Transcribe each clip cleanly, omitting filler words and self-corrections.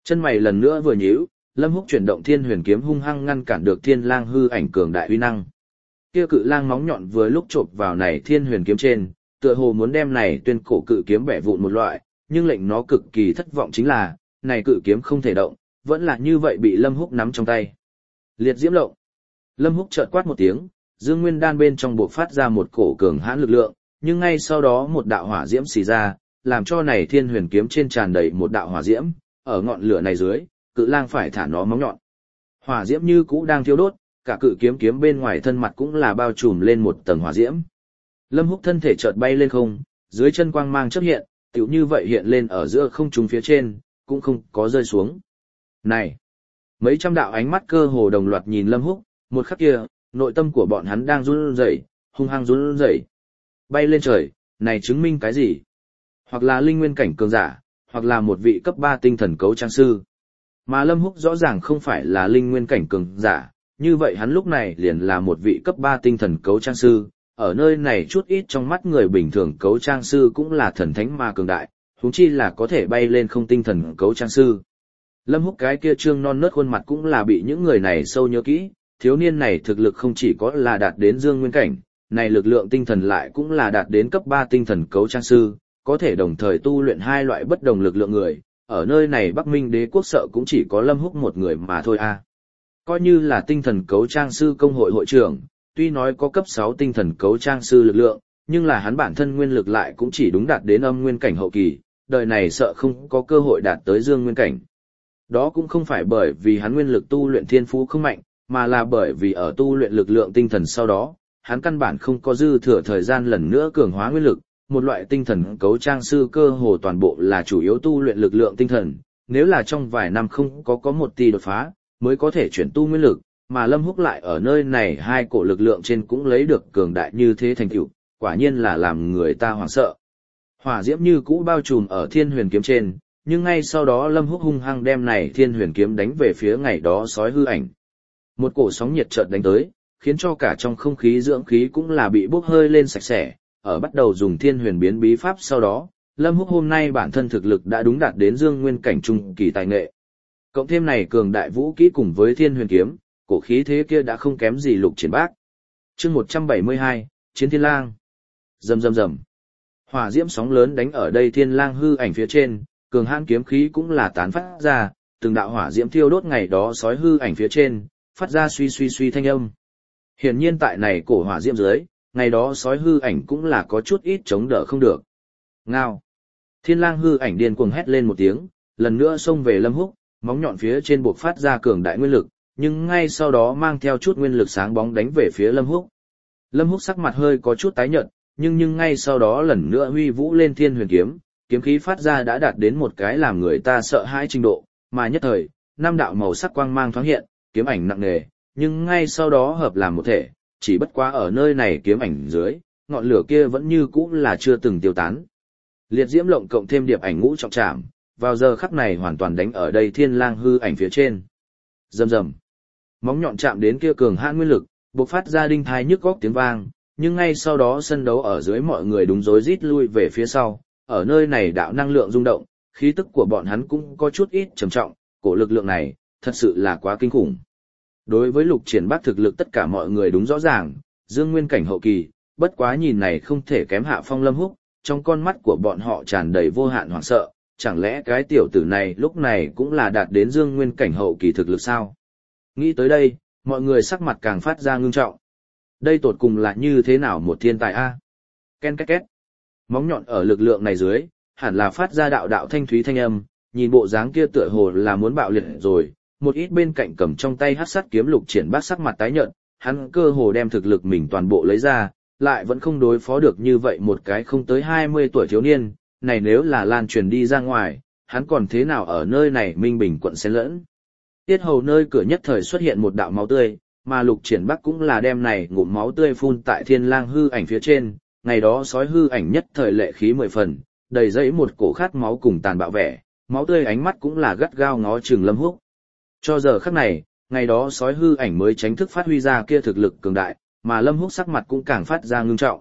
Chân mày lần nữa vừa nhíu, Lâm Húc chuyển động Thiên Huyền kiếm hung hăng ngăn cản được Thiên Lang hư ảnh cường đại uy năng. Kia cự lang móng nhọn vừa lúc chộp vào này Thiên Huyền kiếm trên, tựa hồ muốn đem này tuyên cổ cự kiếm bẻ vụn một loại, nhưng lệnh nó cực kỳ thất vọng chính là, này cự kiếm không thể động, vẫn là như vậy bị Lâm Húc nắm trong tay. Liệt diễm lộng. Lâm Húc chợt quát một tiếng, Dương Nguyên Đan bên trong bộc phát ra một cổ cường hãn lực lượng, nhưng ngay sau đó một đạo hỏa diễm xì ra, làm cho này Thiên Huyền kiếm trên tràn đầy một đạo hỏa diễm, ở ngọn lửa này dưới, cự lang phải thả nó móng nhọn. Hỏa diễm như cũ đang thiêu đốt, cả cự kiếm bên ngoài thân mặt cũng là bao trùm lên một tầng hỏa diễm. Lâm Húc thân thể chợt bay lên không, dưới chân quang mang chớp hiện, tựu như vậy hiện lên ở giữa không trung phía trên, cũng không có rơi xuống. Này! Mấy trăm đạo ánh mắt cơ hồ đồng loạt nhìn Lâm Húc, một khắc kia, nội tâm của bọn hắn đang run rẩy, hung hăng run rẩy. Bay lên trời, này chứng minh cái gì? Hoặc là linh nguyên cảnh cường giả, hoặc là một vị cấp 3 tinh thần cấu trang sư. Mà Lâm Húc rõ ràng không phải là linh nguyên cảnh cường giả, như vậy hắn lúc này liền là một vị cấp 3 tinh thần cấu trang sư, ở nơi này chút ít trong mắt người bình thường cấu trang sư cũng là thần thánh mà cường đại, huống chi là có thể bay lên không tinh thần cấu trang sư. Lâm Húc cái kia trương non nớt khuôn mặt cũng là bị những người này sâu nhớ kỹ, thiếu niên này thực lực không chỉ có là đạt đến dương nguyên cảnh, này lực lượng tinh thần lại cũng là đạt đến cấp 3 tinh thần cấu trang sư, có thể đồng thời tu luyện hai loại bất đồng lực lượng người, ở nơi này Bắc Minh Đế quốc sợ cũng chỉ có Lâm Húc một người mà thôi a. Coi như là tinh thần cấu trang sư công hội hội trưởng, tuy nói có cấp 6 tinh thần cấu trang sư lực lượng, nhưng là hắn bản thân nguyên lực lại cũng chỉ đúng đạt đến âm nguyên cảnh hậu kỳ, đời này sợ không có cơ hội đạt tới dương nguyên cảnh. Đó cũng không phải bởi vì hắn nguyên lực tu luyện thiên phú không mạnh, mà là bởi vì ở tu luyện lực lượng tinh thần sau đó, hắn căn bản không có dư thừa thời gian lần nữa cường hóa nguyên lực, một loại tinh thần cấu trang sư cơ hồ toàn bộ là chủ yếu tu luyện lực lượng tinh thần, nếu là trong vài năm không có một tỷ đột phá, mới có thể chuyển tu nguyên lực, mà Lâm Húc lại ở nơi này hai cổ lực lượng trên cũng lấy được cường đại như thế thành tựu, quả nhiên là làm người ta hoảng sợ. Hỏa diễm như cũ bao trùm ở Thiên Huyền kiếm trên, nhưng ngay sau đó Lâm Húc hung hăng đem này Thiên Huyền kiếm đánh về phía ngày đó sói hư ảnh. Một cổ sóng nhiệt chợt đánh tới, khiến cho cả trong không khí dưỡng khí cũng là bị bốc hơi lên sạch sẽ, ở bắt đầu dùng Thiên Huyền biến bí pháp sau đó, Lâm Húc hôm nay bản thân thực lực đã đúng đạt đến dương nguyên cảnh trung kỳ tài nghệ. Cộng thêm này cường đại vũ kỹ cùng với Thiên Huyền kiếm, cổ khí thế kia đã không kém gì Lục Triển Bác. Chương 172, Chiến Thiên Lang. Rầm rầm rầm. Hỏa diễm sóng lớn đánh ở đây Thiên Lang hư ảnh phía trên, cường hãn kiếm khí cũng là tán phát ra, từng đạo hỏa diễm thiêu đốt ngày đó sói hư ảnh phía trên, phát ra suy suy suy thanh âm. Hiển nhiên tại này cổ hỏa diễm dưới, ngày đó sói hư ảnh cũng là có chút ít chống đỡ không được. Ngao. Thiên Lang hư ảnh điên cuồng hét lên một tiếng, lần nữa xông về Lâm Húc, móng nhọn phía trên bộc phát ra cường đại nguyên lực, nhưng ngay sau đó mang theo chút nguyên lực sáng bóng đánh về phía Lâm Húc. Lâm Húc sắc mặt hơi có chút tái nhợt, nhưng ngay sau đó lần nữa huy vũ lên Thiên Huyền kiếm, kiếm khí phát ra đã đạt đến một cái làm người ta sợ hãi trình độ, mà nhất thời, năm đạo màu sắc quang mang thoáng hiện, kiếm ảnh nặng nề, nhưng ngay sau đó hợp làm một thể, chỉ bất quá ở nơi này kiếm ảnh dưới, ngọn lửa kia vẫn như cũ là chưa từng tiêu tán. Liệt diễm lộng cộng thêm điệp ảnh ngũ trọng trảm, vào giờ khắc này hoàn toàn đánh ở đây Thiên Lang hư ảnh phía trên. Rầm rầm. Móng nhọn chạm đến kia cường hãn nguyên lực, bộc phát ra đinh thai nhức góc tiếng vang, nhưng ngay sau đó sân đấu ở dưới mọi người đúng rối rít lui về phía sau, ở nơi này đạo năng lượng rung động, khí tức của bọn hắn cũng có chút ít trầm trọng, cổ lực lượng này, thật sự là quá kinh khủng. Đối với Lục Triển Bác thực lực tất cả mọi người đúng rõ ràng, dương nguyên cảnh hậu kỳ, bất quá nhìn này không thể kém Hạ Phong Lâm Húc, trong con mắt của bọn họ tràn đầy vô hạn hoảng sợ, chẳng lẽ cái tiểu tử này lúc này cũng là đạt đến dương nguyên cảnh hậu kỳ thực lực sao? Nghĩ tới đây, mọi người sắc mặt càng phát ra ngưng trọng. Đây tột cùng là như thế nào một thiên tài a? Ken két két. Móng nhọn ở lực lượng này dưới, hẳn là phát ra đạo đạo thanh thúy thanh âm, nhìn bộ dáng kia tựa hồ là muốn bạo liệt rồi. Một ít bên cạnh cầm trong tay hắc sát kiếm Lục Triển Bác sắc mặt tái nhợt, hắn cơ hồ đem thực lực mình toàn bộ lấy ra, lại vẫn không đối phó được như vậy một cái không tới 20 tuổi thiếu niên, này nếu là lan truyền đi ra ngoài, hắn còn thế nào ở nơi này Minh Bình quận xen lẫn. Tiết hầu nơi cửa nhất thời xuất hiện một đạo máu tươi, mà Lục Triển Bác cũng là đem này ngụm máu tươi phun tại Thiên Lang hư ảnh phía trên, ngày đó sói hư ảnh nhất thời lệ khí 10 phần, đầy dẫy một cổ khát máu cùng tàn bạo vẻ, máu tươi ánh mắt cũng là gắt gao ngó chừng Lâm Húc. Cho giờ khắc này, ngày đó sói hư ảnh mới chính thức phát huy ra kia thực lực cường đại, mà Lâm Húc sắc mặt cũng càng phát ra ngưng trọng.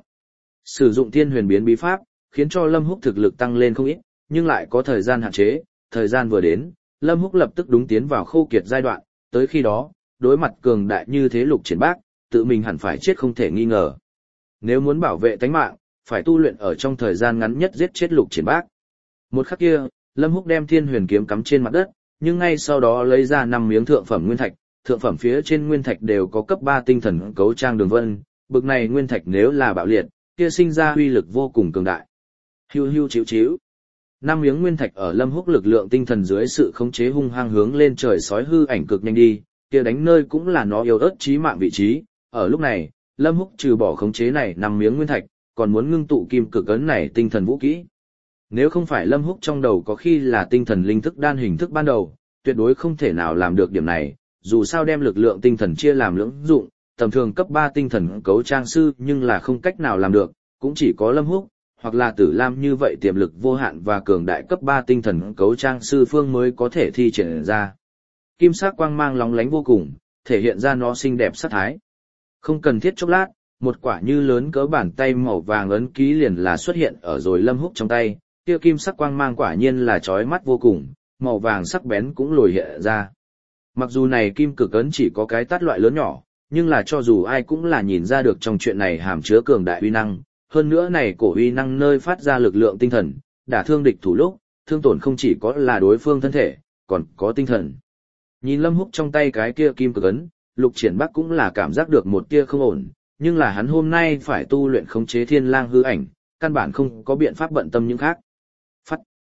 Sử dụng Thiên Huyền biến bí pháp, khiến cho Lâm Húc thực lực tăng lên không ít, nhưng lại có thời gian hạn chế, thời gian vừa đến, Lâm Húc lập tức đúng tiến vào khô kiệt giai đoạn, tới khi đó, đối mặt cường đại như thế Lục Triển Bác, tự mình hẳn phải chết không thể nghi ngờ. Nếu muốn bảo vệ tánh mạng, phải tu luyện ở trong thời gian ngắn nhất giết chết Lục Triển Bác. Một khắc kia, Lâm Húc đem Thiên Huyền kiếm cắm trên mặt đất, nhưng ngay sau đó lấy ra 5 miếng thượng phẩm nguyên thạch, thượng phẩm phía trên nguyên thạch đều có cấp 3 tinh thần cấu trang đường vân, bực này nguyên thạch nếu là bạo liệt, kia sinh ra uy lực vô cùng cường đại. Hiu hiu chíu chíu. 5 miếng nguyên thạch ở Lâm Húc lực lượng tinh thần dưới sự khống chế hung hăng hướng lên trời sói hư ảnh cực nhanh đi, kia đánh nơi cũng là nó yếu ớt chí mạng vị trí. Ở lúc này, Lâm Húc trừ bỏ khống chế này 5 miếng nguyên thạch, còn muốn ngưng tụ kim cực ấn này tinh thần vũ kỹ. Nếu không phải Lâm Húc trong đầu có khi là tinh thần linh thức đan hình thức ban đầu, tuyệt đối không thể nào làm được điểm này, dù sao đem lực lượng tinh thần chia làm lưỡng dụng, tầm thường cấp 3 tinh thần cấu trang sư nhưng là không cách nào làm được, cũng chỉ có Lâm Húc, hoặc là Tử Lam như vậy tiềm lực vô hạn và cường đại cấp 3 tinh thần cấu trang sư phương mới có thể thi triển ra. Kim sắc quang mang lóng lánh vô cùng, thể hiện ra nó xinh đẹp sắc thái. Không cần thiết chốc lát, một quả như lớn cỡ bàn tay màu vàng ấn ký liền là xuất hiện ở rồi Lâm Húc trong tay, kia kim sắc quang mang quả nhiên là chói mắt vô cùng, màu vàng sắc bén cũng lồi hiện ra. Mặc dù này kim cực ấn chỉ có cái tát loại lớn nhỏ, nhưng là cho dù ai cũng là nhìn ra được trong chuyện này hàm chứa cường đại uy năng, hơn nữa này cổ uy năng nơi phát ra lực lượng tinh thần, đả thương địch thủ lúc, thương tổn không chỉ có là đối phương thân thể, còn có tinh thần. Nhìn Lâm Húc trong tay cái kia kim cực ấn, Lục Triển Bắc cũng là cảm giác được một tia không ổn, nhưng là hắn hôm nay phải tu luyện khống chế Thiên Lang hư ảnh, căn bản không có biện pháp bận tâm những khác. Phắt.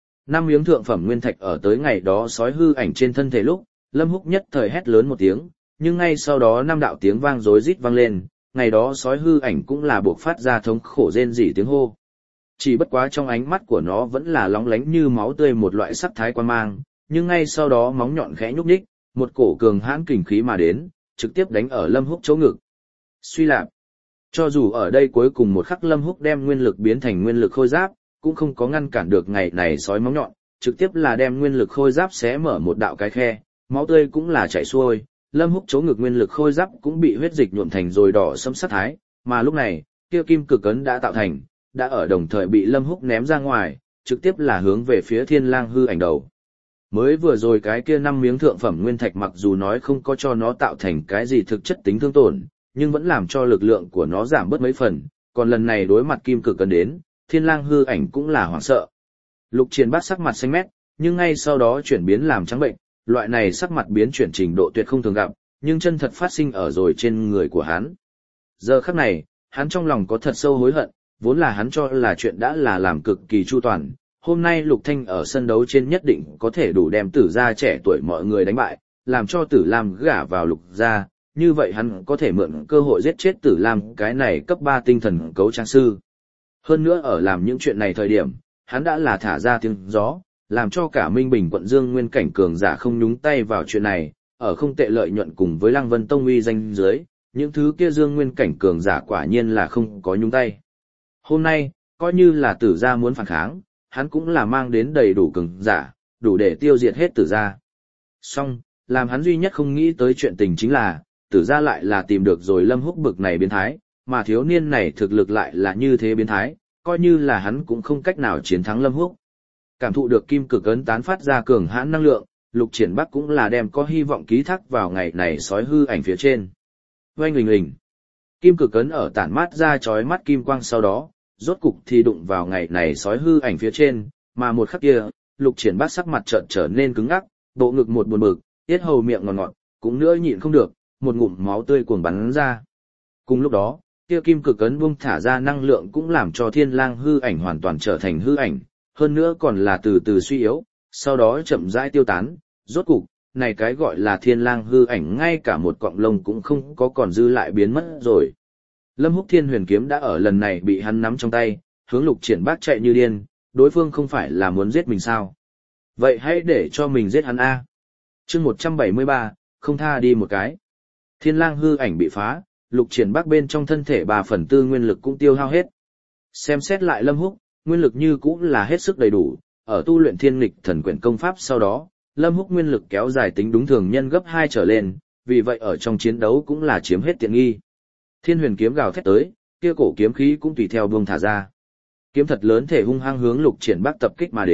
5 miếng thượng phẩm nguyên thạch ở tới ngày đó sói hư ảnh trên thân thể lúc, Lâm Húc nhất thời hét lớn một tiếng, nhưng ngay sau đó 5 đạo tiếng vang rối rít vang lên, ngày đó sói hư ảnh cũng là buộc phát ra thống khổ rên rỉ tiếng hô. Chỉ bất quá trong ánh mắt của nó vẫn là lóng lánh như máu tươi một loại sắc thái quan mang, nhưng ngay sau đó móng nhọn khẽ nhúc nhích, một cổ cường hãn kình khí mà đến, trực tiếp đánh ở Lâm Húc chỗ ngực. Suy lạp. Cho dù ở đây cuối cùng một khắc Lâm Húc đem nguyên lực biến thành nguyên lực khôi giáp, cũng không có ngăn cản được ngày này sói móng nhọn, trực tiếp là đem nguyên lực khôi giáp xé mở một đạo cái khe, máu tươi cũng là chảy xuôi, Lâm Húc chỗ ngực nguyên lực khôi giáp cũng bị huyết dịch nhuộm thành rồi đỏ sẫm sắc thái, mà lúc này, kia kim cực ấn đã tạo thành, đã ở đồng thời bị Lâm Húc ném ra ngoài, trực tiếp là hướng về phía Thiên Lang hư ảnh đầu. Mới vừa rồi cái kia 5 miếng thượng phẩm nguyên thạch mặc dù nói không có cho nó tạo thành cái gì thực chất tính thương tổn, nhưng vẫn làm cho lực lượng của nó giảm bớt mấy phần, còn lần này đối mặt kim cực ấn đến, Thiên Lang hư ảnh cũng là hoảng sợ. Lục Triển Bác sắc mặt xanh mét, nhưng ngay sau đó chuyển biến làm trắng bệnh, loại này sắc mặt biến chuyển trình độ tuyệt không thường gặp, nhưng chân thật phát sinh ở rồi trên người của hắn. Giờ khắc này, hắn trong lòng có thật sâu hối hận, vốn là hắn cho là chuyện đã là làm cực kỳ chu toàn, hôm nay Lục Thanh ở sân đấu trên nhất định có thể đủ đem Tử gia trẻ tuổi mọi người đánh bại, làm cho Tử Lam gả vào Lục gia, như vậy hắn có thể mượn cơ hội giết chết Tử Lam cái này cấp 3 tinh thần cấu trang sư. Hơn nữa ở làm những chuyện này thời điểm, hắn đã là thả ra tiếng gió, làm cho cả Minh Bình quận Dương Nguyên cảnh cường giả không nhúng tay vào chuyện này, ở không tệ lợi nhuận cùng với Lăng Vân Tông uy danh dưới, những thứ kia Dương Nguyên cảnh cường giả quả nhiên là không có nhúng tay. Hôm nay, coi như là Tử gia muốn phản kháng, hắn cũng là mang đến đầy đủ cường giả, đủ để tiêu diệt hết Tử gia. Song, làm hắn duy nhất không nghĩ tới chuyện tình chính là, Tử gia lại là tìm được rồi Lâm Húc bực này biến thái, mà thiếu niên này thực lực lại là như thế biến thái, coi như là hắn cũng không cách nào chiến thắng Lâm Húc. Cảm thụ được kim cực ấn tán phát ra cường hãn năng lượng, Lục Triển Bắc cũng là đem có hy vọng ký thác vào ngày này sói hư ảnh phía trên. Oanh lình lình. Kim cực ấn ở tản mát ra chói mắt kim quang sau đó, rốt cục thì đụng vào ngày này sói hư ảnh phía trên, mà một khắc kia, Lục Triển Bắc sắc mặt chợt trở nên cứng ngắc, bộ ngực một buồn bực, tiết hầu miệng ngọt ngọt, cũng nữa nhịn không được, một ngụm máu tươi cuồng bắn ra. Cùng lúc đó, kia kim cực ấn buông thả ra năng lượng cũng làm cho Thiên Lang hư ảnh hoàn toàn trở thành hư ảnh, hơn nữa còn là từ từ suy yếu, sau đó chậm rãi tiêu tán, rốt cục, này cái gọi là Thiên Lang hư ảnh ngay cả một cọng lông cũng không có còn dư lại biến mất rồi. Lâm Húc Thiên Huyền kiếm đã ở lần này bị hắn nắm trong tay, hướng Lục Triển Bác chạy như điên, đối phương không phải là muốn giết mình sao? Vậy hãy để cho mình giết hắn a. Chương 173, không tha đi một cái. Thiên Lang hư ảnh bị phá, Lục Triển Bác bên trong thân thể 3/4 nguyên lực cũng tiêu hao hết. Xem xét lại Lâm Húc, nguyên lực như cũng là hết sức đầy đủ, ở tu luyện Thiên Nghịch Thần Quyển công pháp sau đó, Lâm Húc nguyên lực kéo dài tính đúng thường nhân gấp 2 trở lên, vì vậy ở trong chiến đấu cũng là chiếm hết tiện nghi. Thiên Huyền kiếm gào thét tới, kia cổ kiếm khí cũng tùy theo buông thả ra. Kiếm thật lớn thể hung hăng hướng Lục Triển Bác tập kích mà đến,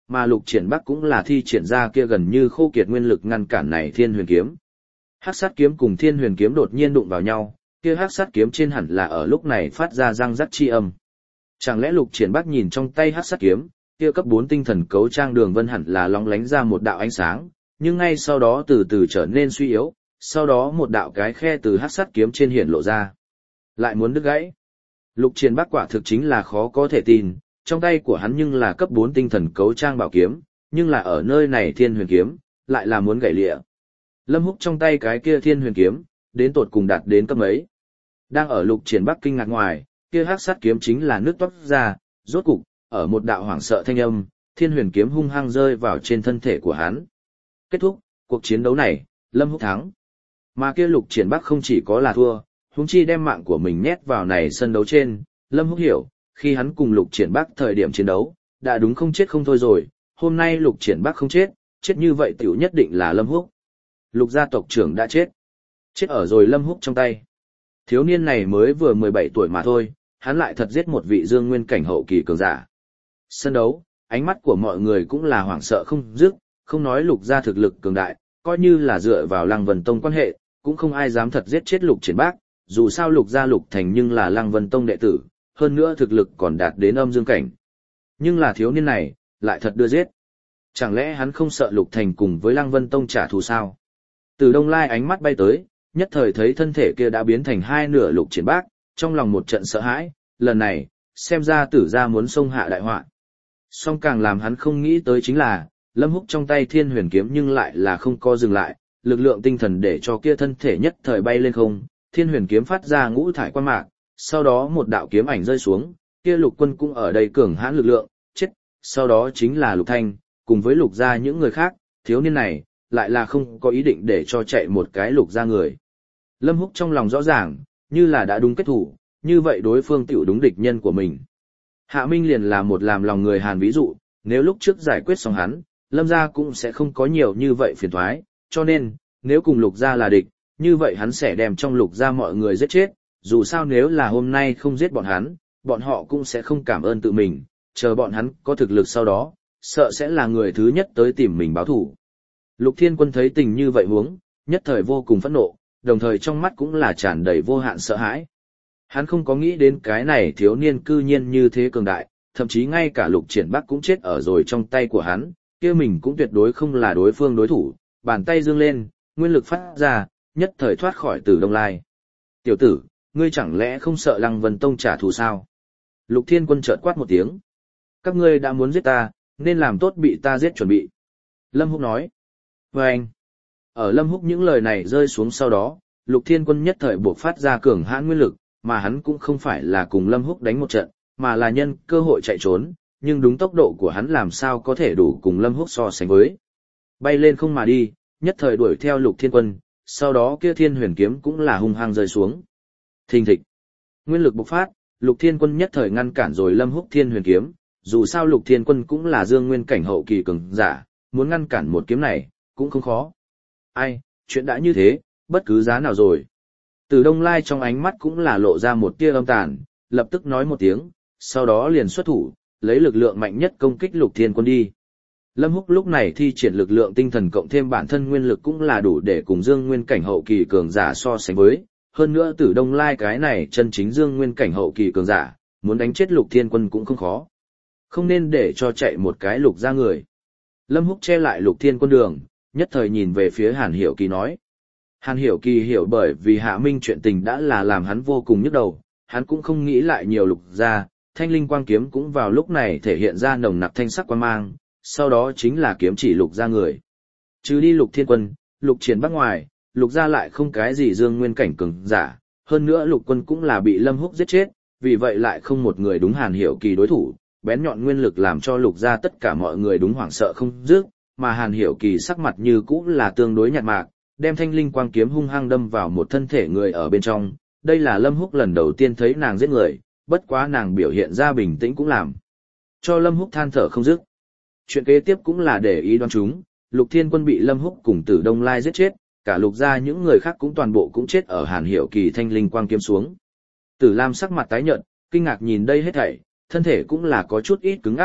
mà Lục Triển Bắc cũng là thi triển ra kia gần như khô kiệt nguyên lực ngăn cản này Thiên Huyền kiếm. Hắc sát kiếm cùng Thiên Huyền kiếm đột nhiên đụng vào nhau, kia hắc sát kiếm trên hẳn là ở lúc này phát ra răng rắc chi âm. Chẳng lẽ Lục Triển Bắc nhìn trong tay hắc sát kiếm, kia cấp 4 tinh thần cấu trang đường vân hẳn là lóng lánh ra một đạo ánh sáng, nhưng ngay sau đó từ từ trở nên suy yếu, sau đó một đạo cái khe từ hắc sát kiếm trên hiện lộ ra. Lại muốn đứt gãy. Lục Triển Bắc quả thực chính là khó có thể tin, trong tay của hắn nhưng là cấp 4 tinh thần cấu trang bảo kiếm, nhưng là ở nơi này Thiên Huyền kiếm, lại là muốn gãy lịa. Lâm Húc trong tay cái kia Thiên Huyền kiếm, đến tột cùng đạt đến cấp mấy. Đang ở Lục Triển Bắc kinh ngạc ngoài, kia hắc sát kiếm chính là nước toát ra, rốt cục, ở một đạo hoảng sợ thanh âm, Thiên Huyền kiếm hung hăng rơi vào trên thân thể của hắn. Kết thúc, cuộc chiến đấu này, Lâm Húc thắng. Mà kia Lục Triển Bắc không chỉ có là thua, huống chi đem mạng của mình nhét vào này sân đấu trên, Lâm Húc hiểu, khi hắn cùng Lục Triển Bắc thời điểm chiến đấu, đã đúng không chết không thôi rồi, hôm nay Lục Triển Bắc không chết, chết như vậy tiểu nhất định là Lâm Húc. Lục gia tộc trưởng đã chết. Chết ở rồi Lâm Húc trong tay. Thiếu niên này mới vừa 17 tuổi mà thôi, hắn lại thật giết một vị dương nguyên cảnh hậu kỳ cường giả. Sân đấu, ánh mắt của mọi người cũng là hoảng sợ không dứt, không nói Lục gia thực lực cường đại, coi như là dựa vào Lăng Vân Tông quan hệ, cũng không ai dám thật giết chết Lục Triển Bắc, dù sao Lục gia Lục Thành nhưng là Lăng Vân Tông đệ tử, hơn nữa thực lực còn đạt đến âm dương cảnh. Nhưng là thiếu niên này, lại thật đưa giết. Chẳng lẽ hắn không sợ Lục Thành cùng với Lăng Vân Tông trả thù sao? Từ Đông Lai ánh mắt bay tới, nhất thời thấy thân thể kia đã biến thành hai nửa Lục Triển Bắc, trong lòng một trận sợ hãi, lần này, xem ra Tử gia muốn xông hạ đại họa. Song càng làm hắn không nghĩ tới chính là, Lâm Húc trong tay Thiên Huyền kiếm nhưng lại là không co dừng lại, lực lượng tinh thần để cho kia thân thể nhất thời bay lên không, Thiên Huyền kiếm phát ra ngũ thải quang mạc, sau đó một đạo kiếm ảnh rơi xuống, kia Lục Quân cũng ở đây cường hãn lực lượng, chết, sau đó chính là Lục Thanh, cùng với Lục gia những người khác, thiếu niên này, lại là không có ý định để cho chạy một cái Lục gia người. Lâm Húc trong lòng rõ ràng, như là đã đúng kết thủ, như vậy đối phương tiểu đúng địch nhân của mình. Hạ Minh liền là một làm lòng người Hàn ví dụ, nếu lúc trước giải quyết xong hắn, Lâm gia cũng sẽ không có nhiều như vậy phiền toái, cho nên, nếu cùng Lục gia là địch, như vậy hắn sẽ đem trong Lục gia mọi người giết chết, dù sao nếu là hôm nay không giết bọn hắn, bọn họ cũng sẽ không cảm ơn tự mình, chờ bọn hắn có thực lực sau đó, sợ sẽ là người thứ nhất tới tìm mình báo thù. Lục Thiên Quân thấy tình như vậy huống, nhất thời vô cùng phẫn nộ, đồng thời trong mắt cũng là tràn đầy vô hạn sợ hãi. Hắn không có nghĩ đến cái này thiếu niên cư nhiên như thế cường đại, thậm chí ngay cả Lục Triển Bắc cũng chết ở rồi trong tay của hắn, kia mình cũng tuyệt đối không là đối phương đối thủ, bàn tay giương lên, nguyên lực phát ra, nhất thời thoát khỏi Tử Đông Lai. Tiểu tử, ngươi chẳng lẽ không sợ Lăng Vân Tông trả thù sao? Lục Thiên Quân chợt quát một tiếng. Các ngươi đã muốn giết ta, nên làm tốt bị ta giết chuẩn bị. Lâm Húc nói. Và anh. Ở Lâm Húc những lời này rơi xuống sau đó, Lục Thiên Quân nhất thời buộc phát ra cường hãn nguyên lực, mà hắn cũng không phải là cùng Lâm Húc đánh một trận, mà là nhân cơ hội chạy trốn, nhưng đúng tốc độ của hắn làm sao có thể đủ cùng Lâm Húc so sánh với. Bay lên không mà đi, nhất thời đuổi theo Lục Thiên Quân, sau đó kia Thiên Huyền kiếm cũng là hung hăng rơi xuống. Thình thịch. Nguyên lực bộc phát, Lục Thiên Quân nhất thời ngăn cản rồi Lâm Húc Thiên Huyền kiếm, dù sao Lục Thiên Quân cũng là dương nguyên cảnh hậu kỳ cường giả, muốn ngăn cản một kiếm này, cũng không khó. Ai, chuyện đã như thế, bất cứ giá nào rồi. Từ Đông Lai trong ánh mắt cũng là lộ ra một tia âm tàn, lập tức nói một tiếng, sau đó liền xuất thủ, lấy lực lượng mạnh nhất công kích Lục Thiên Quân đi. Lâm Húc lúc này thi triển lực lượng tinh thần cộng thêm bản thân nguyên lực cũng là đủ để cùng dương nguyên cảnh hậu kỳ cường giả so sánh với. Hơn nữa Tử Đông Lai cái này chân chính dương nguyên cảnh hậu kỳ cường giả, muốn đánh chết Lục Thiên Quân cũng không khó. Không nên để cho chạy một cái Lục ra người. Lâm Húc che lại Lục Thiên Quân đường, nhất thời nhìn về phía Hàn Hiểu Kỳ nói. Hàn Hiểu Kỳ hiểu bởi vì Hạ Minh chuyện tình đã là làm hắn vô cùng nhức đầu, hắn cũng không nghĩ lại nhiều Lục ra, thanh linh quang kiếm cũng vào lúc này thể hiện ra nồng nặc thanh sắc quang mang, sau đó chính là kiếm chỉ Lục ra người. Trừ đi Lục Thiên Quân, Lục Triển Bắc ngoài, Lục gia lại không cái gì dương nguyên cảnh cường giả, hơn nữa Lục Quân cũng là bị Lâm Húc giết chết, vì vậy lại không một người đúng Hàn Hiểu Kỳ đối thủ, bén nhọn nguyên lực làm cho Lục gia tất cả mọi người đúng hoảng sợ không dứt, mà Hàn Hiểu Kỳ sắc mặt như cũ là tương đối nhạt mạc, đem thanh linh quang kiếm hung hăng đâm vào một thân thể người ở bên trong, đây là Lâm Húc lần đầu tiên thấy nàng giết người, bất quá nàng biểu hiện ra bình tĩnh cũng làm cho Lâm Húc than thở không dứt. Chuyện kế tiếp cũng là để ý đoán chúng, Lục Thiên Quân bị Lâm Húc cùng Tử Đông Lai giết chết, cả Lục gia những người khác cũng toàn bộ cũng chết ở Hàn Hiểu Kỳ thanh linh quang kiếm xuống. Tử Lam sắc mặt tái nhợt, kinh ngạc nhìn đây hết thảy, thân thể cũng là có chút ít cứng ngắc,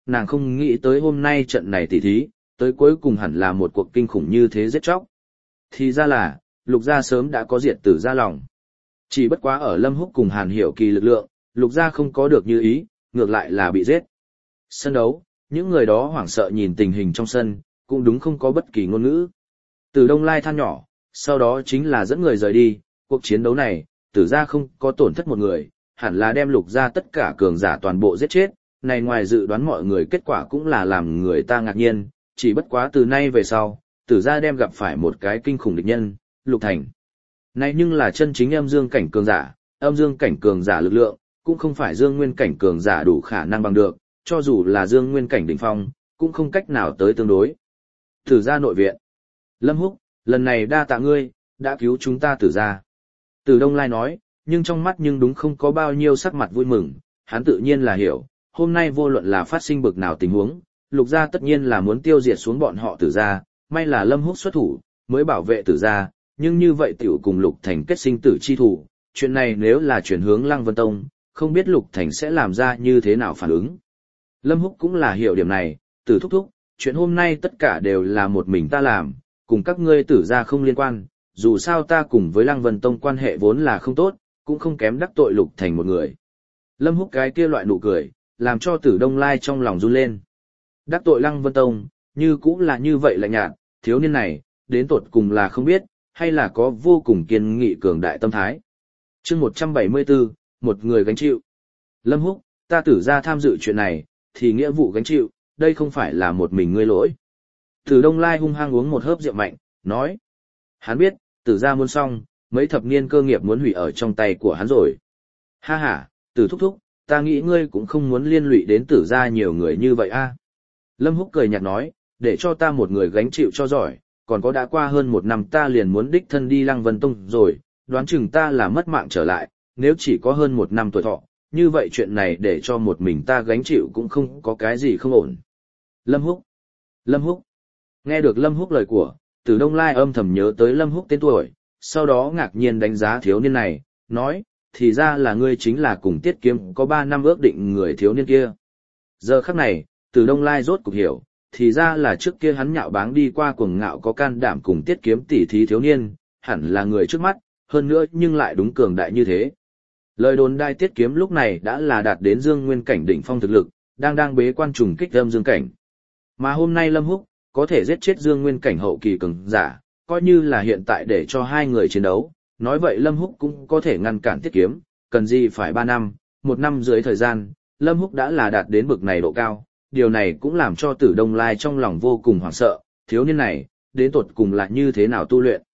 nàng không nghĩ tới hôm nay trận này tỉ thí, tới cuối cùng hẳn là một cuộc kinh khủng như thế giết chóc. Thì ra là, Lục gia sớm đã có diệt Tử gia lòng. Chỉ bất quá ở Lâm Húc cùng Hàn Hiểu Kỳ lực lượng, Lục gia không có được như ý, ngược lại là bị giết. Sân đấu, những người đó hoảng sợ nhìn tình hình trong sân, cũng đúng không có bất kỳ ngôn ngữ. Từ Đông Lai than nhỏ, sau đó chính là dẫn người rời đi, cuộc chiến đấu này, Tử gia không có tổn thất một người, hẳn là đem Lục gia tất cả cường giả toàn bộ giết chết, này ngoài dự đoán mọi người kết quả cũng là làm người ta ngạc nhiên, chỉ bất quá từ nay về sau, Tử gia đem gặp phải một cái kinh khủng địch nhân, Lục Thành. Này nhưng là chân chính âm dương cảnh cường giả, âm dương cảnh cường giả lực lượng, cũng không phải dương nguyên cảnh cường giả đủ khả năng bằng được, cho dù là dương nguyên cảnh đỉnh phong, cũng không cách nào tới tương đối. Tử gia nội viện. Lâm Húc, lần này đa tạ ngươi, đã cứu chúng ta Tử gia. Từ Đông Lai nói, nhưng trong mắt nhưng đúng không có bao nhiêu sắc mặt vui mừng, hắn tự nhiên là hiểu, hôm nay vô luận là phát sinh bực nào tình huống, Lục gia tất nhiên là muốn tiêu diệt xuống bọn họ Tử gia, may là Lâm Húc xuất thủ, mới bảo vệ Tử gia, nhưng như vậy tiểu cùng Lục Thành kết sinh tử chi thủ, chuyện này nếu là chuyển hướng Lăng Vân Tông, không biết Lục Thành sẽ làm ra như thế nào phản ứng. Lâm Húc cũng là hiểu điểm này, Tử thúc thúc, chuyện hôm nay tất cả đều là một mình ta làm, cùng các ngươi Tử gia không liên quan, dù sao ta cùng với Lăng Vân Tông quan hệ vốn là không tốt, cũng không kém đắc tội Lục Thành một người. Lâm Húc cái kia loại nụ cười, làm cho Tử Đông Lai trong lòng run lên. Đắc tội Lăng Vân Tông, như cũng là như vậy lạnh nhạt, thiếu niên này, đến tột cùng là không biết, hay là có vô cùng kiên nghị cường đại tâm thái. Chương 174, một người gánh chịu. Lâm Húc, ta Tử gia tham dự chuyện này, thì nghĩa vụ gánh chịu, đây không phải là một mình ngươi lỗi. Tử Đông Lai hung hăng uống một hớp rượu mạnh, nói. Hắn biết, Tử gia muốn xong, mấy thập niên cơ nghiệp muốn hủy ở trong tay của hắn rồi. Ha ha, Tử thúc thúc, ta nghĩ ngươi cũng không muốn liên lụy đến Tử gia nhiều người như vậy a. Lâm Húc cười nhạt nói, để cho ta một người gánh chịu cho giỏi, còn có đã qua hơn một năm ta liền muốn đích thân đi Lăng Vân Tông rồi, đoán chừng ta là mất mạng trở lại, nếu chỉ có hơn một năm tuổi thọ, như vậy chuyện này để cho một mình ta gánh chịu cũng không có cái gì không ổn. Lâm Húc, Lâm Húc, nghe được Lâm Húc lời của, Tử Đông Lai âm thầm nhớ tới Lâm Húc tên tuổi, sau đó ngạc nhiên đánh giá thiếu niên này, nói, thì ra là ngươi chính là cùng Tiết Kiếm có 3 năm ước định người thiếu niên kia. Giờ khắc này, Tử Đông Lai rốt cục hiểu, thì ra là trước kia hắn nhạo báng đi qua cuồng ngạo có can đảm cùng Tiết Kiếm tỉ thí thiếu niên, hẳn là người trước mắt, hơn nữa nhưng lại đúng cường đại như thế. Lời đồn đại Tiết Kiếm lúc này đã là đạt đến dương nguyên cảnh đỉnh phong thực lực, đang bế quan trùng kích âm dương cảnh. Mà hôm nay Lâm Húc có thể giết chết dương nguyên cảnh hậu kỳ cường giả, coi như là hiện tại để cho hai người chiến đấu, nói vậy Lâm Húc cũng có thể ngăn cản Tiết Kiếm, cần gì phải 3 năm, 1 năm dưới thời gian, Lâm Húc đã là đạt đến bực này độ cao, điều này cũng làm cho Tử Đông Lai trong lòng vô cùng hoảng sợ, thiếu niên này, đến tột cùng là như thế nào tu luyện.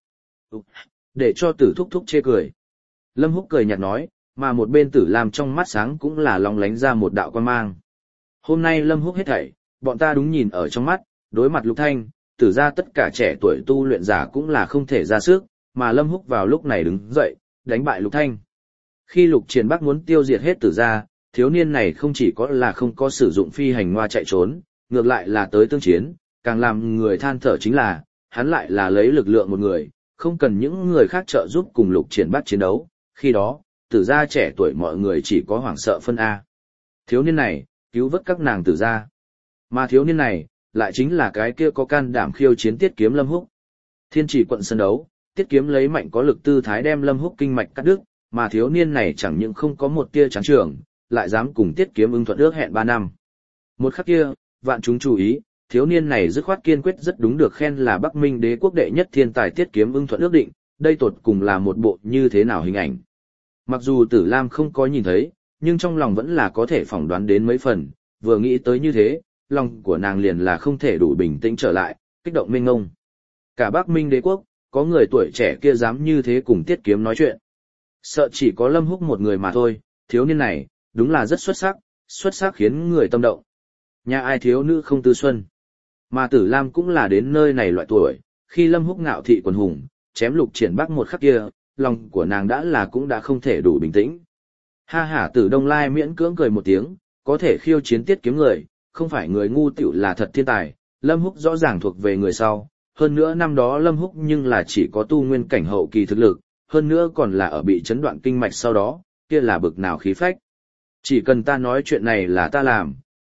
Để cho Tử thúc thúc chê cười. Lâm Húc cười nhạt nói, mà một bên Tử Lam trong mắt sáng cũng là long lánh ra một đạo quan mang. Hôm nay Lâm Húc hết thảy, bọn ta đúng nhìn ở trong mắt, đối mặt Lục Thanh, Tử gia tất cả trẻ tuổi tu luyện giả cũng là không thể ra sức, mà Lâm Húc vào lúc này đứng dậy, đánh bại Lục Thanh. Khi Lục Triển Bắc muốn tiêu diệt hết Tử gia, thiếu niên này không chỉ có là không có sử dụng phi hành hoa chạy trốn, ngược lại là tới tương chiến, càng làm người than thở chính là, hắn lại là lấy lực lượng một người, không cần những người khác trợ giúp cùng Lục Triển Bắc chiến đấu, khi đó, Tử gia trẻ tuổi mọi người chỉ có hoảng sợ phân A. Thiếu niên này, cứu vớt các nàng Tử gia. Mà thiếu niên này, lại chính là cái kia có can đảm khiêu chiến Tiết Kiếm Lâm Húc. Thiên Chỉ quận sân đấu, Tiết Kiếm lấy mạnh có lực tư thái đem Lâm Húc kinh mạch cắt đứt, mà thiếu niên này chẳng những không có một tia trắng trường, lại dám cùng Tiết Kiếm ưng thuận ước hẹn 3 năm. Một khắc kia, vạn chúng chú ý, thiếu niên này dứt khoát kiên quyết rất đúng được khen là Bắc Minh Đế quốc đệ nhất thiên tài Tiết Kiếm ưng thuận ước định, đây tột cùng là một bộ như thế nào hình ảnh. Mặc dù Tử Lam không có nhìn thấy, nhưng trong lòng vẫn là có thể phỏng đoán đến mấy phần, vừa nghĩ tới như thế, lòng của nàng liền là không thể đủ bình tĩnh trở lại, kích động mênh ngông. Cả Bắc Minh Đế quốc, có người tuổi trẻ kia dám như thế cùng Tiết Kiếm nói chuyện. Sợ chỉ có Lâm Húc một người mà thôi, thiếu niên này, đúng là rất xuất sắc khiến người tâm động. Nhà ai thiếu nữ không tư xuân. Mà Tử Lam cũng là đến nơi này loại tuổi, khi Lâm Húc ngạo thị quần hùng, chém Lục Triển Bắc một khắc kia, lòng của nàng cũng đã không thể đủ bình tĩnh. Ha ha, Tử Đông Lai miễn cưỡng cười một tiếng, có thể khiêu chiến Tiết Kiếm người, không phải người ngu tiểu là thật thiên tài, Lâm Húc rõ ràng thuộc về người sau, hơn nữa năm đó Lâm Húc nhưng là chỉ có tu nguyên cảnh hậu kỳ thực lực, hơn nữa còn là ở bị chấn đoạn kinh mạch sau đó, kia là bực nào khí phách. Chỉ cần ta nói chuyện này là ta làm,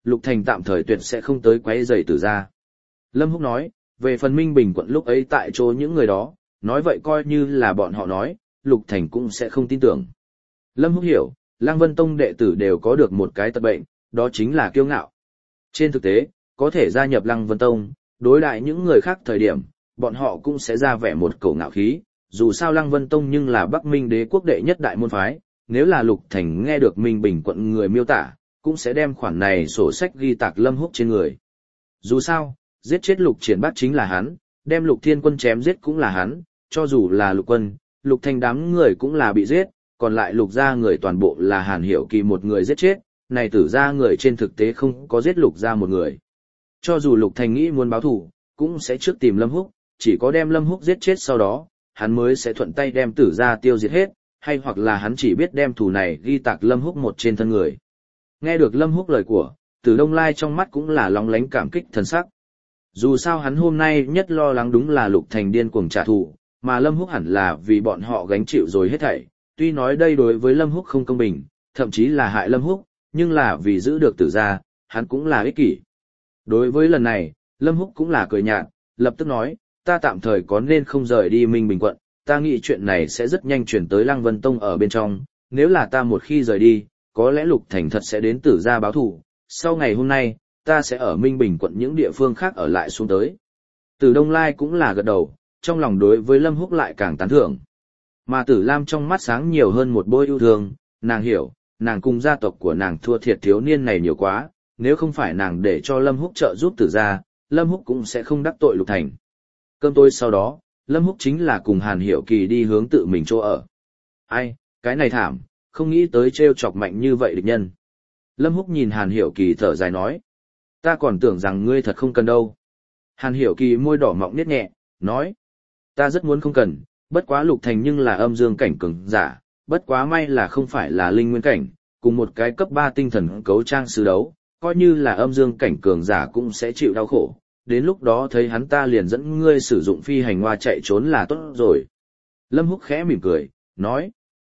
Lục Thành tạm thời tuyệt sẽ không tới quấy rầy Tử gia. Lâm Húc nói, về phần Minh Bình quận lúc ấy tại chỗ những người đó, nói vậy coi như là bọn họ nói, Lục Thành cũng sẽ không tin tưởng. Lâm Húc hiểu, Lăng Vân Tông đệ tử đều có được một cái tật bệnh, đó chính là kiêu ngạo. Trên thực tế, có thể gia nhập Lăng Vân Tông, đối đại những người khác thời điểm, bọn họ cũng sẽ ra vẻ một cổ ngạo khí, dù sao Lăng Vân Tông nhưng là Bắc Minh đế quốc đệ nhất đại môn phái, nếu là Lục Thành nghe được Minh Bình quận người miêu tả, cũng sẽ đem khoản này sổ sách ghi tạc Lâm Húc trên người. Dù sao, giết chết Lục Triển Bát chính là hắn, đem Lục Thiên Quân chém giết cũng là hắn, cho dù là Lục Quân, Lục Thành đám người cũng là bị giết, còn lại Lục gia người toàn bộ là Hàn Hiểu Kỳ một người giết chết, này Tử gia người trên thực tế không có giết Lục gia một người. Cho dù Lục Thành nghĩ muốn báo thù, cũng sẽ trước tìm Lâm Húc, chỉ có đem Lâm Húc giết chết sau đó, hắn mới sẽ thuận tay đem Tử gia tiêu diệt hết, hay hoặc là hắn chỉ biết đem thù này ghi tạc Lâm Húc một trên thân người. Nghe được Lâm Húc lời của, Tử Đông Lai trong mắt cũng là lóng lánh cảm kích thần sắc. Dù sao hắn hôm nay nhất lo lắng đúng là Lục Thành điên cuồng trả thù, mà Lâm Húc hẳn là vì bọn họ gánh chịu rồi hết thảy. Tuy nói đây đối với Lâm Húc không công bình, thậm chí là hại Lâm Húc, nhưng là vì giữ được Tử gia, hắn cũng là ích kỷ. Đối với lần này, Lâm Húc cũng là cười nhạt, lập tức nói, ta tạm thời có nên không rời đi Minh Bình quận, ta nghĩ chuyện này sẽ rất nhanh chuyển tới Lăng Vân Tông ở bên trong, nếu là ta một khi rời đi, có lẽ Lục Thành thật sẽ đến Tử gia báo thù, sau ngày hôm nay, ta sẽ ở Minh Bình quận những địa phương khác ở lại xuống tới. Tử Đông Lai cũng là gật đầu, trong lòng đối với Lâm Húc lại càng tán thưởng. Mà Tử Lam trong mắt sáng nhiều hơn một bôi yêu thương, nàng hiểu, nàng cùng gia tộc của nàng thua thiệt thiếu niên này nhiều quá, nếu không phải nàng để cho Lâm Húc trợ giúp Tử gia, Lâm Húc cũng sẽ không đắc tội Lục Thành. Cơm tối sau đó, Lâm Húc chính là cùng Hàn Hiểu Kỳ đi hướng tự mình chỗ ở. Ai, cái này thảm, không nghĩ tới trêu chọc mạnh như vậy địch nhân. Lâm Húc nhìn Hàn Hiểu Kỳ thở dài nói. Ta còn tưởng rằng ngươi thật không cần đâu. Hàn Hiểu Kỳ môi đỏ mọng nhếch nhẹ, nói. Ta rất muốn không cần, bất quá Lục Thành nhưng là âm dương cảnh cường giả, bất quá may là không phải là linh nguyên cảnh, cùng một cái cấp 3 tinh thần cấu trang sư đấu, coi như là âm dương cảnh cường giả cũng sẽ chịu đau khổ. Đến lúc đó thấy hắn ta liền dẫn ngươi sử dụng phi hành hoa chạy trốn là tốt rồi. Lâm Húc khẽ mỉm cười, nói.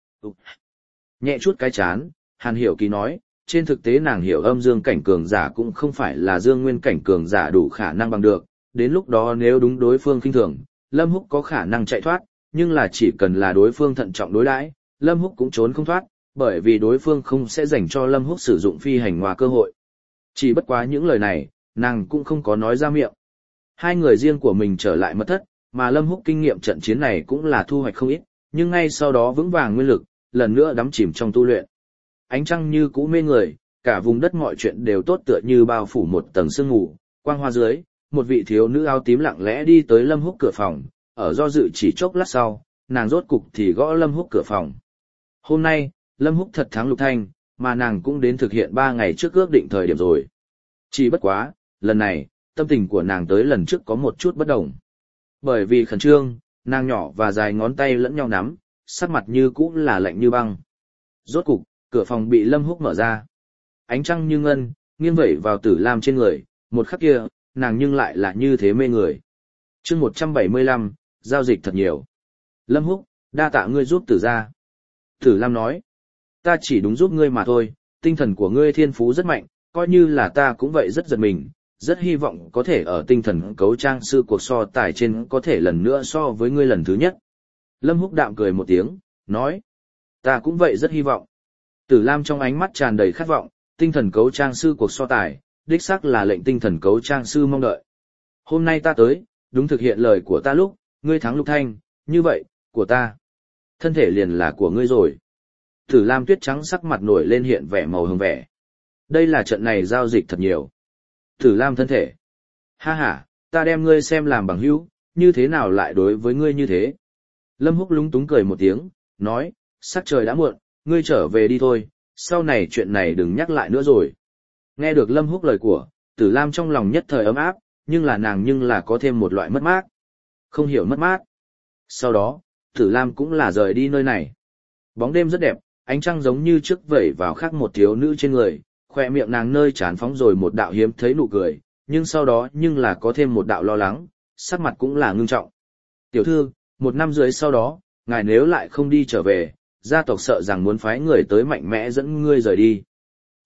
Nhẹ chút cái chán, Hàn Hiểu Kỳ nói, trên thực tế nàng hiểu âm dương cảnh cường giả cũng không phải là dương nguyên cảnh cường giả đủ khả năng bằng được, đến lúc đó nếu đúng đối phương khinh thường, Lâm Húc có khả năng chạy thoát, nhưng là chỉ cần là đối phương thận trọng đối đãi, Lâm Húc cũng trốn không thoát, bởi vì đối phương không sẽ dành cho Lâm Húc sử dụng phi hành hoa cơ hội. Chỉ bất quá những lời này, nàng cũng không có nói ra miệng. Hai người riêng của mình trở lại mật thất, mà Lâm Húc kinh nghiệm trận chiến này cũng là thu hoạch không ít, nhưng ngay sau đó vững vàng nguyên lực, lần nữa đắm chìm trong tu luyện. Ánh trăng như cũ mê người, cả vùng đất mọi chuyện đều tốt tựa như bao phủ một tầng sương mù, quang hoa dưới, một vị thiếu nữ áo tím lặng lẽ đi tới Lâm Húc cửa phòng, ở do dự chỉ chốc lát sau, nàng rốt cục thì gõ Lâm Húc cửa phòng. Hôm nay, Lâm Húc thật thắng Lục Thanh, mà nàng cũng đến thực hiện 3 ngày trước ước định thời điểm rồi. Chỉ bất quá, lần này, tâm tình của nàng tới lần trước có một chút bất đồng. Bởi vì khẩn trương, nàng nhỏ và dài ngón tay lẫn nhau nắm, sắc mặt như cũ là lạnh như băng. Rốt cục, cửa phòng bị Lâm Húc mở ra. Ánh trăng như ngân, nghiêng vẩy vào Tử Lam trên người, một khắc kia, nàng nhưng lại là như thế mê người. Chương 175, giao dịch thật nhiều. Lâm Húc, đa tạ ngươi giúp Tử gia. Tử Lam nói, ta chỉ đúng giúp ngươi mà thôi, tinh thần của ngươi thiên phú rất mạnh, coi như là ta cũng vậy rất giật mình, rất hy vọng có thể ở tinh thần cấu trang sư cuộc so tài trên có thể lần nữa so với ngươi lần thứ nhất. Lâm Húc đạm cười một tiếng, nói, ta cũng vậy rất hy vọng. Tử Lam trong ánh mắt tràn đầy khát vọng, tinh thần cấu trang sư cuộc so tài, đích xác là lệnh tinh thần cấu trang sư mong đợi. Hôm nay ta tới, đúng thực hiện lời của ta lúc, ngươi thắng Lục Thanh, như vậy, của ta, thân thể liền là của ngươi rồi. Tử Lam tuyết trắng sắc mặt nổi lên hiện vẻ màu hồng vẻ. Đây là trận này giao dịch thật nhiều. Tử Lam thân thể. Ha ha, ta đem ngươi xem làm bằng hữu, như thế nào lại đối với ngươi như thế? Lâm Húc lúng túng cười một tiếng, nói, sắc trời đã muộn, ngươi trở về đi thôi, sau này chuyện này đừng nhắc lại nữa rồi. Nghe được Lâm Húc lời của, Tử Lam trong lòng nhất thời ấm áp, nhưng là nàng nhưng là có thêm một loại mất mát. Không hiểu mất mát. Sau đó, Tử Lam cũng là rời đi nơi này. Bóng đêm rất đẹp, ánh trăng giống như trước vẩy vào khác một thiếu nữ trên người, khoe miệng nàng nơi tràn phóng rồi một đạo hiếm thấy nụ cười, nhưng sau đó nhưng là có thêm một đạo lo lắng, sắc mặt cũng là ngưng trọng. Tiểu thư, 1 năm dưới sau đó, ngài nếu lại không đi trở về, gia tộc sợ rằng muốn phái người tới mạnh mẽ dẫn ngươi rời đi.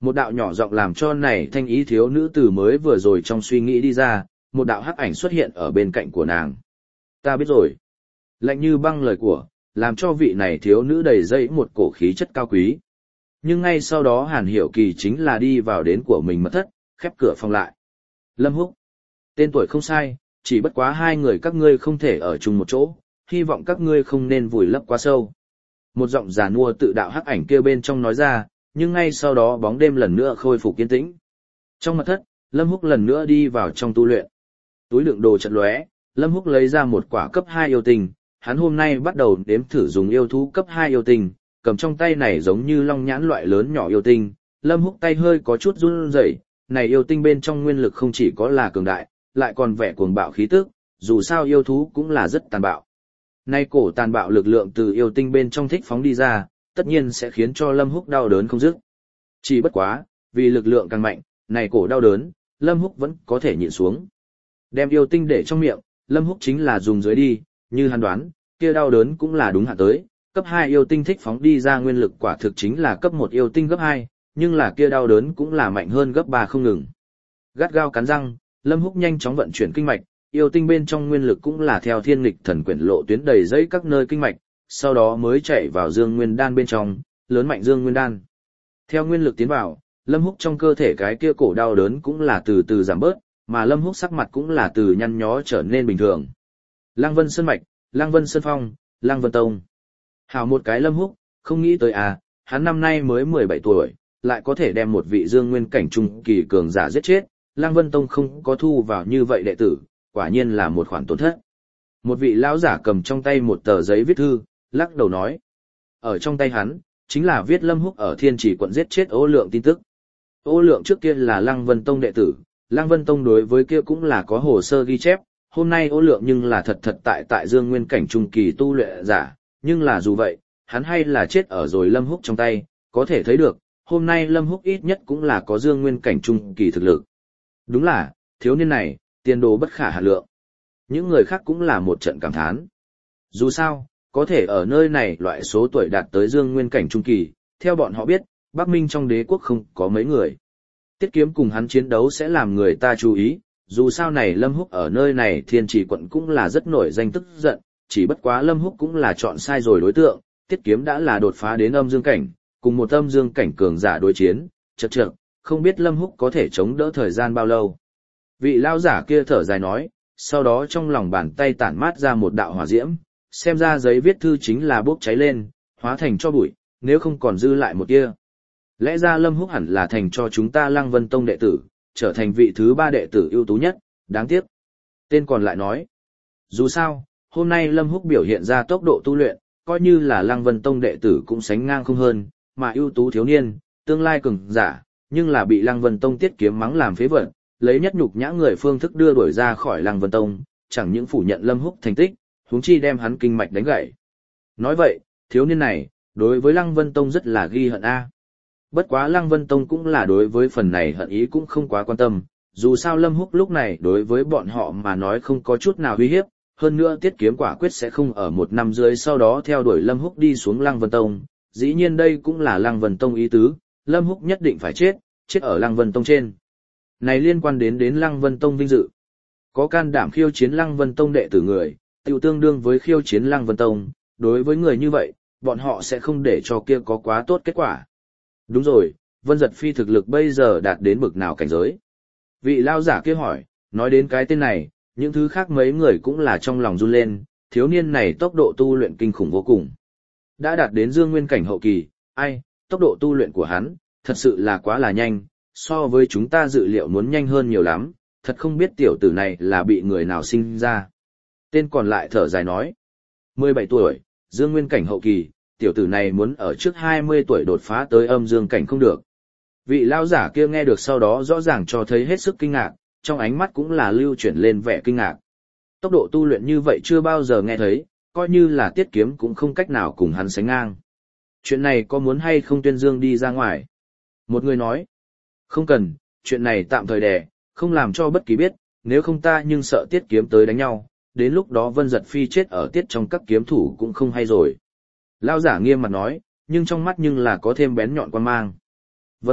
Một đạo nhỏ giọng làm cho này thanh ý thiếu nữ tử mới vừa rồi trong suy nghĩ đi ra, một đạo hắc ảnh xuất hiện ở bên cạnh của nàng. Ta biết rồi. Lạnh như băng lời của, làm cho vị này thiếu nữ đầy dây một cổ khí chất cao quý. Nhưng ngay sau đó Hàn Hiểu Kỳ chính là đi vào đến của mình mật thất, khép cửa phòng lại. Lâm Húc. Tên tuổi không sai, chỉ bất quá hai người các ngươi không thể ở chung một chỗ, hy vọng các ngươi không nên vùi lấp quá sâu. Một giọng già nua tự đạo hắc ảnh kia bên trong nói ra, nhưng ngay sau đó bóng đêm lần nữa khôi phục yên tĩnh. Trong mật thất, Lâm Húc lần nữa đi vào trong tu luyện. Túi đựng đồ chật lóe, Lâm Húc lấy ra một quả cấp 2 yêu tinh, hắn hôm nay bắt đầu đếm thử dùng yêu thú cấp 2 yêu tinh, cầm trong tay này giống như long nhãn loại lớn nhỏ yêu tinh, Lâm Húc tay hơi có chút run rẩy, này yêu tinh bên trong nguyên lực không chỉ có là cường đại, lại còn vẻ cuồng bạo khí tức, dù sao yêu thú cũng là rất tàn bạo. Nay cổ tàn bạo lực lượng từ yêu tinh bên trong thích phóng đi ra, tất nhiên sẽ khiến cho Lâm Húc đau đớn không dứt. Chỉ bất quá, vì lực lượng càng mạnh, này cổ đau đớn, Lâm Húc vẫn có thể nhịn xuống. Đem yêu tinh để trong miệng, Lâm Húc chính là dùng dưới đi, như hắn đoán, kia đau đớn cũng là đúng hạn tới, cấp 2 yêu tinh thích phóng đi ra nguyên lực quả thực chính là cấp 1 yêu tinh gấp 2, nhưng là kia đau đớn cũng là mạnh hơn gấp 3 không ngừng. Gắt gao cắn răng, Lâm Húc nhanh chóng vận chuyển kinh mạch, yêu tinh bên trong nguyên lực cũng là theo thiên nghịch thần quyển lộ tuyến đầy dẫy các nơi kinh mạch, sau đó mới chạy vào dương nguyên đan bên trong, lớn mạnh dương nguyên đan. Theo nguyên lực tiến vào, Lâm Húc trong cơ thể cái kia cổ đau đớn cũng là từ từ giảm bớt, mà Lâm Húc sắc mặt cũng là từ nhăn nhó trở nên bình thường. Lăng Vân Sơn Mạch, Lăng Vân Sơn Phong, Lăng Vân Tông. Hảo một cái Lâm Húc, không nghĩ tới hắn năm nay mới 17 tuổi, lại có thể đem một vị dương nguyên cảnh trung kỳ cường giả giết chết, Lăng Vân Tông không có thu vào như vậy đệ tử, quả nhiên là một khoản tổn thất. Một vị lão giả cầm trong tay một tờ giấy viết thư, lắc đầu nói. Ở trong tay hắn, chính là viết Lâm Húc ở Thiên Chỉ quận giết chết Ô Lượng tin tức. Ô Lượng trước kia là Lăng Vân Tông đệ tử, Lăng Vân Tông đối với kia cũng là có hồ sơ ghi chép, hôm nay Ô Lượng nhưng là thật tại dương nguyên cảnh trung kỳ tu luyện giả, nhưng là dù vậy, hắn hay là chết ở rồi Lâm Húc trong tay, có thể thấy được, hôm nay Lâm Húc ít nhất cũng là có dương nguyên cảnh trung kỳ thực lực. Đúng là, thiếu niên này, tiền đồ bất khả hạn lượng. Những người khác cũng là một trận cảm thán. Dù sao, có thể ở nơi này loại số tuổi đạt tới dương nguyên cảnh trung kỳ, theo bọn họ biết, Bắc Minh trong đế quốc không có mấy người. Tiết Kiếm cùng hắn chiến đấu sẽ làm người ta chú ý, dù sao này Lâm Húc ở nơi này Thiên Chỉ quận cũng là rất nổi danh tức giận, chỉ bất quá Lâm Húc cũng là chọn sai rồi đối tượng, Tiết Kiếm đã là đột phá đến âm dương cảnh, cùng một âm dương cảnh cường giả đối chiến, chật, không biết Lâm Húc có thể chống đỡ thời gian bao lâu. Vị lao giả kia thở dài nói, sau đó trong lòng bàn tay tản mát ra một đạo hỏa diễm, xem ra giấy viết thư chính là bốc cháy lên, hóa thành cho bụi, nếu không còn dư lại một tia. Lẽ ra Lâm Húc hẳn là thành cho chúng ta Lăng Vân Tông đệ tử, trở thành vị thứ 3 đệ tử ưu tú nhất, đáng tiếc. Tên còn lại nói, dù sao, hôm nay Lâm Húc biểu hiện ra tốc độ tu luyện, coi như là Lăng Vân Tông đệ tử cũng sánh ngang không hơn, mà ưu tú thiếu niên, tương lai cường giả, nhưng là bị Lăng Vân Tông Tiết Kiếm mắng làm phế vật, lấy nhất nhục nhã người phương thức đưa đuổi ra khỏi Lăng Vân Tông, chẳng những phủ nhận Lâm Húc thành tích, huống chi đem hắn kinh mạch đánh gãy. Nói vậy, thiếu niên này, đối với Lăng Vân Tông rất là ghi hận Bất quá Lăng Vân Tông cũng là đối với phần này hận ý cũng không quá quan tâm, dù sao Lâm Húc lúc này đối với bọn họ mà nói không có chút nào uy hiếp, hơn nữa Tiết Kiếm quả quyết sẽ không ở một năm dưới sau đó theo đuổi Lâm Húc đi xuống Lăng Vân Tông, dĩ nhiên đây cũng là Lăng Vân Tông ý tứ, Lâm Húc nhất định phải chết ở Lăng Vân Tông trên. Này liên quan đến Lăng Vân Tông vinh dự. Có can đảm khiêu chiến Lăng Vân Tông đệ tử người, tiêu tương đương với khiêu chiến Lăng Vân Tông, đối với người như vậy, bọn họ sẽ không để cho kia có quá tốt kết quả. Đúng rồi, Vân Giật Phi thực lực bây giờ đạt đến bực nào cảnh giới? Vị lao giả kia hỏi, nói đến cái tên này, những thứ khác mấy người cũng là trong lòng run lên, thiếu niên này tốc độ tu luyện kinh khủng vô cùng. Đã đạt đến dương nguyên cảnh hậu kỳ, tốc độ tu luyện của hắn, thật sự là quá là nhanh, so với chúng ta dự liệu muốn nhanh hơn nhiều lắm, thật không biết tiểu tử này là bị người nào sinh ra. Tên còn lại thở dài nói, 17 tuổi, dương nguyên cảnh hậu kỳ, tiểu tử này muốn ở trước 20 tuổi đột phá tới âm dương cảnh không được. Vị lao giả kia nghe được sau đó rõ ràng cho thấy hết sức kinh ngạc, trong ánh mắt cũng là lưu chuyển lên vẻ kinh ngạc. Tốc độ tu luyện như vậy chưa bao giờ nghe thấy, coi như là Tiết Kiếm cũng không cách nào cùng hắn sánh ngang. Chuyện này có muốn hay không tuyên dương đi ra ngoài? Một người nói, không cần, chuyện này tạm thời đè, không làm cho bất kỳ biết, nếu không ta nhưng sợ Tiết Kiếm tới đánh nhau, đến lúc đó Vân Giật Phi chết ở tiết trong các kiếm thủ cũng không hay rồi. Lao giả nghiêm mặt nói, nhưng trong mắt nhưng là có thêm bén nhọn quan mang. Vâng,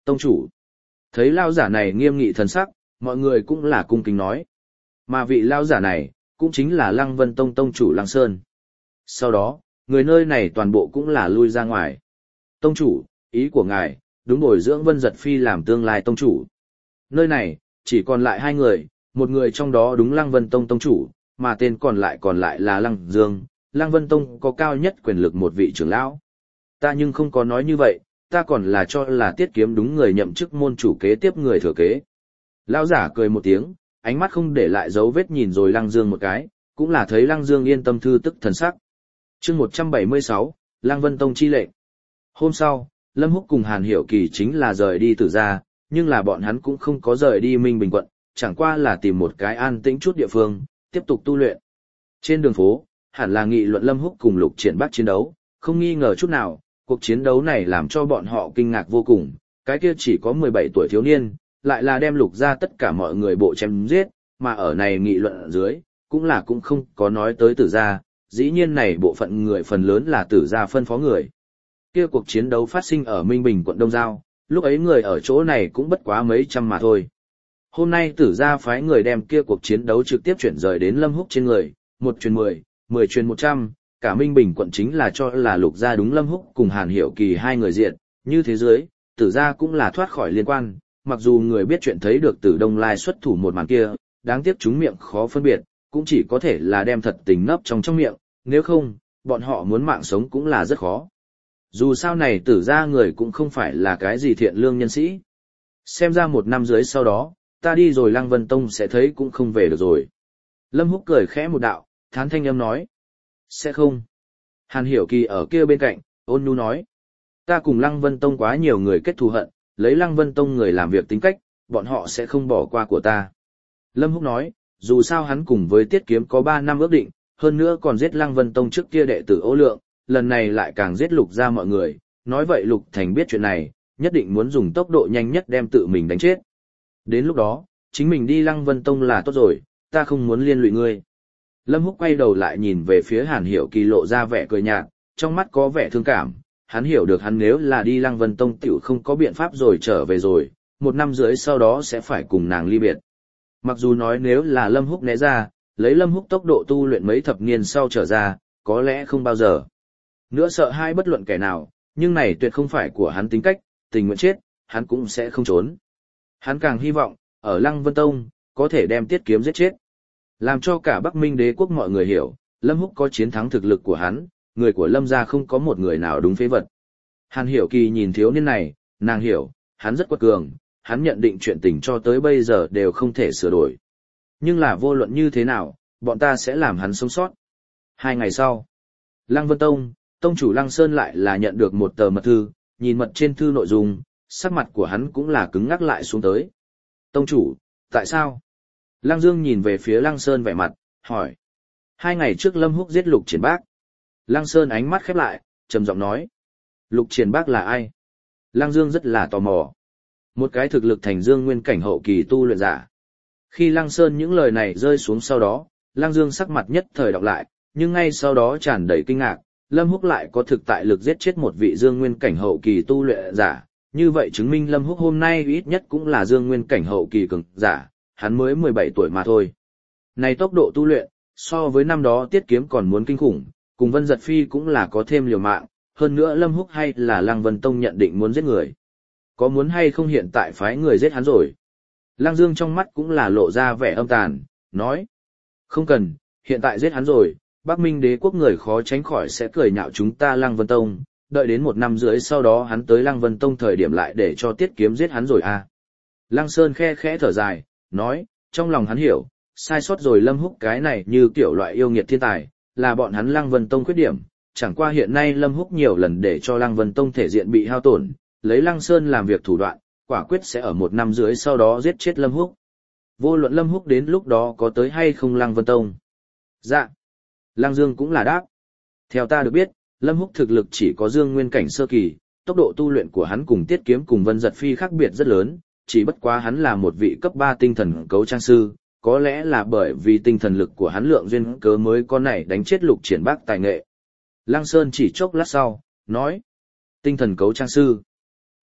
Tông chủ. Thấy lao giả này nghiêm nghị thần sắc, mọi người cũng là cung kính nói. Mà vị lao giả này, cũng chính là Lăng Vân Tông tông chủ Lăng Sơn. Sau đó, người nơi này toàn bộ cũng là lui ra ngoài. Tông chủ, ý của ngài, đúng bồi dưỡng Vân Giật Phi làm tương lai tông chủ. Nơi này, chỉ còn lại hai người, một người trong đó đúng Lăng Vân Tông tông chủ, mà tên còn lại là Lăng Dương. Lăng Vân Tông có cao nhất quyền lực một vị trưởng lão. Ta nhưng không có nói như vậy, ta còn là cho là Tiết Kiếm đúng người nhậm chức môn chủ kế tiếp người thừa kế. Lão giả cười một tiếng, ánh mắt không để lại dấu vết nhìn rồi Lăng Dương một cái, cũng là thấy Lăng Dương yên tâm thư tức thần sắc. Chương 176, Lăng Vân Tông chi lệnh. Hôm sau, Lâm Húc cùng Hàn Hiểu Kỳ chính là rời đi Tử Gia, nhưng là bọn hắn cũng không có rời đi Minh Bình quận, chẳng qua là tìm một cái an tĩnh chút địa phương, tiếp tục tu luyện. Trên đường phố, hẳn là nghị luận Lâm Húc cùng Lục Triển Bắc chiến đấu, không nghi ngờ chút nào, cuộc chiến đấu này làm cho bọn họ kinh ngạc vô cùng, cái kia chỉ có 17 tuổi thiếu niên, lại là đem Lục gia tất cả mọi người bộ chém giết, mà ở này nghị luận ở dưới, cũng không có nói tới Tử Gia, dĩ nhiên này bộ phận người phần lớn là Tử Gia phân phó người. Kia cuộc chiến đấu phát sinh ở Minh Bình quận Đông Giao, lúc ấy người ở chỗ này cũng bất quá mấy trăm mà thôi. Hôm nay Tử Gia phái người đem kia cuộc chiến đấu trực tiếp chuyển rời đến Lâm Húc trên người, 1 truyền 10, 10 truyền 100, cả Minh Bình quận chính là cho là Lục gia đúng Lâm Húc cùng Hàn Hiểu Kỳ hai người diện, như thế dưới, Tử Gia cũng là thoát khỏi liên quan, mặc dù người biết chuyện thấy được Tử Đông Lai xuất thủ một màn kia, đáng tiếc chúng miệng khó phân biệt, cũng chỉ có thể là đem thật tình nấp trong miệng, nếu không, bọn họ muốn mạng sống cũng là rất khó. Dù sao này Tử Gia người cũng không phải là cái gì thiện lương nhân sĩ. Xem ra 1 năm dưới sau đó, ta đi rồi Lăng Vân Tông sẽ thấy cũng không về được rồi. Lâm Húc cười khẽ một đạo, thán thanh âm nói. Sẽ không. Hàn Hiểu Kỳ ở kia bên cạnh, ôn nhu nói. Ta cùng Lăng Vân Tông quá nhiều người kết thù hận, lấy Lăng Vân Tông người làm việc tính cách, bọn họ sẽ không bỏ qua của ta. Lâm Húc nói, dù sao hắn cùng với Tiết Kiếm có 3 năm ước định, hơn nữa còn giết Lăng Vân Tông trước kia đệ tử Ô Lượng, lần này lại càng giết Lục gia mọi người, nói vậy Lục Thành biết chuyện này, nhất định muốn dùng tốc độ nhanh nhất đem tự mình đánh chết. Đến lúc đó, chính mình đi Lăng Vân Tông là tốt rồi, ta không muốn liên lụy ngươi. Lâm Húc quay đầu lại nhìn về phía Hàn Hiểu Kỳ lộ ra vẻ cười nhạt, trong mắt có vẻ thương cảm, hắn hiểu được hắn nếu là đi Lăng Vân Tông tiểu không có biện pháp rồi trở về rồi, 1 năm dưới sau đó sẽ phải cùng nàng ly biệt. Mặc dù nói nếu là Lâm Húc né ra, lấy Lâm Húc tốc độ tu luyện mấy thập niên sau trở ra, có lẽ không bao giờ nữa sợ hai bất luận kẻ nào, nhưng này tuyệt không phải của hắn tính cách, tình nguyện chết, hắn cũng sẽ không trốn. Hắn càng hy vọng, ở Lăng Vân Tông, có thể đem Tiết Kiếm giết chết. Làm cho cả Bắc Minh đế quốc mọi người hiểu, Lâm Húc có chiến thắng thực lực của hắn, người của Lâm gia không có một người nào đúng phế vật. Hàn Hiểu Kỳ nhìn thiếu niên này, nàng hiểu, hắn rất quật cường, hắn nhận định chuyện tình cho tới bây giờ đều không thể sửa đổi. Nhưng là vô luận như thế nào, bọn ta sẽ làm hắn sống sót. 2 ngày sau, Lăng Vân Tông, tông chủ Lăng Sơn lại là nhận được một tờ mật thư, nhìn mật trên thư nội dung, sắc mặt của hắn cũng là cứng ngắc lại xuống tới. Tông chủ, tại sao? Lăng Dương nhìn về phía Lăng Sơn vẻ mặt, hỏi. 2 ngày trước Lâm Húc giết Lục Triển Bác. Lăng Sơn ánh mắt khép lại, trầm giọng nói. Lục Triển Bác là ai? Lăng Dương rất là tò mò. Một cái thực lực thành dương nguyên cảnh hậu kỳ tu luyện giả. Khi Lăng Sơn những lời này rơi xuống sau đó, Lăng Dương sắc mặt nhất thời đọc lại, nhưng ngay sau đó tràn đầy kinh ngạc, Lâm Húc lại có thực tại lực giết chết một vị dương nguyên cảnh hậu kỳ tu luyện giả, như vậy chứng minh Lâm Húc hôm nay ít nhất cũng là dương nguyên cảnh hậu kỳ cường giả, hắn mới 17 tuổi mà thôi. Này tốc độ tu luyện, so với năm đó Tiết Kiếm còn muốn kinh khủng, cùng Vân Giật Phi cũng là có thêm liều mạng, hơn nữa Lâm Húc hay là Lăng Vân Tông nhận định muốn giết người. Có muốn hay không hiện tại phái người giết hắn rồi? Lăng Dương trong mắt cũng là lộ ra vẻ âm tàn, nói. Không cần, hiện tại giết hắn rồi, Bắc Minh đế quốc người khó tránh khỏi sẽ cười nhạo chúng ta Lăng Vân Tông, đợi đến 1 năm rưỡi sau đó hắn tới Lăng Vân Tông thời điểm lại để cho Tiết Kiếm giết hắn rồi à. Lăng Sơn khe khẽ thở dài, nói, trong lòng hắn hiểu, sai sót rồi Lâm Húc cái này như kiểu loại yêu nghiệt thiên tài, là bọn hắn Lăng Vân Tông khuyết điểm, chẳng qua hiện nay Lâm Húc nhiều lần để cho Lăng Vân Tông thể diện bị hao tổn, lấy Lăng Sơn làm việc thủ đoạn, quả quyết sẽ ở 1 năm rưỡi sau đó giết chết Lâm Húc. Vô luận Lâm Húc đến lúc đó có tới hay không Lăng Vân Tông. Dạ. Lăng Dương cũng là đáp. Theo ta được biết, Lâm Húc thực lực chỉ có dương nguyên cảnh sơ kỳ, tốc độ tu luyện của hắn cùng Tiết Kiếm cùng Vân Giật Phi khác biệt rất lớn, chỉ bất quá hắn là một vị cấp 3 tinh thần cấu trang sư, có lẽ là bởi vì tinh thần lực của hắn lượng duyên cớ mới có này đánh chết Lục Triển Bác tài nghệ. Lăng Sơn chỉ chốc lát sau, nói, tinh thần cấu trang sư.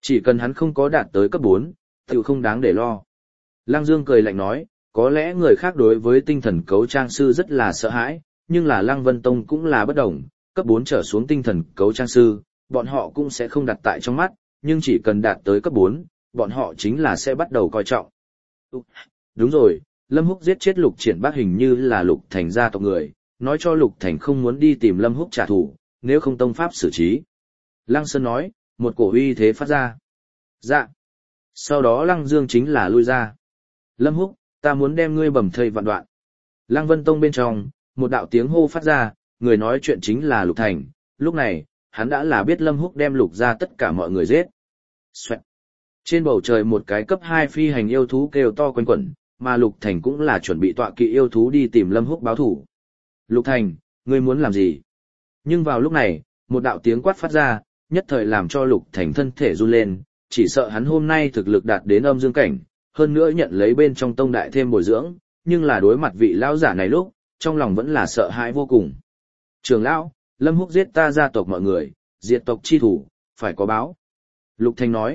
Chỉ cần hắn không có đạt tới cấp 4, tự không đáng để lo. Lăng Dương cười lạnh nói, có lẽ người khác đối với tinh thần cấu trang sư rất là sợ hãi, nhưng là Lăng Vân Tông cũng là bất đồng, cấp 4 trở xuống tinh thần cấu trang sư, bọn họ cũng sẽ không đặt tại trong mắt, nhưng chỉ cần đạt tới cấp 4, bọn họ chính là sẽ bắt đầu coi trọng. Đúng rồi, Lâm Húc giết chết Lục Triển Bác hình như là Lục Thành gia tộc người, nói cho Lục Thành không muốn đi tìm Lâm Húc trả thù, nếu không tông pháp xử trí. Lăng Sơn nói, một cổ uy thế phát ra. Dạ. Sau đó Lăng Dương chính là lui ra. Lâm Húc, ta muốn đem ngươi bầm thây vạn đoạn. Lăng Vân Tông bên trong, một đạo tiếng hô phát ra, người nói chuyện chính là Lục Thành, lúc này, hắn đã là biết Lâm Húc đem Lục ra tất cả mọi người giết. Xoẹt. Trên bầu trời một cái cấp 2 phi hành yêu thú kêu to quanh quẩn, mà Lục Thành cũng là chuẩn bị tọa kỵ yêu thú đi tìm Lâm Húc báo thủ. Lục Thành, ngươi muốn làm gì? Nhưng vào lúc này, một đạo tiếng quát phát ra, nhất thời làm cho Lục Thành thân thể run lên, chỉ sợ hắn hôm nay thực lực đạt đến âm dương cảnh, hơn nữa nhận lấy bên trong tông đại thêm bồi dưỡng, nhưng là đối mặt vị lão giả này lúc, trong lòng vẫn là sợ hãi vô cùng. Trường lão, Lâm Húc giết ta gia tộc mọi người, diệt tộc chi thủ, phải có báo. Lục Thành nói,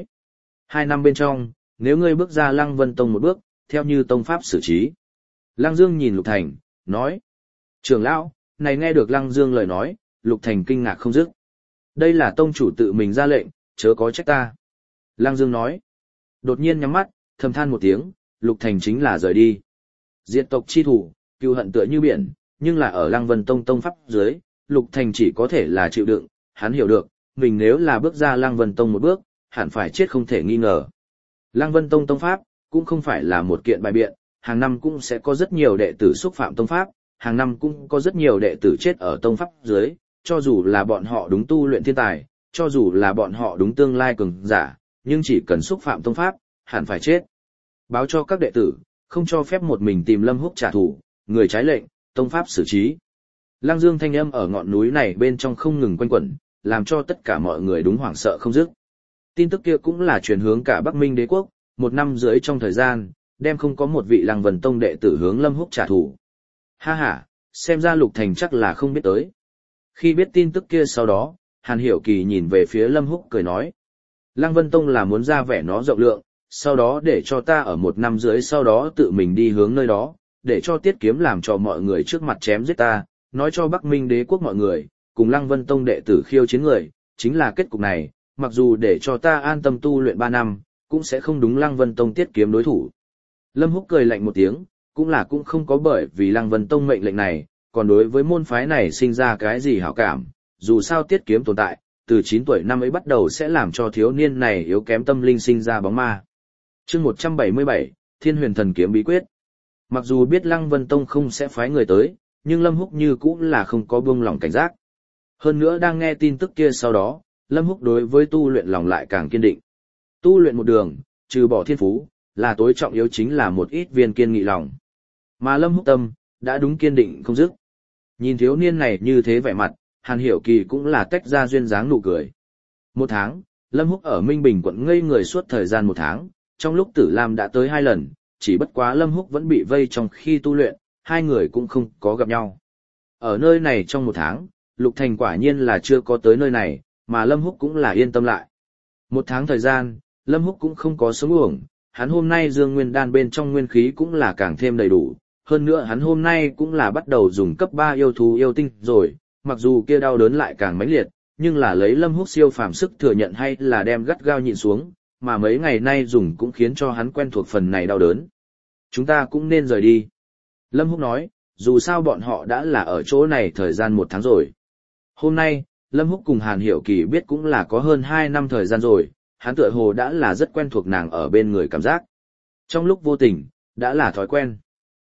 2 năm bên trong, nếu ngươi bước ra Lăng Vân Tông một bước, theo như tông pháp xử trí. Lăng Dương nhìn Lục Thành, nói, trưởng lão, này nghe được Lăng Dương lời nói, Lục Thành kinh ngạc không dứt. Đây là tông chủ tự mình ra lệnh, chớ có trách ta. Lăng Dương nói, đột nhiên nhắm mắt, thầm than một tiếng, Lục Thành chính là rời đi. Diệt tộc chi thủ, cừu hận tựa như biển, nhưng là ở Lăng Vân Tông tông pháp dưới, Lục Thành chỉ có thể là chịu đựng, hắn hiểu được, mình nếu là bước ra Lăng Vân Tông một bước, hẳn phải chết không thể nghi ngờ. Lăng Vân Tông tông pháp, cũng không phải là một kiện bài biện, hàng năm cũng sẽ có rất nhiều đệ tử xúc phạm tông pháp, hàng năm cũng có rất nhiều đệ tử chết ở tông pháp dưới, cho dù là bọn họ đúng tu luyện thiên tài, cho dù là bọn họ đúng tương lai cường giả, nhưng chỉ cần xúc phạm tông pháp, hẳn phải chết. Báo cho các đệ tử, không cho phép một mình tìm Lâm Húc trả thù, người trái lệnh, tông pháp xử trí. Lăng Dương thanh âm ở ngọn núi này bên trong không ngừng quanh quẩn, làm cho tất cả mọi người đúng hoảng sợ không dứt. Tin tức kia cũng là truyền hướng cả Bắc Minh Đế quốc, 1 năm rưỡi trong thời gian, đem không có một vị Lăng Vân Tông đệ tử hướng Lâm Húc trả thù. Ha ha, xem ra Lục Thành chắc là không biết tới. Khi biết tin tức kia sau đó, Hàn Hiểu Kỳ nhìn về phía Lâm Húc cười nói. Lăng Vân Tông là muốn ra vẻ nó rộng lượng, sau đó để cho ta ở 1 năm rưỡi sau đó tự mình đi hướng nơi đó, để cho Tiết Kiếm làm cho mọi người trước mặt chém giết ta, nói cho Bắc Minh Đế quốc mọi người, cùng Lăng Vân Tông đệ tử khiêu chiến người, chính là kết cục này, mặc dù để cho ta an tâm tu luyện 3 năm, cũng sẽ không đúng Lăng Vân Tông Tiết Kiếm đối thủ. Lâm Húc cười lạnh một tiếng, cũng không có bởi vì Lăng Vân Tông mệnh lệnh này, còn đối với môn phái này sinh ra cái gì hảo cảm, dù sao Tiết Kiếm tồn tại, từ 9 tuổi năm ấy bắt đầu sẽ làm cho thiếu niên này yếu kém tâm linh sinh ra bóng ma. Chương 177, Thiên Huyền Thần Kiếm bí quyết. Mặc dù biết Lăng Vân Tông không sẽ phái người tới, nhưng Lâm Húc như cũng là không có buông lỏng cảnh giác. Hơn nữa đang nghe tin tức kia sau đó, Lâm Húc đối với tu luyện lòng lại càng kiên định. Tu luyện một đường, trừ bỏ thiên phú, là tối trọng yếu chính là một ít viên kiên nghị lòng. Mà Lâm Húc tâm, đã đúng kiên định không dứt. Nhìn thiếu niên này như thế vẻ mặt, Hàn Hiểu Kỳ cũng là tách ra duyên dáng nụ cười. 1 tháng, Lâm Húc ở Minh Bình quận ngây người suốt thời gian 1 tháng, trong lúc Tử Lam đã tới 2 lần, chỉ bất quá Lâm Húc vẫn bị vây trong khi tu luyện, 2 người cũng không có gặp nhau. Ở nơi này trong 1 tháng, Lục Thành quả nhiên là chưa có tới nơi này, mà Lâm Húc cũng là yên tâm lại. 1 tháng thời gian, Lâm Húc cũng không có sống uổng, hắn hôm nay Dương Nguyên Đan bên trong nguyên khí cũng là càng thêm đầy đủ, hơn nữa hắn hôm nay cũng là bắt đầu dùng cấp 3 yêu thú yêu tinh rồi, mặc dù kia đau đớn lại càng mãnh liệt, nhưng là lấy Lâm Húc siêu phàm sức thừa nhận hay là đem gắt gao nhịn xuống, mà mấy ngày nay dùng cũng khiến cho hắn quen thuộc phần này đau đớn. Chúng ta cũng nên rời đi. Lâm Húc nói, dù sao bọn họ đã là ở chỗ này thời gian 1 tháng rồi. Hôm nay, Lâm Húc cùng Hàn Hiểu Kỳ biết cũng là có hơn 2 năm thời gian rồi, hắn tựa hồ đã là rất quen thuộc nàng ở bên người cảm giác. Trong lúc vô tình, đã là thói quen.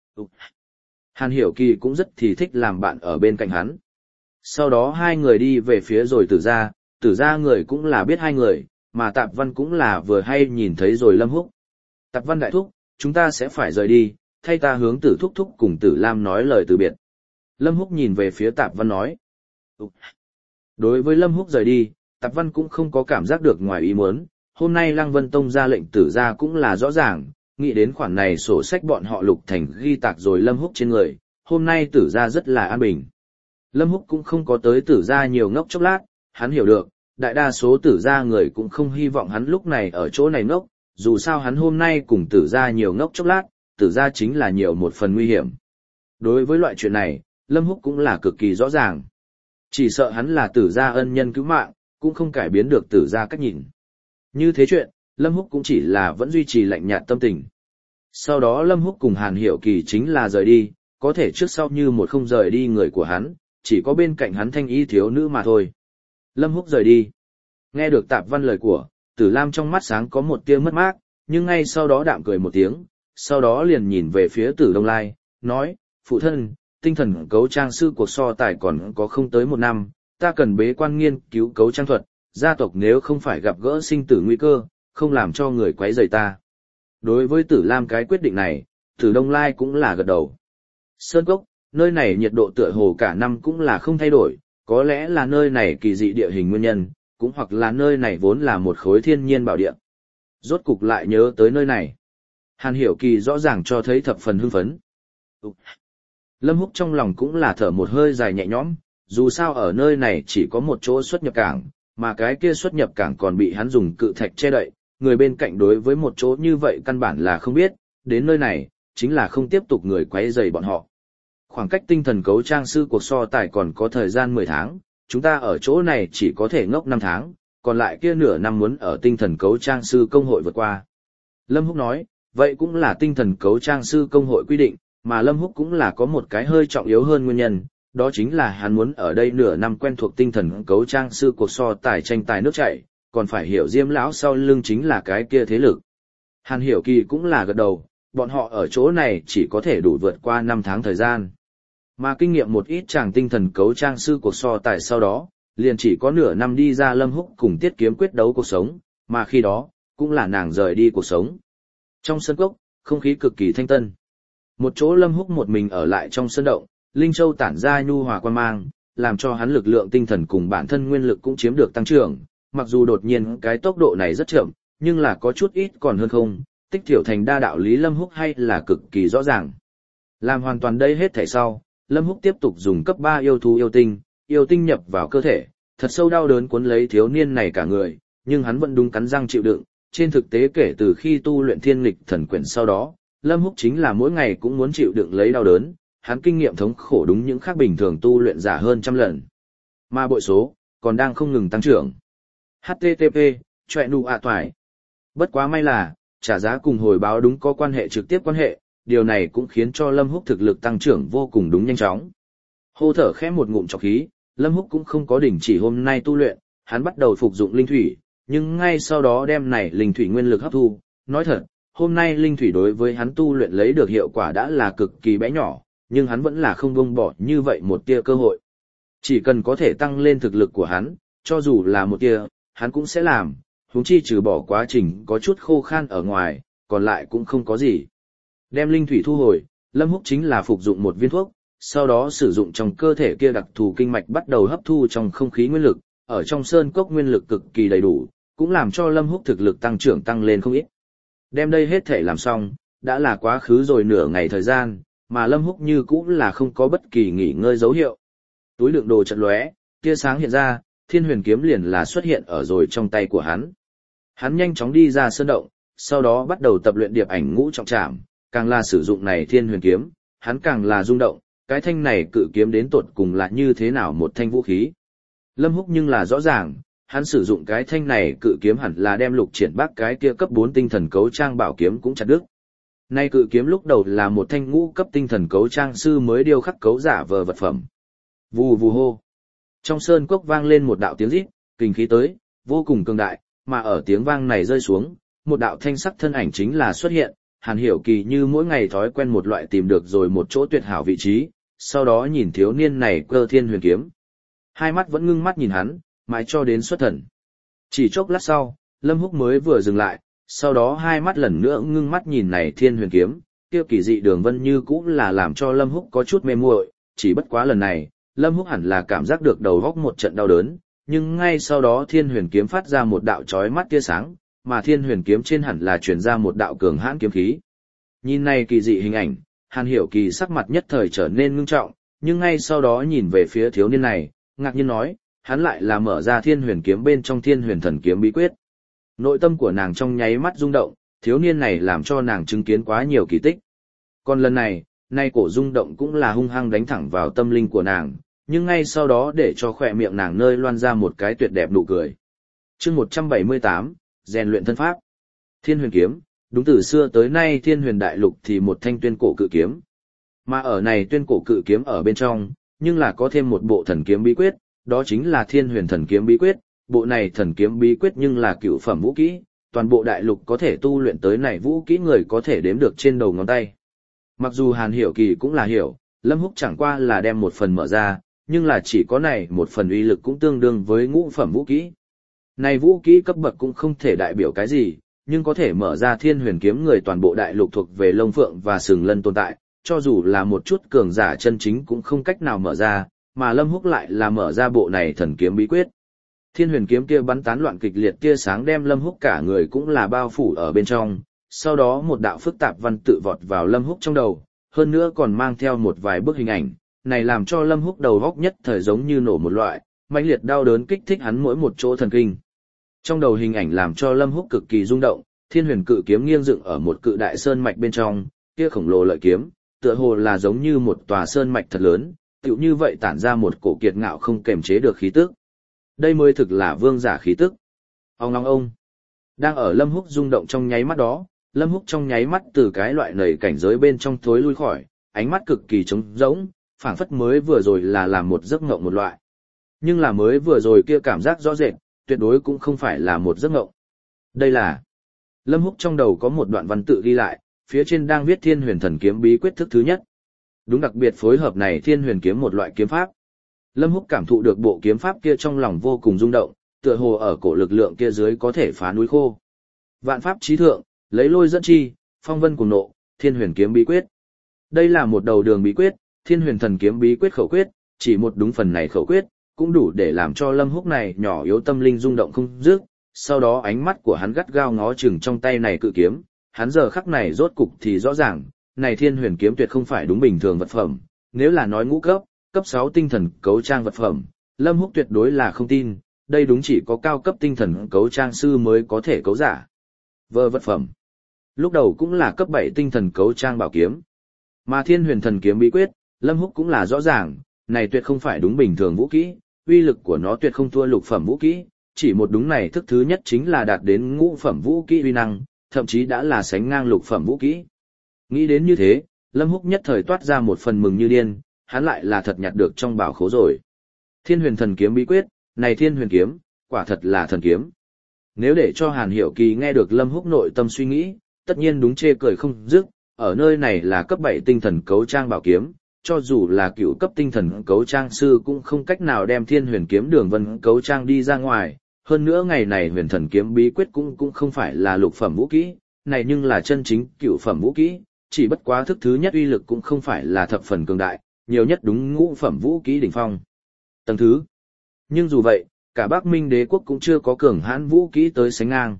Hàn Hiểu Kỳ cũng rất thì thích làm bạn ở bên cạnh hắn. Sau đó 2 người đi về phía rồi Tử gia người cũng là biết 2 người, mà Tạp Văn cũng là vừa hay nhìn thấy rồi Lâm Húc. Tạp Văn đại thúc, chúng ta sẽ phải rời đi, thay ta hướng Tử thúc thúc cùng Tử Lam nói lời từ biệt. Lâm Húc nhìn về phía Tạp Văn nói. Đối với Lâm Húc rời đi, Tạp Văn cũng không có cảm giác được ngoài ý muốn, hôm nay Lăng Vân Tông ra lệnh Tử gia cũng là rõ ràng, nghĩ đến khoản này sổ sách bọn họ Lục Thành ghi tạc rồi Lâm Húc trên người, hôm nay Tử gia rất là an bình. Lâm Húc cũng không có tới Tử gia nhiều ngốc chốc lát, hắn hiểu được, Đại đa số tử gia người cũng không hy vọng hắn lúc này ở chỗ này ngốc, dù sao hắn hôm nay cùng tử gia nhiều ngốc chốc lát, tử gia chính là nhiều một phần nguy hiểm. Đối với loại chuyện này, Lâm Húc cũng là cực kỳ rõ ràng. Chỉ sợ hắn là tử gia ân nhân cứu mạng, cũng không cải biến được tử gia cách nhìn. Như thế chuyện, Lâm Húc cũng chỉ là vẫn duy trì lạnh nhạt tâm tình. Sau đó Lâm Húc cùng Hàn Hiểu Kỳ chính là rời đi, có thể trước sau như một không rời đi người của hắn, chỉ có bên cạnh hắn thanh y thiếu nữ mà thôi. Lâm Húc rời đi. Nghe được Tạp Văn lời của, Tử Lam trong mắt sáng có một tia mất mát, nhưng ngay sau đó đạm cười một tiếng, sau đó liền nhìn về phía Tử Đông Lai, nói, phụ thân, tinh thần cấu trang sư cuộc so tài còn có không tới 1 năm, ta cần bế quan nghiên cứu cấu trang thuật, gia tộc nếu không phải gặp gỡ sinh tử nguy cơ, không làm cho người quấy rầy ta. Đối với Tử Lam cái quyết định này, Tử Đông Lai cũng là gật đầu. Sơn Cốc, nơi này nhiệt độ tựa hồ cả năm cũng là không thay đổi, có lẽ là nơi này kỳ dị địa hình nguyên nhân, cũng hoặc là nơi này vốn là một khối thiên nhiên bảo địa. Rốt cục lại nhớ tới nơi này. Hàn Hiểu Kỳ rõ ràng cho thấy thập phần hưng phấn. Lâm Húc trong lòng cũng là thở một hơi dài nhẹ nhõm, dù sao ở nơi này chỉ có một chỗ xuất nhập cảng, mà cái kia xuất nhập cảng còn bị hắn dùng cự thạch che đậy, người bên cạnh đối với một chỗ như vậy căn bản là không biết, đến nơi này, chính là không tiếp tục người quấy rầy bọn họ. Khoảng cách tinh thần cấu trang sư cuộc so tài còn có thời gian 10 tháng, chúng ta ở chỗ này chỉ có thể ngốc 5 tháng, còn lại kia nửa năm muốn ở tinh thần cấu trang sư công hội vượt qua. Lâm Húc nói, vậy cũng là tinh thần cấu trang sư công hội quy định, mà Lâm Húc cũng là có một cái hơi trọng yếu hơn nguyên nhân, đó chính là hắn muốn ở đây nửa năm quen thuộc tinh thần cấu trang sư cuộc so tài tranh tài nước chảy, còn phải hiểu Diêm lão sau lưng chính là cái kia thế lực. Hàn Hiểu Kỳ cũng là gật đầu, bọn họ ở chỗ này chỉ có thể đủ vượt qua 5 tháng thời gian. Mà kinh nghiệm một ít chàng tinh thần cấu trang sư cuộc so tài sau đó, liền chỉ có nửa năm đi ra Lâm Húc cùng Tiết Kiếm quyết đấu cuộc sống, mà khi đó, cũng là nàng rời đi cuộc sống. Trong sân cốc, không khí cực kỳ thanh tân. Một chỗ Lâm Húc một mình ở lại trong sân động, Linh Châu tản ra nhu hòa quang mang, làm cho hắn lực lượng tinh thần cùng bản thân nguyên lực cũng chiếm được tăng trưởng, mặc dù đột nhiên cái tốc độ này rất chậm, nhưng là có chút ít còn hơn không, tích thiểu thành đa đạo lý Lâm Húc hay là cực kỳ rõ ràng. Làm hoàn toàn đây hết thảy sau, Lâm Húc tiếp tục dùng cấp 3 yêu thú yêu tinh nhập vào cơ thể, thật sâu đau đớn cuốn lấy thiếu niên này cả người, nhưng hắn vẫn đúng cắn răng chịu đựng, trên thực tế kể từ khi tu luyện Thiên Nghịch Thần Quyển sau đó, Lâm Húc chính là mỗi ngày cũng muốn chịu đựng lấy đau đớn, hắn kinh nghiệm thống khổ đúng những khác bình thường tu luyện giả hơn trăm lần. Mà bội số còn đang không ngừng tăng trưởng. HTTP, chọe nụ ạ toài. Bất quá may là, trả giá cùng hồi báo đúng có quan hệ trực tiếp quan hệ, điều này cũng khiến cho Lâm Húc thực lực tăng trưởng vô cùng đúng nhanh chóng. Hô thở khẽ một ngụm trọc khí, Lâm Húc cũng không có đình chỉ hôm nay tu luyện, hắn bắt đầu phục dụng linh thủy, nhưng ngay sau đó đem này linh thủy nguyên lực hấp thu. Nói thật, hôm nay linh thủy đối với hắn tu luyện lấy được hiệu quả đã là cực kỳ bé nhỏ, nhưng hắn vẫn là không buông bỏ như vậy một tia cơ hội. Chỉ cần có thể tăng lên thực lực của hắn, cho dù là một tia, hắn cũng sẽ làm, huống chi trừ bỏ quá trình có chút khô khan ở ngoài, còn lại cũng không có gì. Đem linh thủy thu hồi, Lâm Húc chính là phục dụng một viên thuốc, sau đó sử dụng trong cơ thể kia đặc thù kinh mạch bắt đầu hấp thu trong không khí nguyên lực, ở trong sơn cốc nguyên lực cực kỳ đầy đủ, cũng làm cho Lâm Húc thực lực tăng trưởng tăng lên không ít. Đem đây hết thể làm xong, đã là quá khứ rồi nửa ngày thời gian, mà Lâm Húc như cũng là không có bất kỳ nghỉ ngơi dấu hiệu. Túi đựng đồ chợt lóe, tia sáng hiện ra, Thiên Huyền kiếm liền là xuất hiện ở rồi trong tay của hắn. Hắn nhanh chóng đi ra sơn động, sau đó bắt đầu tập luyện điệp ảnh ngũ trọng trảm, càng là sử dụng này Thiên Huyền kiếm, hắn càng là rung động, cái thanh này cự kiếm đến tột cùng là như thế nào một thanh vũ khí. Lâm Húc nhưng là rõ ràng, hắn sử dụng cái thanh này cự kiếm hẳn là đem Lục Triển Bắc cái kia cấp 4 tinh thần cấu trang bảo kiếm cũng chặt đứt. Nay cự kiếm lúc đầu là một thanh ngũ cấp tinh thần cấu trang sư mới điêu khắc cấu giả vờ vật phẩm. Vù vù hô. Trong sơn cốc vang lên một đạo tiếng rít, kinh khí tới, vô cùng cường đại, mà ở tiếng vang này rơi xuống, một đạo thanh sắc thân ảnh chính là xuất hiện, Hàn Hiểu Kỳ như mỗi ngày thói quen một loại tìm được rồi một chỗ tuyệt hảo vị trí, sau đó nhìn thiếu niên này cơ Thiên Huyền kiếm. Hai mắt vẫn ngưng mắt nhìn hắn, mãi cho đến xuất thần. Chỉ chốc lát sau, Lâm Húc mới vừa dừng lại, sau đó hai mắt lần nữa ngưng mắt nhìn này Thiên Huyền kiếm, kia kỳ dị đường vân như cũng là làm cho Lâm Húc có chút mê muội, chỉ bất quá lần này, Lâm Húc hẳn là cảm giác được đầu óc một trận đau đớn, nhưng ngay sau đó Thiên Huyền kiếm phát ra một đạo chói mắt tia sáng, mà Thiên Huyền kiếm trên hẳn là truyền ra một đạo cường hãn kiếm khí. Nhìn này kỳ dị hình ảnh, Hàn Hiểu Kỳ sắc mặt nhất thời trở nên ngưng trọng, nhưng ngay sau đó nhìn về phía thiếu niên này, ngạc nhiên nói, hắn lại là mở ra thiên huyền kiếm bên trong thiên huyền thần kiếm bí quyết. Nội tâm của nàng trong nháy mắt rung động, thiếu niên này làm cho nàng chứng kiến quá nhiều kỳ tích. Còn lần này, nay cổ rung động cũng là hung hăng đánh thẳng vào tâm linh của nàng, nhưng ngay sau đó để cho khỏe miệng nàng nơi loan ra một cái tuyệt đẹp nụ cười. Chương 178, rèn luyện thân pháp. Thiên huyền kiếm, đúng từ xưa tới nay thiên huyền đại lục thì một thanh tuyên cổ cự kiếm. Mà ở này tuyên cổ cự kiếm ở bên trong, nhưng là có thêm một bộ thần kiếm bí quyết, đó chính là thiên huyền thần kiếm bí quyết. Bộ này thần kiếm bí quyết nhưng là cựu phẩm vũ kỹ, toàn bộ đại lục có thể tu luyện tới này vũ kỹ người có thể đếm được trên đầu ngón tay. Mặc dù Hàn Hiểu Kỳ cũng là hiểu, Lâm Húc chẳng qua là đem một phần mở ra, nhưng là chỉ có này một phần uy lực cũng tương đương với ngũ phẩm vũ kỹ. Này vũ kỹ cấp bậc cũng không thể đại biểu cái gì, nhưng có thể mở ra thiên huyền kiếm người toàn bộ đại lục thuộc về Long Phượng và Sừng Lân tồn tại, cho dù là một chút cường giả chân chính cũng không cách nào mở ra, mà Lâm Húc lại là mở ra bộ này thần kiếm bí quyết. Thiên huyền kiếm kia bắn tán loạn kịch liệt tia sáng đem Lâm Húc cả người cũng là bao phủ ở bên trong, sau đó một đạo phức tạp văn tự vọt vào Lâm Húc trong đầu, hơn nữa còn mang theo một vài bức hình ảnh, này làm cho Lâm Húc đầu góc nhất thời giống như nổ một loại, mãnh liệt đau đớn kích thích hắn mỗi một chỗ thần kinh. Trong đầu hình ảnh làm cho Lâm Húc cực kỳ rung động, thiên huyền cự kiếm nghiêng dựng ở một cự đại sơn mạch bên trong, kia khổng lồ lợi kiếm, tựa hồ là giống như một tòa sơn mạch thật lớn, tựu như vậy tản ra một cổ kiệt ngạo không kềm chế được khí tức. Đây mới thực là vương giả khí tức. Ông. Đang ở Lâm Húc rung động trong nháy mắt đó, Lâm Húc trong nháy mắt từ cái loại nầy cảnh giới bên trong thối lui khỏi, ánh mắt cực kỳ trống rỗng, phảng phất mới vừa rồi là làm một giấc ngộng một loại. Nhưng là mới vừa rồi kia cảm giác rõ rệt, tuyệt đối cũng không phải là một giấc ngộng. Đây là... Lâm Húc trong đầu có một đoạn văn tự ghi lại, phía trên đang viết thiên huyền thần kiếm bí quyết thức thứ nhất. Đúng đặc biệt phối hợp này thiên huyền kiếm một loại kiếm pháp. Lâm Húc cảm thụ được bộ kiếm pháp kia trong lòng vô cùng rung động, tựa hồ ở cổ lực lượng kia dưới có thể phá núi khô. Vạn pháp chí thượng, lấy lôi dẫn chi, phong vân cùng nộ, thiên huyền kiếm bí quyết. Đây là một đầu đường bí quyết, thiên huyền thần kiếm bí quyết khẩu quyết, chỉ một đúng phần này khẩu quyết, cũng đủ để làm cho Lâm Húc này nhỏ yếu tâm linh rung động không dứt. Sau đó ánh mắt của hắn gắt gao ngó chừng trong tay này cự kiếm, hắn giờ khắc này rốt cục thì rõ ràng, này thiên huyền kiếm tuyệt không phải đúng bình thường vật phẩm, nếu là nói ngũ cấp 6 tinh thần cấu trang vật phẩm, Lâm Húc tuyệt đối là không tin, đây đúng chỉ có cao cấp tinh thần cấu trang sư mới có thể cấu giả. Vơ vật phẩm. Lúc đầu cũng là cấp 7 tinh thần cấu trang bảo kiếm. Mà thiên huyền thần kiếm bí quyết, Lâm Húc cũng là rõ ràng, này tuyệt không phải đúng bình thường vũ kỹ, uy lực của nó tuyệt không thua lục phẩm vũ kỹ, chỉ một đúng này thức thứ nhất chính là đạt đến ngũ phẩm vũ kỹ uy năng, thậm chí đã là sánh ngang lục phẩm vũ kỹ. Nghĩ đến như thế, Lâm Húc nhất thời toát ra một phần mừng như điên, hắn lại là thật nhặt được trong bảo khố rồi. Thiên huyền thần kiếm bí quyết, này thiên huyền kiếm, quả thật là thần kiếm. Nếu để cho Hàn Hiểu Kỳ nghe được Lâm Húc nội tâm suy nghĩ, tất nhiên đúng chê cười không dứt, ở nơi này là cấp 7 tinh thần cấu trang bảo kiếm, cho dù là cựu cấp tinh thần cấu trang sư cũng không cách nào đem thiên huyền kiếm đường vân cấu trang đi ra ngoài. Hơn nữa ngày này huyền thần kiếm bí quyết cũng không phải là lục phẩm vũ kỹ, này nhưng là chân chính cựu phẩm vũ kỹ, chỉ bất quá thức thứ nhất uy lực cũng không phải là thập phần cường đại, nhiều nhất đúng ngũ phẩm vũ kỹ đỉnh phong. Tầng thứ. Nhưng dù vậy, cả Bắc Minh Đế quốc cũng chưa có cường hãn vũ kỹ tới sánh ngang.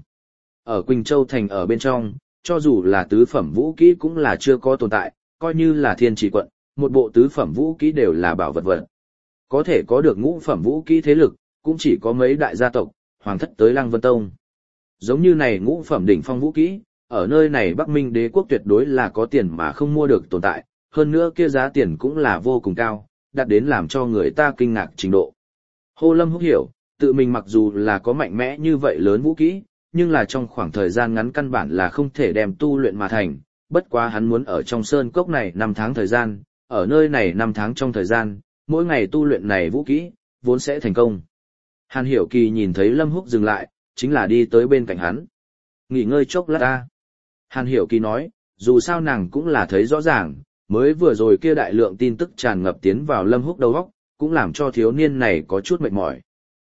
Ở Quỳnh Châu thành ở bên trong, cho dù là tứ phẩm vũ kỹ cũng là chưa có tồn tại, coi như là Thiên Trì quận, một bộ tứ phẩm vũ kỹ đều là bảo vật vật. Có thể có được ngũ phẩm vũ kỹ thế lực, cũng chỉ có mấy đại gia tộc, hoàng thất tới Lăng Vân Tông. Giống như này ngũ phẩm đỉnh phong vũ kỹ, ở nơi này Bắc Minh Đế quốc tuyệt đối là có tiền mà không mua được tồn tại, hơn nữa kia giá tiền cũng là vô cùng cao, đạt đến làm cho người ta kinh ngạc trình độ. Hồ Lâm Húc hiểu, tự mình mặc dù là có mạnh mẽ như vậy lớn vũ kỹ, nhưng là trong khoảng thời gian ngắn căn bản là không thể đem tu luyện mà thành, bất quá hắn muốn ở trong sơn cốc này 5 tháng thời gian, ở nơi này 5 tháng trong thời gian, mỗi ngày tu luyện này vũ kỹ, vốn sẽ thành công. Hàn Hiểu Kỳ nhìn thấy Lâm Húc dừng lại, chính là đi tới bên cạnh hắn. Nghỉ ngơi chốc lát ta. Hàn Hiểu Kỳ nói, dù sao nàng cũng là thấy rõ ràng, mới vừa rồi kia đại lượng tin tức tràn ngập tiến vào Lâm Húc đầu óc, cũng làm cho thiếu niên này có chút mệt mỏi.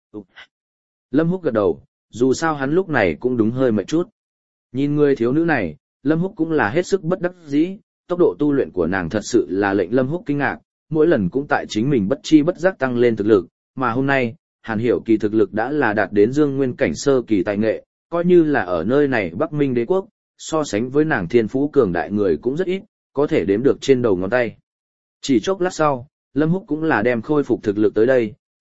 Lâm Húc gật đầu, dù sao hắn lúc này cũng đúng hơi mệt chút. Nhìn người thiếu nữ này, Lâm Húc cũng là hết sức bất đắc dĩ, tốc độ tu luyện của nàng thật sự là lệnh Lâm Húc kinh ngạc, mỗi lần cũng tại chính mình bất chi bất giác tăng lên thực lực, mà hôm nay, Hàn Hiểu Kỳ thực lực đã là đạt đến Dương Nguyên cảnh sơ kỳ tài nghệ, coi như là ở nơi này Bắc Minh Đế quốc, so sánh với nàng thiên phú cường đại người cũng rất ít, có thể đếm được trên đầu ngón tay. Chỉ chốc lát sau, Lâm Húc cũng là đem khôi phục thực lực tới đây,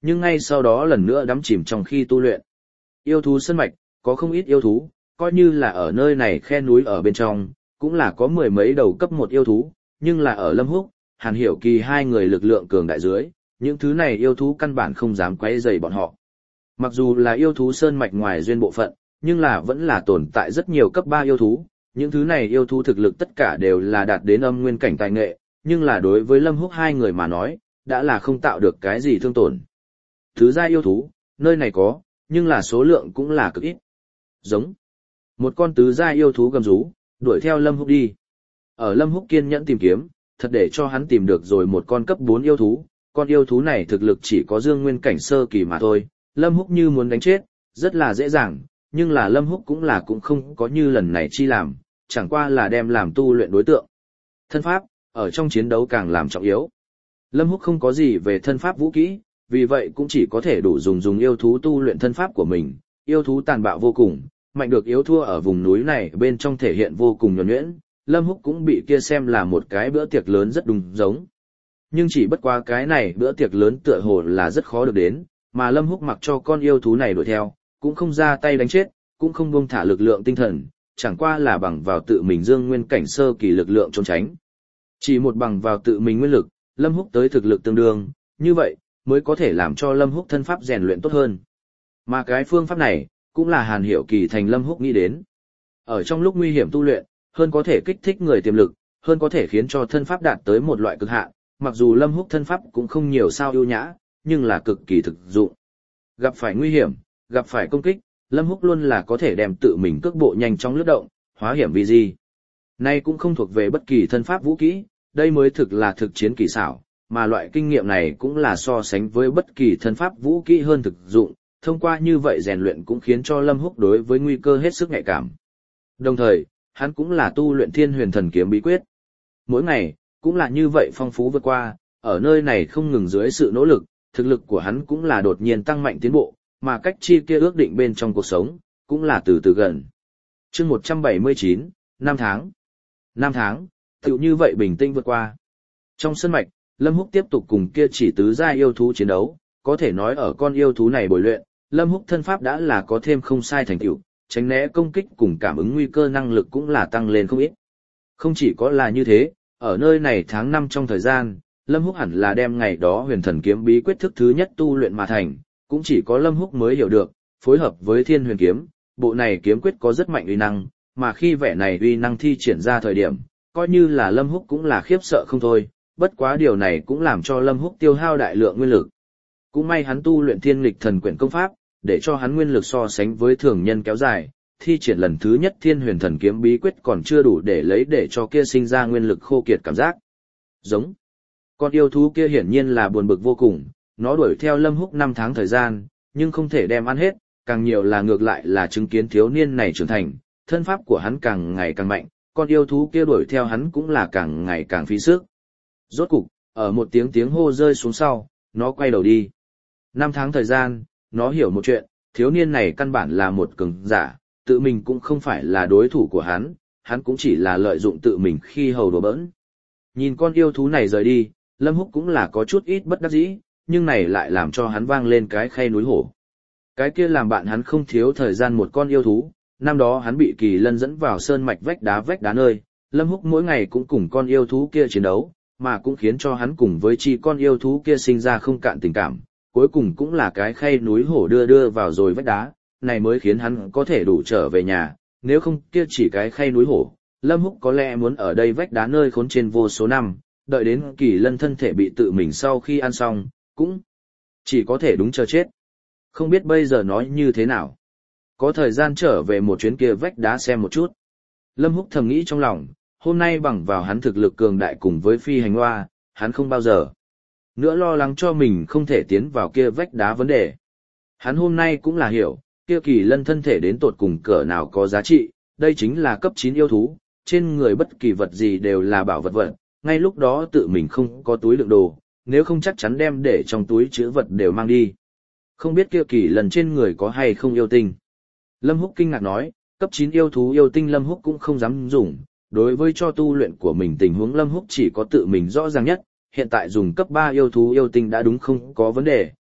nhưng ngay sau đó lần nữa đắm chìm trong khi tu luyện. Yêu thú sơn mạch, có không ít yêu thú, coi như là ở nơi này khe núi ở bên trong, cũng là có mười mấy đầu cấp 1 yêu thú, nhưng là ở Lâm Húc, Hàn Hiểu Kỳ hai người lực lượng cường đại dưới, những thứ này yêu thú căn bản không dám quấy rầy bọn họ. Mặc dù là yêu thú sơn mạch ngoài duyên bộ phận, nhưng là vẫn là tồn tại rất nhiều cấp 3 yêu thú, những thứ này yêu thú thực lực tất cả đều là đạt đến âm nguyên cảnh tài nghệ, nhưng là đối với Lâm Húc hai người mà nói, đã là không tạo được cái gì thương tổn. Thứ gia yêu thú, nơi này có, nhưng là số lượng cũng là cực ít. Giống. Một con tứ gia yêu thú gầm rú, đuổi theo Lâm Húc đi. Ở Lâm Húc kiên nhẫn tìm kiếm, thật để cho hắn tìm được rồi một con cấp 4 yêu thú, con yêu thú này thực lực chỉ có dương nguyên cảnh sơ kỳ mà thôi, Lâm Húc như muốn đánh chết, rất là dễ dàng, nhưng là Lâm Húc cũng không có như lần này chi làm, chẳng qua là đem làm tu luyện đối tượng. Thân pháp, ở trong chiến đấu càng làm trọng yếu. Lâm Húc không có gì về thân pháp vũ kỹ, vì vậy cũng chỉ có thể đủ dùng yêu thú tu luyện thân pháp của mình, yêu thú tàn bạo vô cùng, mạnh được yếu thua ở vùng núi này bên trong thể hiện vô cùng nhuần nhuyễn, Lâm Húc cũng bị kia xem là một cái bữa tiệc lớn rất đúng giống. Nhưng chỉ bất quá cái này bữa tiệc lớn tựa hồ là rất khó được đến, mà Lâm Húc mặc cho con yêu thú này đuổi theo, cũng không ra tay đánh chết, cũng không buông thả lực lượng tinh thần, chẳng qua là bằng vào tự mình dương nguyên cảnh sơ kỳ lực lượng trốn tránh. Chỉ một bằng vào tự mình nguyên lực, Lâm Húc tới thực lực tương đương, như vậy mới có thể làm cho Lâm Húc thân pháp rèn luyện tốt hơn. Mà cái phương pháp này, cũng là Hàn Hiểu Kỳ thành Lâm Húc nghĩ đến. Ở trong lúc nguy hiểm tu luyện, hơn có thể kích thích người tiềm lực, hơn có thể khiến cho thân pháp đạt tới một loại cực hạn, mặc dù Lâm Húc thân pháp cũng không nhiều sao ưu nhã, nhưng là cực kỳ thực dụng. Gặp phải nguy hiểm, gặp phải công kích, Lâm Húc luôn là có thể đem tự mình cước bộ nhanh chóng lướt động, hóa hiểm vì gì. Nay cũng không thuộc về bất kỳ thân pháp vũ kỹ, đây mới thực là thực chiến kỳ xảo, mà loại kinh nghiệm này cũng là so sánh với bất kỳ thân pháp vũ kỹ hơn thực dụng, thông qua như vậy rèn luyện cũng khiến cho Lâm Húc đối với nguy cơ hết sức nhạy cảm. Đồng thời, hắn cũng là tu luyện Thiên Huyền Thần Kiếm bí quyết. Mỗi ngày, cũng là như vậy phong phú vượt qua, ở nơi này không ngừng dưới sự nỗ lực, thực lực của hắn cũng là đột nhiên tăng mạnh tiến bộ, mà cách chi kia ước định bên trong cuộc sống, cũng là từ từ gần. Chương 179, 5 tháng. 5 tháng, tựu như vậy bình tĩnh vượt qua. Trong sân mạch, Lâm Húc tiếp tục cùng kia chỉ tứ gia yêu thú chiến đấu, có thể nói ở con yêu thú này bồi luyện, Lâm Húc thân pháp đã là có thêm không sai thành tựu, tránh né công kích cùng cảm ứng nguy cơ năng lực cũng là tăng lên không ít. Không chỉ có là như thế, ở nơi này tháng 5 trong thời gian, Lâm Húc hẳn là đem ngày đó Huyền Thần Kiếm bí quyết thức thứ nhất tu luyện mà thành, cũng chỉ có Lâm Húc mới hiểu được, phối hợp với Thiên Huyền Kiếm, bộ này kiếm quyết có rất mạnh uy năng, mà khi vẻ này uy năng thi triển ra thời điểm, coi như là Lâm Húc cũng là khiếp sợ không thôi, bất quá điều này cũng làm cho Lâm Húc tiêu hao đại lượng nguyên lực. Cũng may hắn tu luyện Thiên Nghịch Thần Quyển công pháp, để cho hắn nguyên lực so sánh với thường nhân kéo dài, thi triển lần thứ nhất Thiên Huyền Thần Kiếm bí quyết còn chưa đủ để lấy để cho kia sinh ra nguyên lực khô kiệt cảm giác. Giống. Con yêu thú kia hiển nhiên là buồn bực vô cùng, nó đuổi theo Lâm Húc 5 tháng thời gian, nhưng không thể đem ăn hết, càng nhiều là ngược lại là chứng kiến thiếu niên này trưởng thành, thân pháp của hắn càng ngày càng mạnh, con yêu thú kia đuổi theo hắn cũng là càng ngày càng phí sức. Rốt cục, ở một tiếng hô rơi xuống sau, nó quay đầu đi. 5 tháng thời gian, nó hiểu một chuyện, thiếu niên này căn bản là một cường giả, tự mình cũng không phải là đối thủ của hắn cũng chỉ là lợi dụng tự mình khi hầu đùa bỡn. Nhìn con yêu thú này rời đi, Lâm Húc cũng là có chút ít bất đắc dĩ, nhưng này lại làm cho hắn vang lên cái khay núi hổ. Cái kia làm bạn hắn không thiếu thời gian một con yêu thú, năm đó hắn bị Kỳ Lân dẫn vào sơn mạch vách đá nơi, Lâm Húc mỗi ngày cũng cùng con yêu thú kia chiến đấu, mà cũng khiến cho hắn cùng với chi con yêu thú kia sinh ra không cạn tình cảm, cuối cùng cũng là cái khay núi hổ đưa vào rồi vách đá, này mới khiến hắn có thể đủ trở về nhà, nếu không kia chỉ cái khay núi hổ, Lâm Húc có lẽ muốn ở đây vách đá nơi khốn trên vô số năm, đợi đến Kỳ Lân thân thể bị tự mình sau khi ăn xong, cũng chỉ có thể đúng chờ chết. Không biết bây giờ nói như thế nào. Có thời gian trở về một chuyến kia vách đá xem một chút. Lâm Húc thầm nghĩ trong lòng, hôm nay bằng vào hắn thực lực cường đại cùng với phi hành hoa, hắn không bao giờ nữa lo lắng cho mình không thể tiến vào kia vách đá vấn đề. Hắn hôm nay cũng là hiểu, kia Kỳ Lân thân thể đến tột cùng cỡ nào có giá trị, đây chính là cấp 9 yêu thú, trên người bất kỳ vật gì đều là bảo vật, ngay lúc đó tự mình không có túi đựng đồ, nếu không chắc chắn đem để trong túi chứa vật đều mang đi. Không biết kia Kỳ Lân trên người có hay không yêu tinh. Lâm Húc kinh ngạc nói, cấp 9 yêu thú yêu tinh Lâm Húc cũng không dám dùng, đối với cho tu luyện của mình tình huống Lâm Húc chỉ có tự mình rõ ràng nhất, hiện tại dùng cấp 3 yêu thú yêu tinh đã đúng không có vấn đề,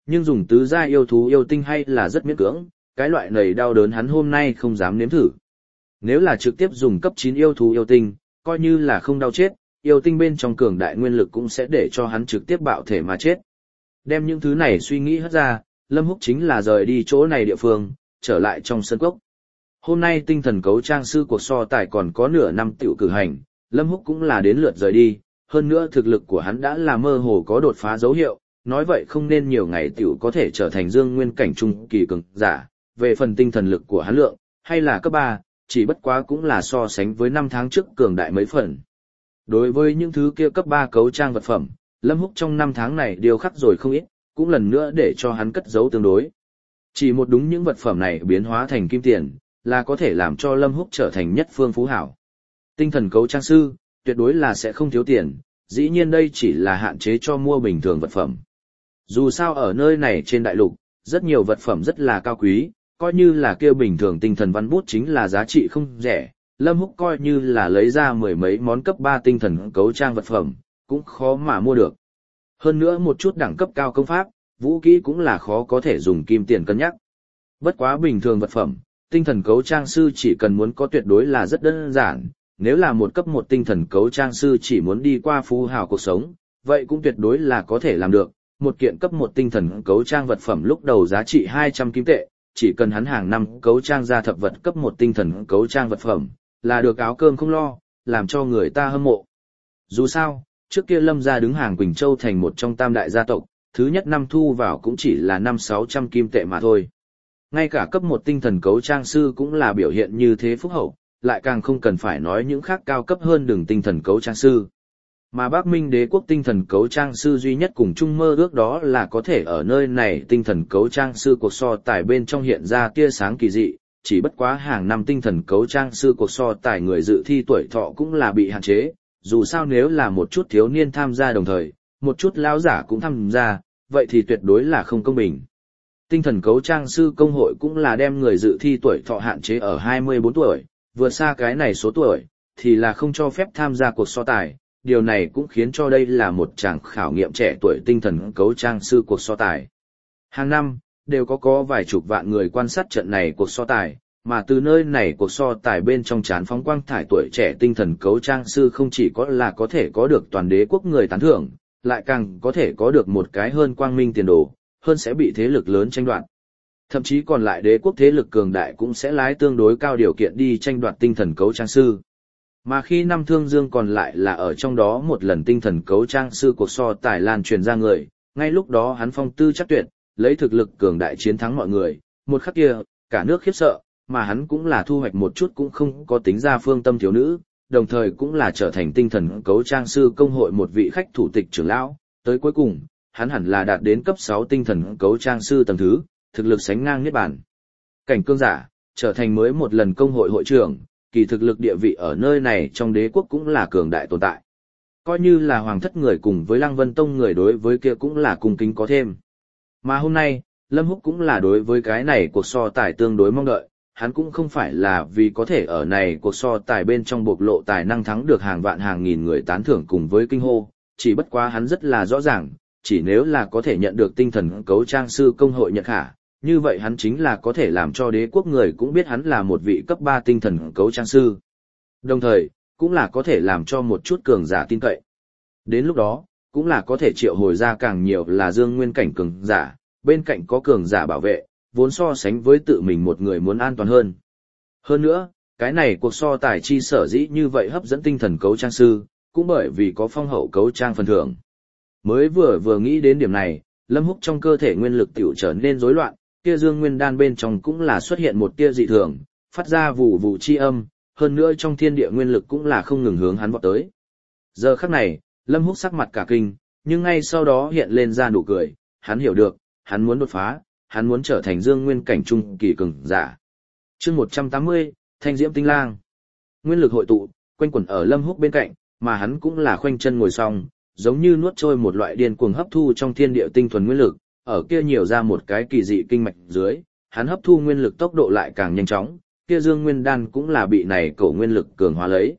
nhưng dùng tứ giai yêu thú yêu tinh hay là rất miễn cưỡng, cái loại này đau đớn hắn hôm nay không dám nếm thử. Nếu là trực tiếp dùng cấp 9 yêu thú yêu tinh, coi như là không đau chết, yêu tinh bên trong cường đại nguyên lực cũng sẽ để cho hắn trực tiếp bạo thể mà chết. Đem những thứ này suy nghĩ hất ra, Lâm Húc chính là rời đi chỗ này địa phương, trở lại trong sân cốc. Hôm nay tinh thần cấu trang sư cuộc so tài còn có nửa năm tiểu cử hành, Lâm Húc cũng là đến lượt rời đi, hơn nữa thực lực của hắn đã là mơ hồ có đột phá dấu hiệu, nói vậy không nên nhiều ngày tiểu có thể trở thành dương nguyên cảnh trung kỳ cường giả, về phần tinh thần lực của hắn lượng, hay là cấp 3, chỉ bất quá cũng là so sánh với 5 tháng trước cường đại mấy phần. Đối với những thứ kia cấp 3 cấu trang vật phẩm, Lâm Húc trong 5 tháng này điều khắc rồi không ít, cũng lần nữa để cho hắn cất giấu tương đối. Chỉ một đúng những vật phẩm này biến hóa thành kim tiền, là có thể làm cho Lâm Húc trở thành nhất phương phú hảo. Tinh thần cấu trang sư, tuyệt đối là sẽ không thiếu tiền, dĩ nhiên đây chỉ là hạn chế cho mua bình thường vật phẩm. Dù sao ở nơi này trên đại lục, rất nhiều vật phẩm rất là cao quý, coi như là kêu bình thường tinh thần văn bút chính là giá trị không rẻ, Lâm Húc coi như là lấy ra mười mấy món cấp 3 tinh thần cấu trang vật phẩm, cũng khó mà mua được. Hơn nữa một chút đẳng cấp cao công pháp, vũ kỹ cũng là khó có thể dùng kim tiền cân nhắc. Bất quá bình thường vật phẩm, tinh thần cấu trang sư chỉ cần muốn có tuyệt đối là rất đơn giản, nếu là một cấp 1 tinh thần cấu trang sư chỉ muốn đi qua phú hào cuộc sống, vậy cũng tuyệt đối là có thể làm được. Một kiện cấp 1 tinh thần cấu trang vật phẩm lúc đầu giá trị 200 kim tệ, chỉ cần hắn hàng năm cấu trang ra thập vật cấp 1 tinh thần cấu trang vật phẩm, là được áo cơm không lo, làm cho người ta hâm mộ. Dù sao, trước kia Lâm gia đứng hàng Quỳnh Châu thành một trong tam đại gia tộc, thứ nhất năm thu vào cũng chỉ là 500-600 kim tệ mà thôi. Ngay cả cấp 1 tinh thần cấu trang sư cũng là biểu hiện như thế phúc hậu, lại càng không cần phải nói những khác cao cấp hơn đường tinh thần cấu trang sư. Mà Bắc Minh Đế quốc tinh thần cấu trang sư duy nhất cùng chung mơ ước đó là có thể ở nơi này tinh thần cấu trang sư cuộc so tài bên trong hiện ra tia sáng kỳ dị, chỉ bất quá hàng năm tinh thần cấu trang sư cuộc so tài người dự thi tuổi thọ cũng là bị hạn chế, dù sao nếu là một chút thiếu niên tham gia đồng thời, một chút lão giả cũng tham gia, vậy thì tuyệt đối là không công bình. Tinh thần cấu trang sư công hội cũng là đem người dự thi tuổi thọ hạn chế ở 24 tuổi, vượt xa cái này số tuổi, thì là không cho phép tham gia cuộc so tài. Điều này cũng khiến cho đây là một tràng khảo nghiệm trẻ tuổi tinh thần cấu trang sư cuộc so tài. Hàng năm, đều có vài chục vạn người quan sát trận này cuộc so tài, mà từ nơi này cuộc so tài bên trong chán phóng quang thải tuổi trẻ tinh thần cấu trang sư không chỉ có là có thể có được toàn đế quốc người tán thưởng, lại càng có thể có được một cái hơn quang minh tiền đồ, hơn sẽ bị thế lực lớn tranh đoạt. Thậm chí còn lại đế quốc thế lực cường đại cũng sẽ lái tương đối cao điều kiện đi tranh đoạt tinh thần cấu trang sư. Mà khi năm Thương Dương còn lại là ở trong đó một lần tinh thần cấu trang sư cuộc so tài lan truyền ra người, ngay lúc đó hắn phong tư chắc tuyệt, lấy thực lực cường đại chiến thắng mọi người, một khắc kia, cả nước khiếp sợ, mà hắn cũng là thu hoạch một chút cũng không có tính ra phương tâm thiếu nữ, đồng thời cũng là trở thành tinh thần cấu trang sư công hội một vị khách thủ tịch trưởng lão, tới cuối cùng, hắn hẳn là đạt đến cấp 6 tinh thần cấu trang sư tầng thứ, thực lực sánh ngang niết bàn. Cảnh cương giả, trở thành mới một lần công hội hội trưởng, kỳ thực lực địa vị ở nơi này trong đế quốc cũng là cường đại tồn tại. Coi như là hoàng thất người cùng với Lăng Vân Tông người đối với kia cũng là cung kính có thêm. Mà hôm nay, Lâm Húc cũng là đối với cái này cuộc so tài tương đối mong đợi, hắn cũng không phải là vì có thể ở này cuộc so tài bên trong bộc lộ tài năng thắng được hàng vạn hàng nghìn người tán thưởng cùng với kinh hô, chỉ bất quá hắn rất là rõ ràng, chỉ nếu là có thể nhận được tinh thần cấu trang sư công hội nhận khả, như vậy hắn chính là có thể làm cho đế quốc người cũng biết hắn là một vị cấp 3 tinh thần cấu trang sư. Đồng thời, cũng là có thể làm cho một chút cường giả tin cậy. Đến lúc đó, cũng là có thể triệu hồi ra càng nhiều là dương nguyên cảnh cường giả, bên cạnh có cường giả bảo vệ, vốn so sánh với tự mình một người muốn an toàn hơn. Hơn nữa, cái này cuộc so tài chi sở dĩ như vậy hấp dẫn tinh thần cấu trang sư, cũng bởi vì có phong hậu cấu trang phần thưởng. Mới vừa nghĩ đến điểm này, Lâm Húc trong cơ thể nguyên lực tiểu trở nên rối loạn, kia dương nguyên đan bên trong cũng là xuất hiện một tia dị thường, phát ra vù vù chi âm, hơn nữa trong thiên địa nguyên lực cũng là không ngừng hướng hắn vọt tới. Giờ khắc này, Lâm Húc sắc mặt cả kinh, nhưng ngay sau đó hiện lên ra nụ cười, hắn hiểu được, hắn muốn đột phá, hắn muốn trở thành dương nguyên cảnh trung kỳ cường giả. Chương 180, Thanh Diễm Tinh Lang. Nguyên lực hội tụ, quanh quẩn ở Lâm Húc bên cạnh, mà hắn cũng là khoanh chân ngồi xong, giống như nuốt trôi một loại điên cuồng hấp thu trong thiên địa tinh thuần nguyên lực, ở kia nhiều ra một cái kỳ dị kinh mạch dưới, hắn hấp thu nguyên lực tốc độ lại càng nhanh chóng, kia dương nguyên đan cũng là bị này cổ nguyên lực cường hóa lấy.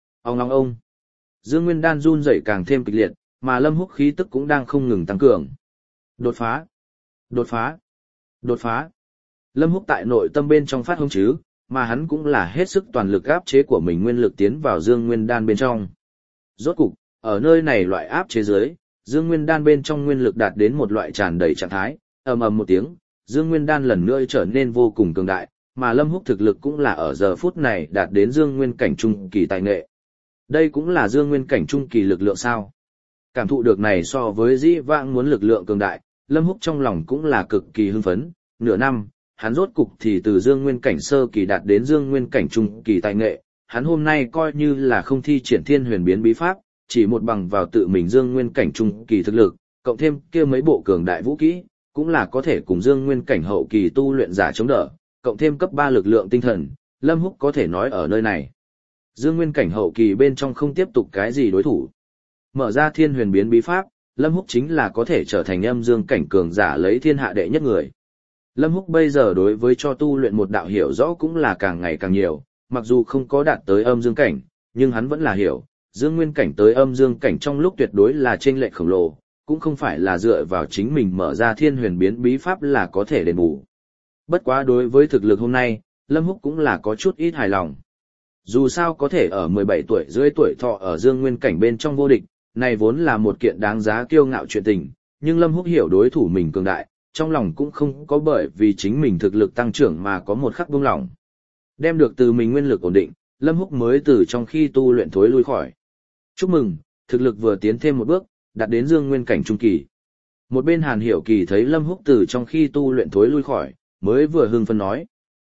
Ông. Dương nguyên đan run rẩy càng thêm kịch liệt, mà Lâm Húc khí tức cũng đang không ngừng tăng cường. Đột phá. Đột phá! Đột phá! Lâm Húc tại nội tâm bên trong phát hung chứ, mà hắn cũng là hết sức toàn lực áp chế của mình nguyên lực tiến vào Dương Nguyên Đan bên trong. Rốt cục, ở nơi này loại áp chế dưới, Dương Nguyên Đan bên trong nguyên lực đạt đến một loại tràn đầy trạng thái, ầm ầm một tiếng, Dương Nguyên Đan lần nữa trở nên vô cùng cường đại, mà Lâm Húc thực lực cũng là ở giờ phút này đạt đến Dương Nguyên cảnh trung kỳ tài nghệ. Đây cũng là Dương Nguyên cảnh trung kỳ lực lượng sao? Cảm thụ được này so với dĩ vãng muốn lực lượng cường đại, Lâm Húc trong lòng cũng là cực kỳ hưng phấn, nửa năm, hắn rốt cục thì từ Dương Nguyên cảnh sơ kỳ đạt đến Dương Nguyên cảnh trung kỳ tài nghệ, hắn hôm nay coi như là không thi triển Thiên Huyền biến bí pháp, chỉ một bằng vào tự mình Dương Nguyên cảnh trung kỳ thực lực, cộng thêm kia mấy bộ cường đại vũ kỹ, cũng là có thể cùng Dương Nguyên cảnh hậu kỳ tu luyện giả chống đỡ, cộng thêm cấp 3 lực lượng tinh thần, Lâm Húc có thể nói ở nơi này. Dương Nguyên cảnh hậu kỳ bên trong không tiếp tục cái gì đối thủ. Mở ra Thiên Huyền biến bí pháp, Lâm Húc chính là có thể trở thành âm dương cảnh cường giả lấy thiên hạ đệ nhất người. Lâm Húc bây giờ đối với cho tu luyện một đạo hiểu rõ cũng là càng ngày càng nhiều, mặc dù không có đạt tới âm dương cảnh, nhưng hắn vẫn là hiểu, Dương Nguyên cảnh tới âm dương cảnh trong lúc tuyệt đối là chênh lệch khổng lồ, cũng không phải là dựa vào chính mình mở ra Thiên Huyền biến bí pháp là có thể đền bù. Bất quá đối với thực lực hôm nay, Lâm Húc cũng là có chút ít hài lòng. Dù sao có thể ở 17 tuổi rưỡi tuổi thọ ở Dương Nguyên cảnh bên trong vô địch, này vốn là một kiện đáng giá kiêu ngạo chuyện tình, nhưng Lâm Húc hiểu đối thủ mình cường đại, trong lòng cũng không có bởi vì chính mình thực lực tăng trưởng mà có một khắc buông lỏng. Đem được từ mình nguyên lực ổn định, Lâm Húc mới từ trong khi tu luyện thối lui khỏi. Chúc mừng, thực lực vừa tiến thêm một bước, đạt đến Dương Nguyên cảnh trung kỳ. Một bên Hàn Hiểu Kỳ thấy Lâm Húc từ trong khi tu luyện thối lui khỏi, mới vừa hưng phấn nói: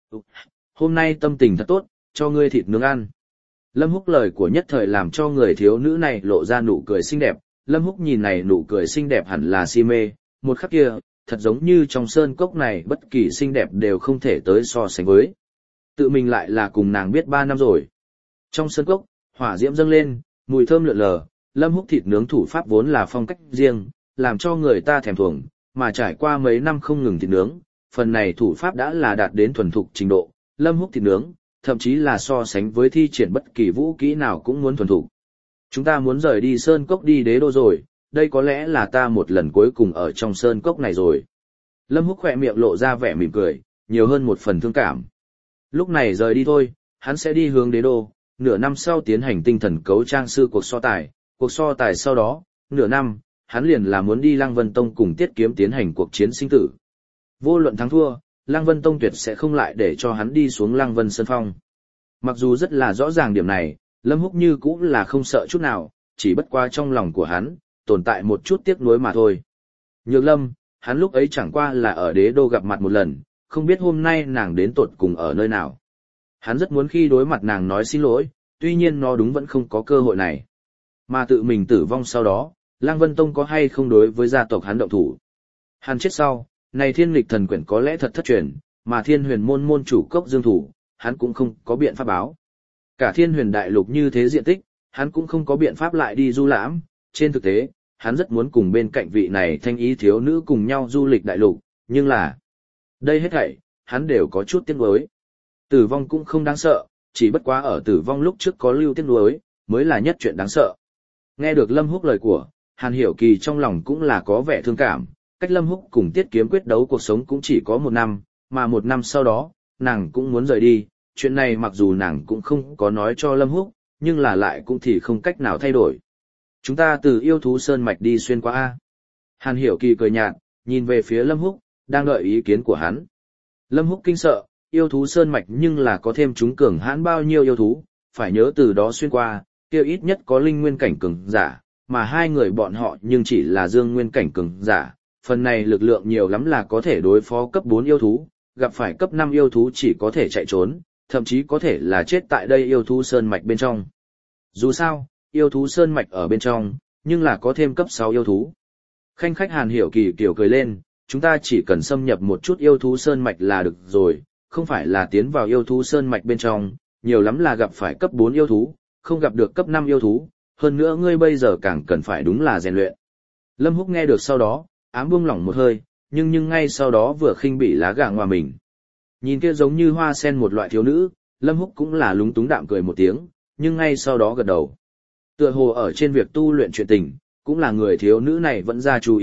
"Hôm nay tâm tình thật tốt, cho ngươi thịt nướng ăn." Lâm Húc lời của nhất thời làm cho người thiếu nữ này lộ ra nụ cười xinh đẹp, Lâm Húc nhìn này nụ cười xinh đẹp hẳn là si mê, một khắc kia, thật giống như trong sơn cốc này bất kỳ xinh đẹp đều không thể tới so sánh với. Tự mình lại là cùng nàng biết 3 năm rồi. Trong sơn cốc, hỏa diễm dâng lên, mùi thơm lượn lờ, Lâm Húc thịt nướng thủ pháp vốn là phong cách riêng, làm cho người ta thèm thuồng, mà trải qua mấy năm không ngừng thịt nướng, phần này thủ pháp đã là đạt đến thuần thục trình độ, Lâm Húc thịt nướng, thậm chí là so sánh với thi triển bất kỳ vũ kỹ nào cũng muốn thuần thục. Chúng ta muốn rời đi sơn cốc đi đế đô rồi, đây có lẽ là ta một lần cuối cùng ở trong sơn cốc này rồi. Lâm Húc khỏe miệng lộ ra vẻ mỉm cười, nhiều hơn một phần thương cảm. Lúc này rời đi thôi, hắn sẽ đi hướng đế đô, nửa năm sau tiến hành tinh thần cấu trang sư cuộc so tài sau đó, nửa năm, hắn liền là muốn đi Lăng Vân Tông cùng Tiết Kiếm tiến hành cuộc chiến sinh tử. Vô luận thắng thua, Lăng Vân Tông tuyệt sẽ không lại để cho hắn đi xuống Lăng Vân Sơn Phong. Mặc dù rất là rõ ràng điểm này, Lâm Húc như cũng là không sợ chút nào, chỉ bất qua trong lòng của hắn, tồn tại một chút tiếc nuối mà thôi. Nhược Lâm, hắn lúc ấy chẳng qua là ở đế đô gặp mặt một lần, không biết hôm nay nàng đến tột cùng ở nơi nào. Hắn rất muốn khi đối mặt nàng nói xin lỗi, tuy nhiên nó đúng vẫn không có cơ hội này. Mà tự mình tử vong sau đó, Lăng Vân Tông có hay không đối với gia tộc hắn động thủ. Hắn chết sau, này thiên nghịch thần quyển có lẽ thật thất truyền, mà thiên huyền môn môn chủ cốc dương thủ, hắn cũng không có biện pháp báo. Cả thiên huyền đại lục như thế diện tích, hắn cũng không có biện pháp lại đi du lãm, trên thực tế, hắn rất muốn cùng bên cạnh vị này thanh ý thiếu nữ cùng nhau du lịch đại lục, nhưng là, đây hết thảy, hắn đều có chút tiếc nuối. Tử vong cũng không đáng sợ, chỉ bất quá ở tử vong lúc trước có lưu tiếc nuối, mới là nhất chuyện đáng sợ. Nghe được Lâm Húc lời của, Hàn Hiểu Kỳ trong lòng cũng là có vẻ thương cảm, cách Lâm Húc cùng Tiết Kiếm quyết đấu cuộc sống cũng chỉ có 1 năm, mà 1 năm sau đó, nàng cũng muốn rời đi, chuyện này mặc dù nàng cũng không có nói cho Lâm Húc, nhưng là lại cũng thì không cách nào thay đổi. Chúng ta từ yêu thú sơn mạch đi xuyên qua A. Hàn Hiểu Kỳ cười nhạt, nhìn về phía Lâm Húc, đang đợi ý kiến của hắn. Lâm Húc kinh sợ, yêu thú sơn mạch nhưng là có thêm chúng cường hãn bao nhiêu yêu thú, phải nhớ từ đó xuyên qua, kia ít nhất có linh nguyên cảnh cường giả, mà hai người bọn họ nhưng chỉ là dương nguyên cảnh cường giả, phần này lực lượng nhiều lắm là có thể đối phó cấp 4 yêu thú, gặp phải cấp 5 yêu thú chỉ có thể chạy trốn, thậm chí có thể là chết tại đây yêu thú sơn mạch bên trong. Dù sao, yêu thú sơn mạch ở bên trong, nhưng là có thêm cấp 6 yêu thú. Khanh khách Hàn Hiểu Kỳ kiểu cười lên, chúng ta chỉ cần xâm nhập một chút yêu thú sơn mạch là được rồi, không phải là tiến vào yêu thú sơn mạch bên trong, nhiều lắm là gặp phải cấp 4 yêu thú, không gặp được cấp 5 yêu thú, hơn nữa ngươi bây giờ càng cần phải đúng là rèn luyện. Lâm Húc nghe được sau đó, ám buông lỏng một hơi, nhưng ngay sau đó vừa khinh bỉ lá gà ngoà mình. Nhìn kia giống như hoa sen một loại thiếu nữ, Lâm Húc cũng là lúng túng đạm cười một tiếng, nhưng ngay sau đó gật đầu. Tựa hồ ở trên việc tu luyện chuyện tình, cũng là người thiếu nữ này vẫn ra chú ý,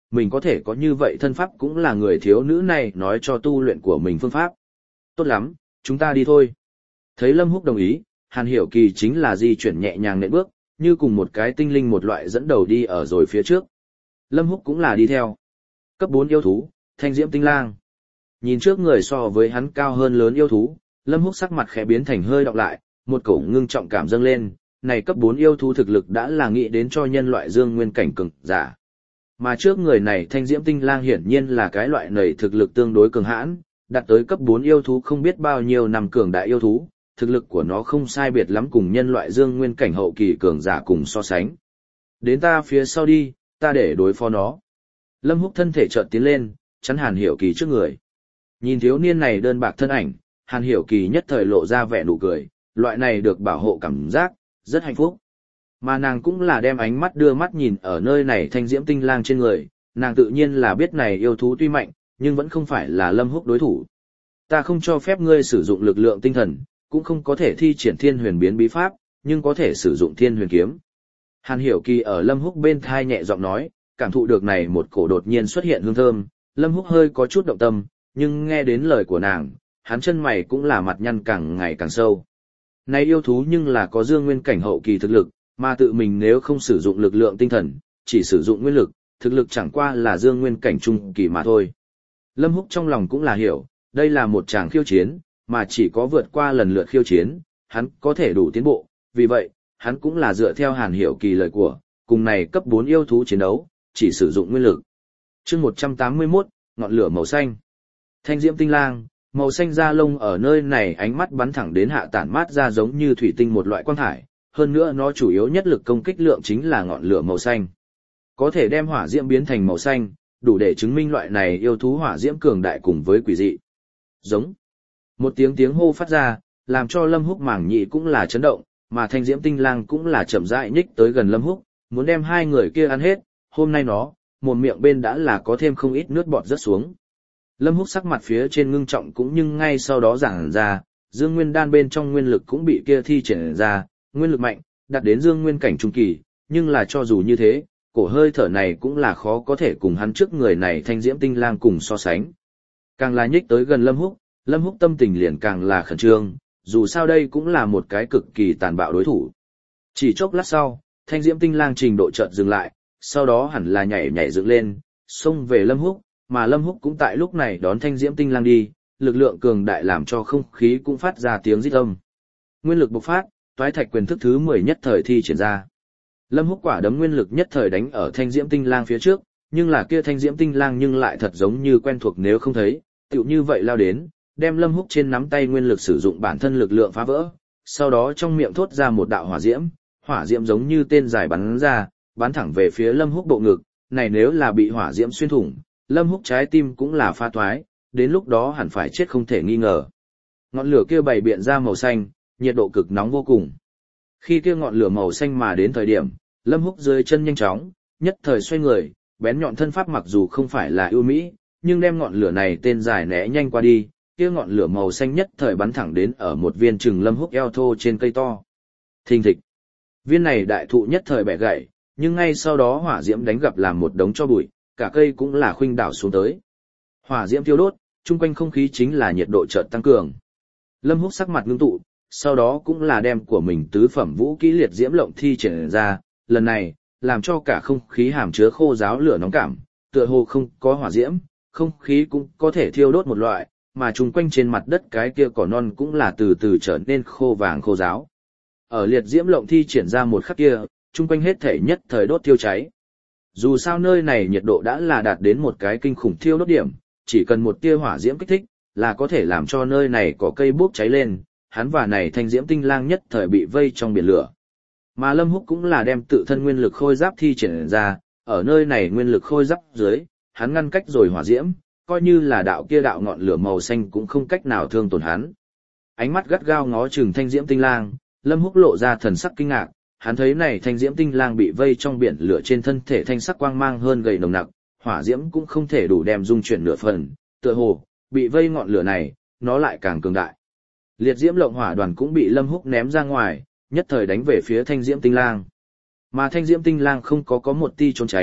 mình có thể có như vậy thân pháp cũng là người thiếu nữ này nói cho tu luyện của mình phương pháp. Tốt lắm, chúng ta đi thôi. Thấy Lâm Húc đồng ý, Hàn Hiểu Kỳ chính là di chuyển nhẹ nhàng nện bước, như cùng một cái tinh linh một loại dẫn đầu đi ở rồi phía trước. Lâm Húc cũng là đi theo. Cấp 4 yêu thú, Thanh Diễm Tinh Lang. Nhìn trước người so với hắn cao hơn lớn yêu thú, Lâm Húc sắc mặt khẽ biến thành hơi đọc lại, một cổ ngưng trọng cảm dâng lên, này cấp 4 yêu thú thực lực đã là nghĩ đến cho nhân loại dương nguyên cảnh cường giả. Mà trước người này Thanh Diễm Tinh Lang hiển nhiên là cái loại nầy thực lực tương đối cường hãn, đạt tới cấp 4 yêu thú không biết bao nhiêu năm cường đại yêu thú, thực lực của nó không sai biệt lắm cùng nhân loại dương nguyên cảnh hậu kỳ cường giả cùng so sánh. Đến ta phía sau đi, ta để đối phó nó. Lâm Húc thân thể chợt tiến lên, chắn Hàn Hiểu Kỳ trước người. Nhìn thiếu niên này đơn bạc thân ảnh, Hàn Hiểu Kỳ nhất thời lộ ra vẻ nụ cười, loại này được bảo hộ cảm giác, rất hạnh phúc. Mà nàng cũng là đem ánh mắt đưa mắt nhìn ở nơi này Thanh Diễm Tinh Lang trên người, nàng tự nhiên là biết này yêu thú tuy mạnh, nhưng vẫn không phải là Lâm Húc đối thủ. Ta không cho phép ngươi sử dụng lực lượng tinh thần, cũng không có thể thi triển Thiên Huyền biến bí pháp, nhưng có thể sử dụng Thiên Huyền kiếm. Hàn Hiểu Kỳ ở Lâm Húc bên thai nhẹ giọng nói, cảm thụ được này một cổ đột nhiên xuất hiện hương thơm, Lâm Húc hơi có chút động tâm, nhưng nghe đến lời của nàng, hắn chân mày cũng là mặt nhăn càng ngày càng sâu. Này yêu thú nhưng là có dương nguyên cảnh hậu kỳ thực lực, mà tự mình nếu không sử dụng lực lượng tinh thần, chỉ sử dụng nguyên lực, thực lực chẳng qua là dương nguyên cảnh trung kỳ mà thôi. Lâm Húc trong lòng cũng là hiểu, đây là một tràng khiêu chiến, mà chỉ có vượt qua lần lượt khiêu chiến, hắn có thể đủ tiến bộ, vì vậy, hắn cũng là dựa theo Hàn Hiểu Kỳ lời của, cùng này cấp 4 yêu thú chiến đấu, chỉ sử dụng nguyên lực. Chương 181, ngọn lửa màu xanh. Thanh Diễm Tinh Lang, màu xanh da lông ở nơi này ánh mắt bắn thẳng đến hạ tản mát ra giống như thủy tinh một loại quang thải, hơn nữa nó chủ yếu nhất lực công kích lượng chính là ngọn lửa màu xanh. Có thể đem hỏa diễm biến thành màu xanh, đủ để chứng minh loại này yêu thú hỏa diễm cường đại cùng với quỷ dị. Giống. Một tiếng hô phát ra, làm cho Lâm Húc mảng nhị cũng là chấn động, mà Thanh Diễm Tinh Lang cũng là chậm rãi nhích tới gần Lâm Húc, muốn đem hai người kia ăn hết, hôm nay nó, mồm miệng bên đã là có thêm không ít nước bọt rớt xuống. Lâm Húc sắc mặt phía trên ngưng trọng cũng nhưng ngay sau đó giảng ra, dương nguyên đan bên trong nguyên lực cũng bị kia thi triển ra, nguyên lực mạnh, đạt đến dương nguyên cảnh trung kỳ, nhưng là cho dù như thế, cổ hơi thở này cũng là khó có thể cùng hắn trước người này Thanh Diễm Tinh Lang cùng so sánh. Càng là nhích tới gần Lâm Húc tâm tình liền càng là khẩn trương, dù sao đây cũng là một cái cực kỳ tàn bạo đối thủ. Chỉ chốc lát sau, Thanh Diễm Tinh Lang trình độ chợt dừng lại, sau đó hẳn là nhảy dựng lên, xông về Lâm Húc, mà Lâm Húc cũng tại lúc này đón Thanh Diễm Tinh Lang đi, lực lượng cường đại làm cho không khí cũng phát ra tiếng rít âm. Nguyên lực bộc phát, Toái Thạch quyền thức thứ 10 nhất thời thi triển ra. Lâm Húc quả đấm nguyên lực nhất thời đánh ở Thanh Diễm Tinh Lang phía trước, nhưng là kia Thanh Diễm Tinh Lang nhưng lại thật giống như quen thuộc nếu không thấy, tựu như vậy lao đến, đem Lâm Húc trên nắm tay nguyên lực sử dụng bản thân lực lượng phá vỡ, sau đó trong miệng thốt ra một đạo hỏa diễm giống như tên dài bắn ra, bắn thẳng về phía Lâm Húc bộ ngực, này nếu là bị hỏa diễm xuyên thủng, Lâm Húc trái tim cũng là phá toái, đến lúc đó hẳn phải chết không thể nghi ngờ. Ngọn lửa kia bày biện ra màu xanh, nhiệt độ cực nóng vô cùng. Khi kia ngọn lửa màu xanh mà đến thời điểm, Lâm Húc dưới chân nhanh chóng, nhất thời xoay người, bén nhọn thân pháp mặc dù không phải là ưu mỹ, nhưng đem ngọn lửa này tên dài né nhanh qua đi, kia ngọn lửa màu xanh nhất thời bắn thẳng đến ở một viên chừng Lâm Húc eo thô trên cây to. Thình thịch. Viên này đại thụ nhất thời bẻ gãy, nhưng ngay sau đó hỏa diễm đánh gặp làm một đống cho bụi, cả cây cũng là khuynh đảo xuống tới. Hỏa diễm thiêu đốt, chung quanh không khí chính là nhiệt độ chợt tăng cường. Lâm Húc sắc mặt ngưng tụ, sau đó cũng là đem của mình tứ phẩm vũ kỹ liệt diễm lộng thi triển ra, lần này, làm cho cả không khí hàm chứa khô ráo lửa nóng cảm, tựa hồ không có hỏa diễm, không khí cũng có thể thiêu đốt một loại, mà chung quanh trên mặt đất cái kia cỏ non cũng là từ từ trở nên khô vàng khô ráo. Ở liệt diễm lộng thi triển ra một khắc kia, chung quanh hết thể nhất thời đốt thiêu cháy. Dù sao nơi này nhiệt độ đã là đạt đến một cái kinh khủng thiêu đốt điểm, chỉ cần một tia hỏa diễm kích thích, là có thể làm cho nơi này có cây bốc cháy lên, hắn và này Thanh Diễm Tinh Lang nhất thời bị vây trong biển lửa. Mà Lâm Húc cũng là đem tự thân nguyên lực khôi giáp thi triển ra, ở nơi này nguyên lực khôi giáp dưới, hắn ngăn cách rồi hỏa diễm, coi như là đạo kia đạo ngọn lửa màu xanh cũng không cách nào thương tổn hắn. Ánh mắt gắt gao ngó chừng Thanh Diễm Tinh Lang, Lâm Húc lộ ra thần sắc kinh ngạc, hắn thấy này Thanh Diễm Tinh Lang bị vây trong biển lửa trên thân thể thanh sắc quang mang hơn gầy nồng nặc, hỏa diễm cũng không thể đủ đem dung chuyển nửa phần, tựa hồ bị vây ngọn lửa này, nó lại càng cường đại. Liệt diễm lộng hỏa đoàn cũng bị Lâm Húc ném ra ngoài, nhất thời đánh về phía Thanh Diễm Tinh Lang. Mà Thanh Diễm Tinh Lang không có một ti trốn tránh,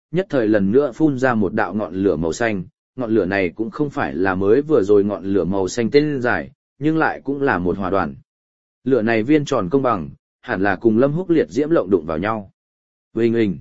nhất thời lần nữa phun ra một đạo ngọn lửa màu xanh, ngọn lửa này cũng không phải là mới vừa rồi ngọn lửa màu xanh tên dài, nhưng lại cũng là một hỏa đoàn. Lửa này viên tròn công bằng, hẳn là cùng Lâm Húc liệt diễm lộng đụng vào nhau. Huỳnh huỳnh.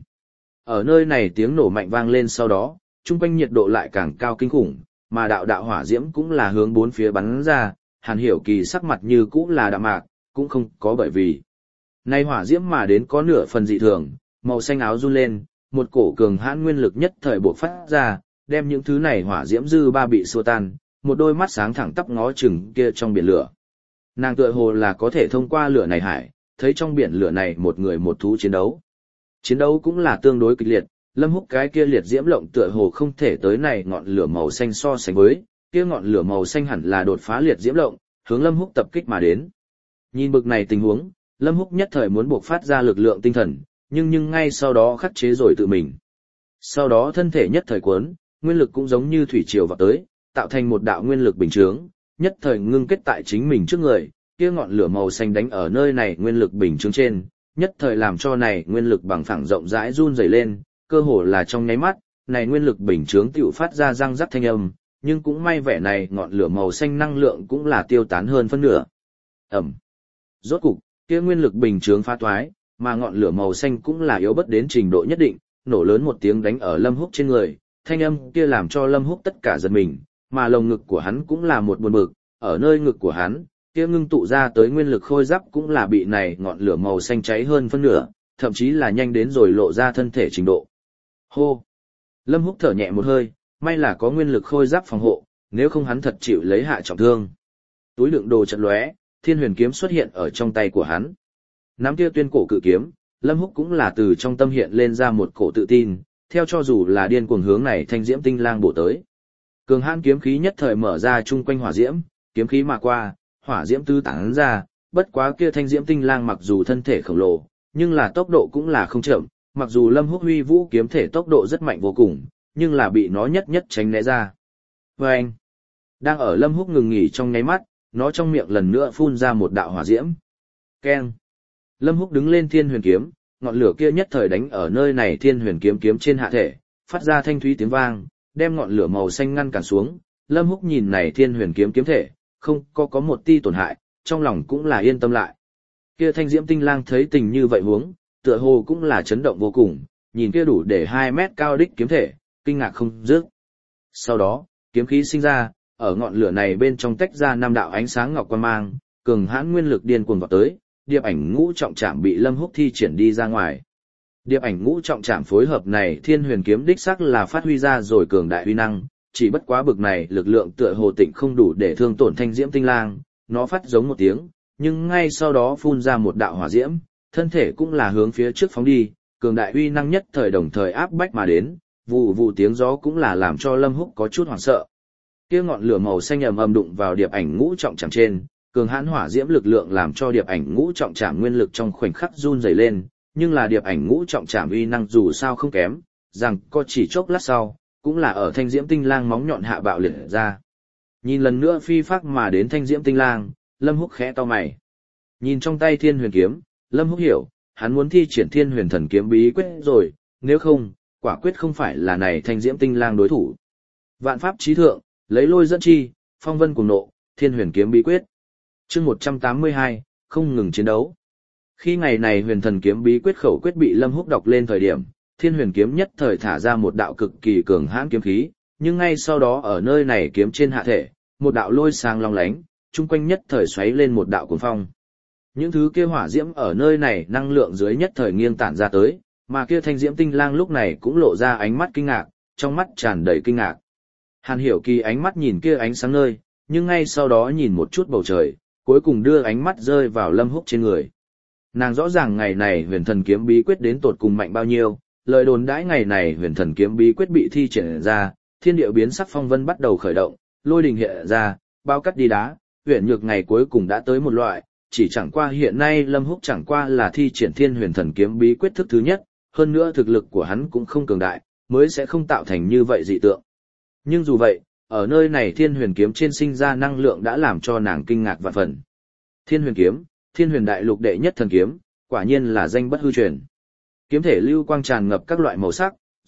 Ở nơi này tiếng nổ mạnh vang lên sau đó, chung quanh nhiệt độ lại càng cao kinh khủng, mà đạo đạo hỏa diễm cũng là hướng bốn phía bắn ra, Hàn Hiểu Kỳ sắc mặt như cũng là đạm mạc, cũng không có bởi vì. Nay hỏa diễm mà đến có nửa phần dị thường, màu xanh áo run lên, một cổ cường hãn nguyên lực nhất thời bộc phát ra, đem những thứ này hỏa diễm dư ba bị xua tan, một đôi mắt sáng thẳng tắp ngó chừng kia trong biển lửa. Nàng tựa hồ là có thể thông qua lửa này hải, thấy trong biển lửa này một người một thú chiến đấu. Chiến đấu cũng là tương đối kịch liệt, Lâm Húc cái kia liệt diễm lộng tựa hồ không thể tới này ngọn lửa màu xanh so sánh với, kia ngọn lửa màu xanh hẳn là đột phá liệt diễm lộng, hướng Lâm Húc tập kích mà đến. Nhìn bực này tình huống, Lâm Húc nhất thời muốn buộc phát ra lực lượng tinh thần, nhưng ngay sau đó khắc chế rồi tự mình. Sau đó thân thể nhất thời cuốn, nguyên lực cũng giống như thủy triều vào tới, tạo thành một đạo nguyên lực bình chướng, nhất thời ngưng kết tại chính mình trước người, kia ngọn lửa màu xanh đánh ở nơi này nguyên lực bình chướng trên, nhất thời làm cho này nguyên lực bằng phẳng rộng rãi run rẩy lên, cơ hồ là trong nháy mắt, này nguyên lực bình chướng tiểu phát ra răng rắc thanh âm, nhưng cũng may vẻ này ngọn lửa màu xanh năng lượng cũng là tiêu tán hơn phân nửa. Ẩm. Rốt cục, kia nguyên lực bình chướng phá toái, mà ngọn lửa màu xanh cũng là yếu bất đến trình độ nhất định, nổ lớn một tiếng đánh ở Lâm Húc trên người, thanh âm kia làm cho Lâm Húc tất cả giật mình, mà lồng ngực của hắn cũng là một buồn bực, ở nơi ngực của hắn, kia ngưng tụ ra tới nguyên lực khôi giáp cũng là bị này ngọn lửa màu xanh cháy hơn phân nửa, thậm chí là nhanh đến rồi lộ ra thân thể trình độ. Hô! Lâm Húc thở nhẹ một hơi, may là có nguyên lực khôi giáp phòng hộ, nếu không hắn thật chịu lấy hạ trọng thương. Túi đựng đồ chợt lóe, Thiên Huyền kiếm xuất hiện ở trong tay của hắn. Nắm kia tuyên cổ cự kiếm, Lâm Húc cũng là từ trong tâm hiện lên ra một cổ tự tin, theo cho dù là điên cuồng hướng này thanh diễm tinh lang bổ tới. Cường hãn kiếm khí nhất thời mở ra chung quanh hỏa diễm, kiếm khí mà qua, hỏa diễm tứ tán ra, bất quá kia thanh diễm tinh lang mặc dù thân thể khổng lồ, nhưng là tốc độ cũng là không chậm, mặc dù Lâm Húc huy vũ kiếm thể tốc độ rất mạnh vô cùng, nhưng là bị nó nhất tránh né ra. Vâng! Đang ở Lâm Húc ngừng nghỉ trong nháy mắt, nó trong miệng lần nữa phun ra một đạo hỏa diễm. Keng! Lâm Húc đứng lên Thiên Huyền kiếm, ngọn lửa kia nhất thời đánh ở nơi này Thiên Huyền kiếm kiếm trên hạ thể, phát ra thanh thúy tiếng vang, đem ngọn lửa màu xanh ngăn cản xuống. Lâm Húc nhìn này Thiên Huyền kiếm kiếm thể, không có một ti tổn hại, trong lòng cũng là yên tâm lại. Kia thanh diễm tinh lang thấy tình như vậy huống, tựa hồ cũng là chấn động vô cùng, nhìn kia đủ để 2 mét cao đích kiếm thể, kinh ngạc không dứt. Sau đó, kiếm khí sinh ra, ở ngọn lửa này bên trong tách ra 5 đạo ánh sáng ngọc quang mang, cường hãn nguyên lực điên cuồng vọt tới, điệp ảnh ngũ trọng trảm bị Lâm Húc thi triển đi ra ngoài. Điệp ảnh ngũ trọng trảm phối hợp này Thiên Huyền kiếm đích xác là phát huy ra rồi cường đại uy năng, chỉ bất quá bực này lực lượng tựa hồ tịnh không đủ để thương tổn thanh diễm tinh lang, nó phát giống một tiếng, nhưng ngay sau đó phun ra một đạo hỏa diễm, thân thể cũng là hướng phía trước phóng đi, cường đại uy năng nhất thời đồng thời áp bách mà đến, vụ vụ tiếng gió cũng là làm cho Lâm Húc có chút hoảng sợ. Kia ngọn lửa màu xanh ầm ầm đụng vào điệp ảnh ngũ trọng trảm trên, cường hãn hỏa diễm lực lượng làm cho điệp ảnh ngũ trọng trảm nguyên lực trong khoảnh khắc run rẩy lên, nhưng là điệp ảnh ngũ trọng trảm uy năng dù sao không kém, rằng có chỉ chốc lát sau, cũng là ở thanh diễm tinh lang móng nhọn hạ bạo liệt ra. Nhìn lần nữa phi phác mà đến thanh diễm tinh lang, Lâm Húc khẽ to mày. Nhìn trong tay Thiên Huyền kiếm, Lâm Húc hiểu, hắn muốn thi triển Thiên Huyền thần kiếm bí quyết rồi, nếu không, quả quyết không phải là này thanh diễm tinh lang đối thủ. Vạn pháp chí thượng, lấy lôi dẫn chi, phong vân cuồng nộ, Thiên Huyền kiếm bí quyết. Chương 182, không ngừng chiến đấu. Khi ngày này Huyền thần kiếm bí quyết khẩu quyết bị Lâm Húc đọc lên thời điểm, Thiên Huyền kiếm nhất thời thả ra một đạo cực kỳ cường hãn kiếm khí, nhưng ngay sau đó ở nơi này kiếm trên hạ thể, một đạo lôi sáng long lánh, chung quanh nhất thời xoáy lên một đạo cuồng phong. Những thứ kia hỏa diễm ở nơi này năng lượng dưới nhất thời nghiêng tản ra tới, mà kia thanh diễm tinh lang lúc này cũng lộ ra ánh mắt kinh ngạc, trong mắt tràn đầy kinh ngạc. Hàn Hiểu Kỳ ánh mắt nhìn kia ánh sáng nơi, nhưng ngay sau đó nhìn một chút bầu trời, cuối cùng đưa ánh mắt rơi vào Lâm Húc trên người. Nàng rõ ràng ngày này Huyền thần kiếm bí quyết đến tột cùng mạnh bao nhiêu, lời đồn đãi ngày này Huyền thần kiếm bí quyết bị thi triển ra, thiên địa biến sắc phong vân bắt đầu khởi động, lôi đình hiện ra, bao cắt đi đá, huyền nhược ngày cuối cùng đã tới một loại, chỉ chẳng qua hiện nay Lâm Húc chẳng qua là thi triển Thiên Huyền thần kiếm bí quyết thức thứ nhất, hơn nữa thực lực của hắn cũng không cường đại, mới sẽ không tạo thành như vậy dị tượng. Nhưng dù vậy, ở nơi này Thiên Huyền kiếm trên sinh ra năng lượng đã làm cho nàng kinh ngạc vạn phần. Thiên Huyền kiếm, Thiên Huyền đại lục đệ nhất thần kiếm, quả nhiên là danh bất hư truyền. Kiếm thể lưu quang tràn ngập các loại màu sắc,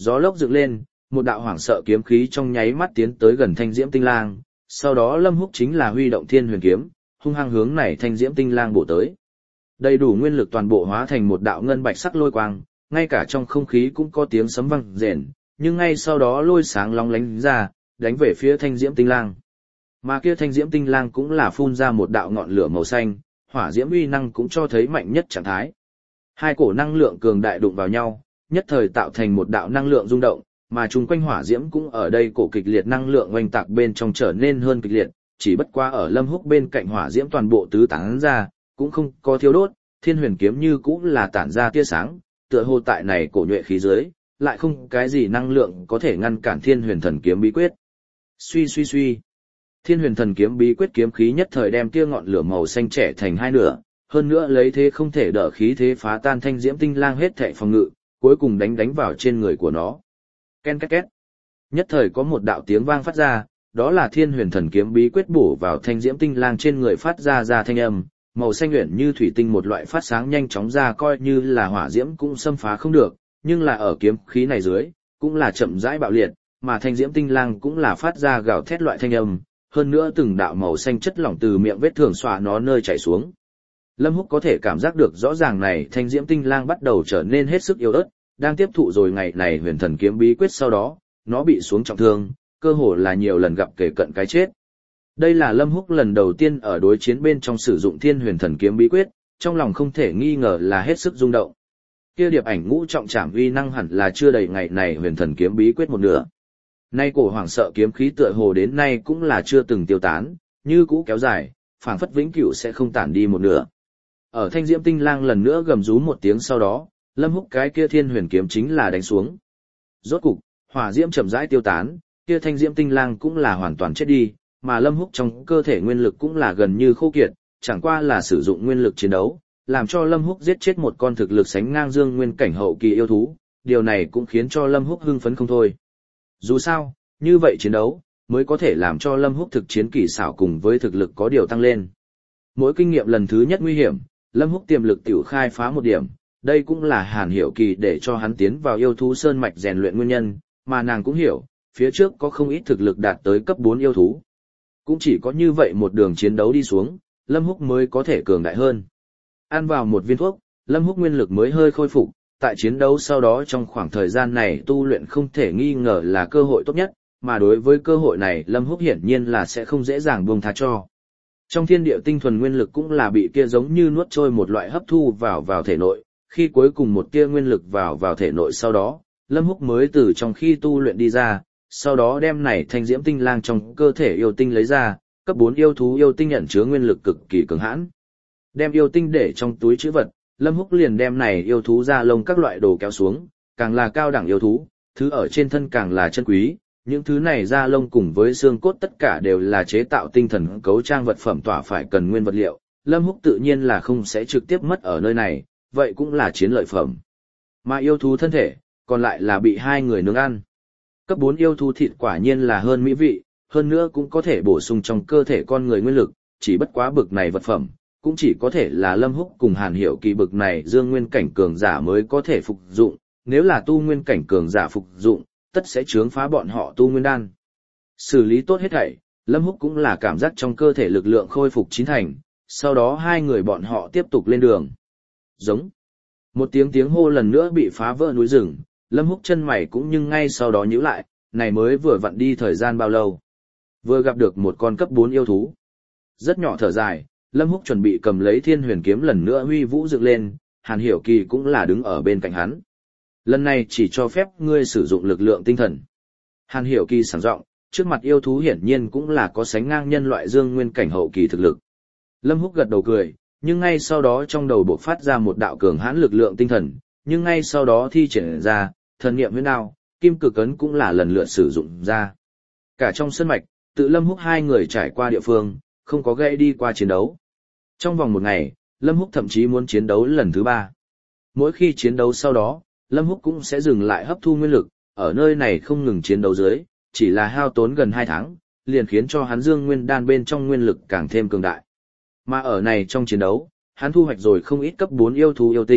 Gió lốc dựng lên, một đạo hoảng sợ kiếm khí trong nháy mắt tiến tới gần Thanh Diễm Tinh Lang, sau đó Lâm Húc chính là huy động Thiên Huyền kiếm, hung hăng hướng này Thanh Diễm Tinh Lang bổ tới. Đầy đủ nguyên lực toàn bộ hóa thành một đạo ngân bạch sắc lôi quang, ngay cả trong không khí cũng có tiếng sấm vang rền, nhưng ngay sau đó lôi sáng long lánh ra, đánh về phía Thanh Diễm Tinh Lang. Mà kia Thanh Diễm Tinh Lang cũng là phun ra một đạo ngọn lửa màu xanh, hỏa diễm uy năng cũng cho thấy mạnh nhất trạng thái. Hai cổ năng lượng cường đại đụng vào nhau, nhất thời tạo thành một đạo năng lượng rung động, mà chung quanh hỏa diễm cũng ở đây cổ kịch liệt năng lượng oanh tạc bên trong trở nên hơn kịch liệt, chỉ bất quá ở Lâm Húc bên cạnh hỏa diễm toàn bộ tứ tán ra, cũng không có thiêu đốt, Thiên Huyền kiếm như cũng là tản ra tia sáng, tựa hồ tại này cổ nhuệ khí dưới, lại không cái gì năng lượng có thể ngăn cản Thiên Huyền thần kiếm bí quyết. Suy suy suy. Thiên Huyền thần kiếm bí quyết kiếm khí nhất thời đem tia ngọn lửa màu xanh trẻ thành hai nửa, hơn nữa lấy thế không thể đỡ khí thế phá tan Thanh Diễm Tinh Lang hết thảy phòng ngự, cuối cùng đánh vào trên người của nó. Ken két két. Nhất thời có một đạo tiếng vang phát ra, đó là Thiên Huyền thần kiếm bí quyết bổ vào Thanh Diễm Tinh Lang trên người phát ra thanh âm, màu xanh nhuyễn như thủy tinh một loại phát sáng nhanh chóng ra, coi như là hỏa diễm cũng xâm phá không được, nhưng là ở kiếm khí này dưới, cũng là chậm rãi bạo liệt, mà Thanh Diễm Tinh Lang cũng là phát ra gào thét loại thanh âm, hơn nữa từng đạo màu xanh chất lỏng từ miệng vết thương xóa nó nơi chảy xuống. Lâm Húc có thể cảm giác được rõ ràng này Thanh Diễm Tinh Lang bắt đầu trở nên hết sức yếu ớt, đang tiếp thụ rồi ngày này huyền thần kiếm bí quyết sau đó, nó bị xuống trọng thương, cơ hồ là nhiều lần gặp kề cận cái chết. Đây là Lâm Húc lần đầu tiên ở đối chiến bên trong sử dụng Thiên Huyền thần kiếm bí quyết, trong lòng không thể nghi ngờ là hết sức rung động. Kia điệp ảnh ngũ trọng trảm uy năng hẳn là chưa đầy ngày này huyền thần kiếm bí quyết một nửa. Nay cổ hoàng sợ kiếm khí tựa hồ đến nay cũng là chưa từng tiêu tán, như cũ kéo dài, phảng phất vĩnh cửu sẽ không tản đi một nửa. Ở Thanh Diễm Tinh Lang lần nữa gầm rú một tiếng sau đó, Lâm Húc cái kia Thiên Huyền kiếm chính là đánh xuống. Rốt cục, hỏa diễm chậm rãi tiêu tán, kia Thanh Diễm Tinh Lang cũng là hoàn toàn chết đi, mà Lâm Húc trong cơ thể nguyên lực cũng là gần như khô kiệt, chẳng qua là sử dụng nguyên lực chiến đấu, làm cho Lâm Húc giết chết một con thực lực sánh ngang Dương Nguyên cảnh hậu kỳ yêu thú, điều này cũng khiến cho Lâm Húc hưng phấn không thôi. Dù sao, như vậy chiến đấu mới có thể làm cho Lâm Húc thực chiến kỳ xảo cùng với thực lực có điều tăng lên. Mỗi kinh nghiệm lần thứ nhất nguy hiểm, Lâm Húc tiềm lực tiểu khai phá một điểm, đây cũng là Hàn Hiểu Kỳ để cho hắn tiến vào yêu thú sơn mạch rèn luyện nguyên nhân, mà nàng cũng hiểu, phía trước có không ít thực lực đạt tới cấp 4 yêu thú. Cũng chỉ có như vậy một đường chiến đấu đi xuống, Lâm Húc mới có thể cường đại hơn. Ăn vào một viên thuốc, Lâm Húc nguyên lực mới hơi khôi phục, tại chiến đấu sau đó trong khoảng thời gian này tu luyện không thể nghi ngờ là cơ hội tốt nhất, mà đối với cơ hội này Lâm Húc hiển nhiên là sẽ không dễ dàng buông tha cho. Trong thiên địa tinh thuần nguyên lực cũng là bị kia giống như nuốt trôi một loại hấp thu vào thể nội, khi cuối cùng một tia nguyên lực vào thể nội sau đó, Lâm Húc mới từ trong khi tu luyện đi ra, sau đó đem này Thanh Diễm Tinh Lang trong cơ thể yêu tinh lấy ra, cấp 4 yêu thú yêu tinh ẩn chứa nguyên lực cực kỳ cường hãn. Đem yêu tinh để trong túi trữ vật, Lâm Húc liền đem này yêu thú da lông các loại đồ kéo xuống, càng là cao đẳng yêu thú, thứ ở trên thân càng là chân quý, những thứ này da lông cùng với xương cốt tất cả đều là chế tạo tinh thần cấu trang vật phẩm tỏa phải cần nguyên vật liệu, Lâm Húc tự nhiên là không sẽ trực tiếp mất ở nơi này, vậy cũng là chiến lợi phẩm. Mà yêu thú thân thể, còn lại là bị hai người nướng ăn. Cấp 4 yêu thú thịt quả nhiên là hơn mỹ vị, hơn nữa cũng có thể bổ sung trong cơ thể con người nguyên lực, chỉ bất quá bực này vật phẩm, cũng chỉ có thể là Lâm Húc cùng Hàn Hiểu Kỳ bực này Dương Nguyên cảnh cường giả mới có thể phục dụng, nếu là tu nguyên cảnh cường giả phục dụng, tất sẽ chướng phá bọn họ tu nguyên đan. Xử lý tốt hết thảy, Lâm Húc cũng là cảm giác trong cơ thể lực lượng khôi phục chín thành, sau đó hai người bọn họ tiếp tục lên đường. Giống. Một tiếng hô lần nữa bị phá vỡ núi rừng, Lâm Húc chân mày cũng nhưng ngay sau đó nhíu lại, này mới vừa vặn đi thời gian bao lâu. Vừa gặp được một con cấp 4 yêu thú. Rất nhỏ thở dài, Lâm Húc chuẩn bị cầm lấy Thiên Huyền kiếm lần nữa huy vũ dựng lên, Hàn Hiểu Kỳ cũng là đứng ở bên cạnh hắn. Lần này chỉ cho phép ngươi sử dụng lực lượng tinh thần. Hàn Hiểu Kỳ sảng giọng, trước mặt yêu thú hiển nhiên cũng là có sánh ngang nhân loại Dương Nguyên cảnh hậu kỳ thực lực. Lâm Húc gật đầu cười, nhưng ngay sau đó trong đầu bộc phát ra một đạo cường hãn lực lượng tinh thần, nhưng ngay sau đó thi triển ra, thần niệm huyễn đao, kim cực ấn cũng là lần lượt sử dụng ra. Cả trong sân mạch, tự Lâm Húc hai người trải qua địa phương, không có gây đi qua chiến đấu. Trong vòng một ngày, Lâm Húc thậm chí muốn chiến đấu lần thứ 3. Mỗi khi chiến đấu sau đó, Lâm Húc cũng sẽ dừng lại hấp thu nguyên lực, ở nơi này không ngừng chiến đấu dưới, chỉ là hao tốn gần 2 tháng, liền khiến cho hắn Dương Nguyên đan bên trong nguyên lực càng thêm cường đại. Mà ở này trong chiến đấu, hắn thu hoạch rồi không ít cấp 4 yêu thú yêu tinh,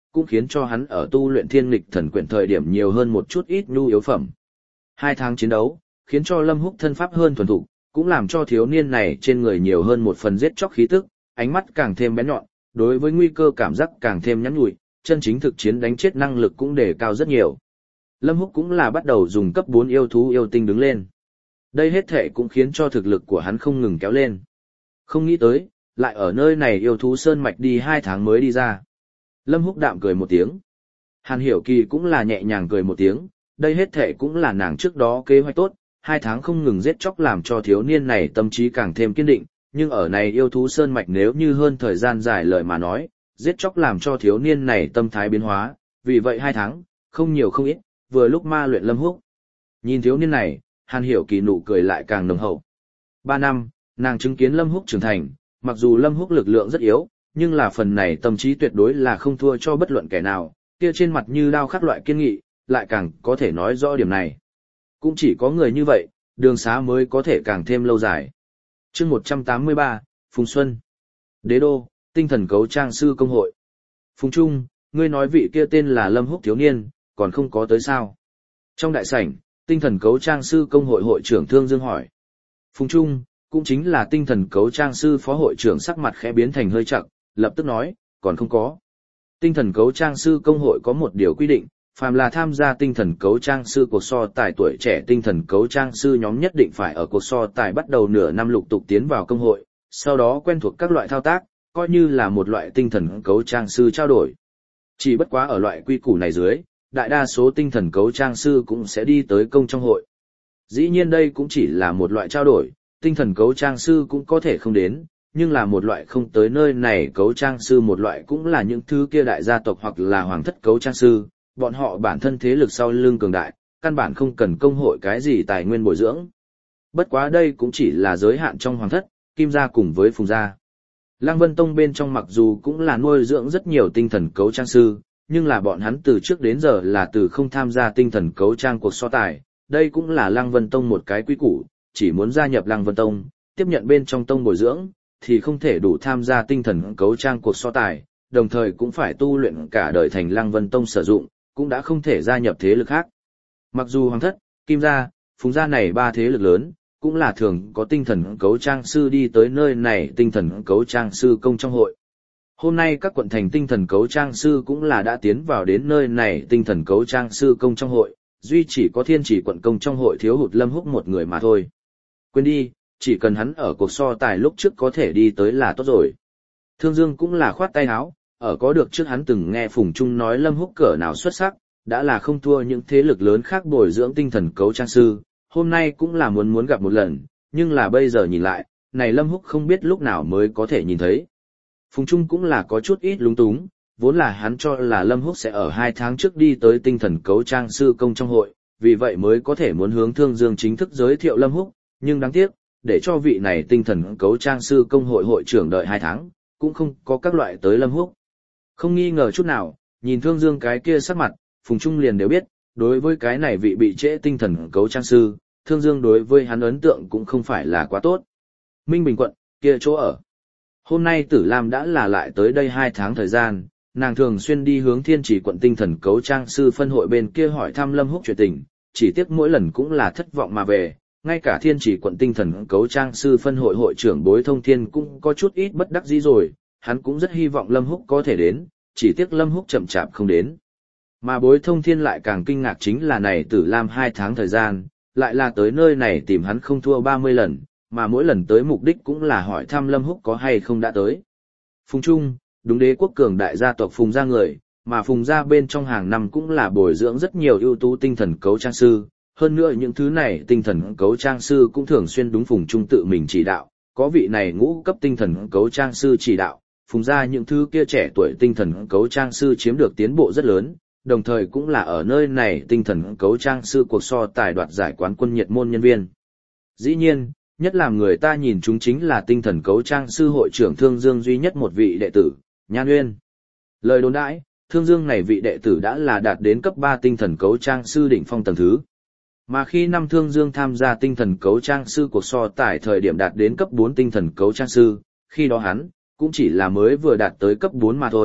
cũng khiến cho hắn ở tu luyện thiên nghịch thần quyển thời điểm nhiều hơn một chút ít nhu yếu phẩm. 2 tháng chiến đấu, khiến cho Lâm Húc thân pháp hơn thuần thục, cũng làm cho thiếu niên này trên người nhiều hơn một phần giết chóc khí tức, ánh mắt càng thêm bén nhọn, đối với nguy cơ cảm giác càng thêm nhắn nhủi, chân chính thực chiến đánh chết năng lực cũng đề cao rất nhiều. Lâm Húc cũng là bắt đầu dùng cấp 4 yêu thú yêu tinh đứng lên. Đây hết thể cũng khiến cho thực lực của hắn không ngừng kéo lên. Không nghĩ tới, lại ở nơi này yêu thú sơn mạch đi 2 tháng mới đi ra. Lâm Húc đạm cười một tiếng. Hàn Hiểu Kỳ cũng là nhẹ nhàng cười một tiếng, đây hết thể cũng là nàng trước đó kế hoạch tốt, 2 tháng không ngừng giết chóc làm cho thiếu niên này tâm trí càng thêm kiên định, nhưng ở này yêu thú sơn mạch nếu như hơn thời gian dài lời mà nói, giết chóc làm cho thiếu niên này tâm thái biến hóa, vì vậy 2 tháng, không nhiều không ít, vừa lúc ma luyện Lâm Húc. Nhìn thiếu niên này, Hàn Hiểu Kỳ nụ cười lại càng nồng hậu. 3 năm, nàng chứng kiến Lâm Húc trưởng thành, mặc dù Lâm Húc lực lượng rất yếu, nhưng là phần này tâm trí tuyệt đối là không thua cho bất luận kẻ nào, kia trên mặt như đao khắc loại kiên nghị, lại càng có thể nói rõ điểm này. Cũng chỉ có người như vậy, đường xá mới có thể càng thêm lâu dài. Chương 183, Phùng Xuân. Đế đô, tinh thần cấu trang sư công hội. Phùng Trung, ngươi nói vị kia tên là Lâm Húc thiếu niên, còn không có tới sao? Trong đại sảnh, tinh thần cấu trang sư công hội hội trưởng Thương Dương hỏi. Phùng Trung, cũng chính là tinh thần cấu trang sư phó hội trưởng sắc mặt khẽ biến thành hơi chậm, lập tức nói, còn không có. Tinh thần cấu trang sư công hội có một điều quy định, phàm là tham gia tinh thần cấu trang sư cuộc so tài tuổi trẻ tinh thần cấu trang sư nhóm nhất định phải ở cuộc so tài bắt đầu nửa năm lục tục tiến vào công hội, sau đó quen thuộc các loại thao tác, coi như là một loại tinh thần cấu trang sư trao đổi. Chỉ bất quá ở loại quy củ này dưới, đại đa số tinh thần cấu trang sư cũng sẽ đi tới công trong hội. Dĩ nhiên đây cũng chỉ là một loại trao đổi, tinh thần cấu trang sư cũng có thể không đến, nhưng là một loại không tới nơi này cấu trang sư một loại cũng là những thứ kia đại gia tộc hoặc là hoàng thất cấu trang sư, bọn họ bản thân thế lực sau lưng cường đại, căn bản không cần công hội cái gì tài nguyên bồi dưỡng. Bất quá đây cũng chỉ là giới hạn trong hoàng thất, Kim gia cùng với Phùng gia. Lăng Vân Tông bên trong mặc dù cũng là nuôi dưỡng rất nhiều tinh thần cấu trang sư, nhưng là bọn hắn từ trước đến giờ là từ không tham gia tinh thần cấu trang cuộc so tài, đây cũng là Lăng Vân Tông một cái quy củ, chỉ muốn gia nhập Lăng Vân Tông, tiếp nhận bên trong tông bồi dưỡng, thì không thể đủ tham gia tinh thần cấu trang cuộc so tài, đồng thời cũng phải tu luyện cả đời thành Lăng Vân Tông sử dụng, cũng đã không thể gia nhập thế lực khác. Mặc dù Hoàng thất, Kim gia, Phùng gia này 3 thế lực lớn, cũng là thường có tinh thần cấu trang sư đi tới nơi này tinh thần cấu trang sư công trong hội. Hôm nay các quận thành tinh thần cấu trang sư cũng là đã tiến vào đến nơi này tinh thần cấu trang sư công trong hội, duy chỉ có Thiên Chỉ quận công trong hội thiếu hụt Lâm Húc một người mà thôi. Quên đi, chỉ cần hắn ở cuộc so tài lúc trước có thể đi tới là tốt rồi. Thương Dương cũng là khoát tay áo, ở có được trước hắn từng nghe Phùng Trung nói Lâm Húc cỡ nào xuất sắc, đã là không thua những thế lực lớn khác bồi dưỡng tinh thần cấu trang sư, hôm nay cũng là muốn gặp một lần, nhưng là bây giờ nhìn lại, này Lâm Húc không biết lúc nào mới có thể nhìn thấy. Phùng Trung cũng là có chút ít lúng túng, vốn là hắn cho là Lâm Húc sẽ ở 2 tháng trước đi tới tinh thần cấu trang sư công trong hội, vì vậy mới có thể muốn hướng Thương Dương chính thức giới thiệu Lâm Húc, nhưng đáng tiếc, để cho vị này tinh thần cấu trang sư công hội hội trưởng đợi 2 tháng, cũng không có các loại tới Lâm Húc. Không nghi ngờ chút nào, nhìn Thương Dương cái kia sắc mặt, Phùng Trung liền đều biết, đối với cái này vị bị trễ tinh thần cấu trang sư, Thương Dương đối với hắn ấn tượng cũng không phải là quá tốt. Minh Bình quận, kia chỗ ở. Hôm nay Tử Lam đã là lại tới đây 2 tháng thời gian, nàng thường xuyên đi hướng Thiên Chỉ quận tinh thần cấu trang sư phân hội bên kia hỏi thăm Lâm Húc chuyện tình, chỉ tiếc mỗi lần cũng là thất vọng mà về, ngay cả Thiên Chỉ quận tinh thần cấu trang sư phân hội hội trưởng Bối Thông Thiên cũng có chút ít bất đắc dĩ rồi, hắn cũng rất hy vọng Lâm Húc có thể đến, chỉ tiếc Lâm Húc chậm chạp không đến. Mà Bối Thông Thiên lại càng kinh ngạc chính là này Tử Lam 2 tháng thời gian, lại là tới nơi này tìm hắn không thua 30 lần, mà mỗi lần tới mục đích cũng là hỏi thăm Lâm Húc có hay không đã tới. Phùng Trung, đúng đế quốc cường đại gia tộc Phùng gia người, mà Phùng gia bên trong hàng năm cũng là bồi dưỡng rất nhiều ưu tú tinh thần cấu trang sư, hơn nữa những thứ này tinh thần cấu trang sư cũng thường xuyên đúng Phùng Trung tự mình chỉ đạo, có vị này ngũ cấp tinh thần cấu trang sư chỉ đạo, Phùng gia những thứ kia trẻ tuổi tinh thần cấu trang sư chiếm được tiến bộ rất lớn, đồng thời cũng là ở nơi này tinh thần cấu trang sư cuộc so tài đoạt giải quán quân nhiệt môn nhân viên. Dĩ nhiên, nhất làm người ta nhìn chúng chính là tinh thần cấu trang sư hội trưởng Thương Dương duy nhất một vị đệ tử, Nhan Uyên. Lời đồn đãi, Thương Dương này vị đệ tử đã là đạt đến cấp 3 tinh thần cấu trang sư đỉnh phong tầng thứ. Mà khi năm Thương Dương tham gia tinh thần cấu trang sư cuộc so tài thời điểm đạt đến cấp 4 tinh thần cấu trang sư, khi đó hắn cũng chỉ là mới vừa đạt tới cấp 4 mà thôi,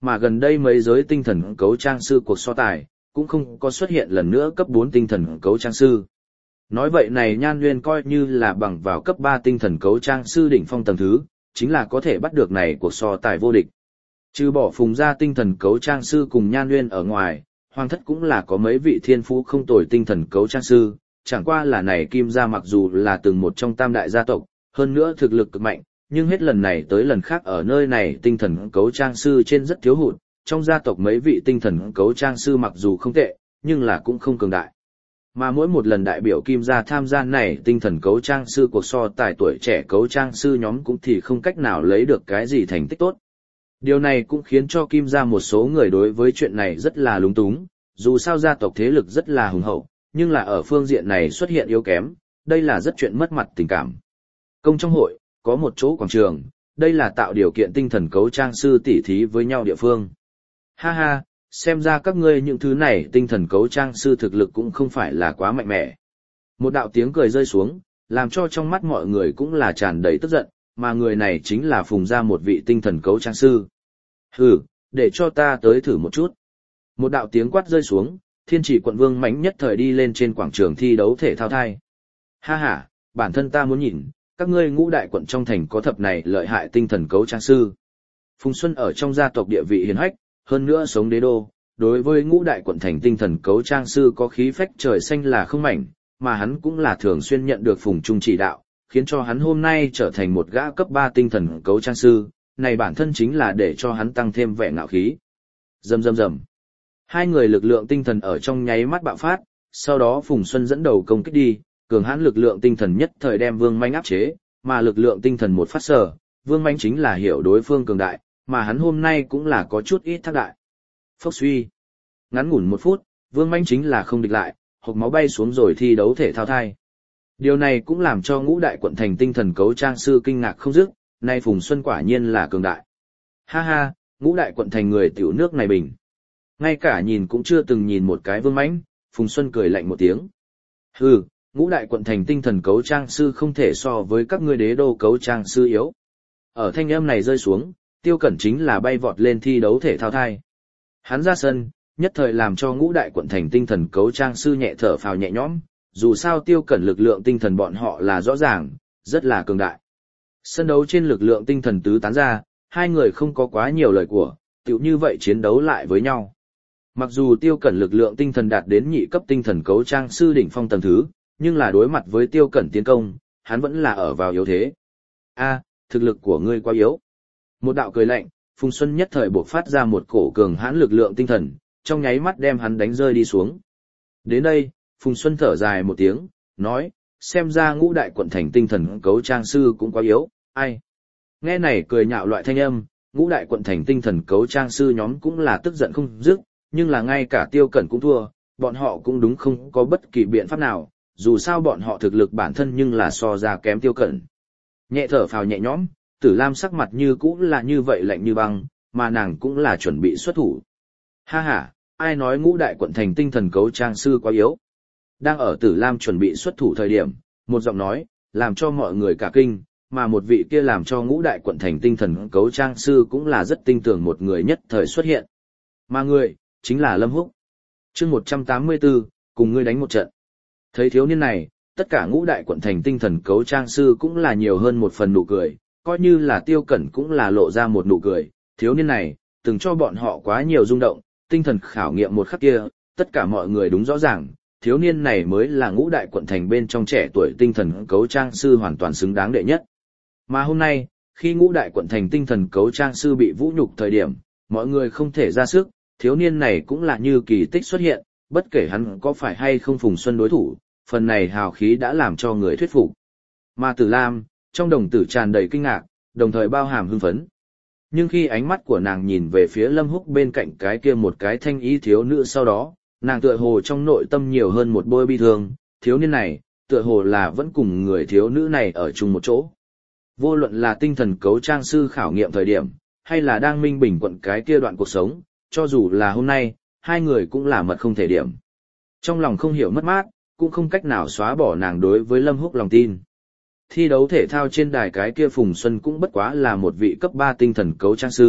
mà gần đây mấy giới tinh thần cấu trang sư cuộc so tài, cũng không có xuất hiện lần nữa cấp 4 tinh thần cấu trang sư. Nói vậy này Nhan Nguyên coi như là bằng vào cấp 3 tinh thần cấu trang sư đỉnh phong tầng thứ, chính là có thể bắt được này cuộc so tài vô địch. Trừ bỏ Phùng gia tinh thần cấu trang sư cùng Nhan Nguyên ở ngoài, Hoàng thất cũng là có mấy vị thiên phú không tồi tinh thần cấu trang sư, chẳng qua là này Kim gia mặc dù là từng một trong tam đại gia tộc, hơn nữa thực lực cực mạnh, nhưng hết lần này tới lần khác ở nơi này tinh thần cấu trang sư trên rất thiếu hụt, trong gia tộc mấy vị tinh thần cấu trang sư mặc dù không tệ, nhưng là cũng không cường đại. Mà mỗi một lần đại biểu Kim gia tham gia này tinh thần cấu trang sư cuộc so tài tuổi trẻ cấu trang sư nhóm cũng thì không cách nào lấy được cái gì thành tích tốt. Điều này cũng khiến cho Kim gia một số người đối với chuyện này rất là lúng túng, dù sao gia tộc thế lực rất là hùng hậu, nhưng là ở phương diện này xuất hiện yếu kém, đây là rất chuyện mất mặt tình cảm. Công trong hội, có một chỗ quảng trường, đây là tạo điều kiện tinh thần cấu trang sư tỉ thí với nhau địa phương. Ha ha, xem ra các ngươi những thứ này tinh thần cấu trang sư thực lực cũng không phải là quá mạnh mẽ. Một đạo tiếng cười rơi xuống, làm cho trong mắt mọi người cũng là tràn đầy tức giận, mà người này chính là Phùng gia một vị tinh thần cấu trang sư. Hừ, để cho ta tới thử một chút. Một đạo tiếng quát rơi xuống, Thiên Chỉ quận Vương Mãnh nhất thời đi lên trên quảng trường thi đấu thể thao thai. Ha ha, bản thân ta muốn nhìn, các ngươi Ngũ Đại quận trong thành có thập này lợi hại tinh thần cấu trang sư. Phùng Xuân ở trong gia tộc địa vị hiển hách, hơn nữa sống đế đô, đối với Ngũ Đại quận thành tinh thần cấu trang sư có khí phách trời xanh là không mảnh, mà hắn cũng là thường xuyên nhận được Phùng Trung chỉ đạo, khiến cho hắn hôm nay trở thành một gã cấp 3 tinh thần cấu trang sư, này bản thân chính là để cho hắn tăng thêm vẻ ngạo khí. Rầm rầm rầm. Hai người lực lượng tinh thần ở trong nháy mắt bạo phát, sau đó Phùng Xuân dẫn đầu công kích đi, cường hãn lực lượng tinh thần nhất thời đem Vương Mãnh áp chế, mà lực lượng tinh thần một phát sở, Vương Mãnh chính là hiểu đối phương cường đại, mà hắn hôm nay cũng là có chút ít thác đại. Phốc suy. Ngắn ngủn 1 phút, Vương Mãnh chính là không địch lại, hộc máu bay xuống rồi thi đấu thể thao thai. Điều này cũng làm cho Ngũ Đại quận thành tinh thần cấu trang sư kinh ngạc không dứt, nay Phùng Xuân quả nhiên là cường đại. Ha ha, Ngũ Đại quận thành người tiểu nước này bình. Ngay cả nhìn cũng chưa từng nhìn một cái Vương Mãnh, Phùng Xuân cười lạnh một tiếng. Hừ, Ngũ Đại quận thành tinh thần cấu trang sư không thể so với các ngươi đế đô cấu trang sư yếu. Ở thanh âm này rơi xuống, Tiêu Cẩn chính là bay vọt lên thi đấu thể thao thai. Hắn ra sân, nhất thời làm cho Ngũ Đại quận thành tinh thần cấu trang sư nhẹ thở phào nhẹ nhõm, dù sao Tiêu Cẩn lực lượng tinh thần bọn họ là rõ ràng, rất là cường đại. Sân đấu trên lực lượng tinh thần tứ tán ra, hai người không có quá nhiều lời của, tựu như vậy chiến đấu lại với nhau. Mặc dù Tiêu Cẩn lực lượng tinh thần đạt đến nhị cấp tinh thần cấu trang sư đỉnh phong tầng thứ, nhưng là đối mặt với Tiêu Cẩn tiến công, hắn vẫn là ở vào yếu thế. A, thực lực của ngươi quá yếu. Một đạo cười lạnh, Phùng Xuân nhất thời bộc phát ra một cổ cường hãn lực lượng tinh thần, trong nháy mắt đem hắn đánh rơi đi xuống. Đến đây, Phùng Xuân thở dài một tiếng, nói, xem ra Ngũ Đại quận thành tinh thần cấu trang sư cũng quá yếu, ai. Nghe này cười nhạo loại thanh âm, Ngũ Đại quận thành tinh thần cấu trang sư nhóm cũng là tức giận không dứt, nhưng là ngay cả Tiêu Cẩn cũng thua, bọn họ cũng đúng không có bất kỳ biện pháp nào, dù sao bọn họ thực lực bản thân nhưng là so ra kém Tiêu Cẩn. Nhẹ thở phào nhẹ nhõm, Tử Lam sắc mặt như cũ là như vậy lạnh như băng, mà nàng cũng là chuẩn bị xuất thủ. Ha ha, ai nói Ngũ Đại quận thành tinh thần cấu trang sư quá yếu. Đang ở Tử Lam chuẩn bị xuất thủ thời điểm, một giọng nói, làm cho mọi người cả kinh, mà một vị kia làm cho Ngũ Đại quận thành tinh thần cấu trang sư cũng là rất tinh tường một người nhất thời xuất hiện. Mà người, chính là Lâm Húc. Chương 184, cùng ngươi đánh một trận. Thấy thiếu niên này, tất cả Ngũ Đại quận thành tinh thần cấu trang sư cũng là nhiều hơn một phần nụ cười, coi như là Tiêu Cẩn cũng là lộ ra một nụ cười, thiếu niên này, từng cho bọn họ quá nhiều rung động, tinh thần khảo nghiệm một khắc kia, tất cả mọi người đúng rõ ràng, thiếu niên này mới là Ngũ Đại quận thành bên trong trẻ tuổi tinh thần cấu trang sư hoàn toàn xứng đáng đệ nhất. Mà hôm nay, khi Ngũ Đại quận thành tinh thần cấu trang sư bị vũ nhục thời điểm, mọi người không thể ra sức, thiếu niên này cũng là như kỳ tích xuất hiện, bất kể hắn có phải hay không Phùng Xuân đối thủ, phần này hào khí đã làm cho người thuyết phục. Mà Tử Lam, trong đồng tử tràn đầy kinh ngạc, đồng thời bao hàm hưng phấn. Nhưng khi ánh mắt của nàng nhìn về phía Lâm Húc bên cạnh cái kia một cái thanh ý thiếu nữ sau đó, nàng tựa hồ trong nội tâm nhiều hơn một bôi bi thương, thiếu niên này, tựa hồ là vẫn cùng người thiếu nữ này ở chung một chỗ. Vô luận là tinh thần cấu trang sư khảo nghiệm thời điểm, hay là đang Minh Bình quận cái kia đoạn cuộc sống, cho dù là hôm nay, hai người cũng là mật không thể điểm. Trong lòng không hiểu mất mát, cũng không cách nào xóa bỏ nàng đối với Lâm Húc lòng tin. Thi đấu thể thao trên đài cái kia Phùng Xuân cũng bất quá là một vị cấp 3 tinh thần cấu trang sư,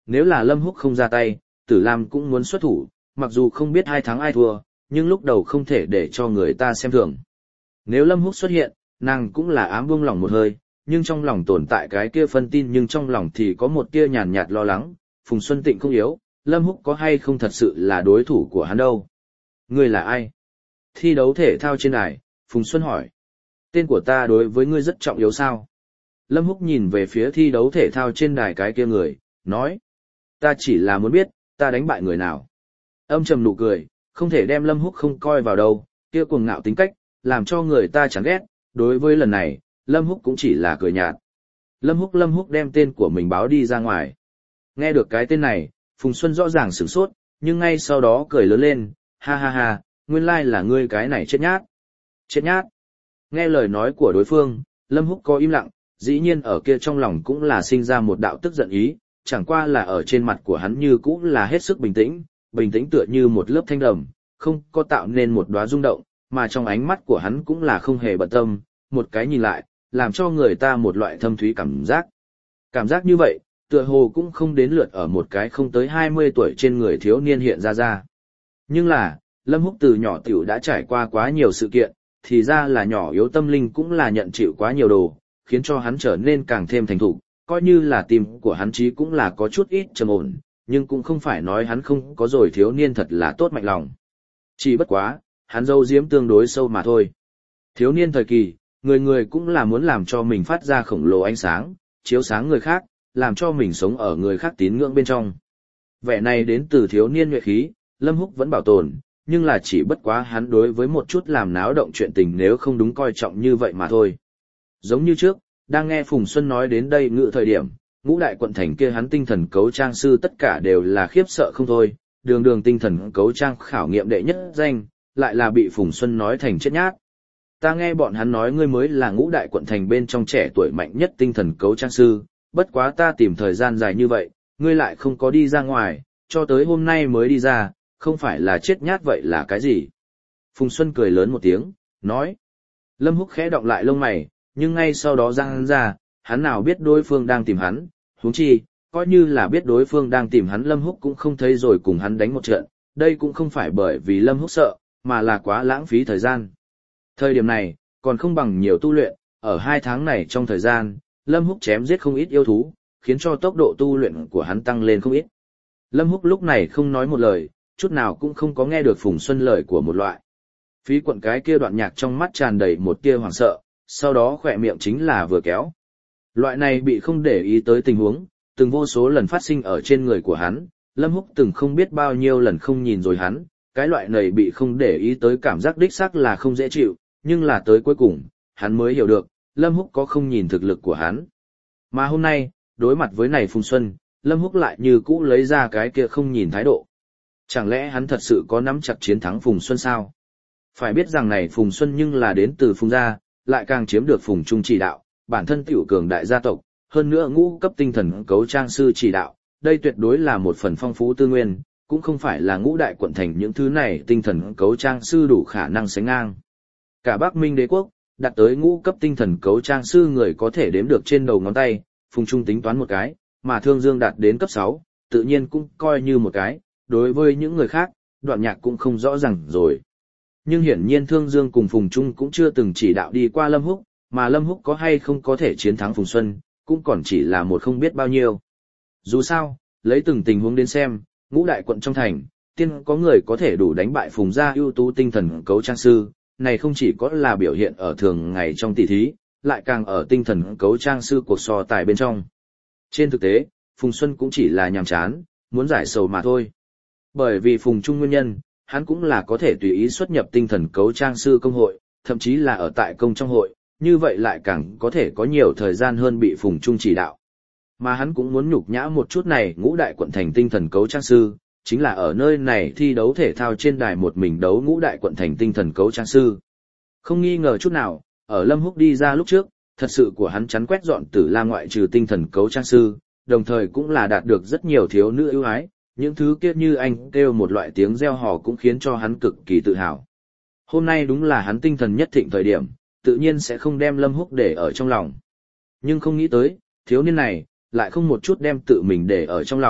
Nếu là Lâm Húc không ra tay, Tử Lam cũng muốn xuất thủ, mặc dù không biết ai thắng ai thua, nhưng lúc đầu không thể để cho người ta xem thường. Nếu Lâm Húc xuất hiện, nàng cũng là ám buông lòng một hơi, nhưng trong lòng tồn tại cái kia phân tin, nhưng trong lòng thì có một tia nhàn nhạt lo lắng, Phùng Xuân Tịnh không yếu, Lâm Húc có hay không thật sự là đối thủ của hắn đâu. Ngươi là ai? Thi đấu thể thao trên đài, Phùng Xuân hỏi. Tên của ta đối với ngươi rất trọng yếu sao? Lâm Húc nhìn về phía thi đấu thể thao trên đài cái kia người, nói. Ta chỉ là muốn biết, ta đánh bại người nào. Âm trầm nụ cười, không thể đem Lâm Húc không coi vào đâu, kia cuồng ngạo tính cách, làm cho người ta chán ghét, đối với lần này, Lâm Húc cũng chỉ là cười nhạt. Lâm Húc đem tên của mình báo đi ra ngoài. Nghe được cái tên này, Phùng Xuân rõ ràng sửng sốt, nhưng ngay sau đó cười lớn lên, ha ha ha, nguyên lai là ngươi cái này chết nhát. Chết nhát. Nghe lời nói của đối phương, Lâm Húc có im lặng, dĩ nhiên ở kia trong lòng cũng là sinh ra một đạo tức giận ý, chẳng qua là ở trên mặt của hắn như cũng là hết sức bình tĩnh tựa như một lớp thanh đầm, không có tạo nên một đóa rung động, mà trong ánh mắt của hắn cũng là không hề bận tâm, một cái nhìn lại, làm cho người ta một loại thâm thúy cảm giác. Cảm giác như vậy, tựa hồ cũng không đến lượt ở một cái không tới 20 tuổi trên người thiếu niên hiện ra. Nhưng là, Lâm Húc từ nhỏ tiểu đã trải qua quá nhiều sự kiện, thì ra là nhỏ yếu tâm linh cũng là nhận chịu quá nhiều đồ, khiến cho hắn trở nên càng thêm thành thục, coi như là tim của hắn trí cũng là có chút ít trầm ổn, nhưng cũng không phải nói hắn không có rồi thiếu niên thật là tốt mạnh lòng. Chỉ bất quá, hắn dâu diếm tương đối sâu mà thôi. Thiếu niên thời kỳ, người người cũng là muốn làm cho mình phát ra khổng lồ ánh sáng, chiếu sáng người khác, làm cho mình sống ở người khác tín ngưỡng bên trong. Vẻ này đến từ thiếu niên nhuệ khí, Lâm Húc vẫn bảo tồn, nhưng là chỉ bất quá hắn đối với một chút làm náo động chuyện tình nếu không đúng coi trọng như vậy mà thôi. Giống như trước, đang nghe Phùng Xuân nói đến đây ngự thời điểm, ngũ đại quận thành kia hắn tinh thần cấu trang sư tất cả đều là khiếp sợ không thôi, đường tinh thần cấu trang khảo nghiệm đệ nhất danh, lại là bị Phùng Xuân nói thành chết nhát. Ta nghe bọn hắn nói ngươi mới là ngũ đại quận thành bên trong trẻ tuổi mạnh nhất tinh thần cấu trang sư, bất quá ta tìm thời gian dài như vậy, ngươi lại không có đi ra ngoài, cho tới hôm nay mới đi ra, không phải là chết nhát vậy là cái gì? Phùng Xuân cười lớn một tiếng, nói. Lâm Húc khẽ động lại lông mày, nhưng ngay sau đó giang ra, hắn nào biết đối phương đang tìm hắn, huống chi, coi như là biết đối phương đang tìm hắn Lâm Húc cũng không thấy rồi cùng hắn đánh một trận, đây cũng không phải bởi vì Lâm Húc sợ, mà là quá lãng phí thời gian. Thời điểm này, còn không bằng nhiều tu luyện, ở 2 tháng này trong thời gian, Lâm Húc chém giết không ít yêu thú, khiến cho tốc độ tu luyện của hắn tăng lên không ít. Lâm Húc lúc này không nói một lời, chút nào cũng không có nghe được Phùng Xuân lời của một loại. Phí Quận cái kia đoạn nhạc trong mắt tràn đầy một tia hoảng sợ, sau đó khỏe miệng chính là vừa kéo. Loại này bị không để ý tới tình huống, từng vô số lần phát sinh ở trên người của hắn, Lâm Húc từng không biết bao nhiêu lần không nhìn rồi hắn, cái loại này bị không để ý tới cảm giác đích xác là không dễ chịu, nhưng là tới cuối cùng, hắn mới hiểu được, Lâm Húc có không nhìn thực lực của hắn. Mà hôm nay, đối mặt với này Phùng Xuân, Lâm Húc lại như cũ lấy ra cái kia không nhìn thái độ. Chẳng lẽ hắn thật sự có nắm chặt chiến thắng Phùng Xuân sao? Phải biết rằng này Phùng Xuân nhưng là đến từ Phùng gia, lại càng chiếm được Phùng Trung chỉ đạo, bản thân tiểu cường đại gia tộc, hơn nữa ngũ cấp tinh thần cấu trang sư chỉ đạo, đây tuyệt đối là một phần phong phú tư nguyên, cũng không phải là ngũ đại quận thành những thứ này tinh thần cấu trang sư đủ khả năng sánh ngang. Cả Bắc Minh đế quốc, đạt tới ngũ cấp tinh thần cấu trang sư người có thể đếm được trên đầu ngón tay, Phùng Trung tính toán một cái, mà Thương Dương đạt đến cấp 6, tự nhiên cũng coi như một cái, đối với những người khác, Đoạn Nhạc cũng không rõ ràng rồi. Nhưng hiển nhiên Thương Dương cùng Phùng Trung cũng chưa từng chỉ đạo đi qua Lâm Húc, mà Lâm Húc có hay không có thể chiến thắng Phùng Xuân, cũng còn chỉ là một không biết bao nhiêu. Dù sao, lấy từng tình huống đến xem, ngũ đại quận trong thành, tiên có người có thể đủ đánh bại Phùng gia ưu tú tinh thần cấu trang sư, này không chỉ có là biểu hiện ở thường ngày trong tỷ thí, lại càng ở tinh thần cấu trang sư cuộc so tài bên trong. Trên thực tế, Phùng Xuân cũng chỉ là nhàm chán, muốn giải sầu mà thôi. Bởi vì Phùng Trung nguyên nhân, hắn cũng là có thể tùy ý xuất nhập tinh thần cấu trang sư công hội, thậm chí là ở tại công trong hội, như vậy lại càng có thể có nhiều thời gian hơn bị Phùng Trung chỉ đạo. Mà hắn cũng muốn nhục nhã một chút này ngũ đại quận thành tinh thần cấu trang sư, chính là ở nơi này thi đấu thể thao trên đài một mình đấu ngũ đại quận thành tinh thần cấu trang sư. Không nghi ngờ chút nào, ở Lâm Húc đi ra lúc trước, thật sự của hắn chắn quét dọn Tử La ngoại trừ tinh thần cấu trang sư, đồng thời cũng là đạt được rất nhiều thiếu nữ ưu ái, những thứ kia như anh kêu một loại tiếng reo hò cũng khiến cho hắn cực kỳ tự hào. Hôm nay đúng là hắn tinh thần nhất thịnh thời điểm, tự nhiên sẽ không đem Lâm Húc để ở trong lòng. Nhưng không nghĩ tới, thiếu niên này, lại không một chút đem tự mình để ở trong lòng,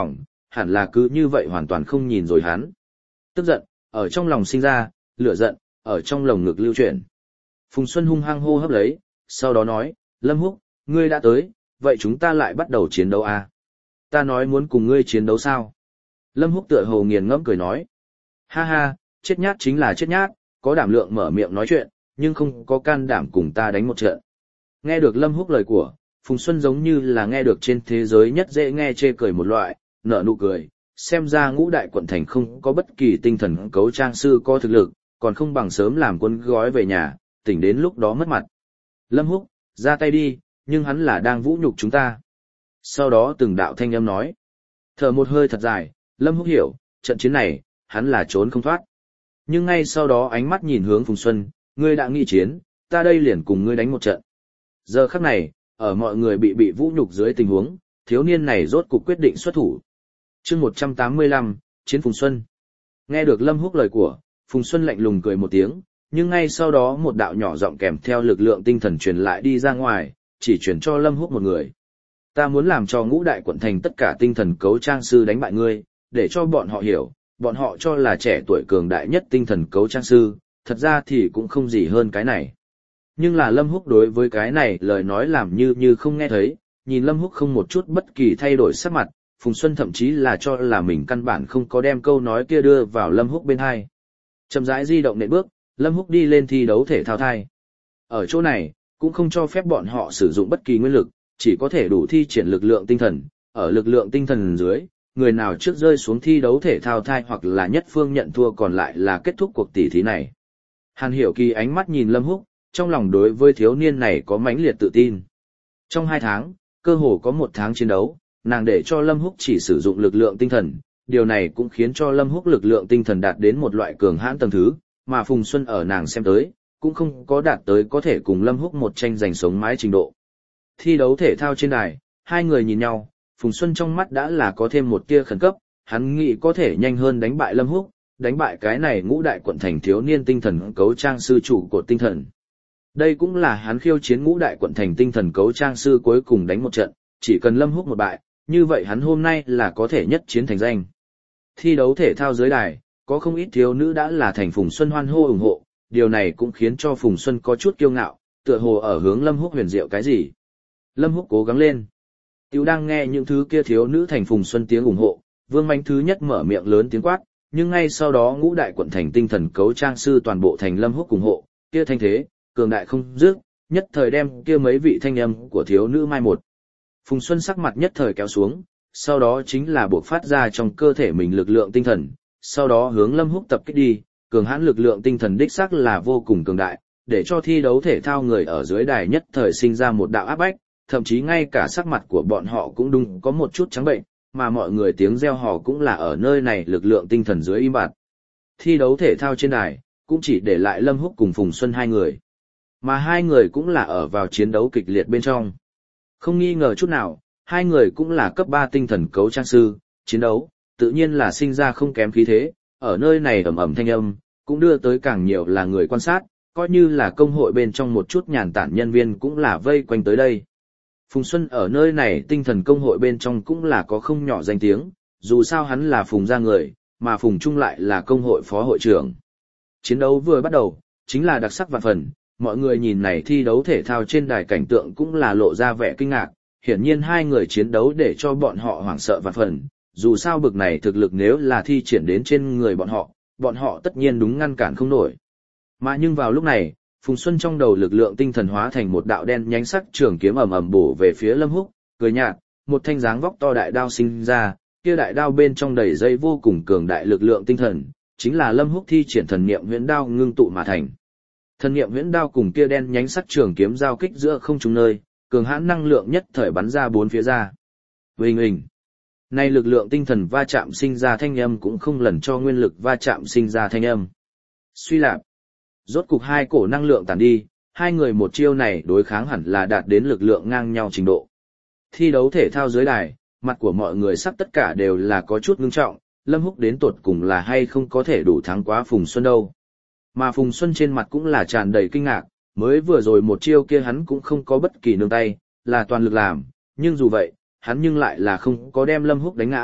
hẳn là cứ như vậy hoàn toàn không nhìn rồi hắn. Tức giận, ở trong lòng sinh ra, lửa giận, ở trong lồng ngực lưu chuyển. Phùng Xuân hung hăng hô hấp lấy, sau đó nói, Lâm Húc, ngươi đã tới, vậy chúng ta lại bắt đầu chiến đấu à? Ta nói muốn cùng ngươi chiến đấu sao? Lâm Húc tựa hồ nghiền ngẫm cười nói, ha ha, chết nhát chính là chết nhát, có đảm lượng mở miệng nói chuyện, nhưng không có can đảm cùng ta đánh một trận. Nghe được Lâm Húc lời của, Phùng Xuân giống như là nghe được trên thế giới nhất dễ nghe chê cười một loại, nở nụ cười, xem ra Ngũ Đại quận thành không có bất kỳ tinh thần cấu trang sư có thực lực, còn không bằng sớm làm quân gói về nhà, tỉnh đến lúc đó mất mặt. Lâm Húc, ra tay đi, nhưng hắn là đang vũ nhục chúng ta. Sau đó từng đạo thanh âm nói, thở một hơi thật dài, Lâm Húc hiểu, trận chiến này, hắn là trốn không thoát. Nhưng ngay sau đó ánh mắt nhìn hướng Phùng Xuân, ngươi đã nghị chiến, ta đây liền cùng ngươi đánh một trận. Giờ khắc này, ở mọi người bị vũ nhục dưới tình huống, thiếu niên này rốt cục quyết định xuất thủ. Chương 185, Chiến Phùng Xuân. Nghe được Lâm Húc lời của, Phùng Xuân lạnh lùng cười một tiếng, nhưng ngay sau đó một đạo nhỏ giọng kèm theo lực lượng tinh thần truyền lại đi ra ngoài, chỉ truyền cho Lâm Húc một người. Ta muốn làm cho Ngũ Đại quận thành tất cả tinh thần cấu trang sư đánh bại ngươi, để cho bọn họ hiểu, bọn họ cho là trẻ tuổi cường đại nhất tinh thần cấu trang sư, thật ra thì cũng không gì hơn cái này. Nhưng là Lâm Húc đối với cái này lời nói làm như không nghe thấy, nhìn Lâm Húc không một chút bất kỳ thay đổi sắc mặt, Phùng Xuân thậm chí là cho là mình căn bản không có đem câu nói kia đưa vào Lâm Húc bên hai. Chậm rãi di động nện bước, Lâm Húc đi lên thi đấu thể thao thai. Ở chỗ này, cũng không cho phép bọn họ sử dụng bất kỳ nguyên lực, chỉ có thể đủ thi triển lực lượng tinh thần, ở lực lượng tinh thần dưới, người nào trước rơi xuống thi đấu thể thao thai hoặc là nhất phương nhận thua còn lại là kết thúc cuộc tỷ thí này. Hàn Hiểu Kỳ ánh mắt nhìn Lâm Húc, trong lòng đối với thiếu niên này có mãnh liệt tự tin. Trong 2 tháng, cơ hồ có 1 tháng chiến đấu, nàng để cho Lâm Húc chỉ sử dụng lực lượng tinh thần, điều này cũng khiến cho Lâm Húc lực lượng tinh thần đạt đến một loại cường hãn tầng thứ, mà Phùng Xuân ở nàng xem tới, cũng không có đạt tới có thể cùng Lâm Húc một tranh giành sống mái trình độ. Thi đấu thể thao trên đài, hai người nhìn nhau, Phùng Xuân trong mắt đã là có thêm một tia khẩn cấp, hắn nghĩ có thể nhanh hơn đánh bại Lâm Húc, đánh bại cái này Ngũ Đại quận thành thiếu niên tinh thần cấu trang sư chủ của tinh thần. Đây cũng là hắn khiêu chiến Ngũ Đại quận thành tinh thần cấu trang sư cuối cùng đánh một trận, chỉ cần Lâm Húc một bại, như vậy hắn hôm nay là có thể nhất chiến thành danh. Thi đấu thể thao dưới đài, có không ít thiếu nữ đã là thành Phùng Xuân hoan hô ủng hộ, điều này cũng khiến cho Phùng Xuân có chút kiêu ngạo, tựa hồ ở hướng Lâm Húc huyền diệu cái gì. Lâm Húc cố gắng lên. Tiểu đang nghe những thứ kia thiếu nữ thành Phùng Xuân tiếng ủng hộ, Vương Mạnh thứ nhất mở miệng lớn tiếng quát, nhưng ngay sau đó Ngũ Đại quận thành tinh thần cấu trang sư toàn bộ thành Lâm Húc ủng hộ, kia thanh thế, cường đại không dứt, nhất thời đem kia mấy vị thanh âm của thiếu nữ mai một. Phùng Xuân sắc mặt nhất thời kéo xuống, sau đó chính là buộc phát ra trong cơ thể mình lực lượng tinh thần, sau đó hướng Lâm Húc tập kích đi, cường hãn lực lượng tinh thần đích xác là vô cùng cường đại, để cho thi đấu thể thao người ở dưới đài nhất thời sinh ra một đạo áp bách, thậm chí ngay cả sắc mặt của bọn họ cũng đúng có một chút trắng bệnh, mà mọi người tiếng reo hò cũng là ở nơi này lực lượng tinh thần dưới im bặt. Thi đấu thể thao trên đài, cũng chỉ để lại Lâm Húc cùng Phùng Xuân hai người. Mà hai người cũng là ở vào chiến đấu kịch liệt bên trong. Không nghi ngờ chút nào, hai người cũng là cấp 3 tinh thần cấu trang sư, chiến đấu, tự nhiên là sinh ra không kém khí thế, ở nơi này ầm ầm thanh âm, cũng đưa tới càng nhiều là người quan sát, coi như là công hội bên trong một chút nhàn tản nhân viên cũng là vây quanh tới đây. Phùng Xuân ở nơi này tinh thần công hội bên trong cũng là có không nhỏ danh tiếng, dù sao hắn là Phùng gia người, mà Phùng Trung lại là công hội phó hội trưởng. Chiến đấu vừa bắt đầu, chính là đặc sắc vạn phần, mọi người nhìn này thi đấu thể thao trên đài cảnh tượng cũng là lộ ra vẻ kinh ngạc, hiển nhiên hai người chiến đấu để cho bọn họ hoảng sợ vạn phần, dù sao bực này thực lực nếu là thi triển đến trên người bọn họ tất nhiên đúng ngăn cản không nổi. Mà nhưng vào lúc này, Phùng Xuân trong đầu lực lượng tinh thần hóa thành một đạo đen nhánh sắc trường kiếm ầm ầm bổ về phía Lâm Húc, cười nhạt, một thanh dáng vóc to đại đao sinh ra, kia đại đao bên trong đầy dây vô cùng cường đại lực lượng tinh thần, chính là Lâm Húc thi triển thần niệm huyễn đao ngưng tụ mà thành. Thần niệm huyễn đao cùng kia đen nhánh sắc trường kiếm giao kích giữa không trung nơi, cường hãn năng lượng nhất thời bắn ra bốn phía ra. Uỳnh uỳnh. Nay lực lượng tinh thần va chạm sinh ra thanh âm cũng không lần cho nguyên lực va chạm sinh ra thanh âm. Suy lạp. Rốt cục hai cổ năng lượng tàn đi, hai người một chiêu này đối kháng hẳn là đạt đến lực lượng ngang nhau trình độ. Thi đấu thể thao dưới đài, mặt của mọi người sắp tất cả đều là có chút ngưng trọng, Lâm Húc đến tột cùng là hay không có thể đủ thắng quá Phùng Xuân đâu. Mà Phùng Xuân trên mặt cũng là tràn đầy kinh ngạc, mới vừa rồi một chiêu kia hắn cũng không có bất kỳ nương tay, là toàn lực làm, nhưng dù vậy, hắn nhưng lại là không có đem Lâm Húc đánh ngã,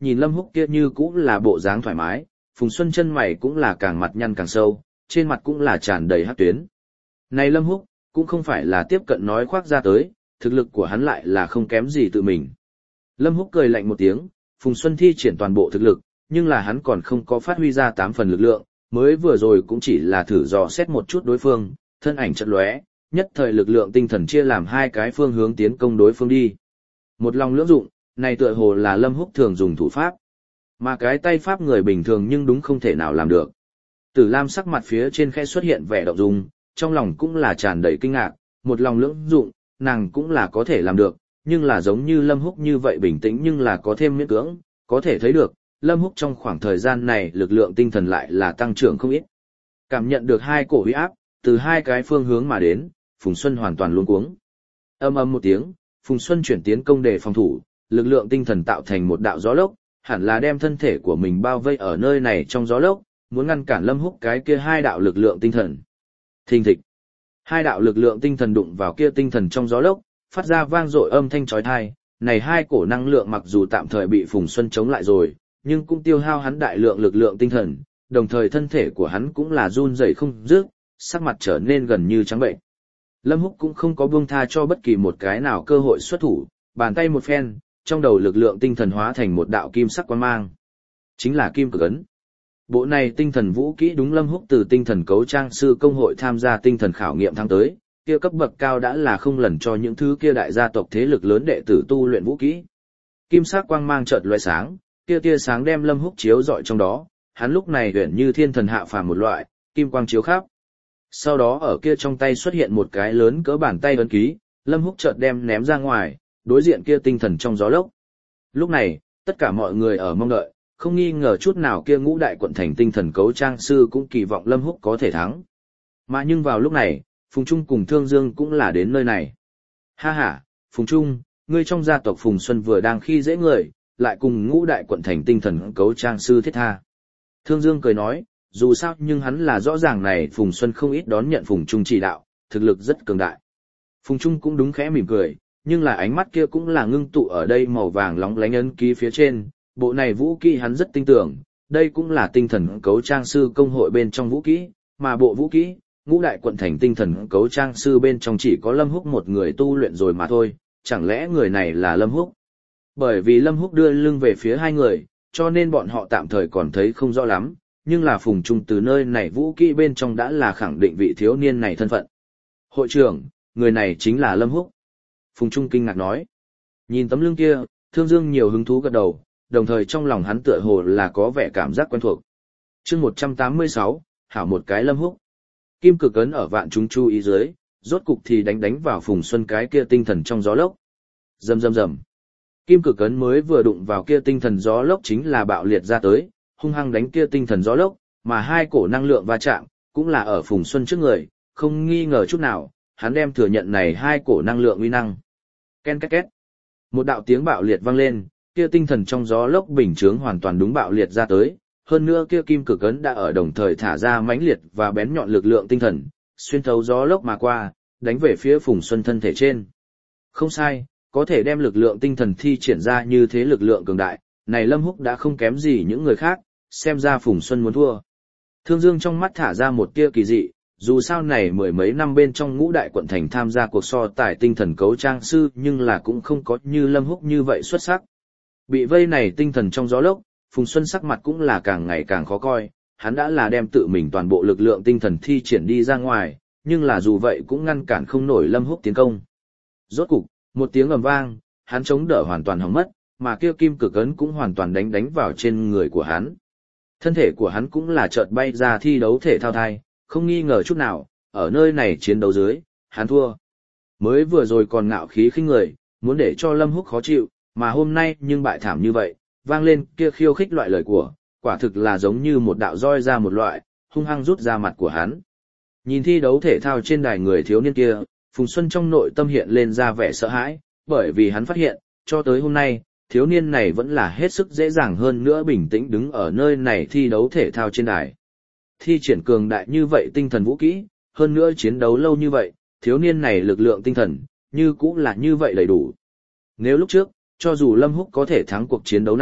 nhìn Lâm Húc kia như cũng là bộ dáng thoải mái, Phùng Xuân chân mày cũng là càng mặt nhăn càng sâu, trên mặt cũng là tràn đầy hắc tuyến. Này Lâm Húc, cũng không phải là tiếp cận nói khoác ra tới, thực lực của hắn lại là không kém gì tự mình. Lâm Húc cười lạnh một tiếng, Phùng Xuân thi triển toàn bộ thực lực, nhưng là hắn còn không có phát huy ra 8 phần lực lượng, mới vừa rồi cũng chỉ là thử dò xét một chút đối phương, thân ảnh chợt lóe, nhất thời lực lượng tinh thần chia làm hai cái phương hướng tiến công đối phương đi. Một lòng lưỡng dụng, này tựa hồ là Lâm Húc thường dùng thủ pháp, mà cái tay pháp người bình thường nhưng đúng không thể nào làm được. Tử Lam sắc mặt phía trên khẽ xuất hiện vẻ động dung, trong lòng cũng là tràn đầy kinh ngạc, một lòng lưỡng dụng, nàng cũng là có thể làm được, nhưng là giống như Lâm Húc như vậy bình tĩnh nhưng là có thêm miễn cưỡng, có thể thấy được, Lâm Húc trong khoảng thời gian này lực lượng tinh thần lại là tăng trưởng không ít. Cảm nhận được hai cổ uy áp, từ hai cái phương hướng mà đến, Phùng Xuân hoàn toàn luống cuống. Ầm ầm một tiếng, Phùng Xuân chuyển tiến công để phòng thủ, lực lượng tinh thần tạo thành một đạo gió lốc, hẳn là đem thân thể của mình bao vây ở nơi này trong gió lốc, muốn ngăn cản Lâm Húc cái kia hai đạo lực lượng tinh thần. Thình thịch. Hai đạo lực lượng tinh thần đụng vào kia tinh thần trong gió lốc, phát ra vang dội âm thanh chói tai. Này hai cổ năng lượng mặc dù tạm thời bị Phùng Xuân chống lại rồi, nhưng cũng tiêu hao hắn đại lượng lực lượng tinh thần, đồng thời thân thể của hắn cũng là run rẩy không dứt, sắc mặt trở nên gần như trắng bệnh. Lâm Húc cũng không có buông tha cho bất kỳ một cái nào cơ hội xuất thủ, bàn tay một phen, trong đầu lực lượng tinh thần hóa thành một đạo kim sắc quang mang. Chính là kim cực ấn. Bộ này tinh thần vũ kỹ đúng Lâm Húc từ tinh thần cấu trang sư công hội tham gia tinh thần khảo nghiệm tháng tới, kia cấp bậc cao đã là không lần cho những thứ kia đại gia tộc thế lực lớn đệ tử tu luyện vũ kỹ. Kim sắc quang mang chợt lóe sáng, kia tia sáng đem Lâm Húc chiếu rọi trong đó, hắn lúc này huyền như thiên thần hạ phàm một loại, kim quang chiếu khắp. Sau đó ở kia trong tay xuất hiện một cái lớn cỡ bàn tay ấn ký, Lâm Húc chợt đem ném ra ngoài, đối diện kia tinh thần trong gió lốc. Lúc này, tất cả mọi người ở mong đợi, không nghi ngờ chút nào kia ngũ đại quận thành tinh thần cấu trang sư cũng kỳ vọng Lâm Húc có thể thắng. Mà nhưng vào lúc này, Phùng Trung cùng Thương Dương cũng là đến nơi này. Ha ha, Phùng Trung, ngươi trong gia tộc Phùng Xuân vừa đang khi dễ người, lại cùng ngũ đại quận thành tinh thần cấu trang sư thiết tha. Thương Dương cười nói, dù sao nhưng hắn là rõ ràng này Phùng Xuân không ít đón nhận Phùng Trung chỉ đạo, thực lực rất cường đại. Phùng Trung cũng đúng khẽ mỉm cười, nhưng là ánh mắt kia cũng là ngưng tụ ở đây màu vàng lóng lánh ấn ký phía trên, bộ này vũ kỹ hắn rất tin tưởng, đây cũng là tinh thần cấu trang sư công hội bên trong vũ kỹ, mà bộ vũ kỹ, ngũ đại quận thành tinh thần cấu trang sư bên trong chỉ có Lâm Húc một người tu luyện rồi mà thôi, chẳng lẽ người này là Lâm Húc? Bởi vì Lâm Húc đưa lưng về phía hai người, cho nên bọn họ tạm thời còn thấy không rõ lắm, nhưng là Phùng Trung từ nơi này vũ kỹ bên trong đã là khẳng định vị thiếu niên này thân phận. Hội trưởng, người này chính là Lâm Húc. Phùng Trung kinh ngạc nói. Nhìn tấm lưng kia, Thương Dương nhiều hứng thú gật đầu, đồng thời trong lòng hắn tựa hồ là có vẻ cảm giác quen thuộc. Chương 186, hảo một cái Lâm Húc. Kim cực ấn ở vạn chúng chú ý dưới, rốt cục thì đánh vào Phùng Xuân cái kia tinh thần trong gió lốc. Rầm rầm rầm. Kim cực ấn mới vừa đụng vào kia tinh thần gió lốc chính là bạo liệt ra tới, hung hăng đánh kia tinh thần gió lốc, mà hai cổ năng lượng va chạm, cũng là ở Phùng Xuân trước người, không nghi ngờ chút nào, hắn đem thừa nhận này hai cổ năng lượng uy năng. Ken két két. Một đạo tiếng bạo liệt vang lên, kia tinh thần trong gió lốc bình chướng hoàn toàn đúng bạo liệt ra tới, hơn nữa kia kim cực ấn đã ở đồng thời thả ra mãnh liệt và bén nhọn lực lượng tinh thần, xuyên thấu gió lốc mà qua, đánh về phía Phùng Xuân thân thể trên. Không sai, có thể đem lực lượng tinh thần thi triển ra như thế lực lượng cường đại, này Lâm Húc đã không kém gì những người khác, xem ra Phùng Xuân muốn thua. Thương Dương trong mắt thả ra một tia kỳ dị, dù sao này mười mấy năm bên trong ngũ đại quận thành tham gia cuộc so tài tinh thần cấu trang sư nhưng là cũng không có như Lâm Húc như vậy xuất sắc. Bị vây này tinh thần trong gió lốc, Phùng Xuân sắc mặt cũng là càng ngày càng khó coi, hắn đã là đem tự mình toàn bộ lực lượng tinh thần thi triển đi ra ngoài, nhưng là dù vậy cũng ngăn cản không nổi Lâm Húc tiến công. Rốt cục, một tiếng ầm vang, hắn chống đỡ hoàn toàn hỏng mất, mà kia kim cực ấn cũng hoàn toàn đánh vào trên người của hắn. Thân thể của hắn cũng là chợt bay ra thi đấu thể thao thai, không nghi ngờ chút nào, ở nơi này chiến đấu dưới, hắn thua. Mới vừa rồi còn ngạo khí khinh người, muốn để cho Lâm Húc khó chịu, mà hôm nay nhưng bại thảm như vậy, vang lên kia khiêu khích loại lời của, quả thực là giống như một đạo roi ra một loại, hung hăng rút ra mặt của hắn. Nhìn thi đấu thể thao trên đài người thiếu niên kia, Phùng Xuân trong nội tâm hiện lên ra vẻ sợ hãi, bởi vì hắn phát hiện, cho tới hôm nay, thiếu niên này vẫn là hết sức dễ dàng hơn nữa bình tĩnh đứng ở nơi này thi đấu thể thao trên đài. Thi triển cường đại như vậy tinh thần vũ kỹ, hơn nữa chiến đấu lâu như vậy, thiếu niên này lực lượng tinh thần, như cũng là như vậy đầy đủ. Nếu lúc trước, cho dù Lâm Húc có thể thắng cuộc chiến đấu này,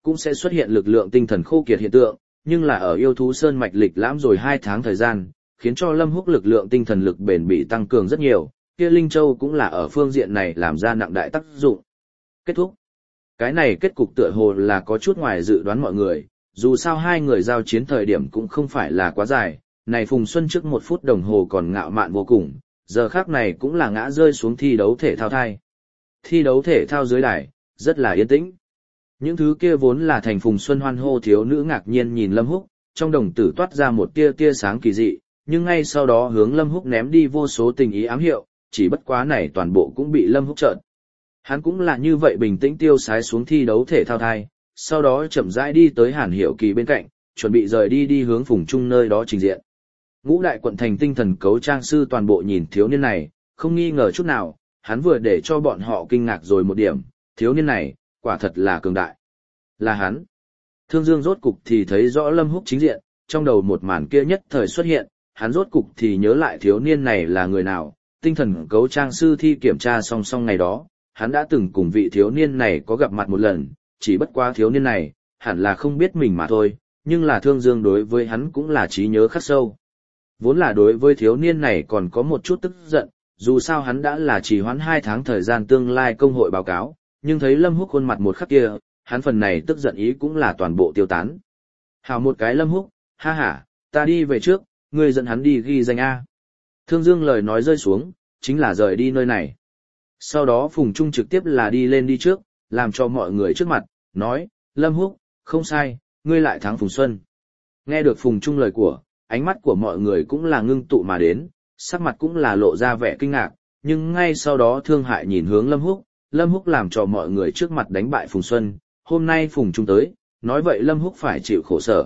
cũng sẽ xuất hiện lực lượng tinh thần khô kiệt hiện tượng, nhưng là ở yêu thú sơn mạch lịch lãm rồi 2 tháng thời gian, khiến cho Lâm Húc lực lượng tinh thần lực bền bỉ tăng cường rất nhiều, kia Linh Châu cũng là ở phương diện này làm ra nặng đại tác dụng. Kết thúc. Cái này kết cục tựa hồ là có chút ngoài dự đoán mọi người, dù sao hai người giao chiến thời điểm cũng không phải là quá dài, này Phùng Xuân trước 1 phút đồng hồ còn ngạo mạn vô cùng, giờ khác này cũng là ngã rơi xuống thi đấu thể thao thai. Thi đấu thể thao dưới đài, rất là yên tĩnh. Những thứ kia vốn là thành Phùng Xuân hoan hô thiếu nữ ngạc nhiên nhìn Lâm Húc, trong đồng tử toát ra một tia sáng kỳ dị, nhưng ngay sau đó hướng Lâm Húc ném đi vô số tình ý ám hiệu, chỉ bất quá này toàn bộ cũng bị Lâm Húc trợn. Hắn cũng là như vậy bình tĩnh tiêu sái xuống thi đấu thể thao thai, sau đó chậm rãi đi tới Hàn Hiểu Kỳ bên cạnh, chuẩn bị rời đi hướng Phùng Trung nơi đó trình diện. Ngũ đại quận thành tinh thần cấu trang sư toàn bộ nhìn thiếu niên này, không nghi ngờ chút nào, hắn vừa để cho bọn họ kinh ngạc rồi một điểm, thiếu niên này, quả thật là cường đại. Là hắn. Thương Dương rốt cục thì thấy rõ Lâm Húc chính diện, trong đầu một màn kia nhất thời xuất hiện, hắn rốt cục thì nhớ lại thiếu niên này là người nào, tinh thần cấu trang sư thi kiểm tra song song ngày đó, hắn đã từng cùng vị thiếu niên này có gặp mặt một lần, chỉ bất quá thiếu niên này, hẳn là không biết mình mà thôi, nhưng là Thương Dương đối với hắn cũng là trí nhớ khắc sâu. Vốn là đối với thiếu niên này còn có một chút tức giận, dù sao hắn đã là trì hoãn 2 tháng thời gian tương lai công hội báo cáo, nhưng thấy Lâm Húc khuôn mặt một khắc kia, hắn phần này tức giận ý cũng là toàn bộ tiêu tán. Hảo một cái Lâm Húc, ha ha, ta đi về trước, ngươi dẫn hắn đi ghi danh A. Thương Dương lời nói rơi xuống, chính là rời đi nơi này. Sau đó Phùng Trung trực tiếp là đi lên đi trước, làm cho mọi người trước mặt, nói, Lâm Húc, không sai, ngươi lại thắng Phùng Xuân. Nghe được Phùng Trung lời của, ánh mắt của mọi người cũng là ngưng tụ mà đến, sắc mặt cũng là lộ ra vẻ kinh ngạc, nhưng ngay sau đó thương hại nhìn hướng Lâm Húc làm cho mọi người trước mặt đánh bại Phùng Xuân, hôm nay Phùng Trung tới, nói vậy Lâm Húc phải chịu khổ sở.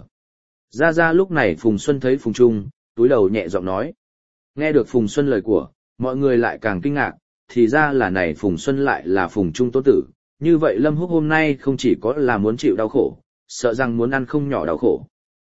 Ra lúc này Phùng Xuân thấy Phùng Trung, túi đầu nhẹ giọng nói. Nghe được Phùng Xuân lời của, mọi người lại càng kinh ngạc, thì ra là này Phùng Xuân lại là Phùng Trung tôn tử, như vậy Lâm Húc hôm nay không chỉ có là muốn chịu đau khổ, sợ rằng muốn ăn không nhỏ đau khổ.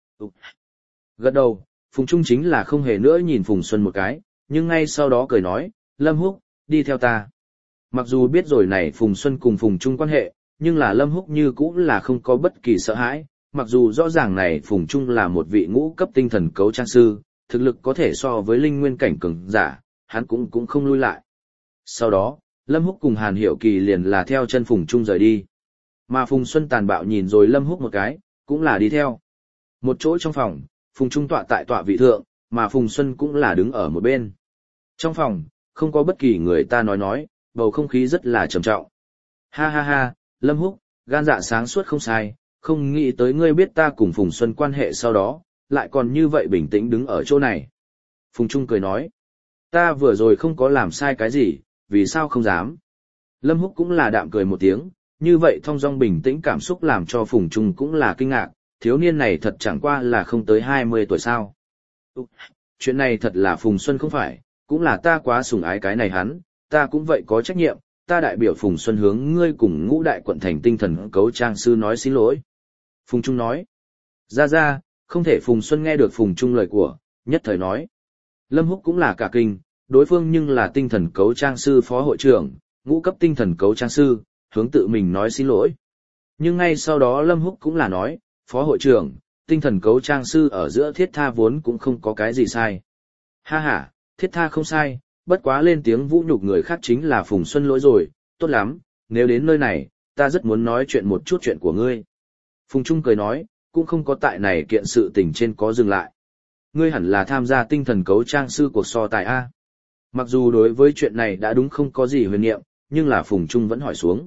Gật đầu, Phùng Trung chính là không hề nữa nhìn Phùng Xuân một cái, nhưng ngay sau đó cười nói, Lâm Húc, đi theo ta. Mặc dù biết rồi này Phùng Xuân cùng Phùng Trung quan hệ, nhưng là Lâm Húc như cũng là không có bất kỳ sợ hãi, mặc dù rõ ràng này Phùng Trung là một vị ngũ cấp tinh thần cấu trang sư, thực lực có thể so với linh nguyên cảnh cường giả, hắn cũng không lui lại. Sau đó, Lâm Húc cùng Hàn Hiểu Kỳ liền là theo chân Phùng Trung rời đi. Mà Phùng Xuân tàn bạo nhìn rồi Lâm Húc một cái, cũng là đi theo. Một chỗ trong phòng, Phùng Trung tọa tại tọa vị thượng, mà Phùng Xuân cũng là đứng ở một bên. Trong phòng, không có bất kỳ người ta nói, bầu không khí rất là trầm trọng. Ha ha ha, Lâm Húc, gan dạ sáng suốt không sai, không nghĩ tới ngươi biết ta cùng Phùng Xuân quan hệ sau đó, lại còn như vậy bình tĩnh đứng ở chỗ này. Phùng Trung cười nói, ta vừa rồi không có làm sai cái gì, vì sao không dám. Lâm Húc cũng là đạm cười một tiếng, như vậy thong dong bình tĩnh cảm xúc làm cho Phùng Trung cũng là kinh ngạc, thiếu niên này thật chẳng qua là không tới 20 tuổi sao. Chuyện này thật là Phùng Xuân không phải, cũng là ta quá sủng ái cái này hắn, ta cũng vậy có trách nhiệm, ta đại biểu Phùng Xuân hướng ngươi cùng ngũ đại quận thành tinh thần cấu trang sư nói xin lỗi. Phùng Trung nói, ra, không thể. Phùng Xuân nghe được Phùng Trung lời của, nhất thời nói. Lâm Húc cũng là cả kinh, đối phương nhưng là tinh thần cấu trang sư phó hội trưởng, ngũ cấp tinh thần cấu trang sư, hướng tự mình nói xin lỗi. Nhưng ngay sau đó Lâm Húc cũng là nói, phó hội trưởng, tinh thần cấu trang sư ở giữa thiết tha vốn cũng không có cái gì sai. Ha ha, thiết tha không sai, bất quá lên tiếng vũ nhục người khác chính là Phùng Xuân lỗi rồi, tốt lắm, nếu đến nơi này, ta rất muốn nói chuyện một chút chuyện của ngươi. Phùng Trung cười nói, cũng không có tại này kiện sự tình trên có dừng lại. Ngươi hẳn là tham gia tinh thần cấu trang sư cuộc so tài A. Mặc dù đối với chuyện này đã đúng không có gì huyền niệm, nhưng là Phùng Trung vẫn hỏi xuống.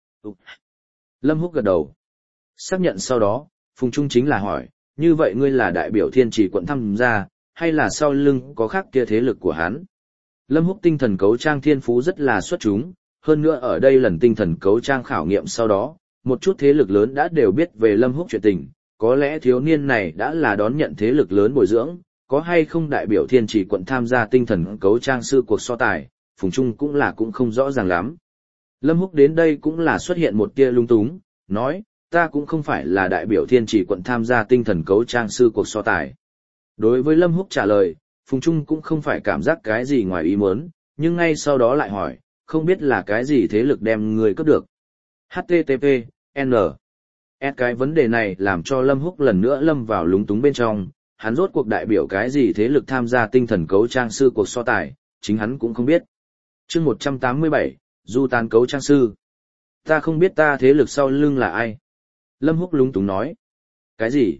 Lâm Húc gật đầu. Xác nhận sau đó, Phùng Trung chính là hỏi, như vậy ngươi là đại biểu Thiên Trì quận tham gia, hay là sau lưng có khác kia thế lực của hắn? Lâm Húc tinh thần cấu trang thiên phú rất là xuất chúng, hơn nữa ở đây lần tinh thần cấu trang khảo nghiệm sau đó, một chút thế lực lớn đã đều biết về Lâm Húc chuyện tình, có lẽ thiếu niên này đã là đón nhận thế lực lớn bồi dưỡng, có hay không đại biểu Thiên Trì quận tham gia tinh thần cấu trang sư cuộc so tài, Phùng Trung cũng không rõ ràng lắm. Lâm Húc đến đây cũng là xuất hiện một tia lung túng, nói, ta cũng không phải là đại biểu Thiên Trì quận tham gia tinh thần cấu trang sư cuộc so tài. Đối với Lâm Húc trả lời, Phùng Trung cũng không phải cảm giác cái gì ngoài ý muốn, nhưng ngay sau đó lại hỏi, không biết là cái gì thế lực đem người cướp được. HTTP, N. Cái vấn đề này làm cho Lâm Húc lần nữa lâm vào lúng túng bên trong, hắn rốt cuộc đại biểu cái gì thế lực tham gia tinh thần cấu trang sư cuộc so tài, chính hắn cũng không biết. Chương 187, Du tán cấu trang sư. Ta không biết ta thế lực sau lưng là ai. Lâm Húc lúng túng nói. Cái gì?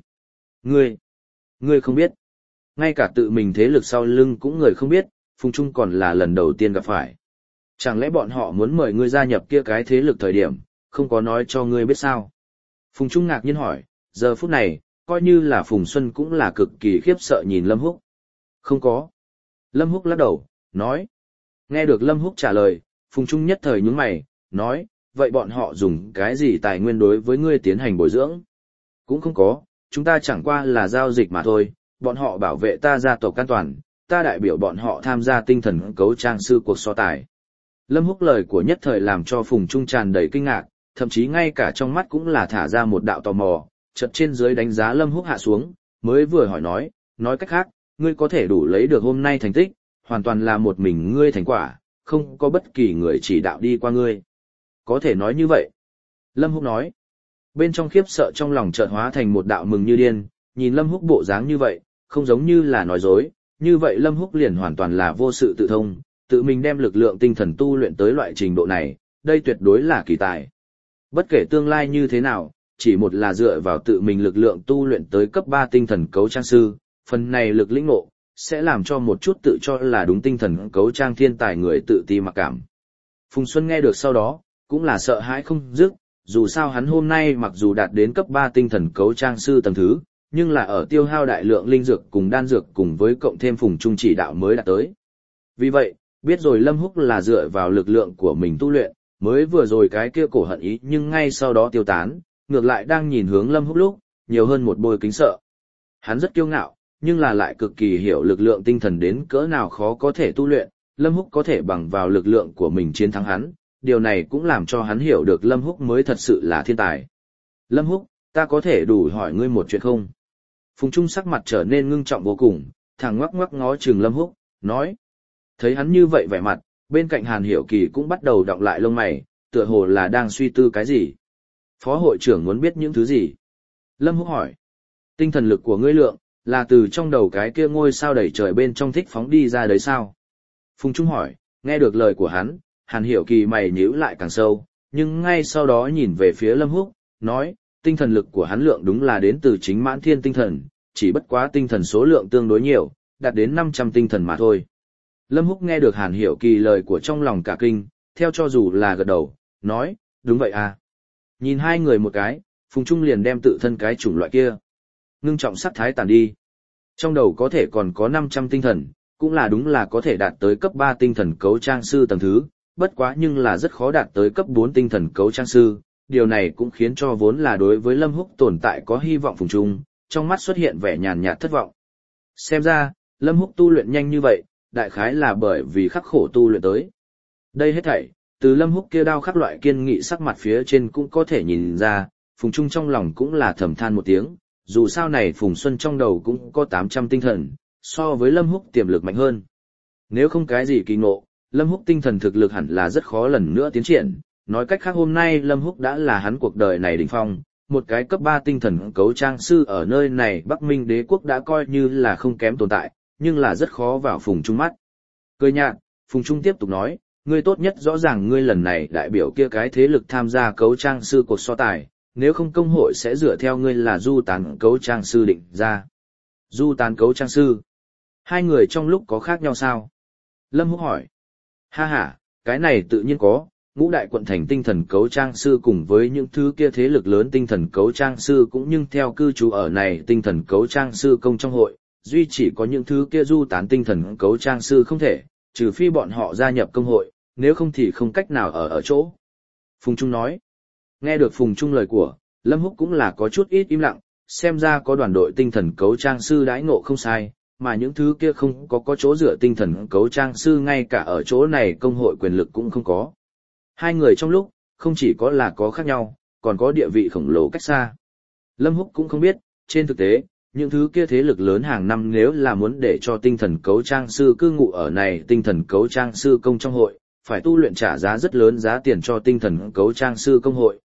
Ngươi không biết. Ngay cả tự mình thế lực sau lưng cũng người không biết, Phùng Trung còn là lần đầu tiên gặp phải. Chẳng lẽ bọn họ muốn mời ngươi gia nhập kia cái thế lực thời điểm, không có nói cho ngươi biết sao? Phùng Trung ngạc nhiên hỏi, giờ phút này, coi như là Phùng Xuân cũng là cực kỳ khiếp sợ nhìn Lâm Húc. Không có. Lâm Húc lắc đầu, nói. Nghe được Lâm Húc trả lời, Phùng Trung nhất thời nhướng mày, nói, vậy bọn họ dùng cái gì tài nguyên đối với ngươi tiến hành bồi dưỡng? Cũng không có, chúng ta chẳng qua là giao dịch mà thôi, bọn họ bảo vệ ta gia tộc an toàn, ta đại biểu bọn họ tham gia tinh thần cấu trang sư cuộc so tài. Lâm Húc lời của nhất thời làm cho Phùng Trung tràn đầy kinh ngạc, thậm chí ngay cả trong mắt cũng là thả ra một đạo tò mò, chợt trên dưới đánh giá Lâm Húc hạ xuống, mới vừa hỏi nói cách khác, ngươi có thể đủ lấy được hôm nay thành tích, hoàn toàn là một mình ngươi thành quả, không có bất kỳ người chỉ đạo đi qua ngươi. Có thể nói như vậy. Lâm Húc nói. Bên trong khiếp sợ trong lòng chợt hóa thành một đạo mừng như điên, nhìn Lâm Húc bộ dáng như vậy, không giống như là nói dối, như vậy Lâm Húc liền hoàn toàn là vô sự tự thông, tự mình đem lực lượng tinh thần tu luyện tới loại trình độ này, đây tuyệt đối là kỳ tài. Bất kể tương lai như thế nào, chỉ một là dựa vào tự mình lực lượng tu luyện tới cấp 3 tinh thần cấu trang sư, phần này lực lĩnh ngộ, sẽ làm cho một chút tự cho là đúng tinh thần cấu trang thiên tài người tự ti mặc cảm. Phùng Xuân nghe được sau đó, cũng là sợ hãi không dứt, dù sao hắn hôm nay mặc dù đạt đến cấp 3 tinh thần cấu trang sư tầng thứ, nhưng là ở tiêu hao đại lượng linh dược cùng đan dược cùng với cộng thêm Phùng Trung chỉ đạo mới đạt tới. Vì vậy, biết rồi Lâm Húc là dựa vào lực lượng của mình tu luyện, mới vừa rồi cái kia cổ hận ý nhưng ngay sau đó tiêu tán, ngược lại đang nhìn hướng Lâm Húc lúc, nhiều hơn một bôi kính sợ. Hắn rất kiêu ngạo, nhưng là lại cực kỳ hiểu lực lượng tinh thần đến cỡ nào khó có thể tu luyện, Lâm Húc có thể bằng vào lực lượng của mình chiến thắng hắn, điều này cũng làm cho hắn hiểu được Lâm Húc mới thật sự là thiên tài. Lâm Húc, ta có thể đủ hỏi ngươi một chuyện không? Phùng Trung sắc mặt trở nên ngưng trọng vô cùng, thẳng ngoắc ngoắc ngó chừng Lâm Húc, nói. Thấy hắn như vậy vẻ mặt, bên cạnh Hàn Hiểu Kỳ cũng bắt đầu đọng lại lông mày, tựa hồ là đang suy tư cái gì. Phó hội trưởng muốn biết những thứ gì? Lâm Húc hỏi. Tinh thần lực của ngươi lượng, là từ trong đầu cái kia ngôi sao đầy trời bên trong thích phóng đi ra đấy sao? Phùng Trung hỏi, nghe được lời của hắn, Hàn Hiểu Kỳ mày nhíu lại càng sâu, nhưng ngay sau đó nhìn về phía Lâm Húc, nói, tinh thần lực của hắn lượng đúng là đến từ chính Mãn Thiên tinh thần, chỉ bất quá tinh thần số lượng tương đối nhiều, đạt đến 500 tinh thần mà thôi. Lâm Húc nghe được Hàn Hiểu Kỳ lời của trong lòng cả kinh, theo cho dù là gật đầu, nói, đúng vậy à. Nhìn hai người một cái, Phùng Trung liền đem tự thân cái chủng loại kia. Ngưng trọng sắc thái tàn đi. Trong đầu có thể còn có 500 tinh thần, cũng là đúng là có thể đạt tới cấp 3 tinh thần cấu trang sư tầng thứ, bất quá nhưng là rất khó đạt tới cấp 4 tinh thần cấu trang sư. Điều này cũng khiến cho vốn là đối với Lâm Húc tồn tại có hy vọng Phùng Trung, trong mắt xuất hiện vẻ nhàn nhạt thất vọng. Xem ra, Lâm Húc tu luyện nhanh như vậy, đại khái là bởi vì khắc khổ tu luyện tới. Đây hết thảy, từ Lâm Húc kia đao khắc loại kiên nghị sắc mặt phía trên cũng có thể nhìn ra, Phùng Trung trong lòng cũng là thầm than một tiếng, dù sao này Phùng Xuân trong đầu cũng có 800 tinh thần, so với Lâm Húc tiềm lực mạnh hơn. Nếu không cái gì kỳ ngộ, Lâm Húc tinh thần thực lực hẳn là rất khó lần nữa tiến triển, nói cách khác hôm nay Lâm Húc đã là hắn cuộc đời này đỉnh phong, một cái cấp 3 tinh thần cấu trang sư ở nơi này Bắc Minh Đế quốc đã coi như là không kém tồn tại, nhưng là rất khó vào Phùng Trung mắt. Cười nhạt, Phùng Trung tiếp tục nói, ngươi tốt nhất rõ ràng ngươi lần này đại biểu kia cái thế lực tham gia cấu trang sư cuộc so tài, nếu không công hội sẽ dựa theo ngươi là du tán cấu trang sư định ra. Du tán cấu trang sư. Hai người trong lúc có khác nhau sao? Lâm Húc hỏi. Ha ha, cái này tự nhiên có, ngũ đại quận thành tinh thần cấu trang sư cùng với những thứ kia thế lực lớn tinh thần cấu trang sư cũng nhưng theo cư trú ở này tinh thần cấu trang sư công trong hội, duy chỉ có những thứ kia du tán tinh thần cấu trang sư không thể, trừ phi bọn họ gia nhập công hội, nếu không thì không cách nào ở chỗ. Phùng Trung nói. Nghe được Phùng Trung lời của, Lâm Húc cũng là có chút ít im lặng, xem ra có đoàn đội tinh thần cấu trang sư đãi ngộ không sai, mà những thứ kia không có chỗ dựa tinh thần cấu trang sư ngay cả ở chỗ này công hội quyền lực cũng không có. Hai người trong lúc, không chỉ có là có khác nhau, còn có địa vị khổng lồ cách xa. Lâm Húc cũng không biết, trên thực tế, những thứ kia thế lực lớn hàng năm nếu là muốn để cho tinh thần cấu trang sư cư ngụ ở này tinh thần cấu trang sư công trong hội, phải tu luyện trả giá rất lớn giá tiền cho tinh thần cấu trang sư công hội,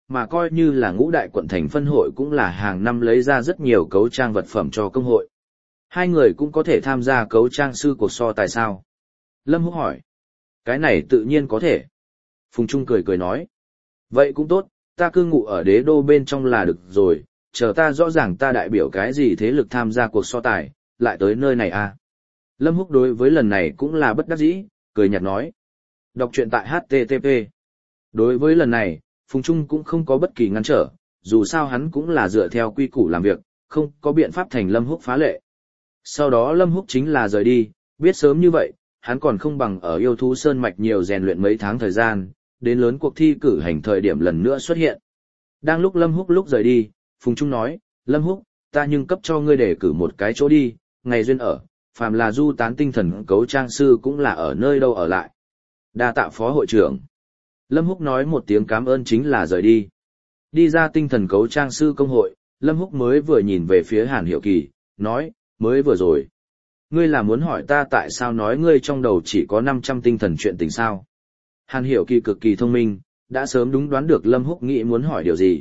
mà coi như là ngũ đại quận thành phân hội cũng là hàng năm lấy ra rất nhiều cấu trang vật phẩm cho công hội. Hai người cũng có thể tham gia cấu trang sư cuộc so tài sao? Lâm Húc hỏi. Cái này tự nhiên có thể. Phùng Trung cười cười nói. Vậy cũng tốt, ta cư ngụ ở đế đô bên trong là được rồi, chờ ta rõ ràng ta đại biểu cái gì thế lực tham gia cuộc so tài, lại tới nơi này à. Lâm Húc đối với lần này cũng là bất đắc dĩ, cười nhạt nói. Đọc truyện tại HTTP. Đối với lần này, Phùng Trung cũng không có bất kỳ ngăn trở, dù sao hắn cũng là dựa theo quy củ làm việc, không có biện pháp thành Lâm Húc phá lệ. Sau đó Lâm Húc chính là rời đi, biết sớm như vậy, hắn còn không bằng ở yêu thú sơn mạch nhiều rèn luyện mấy tháng thời gian, đến lớn cuộc thi cử hành thời điểm lần nữa xuất hiện. Đang lúc Lâm Húc lúc rời đi, Phùng Trung nói, Lâm Húc, ta nhưng cấp cho ngươi để cử một cái chỗ đi, ngày duyên ở, phàm là du tán tinh thần cấu trang sư cũng là ở nơi đâu ở lại. Đa tạ phó hội trưởng. Lâm Húc nói một tiếng cảm ơn chính là rời đi. Đi ra tinh thần cấu trang sư công hội, Lâm Húc mới vừa nhìn về phía Hàn Hiểu Kỳ, nói, mới vừa rồi. Ngươi là muốn hỏi ta tại sao nói ngươi trong đầu chỉ có 500 tinh thần chuyện tình sao? Hàn Hiểu Kỳ cực kỳ thông minh, đã sớm đúng đoán được Lâm Húc nghĩ muốn hỏi điều gì.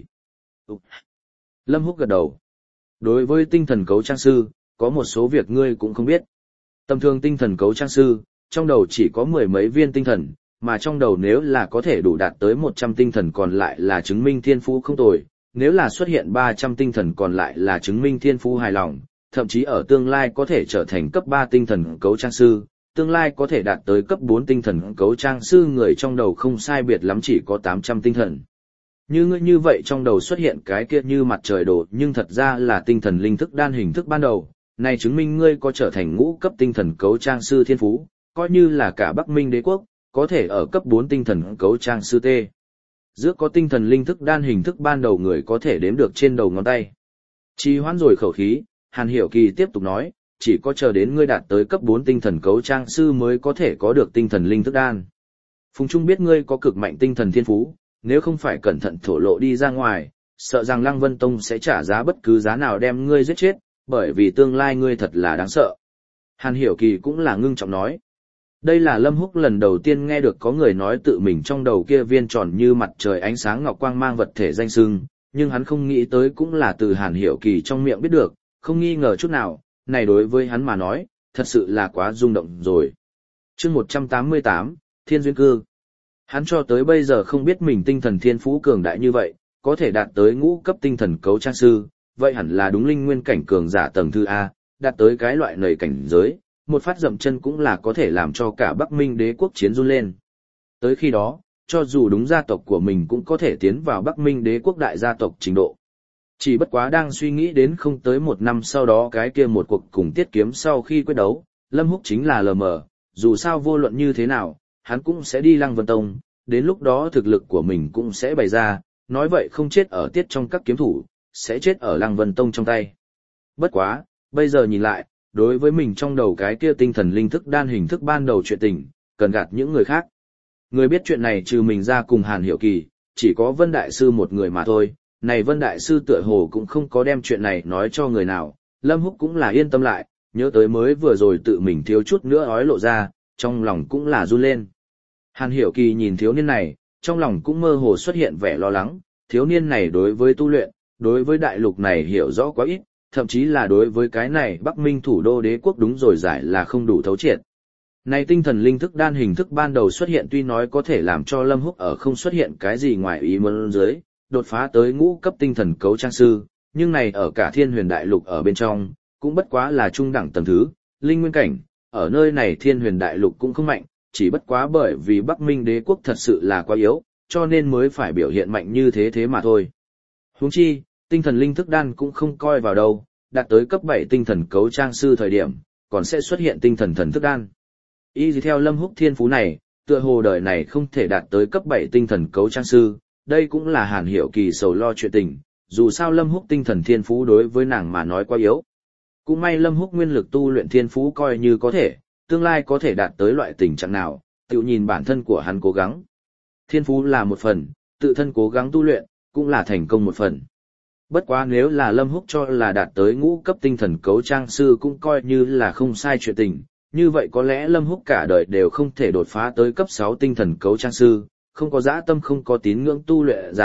Lâm Húc gật đầu. Đối với tinh thần cấu trang sư, có một số việc ngươi cũng không biết. Tầm thường tinh thần cấu trang sư, trong đầu chỉ có 10 mấy viên tinh thần, mà trong đầu nếu là có thể đủ đạt tới 100 tinh thần còn lại là chứng minh thiên phú không tồi, nếu là xuất hiện 300 tinh thần còn lại là chứng minh thiên phú hài lòng, thậm chí ở tương lai có thể trở thành cấp 3 tinh thần cấu trang sư, tương lai có thể đạt tới cấp 4 tinh thần cấu trang sư người trong đầu không sai biệt lắm chỉ có 800 tinh thần. Như ngươi như vậy trong đầu xuất hiện cái kia như mặt trời đổ nhưng thật ra là tinh thần linh thức đan hình thức ban đầu, này chứng minh ngươi có trở thành ngũ cấp tinh thần cấu trang sư thiên phú, coi như là cả Bắc Minh đế quốc, có thể ở cấp 4 tinh thần cấu trang sư T. Giữa có tinh thần linh thức đan hình thức ban đầu người có thể đếm được trên đầu ngón tay. Trì hoãn rồi khẩu khí, Hàn Hiểu Kỳ tiếp tục nói, chỉ có chờ đến ngươi đạt tới cấp 4 tinh thần cấu trang sư mới có thể có được tinh thần linh thức đan. Phùng Trung biết ngươi có cực mạnh tinh thần thiên phú, nếu không phải cẩn thận thổ lộ đi ra ngoài, sợ rằng Lăng Vân Tông sẽ trả giá bất cứ giá nào đem ngươi giết chết, bởi vì tương lai ngươi thật là đáng sợ. Hàn Hiểu Kỳ cũng là ngưng trọng nói. Đây là Lâm Húc lần đầu tiên nghe được có người nói tự mình trong đầu kia viên tròn như mặt trời ánh sáng ngọc quang mang vật thể danh xưng, nhưng hắn không nghĩ tới cũng là từ Hàn Hiểu Kỳ trong miệng biết được, không nghi ngờ chút nào, này đối với hắn mà nói, thật sự là quá rung động rồi. Chương 188, Thiên Duyên Cư. Hắn cho tới bây giờ không biết mình tinh thần thiên phú cường đại như vậy, có thể đạt tới ngũ cấp tinh thần cấu trang sư, vậy hẳn là đúng linh nguyên cảnh cường giả tầng thứ A, đạt tới cái loại nầy cảnh giới, một phát dậm chân cũng là có thể làm cho cả Bắc Minh đế quốc chiến run lên. Tới khi đó, cho dù đúng gia tộc của mình cũng có thể tiến vào Bắc Minh đế quốc đại gia tộc trình độ. Chỉ bất quá đang suy nghĩ đến không tới một năm sau đó cái kia một cuộc cùng Tiết Kiếm sau khi quyết đấu, Lâm Húc chính là lờ mờ, dù sao vô luận như thế nào, hắn cũng sẽ đi Lăng Vân Tông, đến lúc đó thực lực của mình cũng sẽ bày ra, nói vậy không chết ở Tiết trong các kiếm thủ, sẽ chết ở Lăng Vân Tông trong tay. Bất quá, bây giờ nhìn lại, đối với mình trong đầu cái kia tinh thần linh thức đan hình thức ban đầu chuyện tình, cần gạt những người khác. Người biết chuyện này trừ mình ra cùng Hàn Hiểu Kỳ, chỉ có Vân Đại Sư một người mà thôi, này Vân Đại Sư tựa hồ cũng không có đem chuyện này nói cho người nào, Lâm Húc cũng là yên tâm lại, nhớ tới mới vừa rồi tự mình thiếu chút nữa ói lộ ra, trong lòng cũng là run lên. Hàn Hiểu Kỳ nhìn thiếu niên này, trong lòng cũng mơ hồ xuất hiện vẻ lo lắng, thiếu niên này đối với tu luyện, đối với đại lục này hiểu rõ quá ít, thậm chí là đối với cái này Bắc Minh thủ đô đế quốc đúng rồi giải là không đủ thấu triệt. Này tinh thần linh thức đan hình thức ban đầu xuất hiện tuy nói có thể làm cho Lâm Húc ở không xuất hiện cái gì ngoài ý muốn dưới, đột phá tới ngũ cấp tinh thần cấu trang sư, nhưng này ở cả Thiên Huyền Đại Lục ở bên trong, cũng bất quá là trung đẳng tầng thứ, linh nguyên cảnh, ở nơi này Thiên Huyền Đại Lục cũng không mạnh, chỉ bất quá bởi vì Bắc Minh đế quốc thật sự là quá yếu, cho nên mới phải biểu hiện mạnh như thế mà thôi. Huống chi, tinh thần linh thức đan cũng không coi vào đâu, đạt tới cấp 7 tinh thần cấu trang sư thời điểm, còn sẽ xuất hiện tinh thần thần thức đan. Y theo Lâm Húc thiên phú này, tựa hồ đời này không thể đạt tới cấp 7 tinh thần cấu trang sư, đây cũng là Hàn Hiểu Kỳ sầu lo chuyện tình, dù sao Lâm Húc tinh thần thiên phú đối với nàng mà nói quá yếu. Cũng may Lâm Húc nguyên lực tu luyện thiên phú coi như có thể, tương lai có thể đạt tới loại tình trạng nào, tự nhìn bản thân của hắn cố gắng. Thiên phú là một phần, tự thân cố gắng tu luyện, cũng là thành công một phần. Bất quá nếu là Lâm Húc cho là đạt tới ngũ cấp tinh thần cấu trang sư cũng coi như là không sai chuyện tình, như vậy có lẽ Lâm Húc cả đời đều không thể đột phá tới cấp 6 tinh thần cấu trang sư, không có dã tâm không có tín ngưỡng tu luyện giả,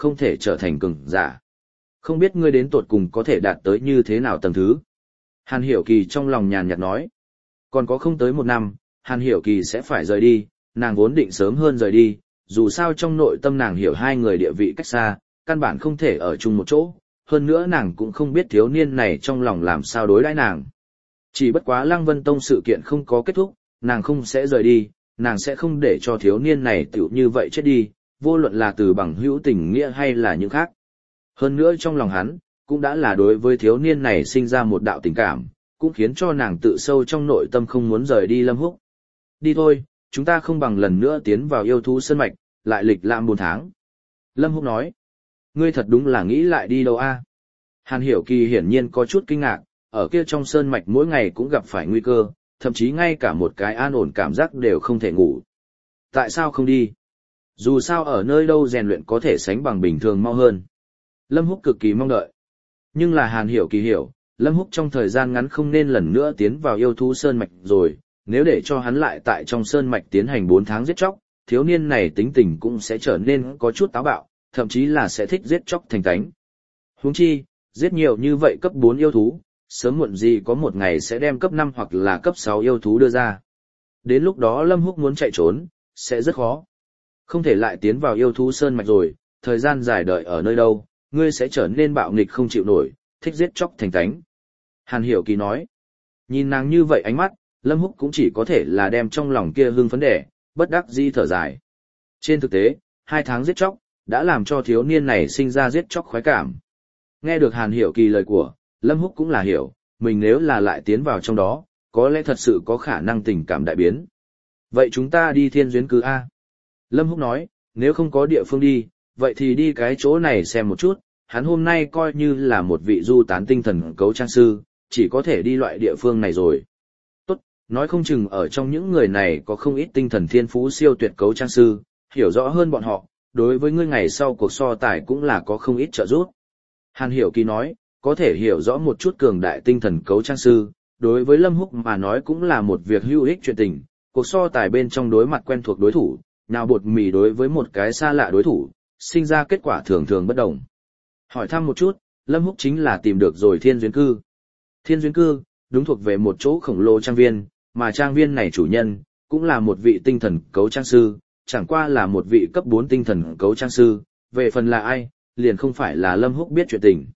không thể trở thành cường giả. Không biết ngươi đến tột cùng có thể đạt tới như thế nào tầng thứ. Hàn Hiểu Kỳ trong lòng nhàn nhạt nói. Còn có không tới 1 năm, Hàn Hiểu Kỳ sẽ phải rời đi, nàng vốn định sớm hơn rời đi, dù sao trong nội tâm nàng hiểu hai người địa vị cách xa, căn bản không thể ở chung một chỗ, hơn nữa nàng cũng không biết thiếu niên này trong lòng làm sao đối đãi nàng. Chỉ bất quá Lăng Vân Tông sự kiện không có kết thúc, nàng không sẽ rời đi, nàng sẽ không để cho thiếu niên này tiểu như vậy chết đi, vô luận là từ bằng hữu tình nghĩa hay là những khác. Hơn nữa trong lòng hắn, cũng đã là đối với thiếu niên này sinh ra một đạo tình cảm, cũng khiến cho nàng tự sâu trong nội tâm không muốn rời đi Lâm Húc. Đi thôi, chúng ta không bằng lần nữa tiến vào yêu thú sơn mạch, lại lịch lãm 4 tháng. Lâm Húc nói, ngươi thật đúng là nghĩ lại đi đâu a? Hàn Hiểu Kỳ hiển nhiên có chút kinh ngạc, ở kia trong sơn mạch mỗi ngày cũng gặp phải nguy cơ, thậm chí ngay cả một cái an ổn cảm giác đều không thể ngủ. Tại sao không đi? Dù sao ở nơi đâu rèn luyện có thể sánh bằng bình thường mau hơn. Lâm Húc cực kỳ mong đợi. Nhưng là Hàn Hiểu Kỳ hiểu, Lâm Húc trong thời gian ngắn không nên lần nữa tiến vào yêu thú sơn mạch rồi, nếu để cho hắn lại tại trong sơn mạch tiến hành 4 tháng giết chóc, thiếu niên này tính tình cũng sẽ trở nên có chút táo bạo, thậm chí là sẽ thích giết chóc thành tánh. Huống chi, giết nhiều như vậy cấp 4 yêu thú, sớm muộn gì có một ngày sẽ đem cấp 5 hoặc là cấp 6 yêu thú đưa ra. Đến lúc đó Lâm Húc muốn chạy trốn, sẽ rất khó. Không thể lại tiến vào yêu thú sơn mạch rồi, thời gian dài đợi ở nơi đâu, ngươi sẽ trở nên bạo nghịch không chịu nổi, thích giết chóc thành tánh. Hàn Hiểu Kỳ nói, nhìn nàng như vậy ánh mắt, Lâm Húc cũng chỉ có thể là đem trong lòng kia hưng phấn đẻ, bất đắc dĩ thở dài. Trên thực tế, 2 tháng giết chóc, đã làm cho thiếu niên này sinh ra giết chóc khoái cảm. Nghe được Hàn Hiểu Kỳ lời của, Lâm Húc cũng là hiểu, mình nếu là lại tiến vào trong đó, có lẽ thật sự có khả năng tình cảm đại biến. Vậy chúng ta đi Thiên Duyến Cư A. Lâm Húc nói, nếu không có địa phương đi, vậy thì đi cái chỗ này xem một chút, hắn hôm nay coi như là một vị du tán tinh thần cấu trang sư, chỉ có thể đi loại địa phương này rồi. Tốt, nói không chừng ở trong những người này có không ít tinh thần thiên phú siêu tuyệt cấu trang sư, hiểu rõ hơn bọn họ, đối với ngươi ngày sau cuộc so tài cũng là có không ít trợ giúp. Hàn Hiểu Kỳ nói, có thể hiểu rõ một chút cường đại tinh thần cấu trang sư, đối với Lâm Húc mà nói cũng là một việc hữu ích chuyện tình, cuộc so tài bên trong đối mặt quen thuộc đối thủ, nào bột mì đối với một cái xa lạ đối thủ, sinh ra kết quả thường thường bất đồng. Hỏi thăm một chút, Lâm Húc chính là tìm được rồi Thiên Duyến Cư. Thiên Duyến Cư, đúng thuộc về một chỗ khổng lồ trang viên, mà trang viên này chủ nhân, cũng là một vị tinh thần cấu trang sư, chẳng qua là một vị cấp 4 tinh thần cấu trang sư, về phần là ai, liền không phải là Lâm Húc biết chuyện tình.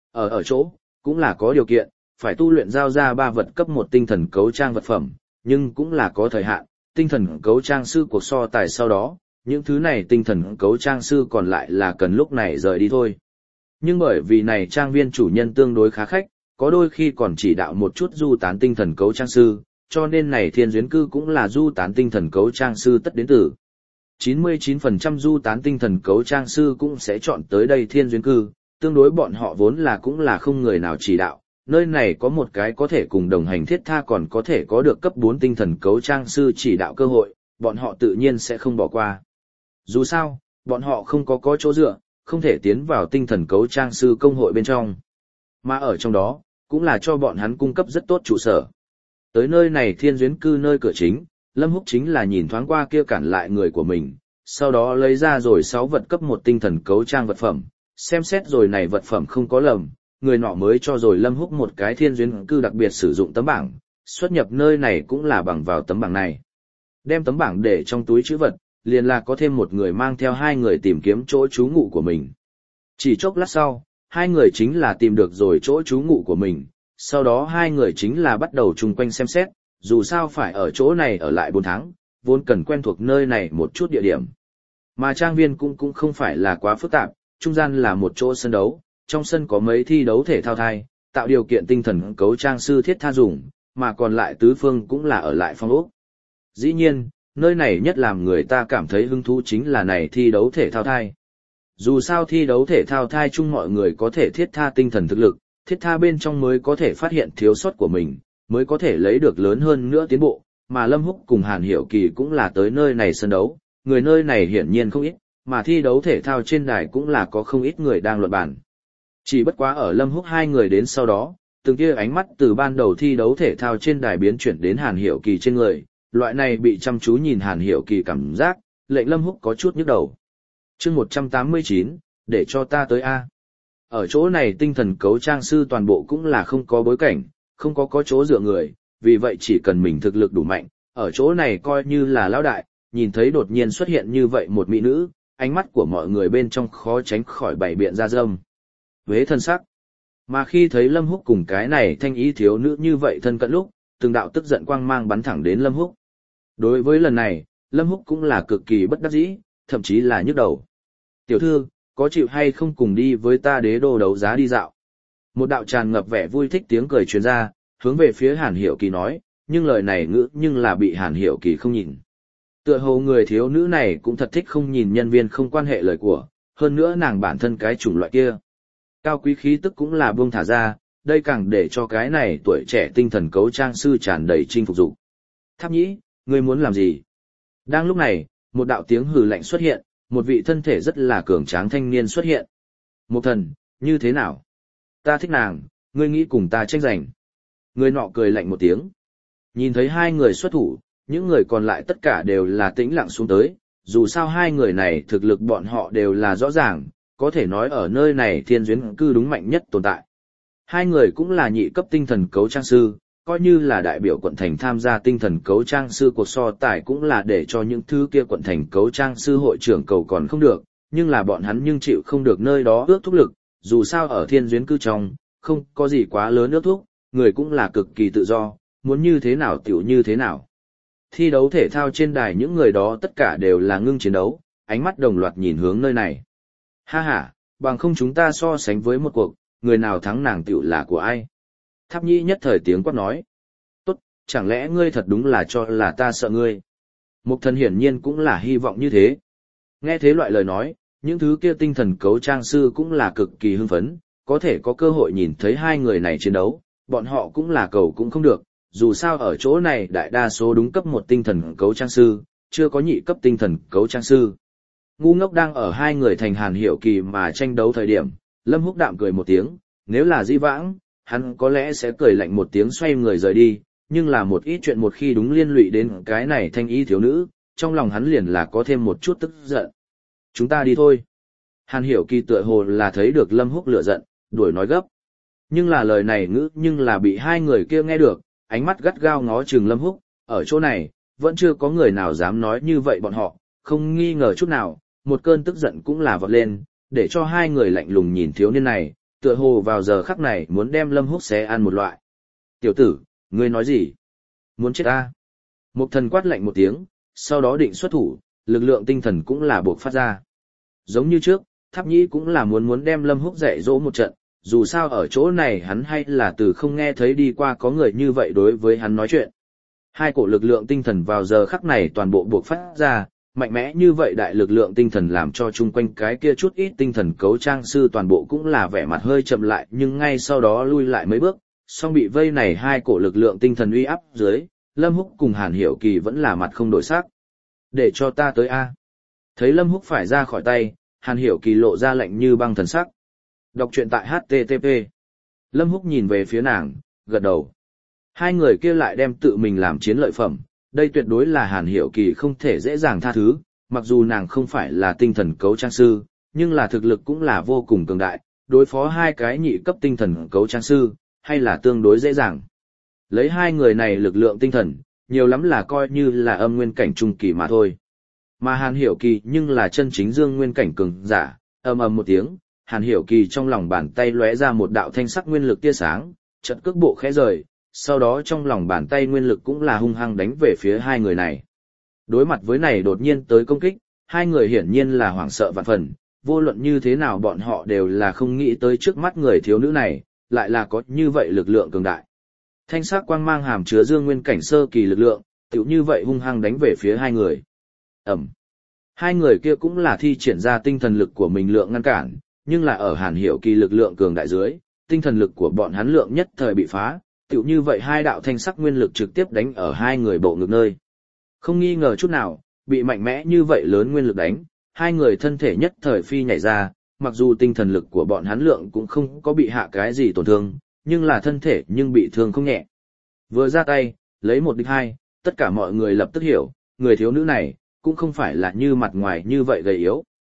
Ở chỗ, cũng là có điều kiện, phải tu luyện giao ra 3 vật cấp 1 tinh thần cấu trang vật phẩm, nhưng cũng là có thời hạn, tinh thần cấu trang sư cuộc so tài sau đó, những thứ này tinh thần cấu trang sư còn lại là cần lúc này rời đi thôi. Nhưng bởi vì này trang viên chủ nhân tương đối khá khách, có đôi khi còn chỉ đạo một chút du tán tinh thần cấu trang sư, cho nên này Thiên Duyến Cư cũng là du tán tinh thần cấu trang sư tất đến từ. 99% du tán tinh thần cấu trang sư cũng sẽ chọn tới đây Thiên Duyến Cư, tương đối bọn họ vốn là cũng là không người nào chỉ đạo, nơi này có một cái có thể cùng đồng hành thiết tha còn có thể có được cấp 4 tinh thần cấu trang sư chỉ đạo cơ hội, bọn họ tự nhiên sẽ không bỏ qua. Dù sao, bọn họ không có chỗ dựa, không thể tiến vào tinh thần cấu trang sư công hội bên trong. Mà ở trong đó, cũng là cho bọn hắn cung cấp rất tốt trụ sở. Tới nơi này Thiên Duyến Cư nơi cửa chính, Lâm Húc chính là nhìn thoáng qua kia cản lại người của mình, sau đó lấy ra rồi 6 vật cấp 1 tinh thần cấu trang vật phẩm, xem xét rồi này vật phẩm không có lầm, người nọ mới cho rồi Lâm Húc một cái Thiên Duyến Cư đặc biệt sử dụng tấm bảng, xuất nhập nơi này cũng là bằng vào tấm bảng này. Đem tấm bảng để trong túi trữ vật, liền là có thêm một người mang theo 2 người tìm kiếm chỗ trú ngụ của mình. Chỉ chốc lát sau, 2 người chính là tìm được rồi chỗ trú ngụ của mình, sau đó 2 người chính là bắt đầu chung quanh xem xét, dù sao phải ở chỗ này ở lại 4 tháng, vốn cần quen thuộc nơi này một chút địa điểm. Mà trang viên cũng không phải là quá phức tạp, trung gian là một chỗ sân đấu, trong sân có mấy thi đấu thể thao thai, tạo điều kiện tinh thần cấu trang sư thiết tha dùng, mà còn lại tứ phương cũng là ở lại phong ốc. Dĩ nhiên, nơi này nhất làm người ta cảm thấy hứng thú chính là này thi đấu thể thao thai. Dù sao thi đấu thể thao thai chung mọi người có thể thiết tha tinh thần thực lực, thiết tha bên trong mới có thể phát hiện thiếu sót của mình, mới có thể lấy được lớn hơn nữa tiến bộ, mà Lâm Húc cùng Hàn Hiểu Kỳ cũng là tới nơi này sân đấu, người nơi này hiển nhiên không ít, mà thi đấu thể thao trên đài cũng là có không ít người đang luận bàn. Chỉ bất quá ở Lâm Húc 2 người đến sau đó, từng kia ánh mắt từ ban đầu thi đấu thể thao trên đài biến chuyển đến Hàn Hiểu Kỳ trên người, loại này bị chăm chú nhìn Hàn Hiểu Kỳ cảm giác, lệnh Lâm Húc có chút nhức đầu. Chương 189, để cho ta tới A. Ở chỗ này tinh thần cấu trang sư toàn bộ cũng là không có bối cảnh, không có chỗ dựa người, vì vậy chỉ cần mình thực lực đủ mạnh, ở chỗ này coi như là lão đại, nhìn thấy đột nhiên xuất hiện như vậy một mỹ nữ, ánh mắt của mọi người bên trong khó tránh khỏi bày biện ra dâm. Vế thân sắc. Mà khi thấy Lâm Húc cùng cái này thanh ý thiếu nữ như vậy thân cận lúc, từng đạo tức giận quang mang bắn thẳng đến Lâm Húc. Đối với lần này, Lâm Húc cũng là cực kỳ bất đắc dĩ, thậm chí là nhức đầu. Tiểu thư, có chịu hay không cùng đi với ta đế đô đấu giá đi dạo? Một đạo tràn ngập vẻ vui thích tiếng cười truyền ra, hướng về phía Hàn Hiểu Kỳ nói, nhưng lời này ngữ nhưng là bị Hàn Hiểu Kỳ không nhìn. Tựa hồ người thiếu nữ này cũng thật thích không nhìn nhân viên không quan hệ lời của, hơn nữa nàng bản thân cái chủng loại kia. Cao quý khí tức cũng là buông thả ra, đây càng để cho cái này tuổi trẻ tinh thần cấu trang sư tràn đầy chinh phục dục. Tháp nhĩ, ngươi muốn làm gì? Đang lúc này, một đạo tiếng hừ lạnh xuất hiện, một vị thân thể rất là cường tráng thanh niên xuất hiện. Một thần, như thế nào? Ta thích nàng, ngươi nghĩ cùng ta tranh giành. Người nọ cười lạnh một tiếng. Nhìn thấy hai người xuất thủ, những người còn lại tất cả đều là tĩnh lặng xuống tới, dù sao hai người này thực lực bọn họ đều là rõ ràng, có thể nói ở nơi này thiên duyên cư đúng mạnh nhất tồn tại. Hai người cũng là nhị cấp tinh thần cấu trang sư, coi như là đại biểu quận thành tham gia tinh thần cấu trang sư cuộc so tài cũng là để cho những thứ kia quận thành cấu trang sư hội trưởng cầu còn không được, nhưng là bọn hắn nhưng chịu không được nơi đó ước thúc lực, dù sao ở thiên duyên cư trong, không có gì quá lớn ước thúc, người cũng là cực kỳ tự do, muốn như thế nào tiểu như thế nào. Thi đấu thể thao trên đài những người đó tất cả đều là ngưng chiến đấu, ánh mắt đồng loạt nhìn hướng nơi này. Ha ha, bằng không chúng ta so sánh với một cuộc, người nào thắng nàng tiểu là của ai. Tháp Nhĩ nhất thời tiếng quát nói. Tốt, chẳng lẽ ngươi thật đúng là cho là ta sợ ngươi. Mục thần hiển nhiên cũng là hy vọng như thế. Nghe thế loại lời nói, những thứ kia tinh thần cấu trang sư cũng là cực kỳ hưng phấn, có thể có cơ hội nhìn thấy hai người này chiến đấu, bọn họ cũng là cầu cũng không được, dù sao ở chỗ này đại đa số đúng cấp một tinh thần cấu trang sư, chưa có nhị cấp tinh thần cấu trang sư. Ngu ngốc đang ở hai người thành Hàn Hiểu Kỳ mà tranh đấu thời điểm, Lâm Húc đạm cười một tiếng, nếu là Di Vãng, hắn có lẽ sẽ cười lạnh một tiếng xoay người rời đi, nhưng là một ít chuyện một khi đúng liên lụy đến cái này thanh y thiếu nữ, trong lòng hắn liền là có thêm một chút tức giận. Chúng ta đi thôi. Hàn Hiểu Kỳ tựa hồ là thấy được Lâm Húc lửa giận, đuổi nói gấp. Nhưng là lời này ngữ nhưng là bị hai người kia nghe được, ánh mắt gắt gao ngó chừng Lâm Húc, ở chỗ này, vẫn chưa có người nào dám nói như vậy bọn họ, không nghi ngờ chút nào, một cơn tức giận cũng là vọt lên, để cho hai người lạnh lùng nhìn thiếu niên này, tựa hồ vào giờ khắc này muốn đem Lâm Húc xé ăn một loại. Tiểu tử, ngươi nói gì? Muốn chết ta? Một thần quát lạnh một tiếng, sau đó định xuất thủ, lực lượng tinh thần cũng là buộc phát ra. Giống như trước, Tháp Nhĩ cũng là muốn đem Lâm Húc dạy dỗ một trận, dù sao ở chỗ này hắn hay là từ không nghe thấy đi qua có người như vậy đối với hắn nói chuyện. Hai cổ lực lượng tinh thần vào giờ khắc này toàn bộ buộc phát ra, mạnh mẽ như vậy đại lực lượng tinh thần làm cho chung quanh cái kia chút ít tinh thần cấu trang sư toàn bộ cũng là vẻ mặt hơi chậm lại nhưng ngay sau đó lui lại mấy bước, song bị vây này hai cổ lực lượng tinh thần uy áp dưới, Lâm Húc cùng Hàn Hiểu Kỳ vẫn là mặt không đổi sắc. Để cho ta tới A. Thấy Lâm Húc phải ra khỏi tay, Hàn Hiểu Kỳ lộ ra lạnh như băng thần sắc. Đọc truyện tại HTTP. Lâm Húc nhìn về phía nàng, gật đầu. Hai người kia lại đem tự mình làm chiến lợi phẩm, đây tuyệt đối là Hàn Hiểu Kỳ không thể dễ dàng tha thứ, mặc dù nàng không phải là tinh thần cấu trang sư, nhưng là thực lực cũng là vô cùng cường đại, đối phó hai cái nhị cấp tinh thần cấu trang sư, hay là tương đối dễ dàng. Lấy hai người này lực lượng tinh thần, nhiều lắm là coi như là âm nguyên cảnh trung kỳ mà thôi. Mà Hàn Hiểu Kỳ nhưng là chân chính dương nguyên cảnh cường giả, ầm ầm một tiếng, Hàn Hiểu Kỳ trong lòng bàn tay lóe ra một đạo thanh sắc nguyên lực tia sáng, chợt cước bộ khẽ rời, sau đó trong lòng bàn tay nguyên lực cũng là hung hăng đánh về phía hai người này. Đối mặt với này đột nhiên tới công kích, hai người hiển nhiên là hoảng sợ vạn phần, vô luận như thế nào bọn họ đều là không nghĩ tới trước mắt người thiếu nữ này, lại là có như vậy lực lượng cường đại. Thanh sắc quang mang hàm chứa dương nguyên cảnh sơ kỳ lực lượng, tựu như vậy hung hăng đánh về phía hai người. Ẩm. Hai người kia cũng là thi triển ra tinh thần lực của mình lượng ngăn cản, nhưng là ở Hàn Hiểu Kỳ lực lượng cường đại dưới, tinh thần lực của bọn hắn lượng nhất thời bị phá, tựu như vậy hai đạo thanh sắc nguyên lực trực tiếp đánh ở hai người bộ ngực nơi. Không nghi ngờ chút nào, bị mạnh mẽ như vậy lớn nguyên lực đánh, hai người thân thể nhất thời phi nhảy ra, mặc dù tinh thần lực của bọn hắn lượng cũng không có bị hạ cái gì tổn thương, nhưng là thân thể nhưng bị thương không nhẹ. Vừa ra tay, lấy một địch hai, tất cả mọi người lập tức hiểu, người thiếu nữ này, cũng không phải là như mặt ngoài như vậy gầy yếu,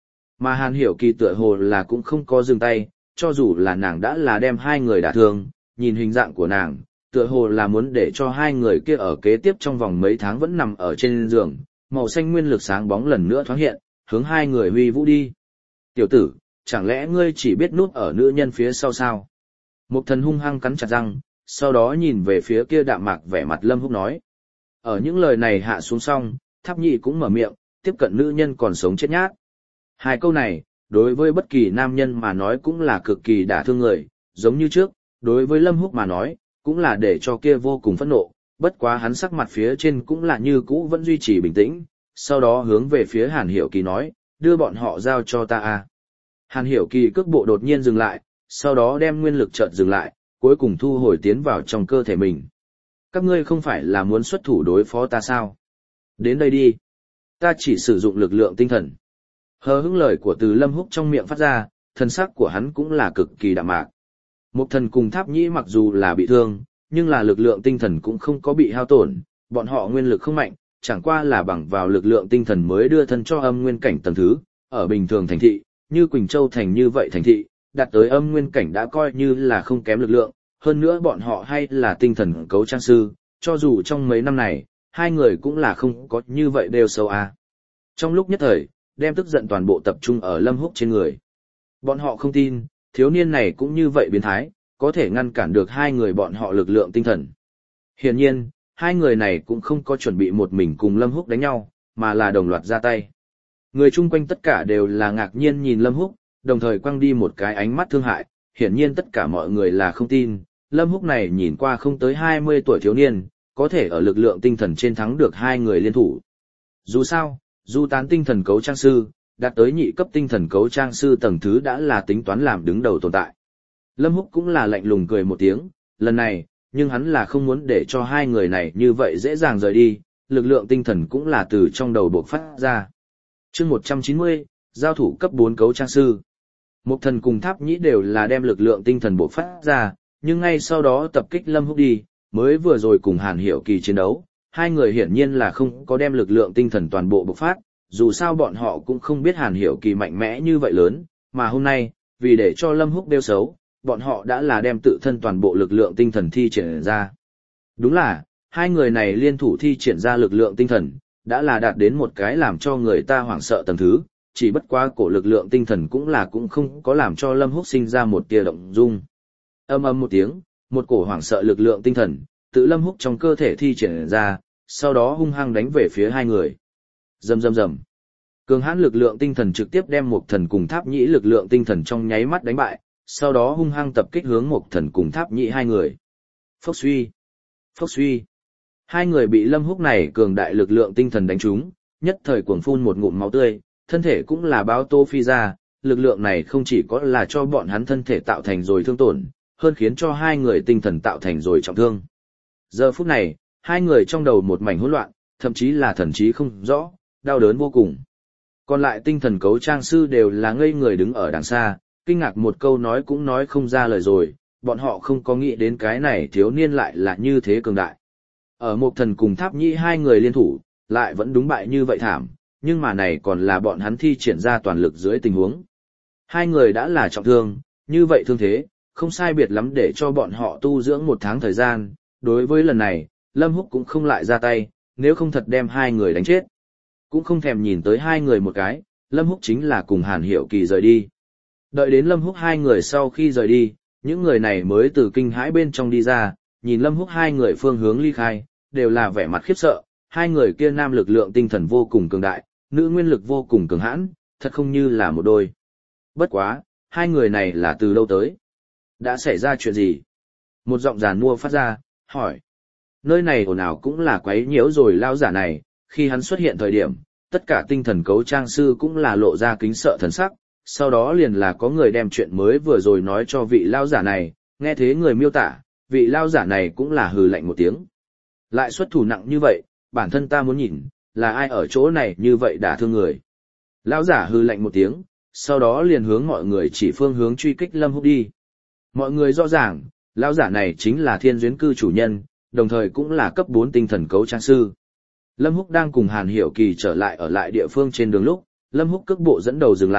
Mà Hàn Hiểu Kỳ tựa hồ là cũng không có dừng tay, cho dù là nàng đã là đem hai người đả thương, nhìn hình dạng của nàng, tựa hồ là muốn để cho hai người kia ở kế tiếp trong vòng mấy tháng vẫn nằm ở trên giường, màu xanh nguyên lực sáng bóng lần nữa thoáng hiện, hướng hai người huy vũ đi. Tiểu tử, chẳng lẽ ngươi chỉ biết núp ở nữ nhân phía sau sao? Mục Thần hung hăng cắn chặt răng, sau đó nhìn về phía kia đạm mạc vẻ mặt Lâm Húc nói. Ở những lời này hạ xuống xong, Tháp Nhị cũng mở miệng, tiếp cận nữ nhân còn sống chết nhát. Hai câu này, đối với bất kỳ nam nhân mà nói cũng là cực kỳ đả thương người, giống như trước, đối với Lâm Húc mà nói, cũng là để cho kia vô cùng phẫn nộ, bất quá hắn sắc mặt phía trên cũng là như cũ vẫn duy trì bình tĩnh, sau đó hướng về phía Hàn Hiểu Kỳ nói, đưa bọn họ giao cho ta a. Hàn Hiểu Kỳ cước bộ đột nhiên dừng lại, sau đó đem nguyên lực chợt dừng lại, cuối cùng thu hồi tiến vào trong cơ thể mình. Các ngươi không phải là muốn xuất thủ đối phó ta sao? Đến đây đi. Ta chỉ sử dụng lực lượng tinh thần. Hờ hững lời của từ Lâm Húc trong miệng phát ra, thân sắc của hắn cũng là cực kỳ đạm mạc. Mục Thần cùng Tháp Nhĩ mặc dù là bị thương, nhưng là lực lượng tinh thần cũng không có bị hao tổn, bọn họ nguyên lực không mạnh, chẳng qua là bằng vào lực lượng tinh thần mới đưa thân cho âm nguyên cảnh tầng thứ, ở bình thường thành thị, như Quỳnh Châu thành như vậy thành thị, đạt tới âm nguyên cảnh đã coi như là không kém lực lượng, hơn nữa bọn họ hay là tinh thần cấu trang sư, cho dù trong mấy năm này, hai người cũng là không có như vậy đều sâu à. Trong lúc nhất thời, đem tức giận toàn bộ tập trung ở Lâm Húc trên người. Bọn họ không tin, thiếu niên này cũng như vậy biến thái, có thể ngăn cản được hai người bọn họ lực lượng tinh thần. Hiển nhiên, hai người này cũng không có chuẩn bị một mình cùng Lâm Húc đánh nhau, mà là đồng loạt ra tay. Người chung quanh tất cả đều là ngạc nhiên nhìn Lâm Húc, đồng thời quăng đi một cái ánh mắt thương hại, hiển nhiên tất cả mọi người là không tin, Lâm Húc này nhìn qua không tới 20 tuổi thiếu niên, có thể ở lực lượng tinh thần trên thắng được hai người liên thủ. Dù sao, du tán tinh thần cấu trang sư, đạt tới nhị cấp tinh thần cấu trang sư tầng thứ đã là tính toán làm đứng đầu tồn tại. Lâm Húc cũng là lạnh lùng cười một tiếng, lần này, nhưng hắn là không muốn để cho hai người này như vậy dễ dàng rời đi, lực lượng tinh thần cũng là từ trong đầu bộc phát ra. Chương 190, giao thủ cấp 4 cấu trang sư. Mục Thần cùng Tháp Nhĩ đều là đem lực lượng tinh thần bộc phát ra, nhưng ngay sau đó tập kích Lâm Húc đi, mới vừa rồi cùng Hàn Hiểu Kỳ chiến đấu, hai người hiển nhiên là không có đem lực lượng tinh thần toàn bộ bộc phát, dù sao bọn họ cũng không biết Hàn Hiểu Kỳ mạnh mẽ như vậy lớn, mà hôm nay, vì để cho Lâm Húc đeo xấu, bọn họ đã là đem tự thân toàn bộ lực lượng tinh thần thi triển ra. Đúng là, hai người này liên thủ thi triển ra lực lượng tinh thần, đã là đạt đến một cái làm cho người ta hoảng sợ tầng thứ, chỉ bất quá cổ lực lượng tinh thần cũng không có làm cho Lâm Húc sinh ra một tia động dung. Âm ầm một tiếng, một cổ hoảng sợ lực lượng tinh thần, tự Lâm Húc trong cơ thể thi triển ra, sau đó hung hăng đánh về phía hai người. Rầm rầm rầm. Cường hãn lực lượng tinh thần trực tiếp đem Mục Thần cùng Tháp Nhĩ lực lượng tinh thần trong nháy mắt đánh bại, sau đó hung hăng tập kích hướng Mục Thần cùng Tháp Nhĩ hai người. Phốc suy, phốc suy. Hai người bị Lâm Húc này cường đại lực lượng tinh thần đánh trúng, nhất thời cuồng phun một ngụm máu tươi, thân thể cũng là báo tô phi ra, lực lượng này không chỉ có là cho bọn hắn thân thể tạo thành rồi thương tổn, hơn khiến cho hai người tinh thần tạo thành rồi trọng thương. Giờ phút này, hai người trong đầu một mảnh hỗn loạn, thậm chí là thần trí không rõ, đau đớn vô cùng. Còn lại tinh thần cấu trang sư đều là ngây người đứng ở đằng xa, kinh ngạc một câu nói cũng nói không ra lời rồi, bọn họ không có nghĩ đến cái này thiếu niên lại là như thế cường đại. Ở Mục Thần cùng Tháp Nhĩ hai người liên thủ, lại vẫn đúng bại như vậy thảm, nhưng mà này còn là bọn hắn thi triển ra toàn lực dưới tình huống. Hai người đã là trọng thương, như vậy thương thế, không sai biệt lắm để cho bọn họ tu dưỡng một tháng thời gian, đối với lần này, Lâm Húc cũng không lại ra tay, nếu không thật đem hai người đánh chết. Cũng không thèm nhìn tới hai người một cái, Lâm Húc chính là cùng Hàn Hiểu Kỳ rời đi. Đợi đến Lâm Húc hai người sau khi rời đi, những người này mới từ kinh hãi bên trong đi ra, nhìn Lâm Húc hai người phương hướng ly khai, đều là vẻ mặt khiếp sợ, hai người kia nam lực lượng tinh thần vô cùng cường đại, nữ nguyên lực vô cùng cường hãn, thật không như là một đôi. Bất quá, hai người này là từ đâu tới? Đã xảy ra chuyện gì? Một giọng giàn mua phát ra, hỏi. Nơi này ồn ào cũng là quấy nhiễu rồi lao giả này, khi hắn xuất hiện thời điểm, tất cả tinh thần cấu trang sư cũng là lộ ra kính sợ thần sắc, sau đó liền là có người đem chuyện mới vừa rồi nói cho vị lao giả này, nghe thế người miêu tả, vị lao giả này cũng là hừ lạnh một tiếng. Lại xuất thủ nặng như vậy, bản thân ta muốn nhìn, là ai ở chỗ này như vậy đả thương người. Lao giả hừ lạnh một tiếng, sau đó liền hướng mọi người chỉ phương hướng truy kích Lâm Húc đi. Mọi người rõ ràng, lao giả này chính là Thiên Duyến Cư chủ nhân, đồng thời cũng là cấp 4 tinh thần cấu trang sư. Lâm Húc đang cùng Hàn Hiểu Kỳ trở lại ở lại địa phương trên đường lúc, Lâm Húc cước bộ dẫn đầu dừng lại,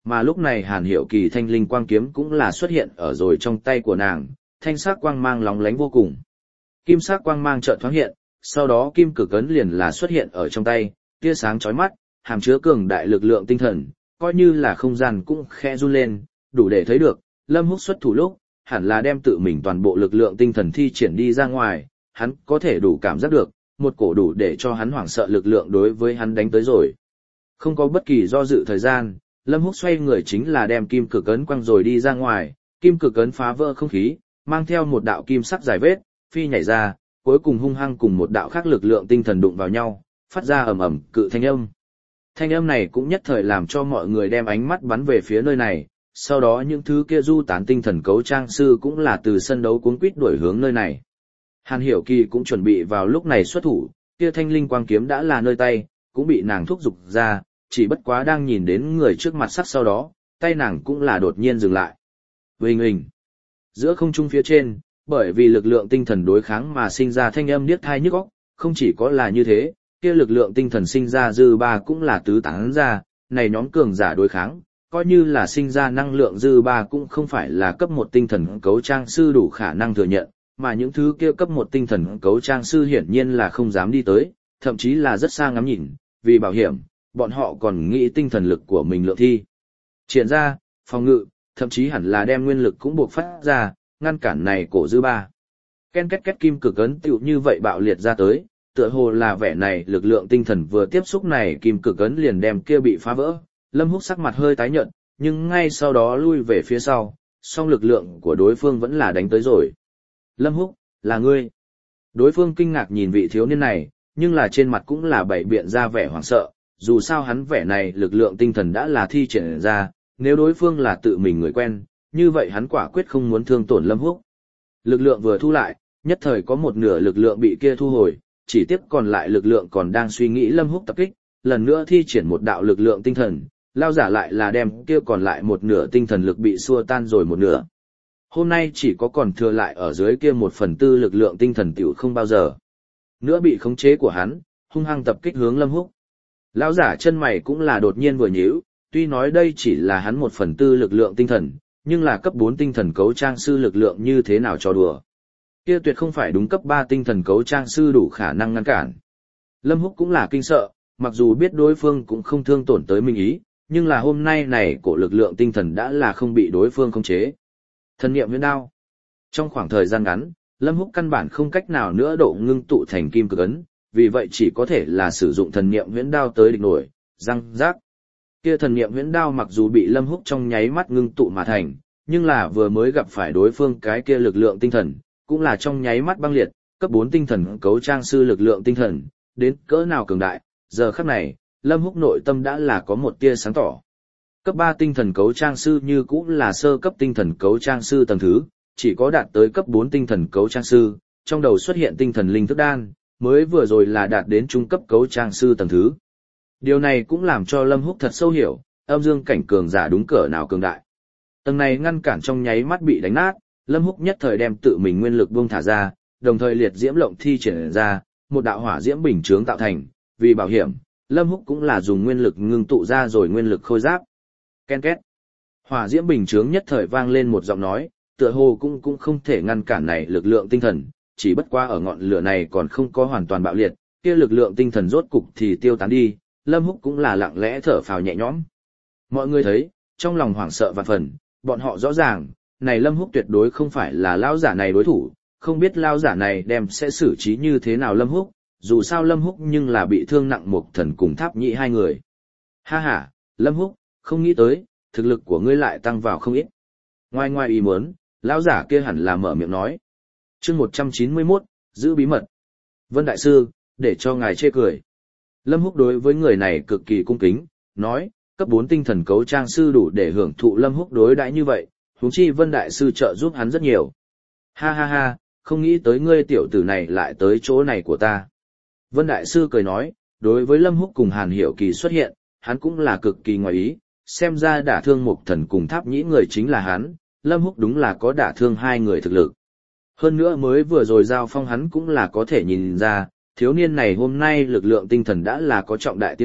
mà lúc này Hàn Hiểu Kỳ thanh linh quang kiếm cũng là xuất hiện ở rồi trong tay của nàng, thanh sắc quang mang lóng lánh vô cùng. Kim sắc quang mang chợt thoáng hiện, sau đó kim cực ấn liền là xuất hiện ở trong tay, tia sáng chói mắt, hàm chứa cường đại lực lượng tinh thần, coi như là không gian cũng khẽ run lên, đủ để thấy được, Lâm Húc xuất thủ lúc, hẳn là đem tự mình toàn bộ lực lượng tinh thần thi triển đi ra ngoài, hắn có thể đủ cảm giác được, một cổ đủ để cho hắn hoảng sợ lực lượng đối với hắn đánh tới rồi. Không có bất kỳ do dự thời gian, Lâm Húc xoay người chính là đem kim cực ấn quăng rồi đi ra ngoài, kim cực ấn phá vỡ không khí, mang theo một đạo kim sắc dài vết, phi nhảy ra, cuối cùng hung hăng cùng một đạo khác lực lượng tinh thần đụng vào nhau, phát ra ầm ầm cự thanh âm. Thanh âm này cũng nhất thời làm cho mọi người đem ánh mắt bắn về phía nơi này, sau đó những thứ kia du tán tinh thần cấu trang sư cũng là từ sân đấu cuống quýt đuổi hướng nơi này. Hàn Hiểu Kỳ cũng chuẩn bị vào lúc này xuất thủ, kia thanh linh quang kiếm đã là nơi tay, cũng bị nàng thúc giục ra, chỉ bất quá đang nhìn đến người trước mặt sắc sau đó, tay nàng cũng là đột nhiên dừng lại. Huỳnh huỳnh. Giữa không trung phía trên, bởi vì lực lượng tinh thần đối kháng mà sinh ra thanh âm điếc tai nhức óc, không chỉ có là như thế, kia lực lượng tinh thần sinh ra dư ba cũng là tứ tán ra, này nhóm cường giả đối kháng, coi như là sinh ra năng lượng dư ba cũng không phải là cấp một tinh thần cấu trang sư đủ khả năng thừa nhận, mà những thứ kia cấp một tinh thần cấu trang sư hiển nhiên là không dám đi tới, thậm chí là rất xa ngắm nhìn, vì bảo hiểm, bọn họ còn nghĩ tinh thần lực của mình lượng thi. Triển ra, phòng ngự, thậm chí hẳn là đem nguyên lực cũng buộc phát ra, ngăn cản này cổ dư ba. Ken két két kim cực ấn tựu như vậy bạo liệt ra tới, tựa hồ là vẻ này lực lượng tinh thần vừa tiếp xúc này kim cực ấn liền đem kia bị phá vỡ. Lâm Húc sắc mặt hơi tái nhợt, nhưng ngay sau đó lui về phía sau, song lực lượng của đối phương vẫn là đánh tới rồi. Lâm Húc, là ngươi. Đối phương kinh ngạc nhìn vị thiếu niên này, nhưng là trên mặt cũng là bảy biện ra vẻ hoảng sợ, dù sao hắn vẻ này lực lượng tinh thần đã là thi triển ra, nếu đối phương là tự mình người quen, như vậy hắn quả quyết không muốn thương tổn Lâm Húc. Lực lượng vừa thu lại, nhất thời có một nửa lực lượng bị kia thu hồi, chỉ tiếc còn lại lực lượng còn đang suy nghĩ Lâm Húc tập kích, lần nữa thi triển một đạo lực lượng tinh thần, lao giả lại là đem kia còn lại một nửa tinh thần lực bị xua tan rồi một nửa. Hôm nay chỉ có còn thừa lại ở dưới kia 1/4 lực lượng tinh thần tiểu không bao giờ nữa bị khống chế của hắn, hung hăng tập kích hướng Lâm Húc. Lão giả chân mày cũng là đột nhiên vừa nhíu, tuy nói đây chỉ là hắn 1/4 lực lượng tinh thần, nhưng là cấp 4 tinh thần cấu trang sư lực lượng như thế nào cho đùa. Kia tuyệt không phải đúng cấp 3 tinh thần cấu trang sư đủ khả năng ngăn cản. Lâm Húc cũng là kinh sợ, mặc dù biết đối phương cũng không thương tổn tới mình ý, nhưng là hôm nay này cổ lực lượng tinh thần đã là không bị đối phương khống chế. Thần niệm huyễn đao. Trong khoảng thời gian ngắn, Lâm Húc căn bản không cách nào nữa độ ngưng tụ thành kim cực ấn, vì vậy chỉ có thể là sử dụng thần niệm huyễn đao tới địch nổi, răng rác. Kia thần niệm huyễn đao mặc dù bị Lâm Húc trong nháy mắt ngưng tụ mà thành, nhưng là vừa mới gặp phải đối phương cái kia lực lượng tinh thần, cũng là trong nháy mắt băng liệt, cấp 4 tinh thần cấu trang sư lực lượng tinh thần, đến cỡ nào cường đại, giờ khắc này, Lâm Húc nội tâm đã là có một tia sáng tỏ. Cấp 3 tinh thần cấu trang sư như cũng là sơ cấp tinh thần cấu trang sư tầng thứ, chỉ có đạt tới cấp 4 tinh thần cấu trang sư, trong đầu xuất hiện tinh thần linh thức đan, mới vừa rồi là đạt đến trung cấp cấu trang sư tầng thứ. Điều này cũng làm cho Lâm Húc thật sâu hiểu, âm dương cảnh cường giả đúng cỡ nào cường đại. Tầng này ngăn cản trong nháy mắt bị đánh nát, Lâm Húc nhất thời đem tự mình nguyên lực buông thả ra, đồng thời liệt diễm lộng thi triển ra, một đạo hỏa diễm bình chướng tạo thành, vì bảo hiểm, Lâm Húc cũng là dùng nguyên lực ngưng tụ ra rồi nguyên lực khôi giáp. Ken két. Hỏa diễm bình chướng nhất thời vang lên một giọng nói, tựa hồ cũng không thể ngăn cản này lực lượng tinh thần, chỉ bất quá ở ngọn lửa này còn không có hoàn toàn bạo liệt, kia lực lượng tinh thần rốt cục thì tiêu tán đi, Lâm Húc cũng là lặng lẽ thở phào nhẹ nhõm. Mọi người thấy, trong lòng hoảng sợ vạn phần, bọn họ rõ ràng, này Lâm Húc tuyệt đối không phải là lão giả này đối thủ, không biết lão giả này đem sẽ xử trí như thế nào Lâm Húc, dù sao Lâm Húc nhưng là bị thương nặng một thần cùng Tháp Nhĩ hai người. Ha ha, Lâm Húc, không nghĩ tới, thực lực của ngươi lại tăng vào không ít. Ngoài ý muốn, lão giả kia hẳn là mở miệng nói. Chương 191, giữ bí mật. Vân đại sư, để cho ngài chê cười. Lâm Húc đối với người này cực kỳ cung kính, nói, cấp 4 tinh thần cấu trang sư đủ để hưởng thụ Lâm Húc đối đãi như vậy, huống chi Vân đại sư trợ giúp hắn rất nhiều. Ha ha ha, không nghĩ tới ngươi tiểu tử này lại tới chỗ này của ta. Vân đại sư cười nói, đối với Lâm Húc cùng Hàn Hiểu Kỳ xuất hiện, hắn cũng là cực kỳ ngoài ý, xem ra đả thương một thần cùng Tháp Nhĩ người chính là hắn, Lâm Húc đúng là có đả thương hai người thực lực. Hơn nữa mới vừa rồi giao phong hắn cũng là có thể nhìn ra, thiếu niên này hôm nay lực lượng tinh thần đã là có trọng đại tiến bộ,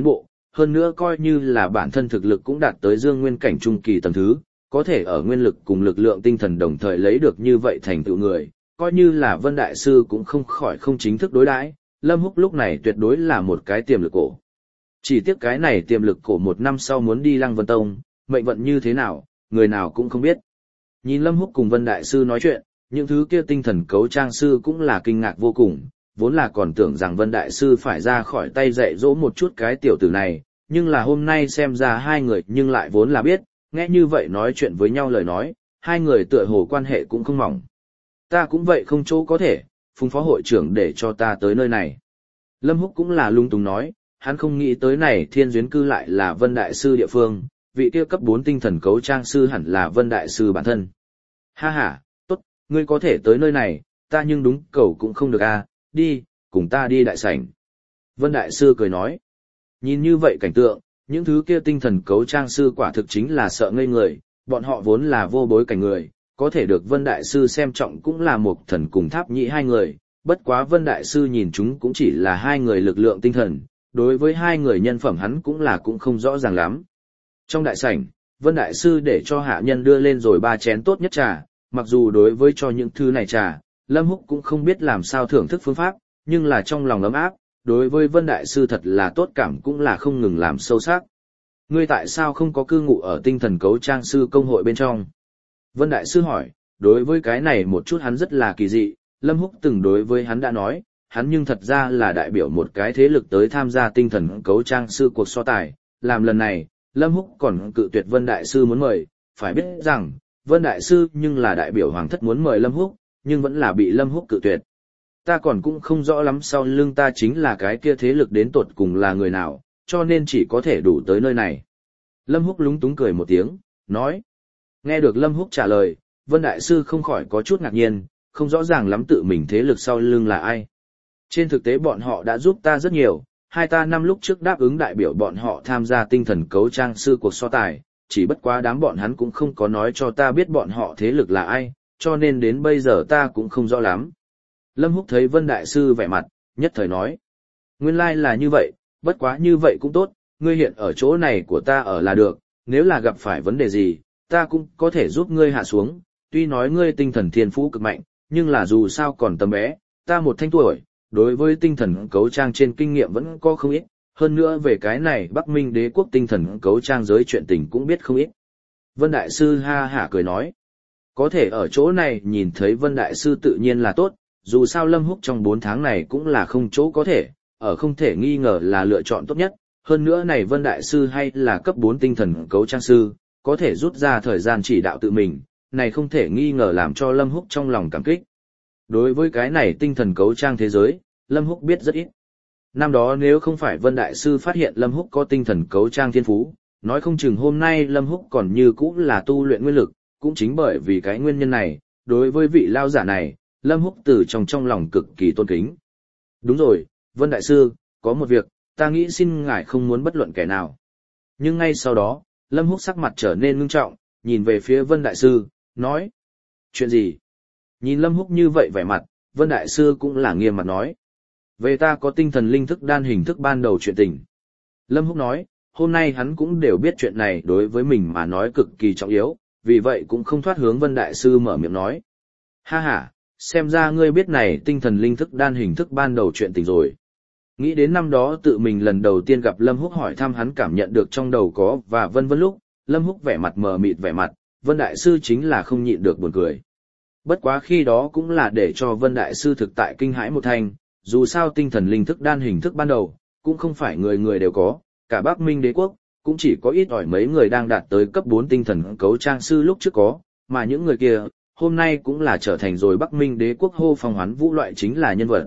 hơn nữa coi như là bản thân thực lực cũng đạt tới dương nguyên cảnh trung kỳ tầng thứ, có thể ở nguyên lực cùng lực lượng tinh thần đồng thời lấy được như vậy thành tựu người, coi như là Vân Đại Sư cũng không khỏi không chính thức đối đãi. Lâm Húc lúc này tuyệt đối là một cái tiềm lực cổ. Chỉ tiếc cái này tiềm lực cổ 1 năm sau muốn đi Lăng Vân Tông, mệnh vận như thế nào, người nào cũng không biết. Nhìn Lâm Húc cùng Vân Đại Sư nói chuyện, những thứ kia tinh thần cấu trang sư cũng là kinh ngạc vô cùng, vốn là còn tưởng rằng Vân Đại Sư phải ra khỏi tay dạy dỗ một chút cái tiểu tử này, nhưng là hôm nay xem ra hai người nhưng lại vốn là biết, nghe như vậy nói chuyện với nhau lời nói, hai người tựa hồ quan hệ cũng không mỏng. Ta cũng vậy không chỗ có thể, Phùng phó hội trưởng để cho ta tới nơi này. Lâm Húc cũng là lung tung nói, hắn không nghĩ tới này Thiên Duyến Cư lại là Vân Đại Sư địa phương, vị kia cấp 4 tinh thần cấu trang sư hẳn là Vân Đại Sư bản thân. Ha ha, tốt, ngươi có thể tới nơi này, ta nhưng đúng cầu cũng không được a, đi, cùng ta đi đại sảnh. Vân Đại Sư cười nói, nhìn như vậy cảnh tượng, những thứ kia tinh thần cấu trang sư quả thực chính là sợ ngây người, bọn họ vốn là vô bối cảnh người, có thể được Vân Đại Sư xem trọng cũng là một thần cùng Tháp Nhĩ hai người, bất quá Vân Đại Sư nhìn chúng cũng chỉ là hai người lực lượng tinh thần, đối với hai người nhân phẩm hắn cũng không rõ ràng lắm. Trong đại sảnh, Vân Đại Sư để cho hạ nhân đưa lên rồi 3 chén tốt nhất trà, mặc dù đối với cho những thứ này trà, Lâm Húc cũng không biết làm sao thưởng thức phương pháp, nhưng là trong lòng ấm áp, đối với Vân Đại Sư thật là tốt cảm cũng là không ngừng làm sâu sắc. Ngươi tại sao không có cư ngụ ở tinh thần cấu trang sư công hội bên trong? Vân Đại Sư hỏi, đối với cái này một chút hắn rất là kỳ dị, Lâm Húc từng đối với hắn đã nói, hắn nhưng thật ra là đại biểu một cái thế lực tới tham gia tinh thần cấu trang sư cuộc so tài, làm lần này, Lâm Húc còn cự tuyệt Vân Đại Sư muốn mời, phải biết rằng, Vân Đại Sư nhưng là đại biểu hoàng thất muốn mời Lâm Húc, nhưng vẫn là bị Lâm Húc cự tuyệt. Ta còn cũng không rõ lắm sau lưng ta chính là cái kia thế lực đến tột cùng là người nào, cho nên chỉ có thể đủ tới nơi này. Lâm Húc lúng túng cười một tiếng, nói. Nghe được Lâm Húc trả lời, Vân Đại Sư không khỏi có chút ngạc nhiên, không rõ ràng lắm tự mình thế lực sau lưng là ai. Trên thực tế bọn họ đã giúp ta rất nhiều, hai ta năm lúc trước đáp ứng đại biểu bọn họ tham gia tinh thần cấu trang sư cuộc so tài, chỉ bất quá đám bọn hắn cũng không có nói cho ta biết bọn họ thế lực là ai, cho nên đến bây giờ ta cũng không rõ lắm. Lâm Húc thấy Vân Đại Sư vẻ mặt, nhất thời nói. Nguyên lai là như vậy, bất quá như vậy cũng tốt, ngươi hiện ở chỗ này của ta ở là được, nếu là gặp phải vấn đề gì, ta cũng có thể giúp ngươi hạ xuống, tuy nói ngươi tinh thần thiên phú cực mạnh, nhưng là dù sao còn tầm bé, ta một thanh tuổi, đối với tinh thần cấu trang trên kinh nghiệm vẫn có không ít, hơn nữa về cái này Bắc Minh Đế quốc tinh thần cấu trang giới chuyện tình cũng biết không ít. Vân Đại Sư ha hả cười nói, có thể ở chỗ này nhìn thấy Vân Đại Sư tự nhiên là tốt, dù sao Lâm Húc trong 4 tháng này cũng là không chỗ có thể, ở không thể nghi ngờ là lựa chọn tốt nhất, hơn nữa này Vân Đại Sư hay là cấp 4 tinh thần cấu trang sư, có thể rút ra thời gian chỉ đạo tự mình, này không thể nghi ngờ làm cho Lâm Húc trong lòng cảm kích. Đối với cái này tinh thần cấu trang thế giới, Lâm Húc biết rất ít. Năm đó nếu không phải Vân Đại Sư phát hiện Lâm Húc có tinh thần cấu trang thiên phú, nói không chừng hôm nay Lâm Húc còn như cũ là tu luyện nguyên lực, cũng chính bởi vì cái nguyên nhân này, đối với vị lao giả này, Lâm Húc từ trong lòng cực kỳ tôn kính. Đúng rồi, Vân Đại Sư, có một việc, ta nghĩ xin ngài không muốn bất luận kẻ nào. Nhưng ngay sau đó, Lâm Húc sắc mặt trở nên ngưng trọng, nhìn về phía Vân Đại Sư, nói. Chuyện gì? Nhìn Lâm Húc như vậy vẻ mặt, Vân Đại Sư cũng là nghiêm mặt nói. Về ta có tinh thần linh thức đan hình thức ban đầu chuyện tình. Lâm Húc nói, hôm nay hắn cũng đều biết chuyện này đối với mình mà nói cực kỳ trọng yếu, vì vậy cũng không thoát hướng Vân Đại Sư mở miệng nói. Ha ha, xem ra ngươi biết này tinh thần linh thức đan hình thức ban đầu chuyện tình rồi. Nghĩ đến năm đó tự mình lần đầu tiên gặp Lâm Húc hỏi thăm hắn cảm nhận được trong đầu có và vân vân lúc, Lâm Húc vẻ mặt mờ mịt vẻ mặt, Vân Đại Sư chính là không nhịn được buồn cười. Bất quá khi đó cũng là để cho Vân Đại Sư thực tại kinh hãi một thanh, dù sao tinh thần linh thức đan hình thức ban đầu, cũng không phải người người đều có, cả Bắc Minh Đế quốc, cũng chỉ có ít ỏi mấy người đang đạt tới cấp 4 tinh thần cấu trang sư lúc trước có, mà những người kia, hôm nay cũng là trở thành rồi Bắc Minh Đế quốc hô phong hoán vũ loại chính là nhân vật.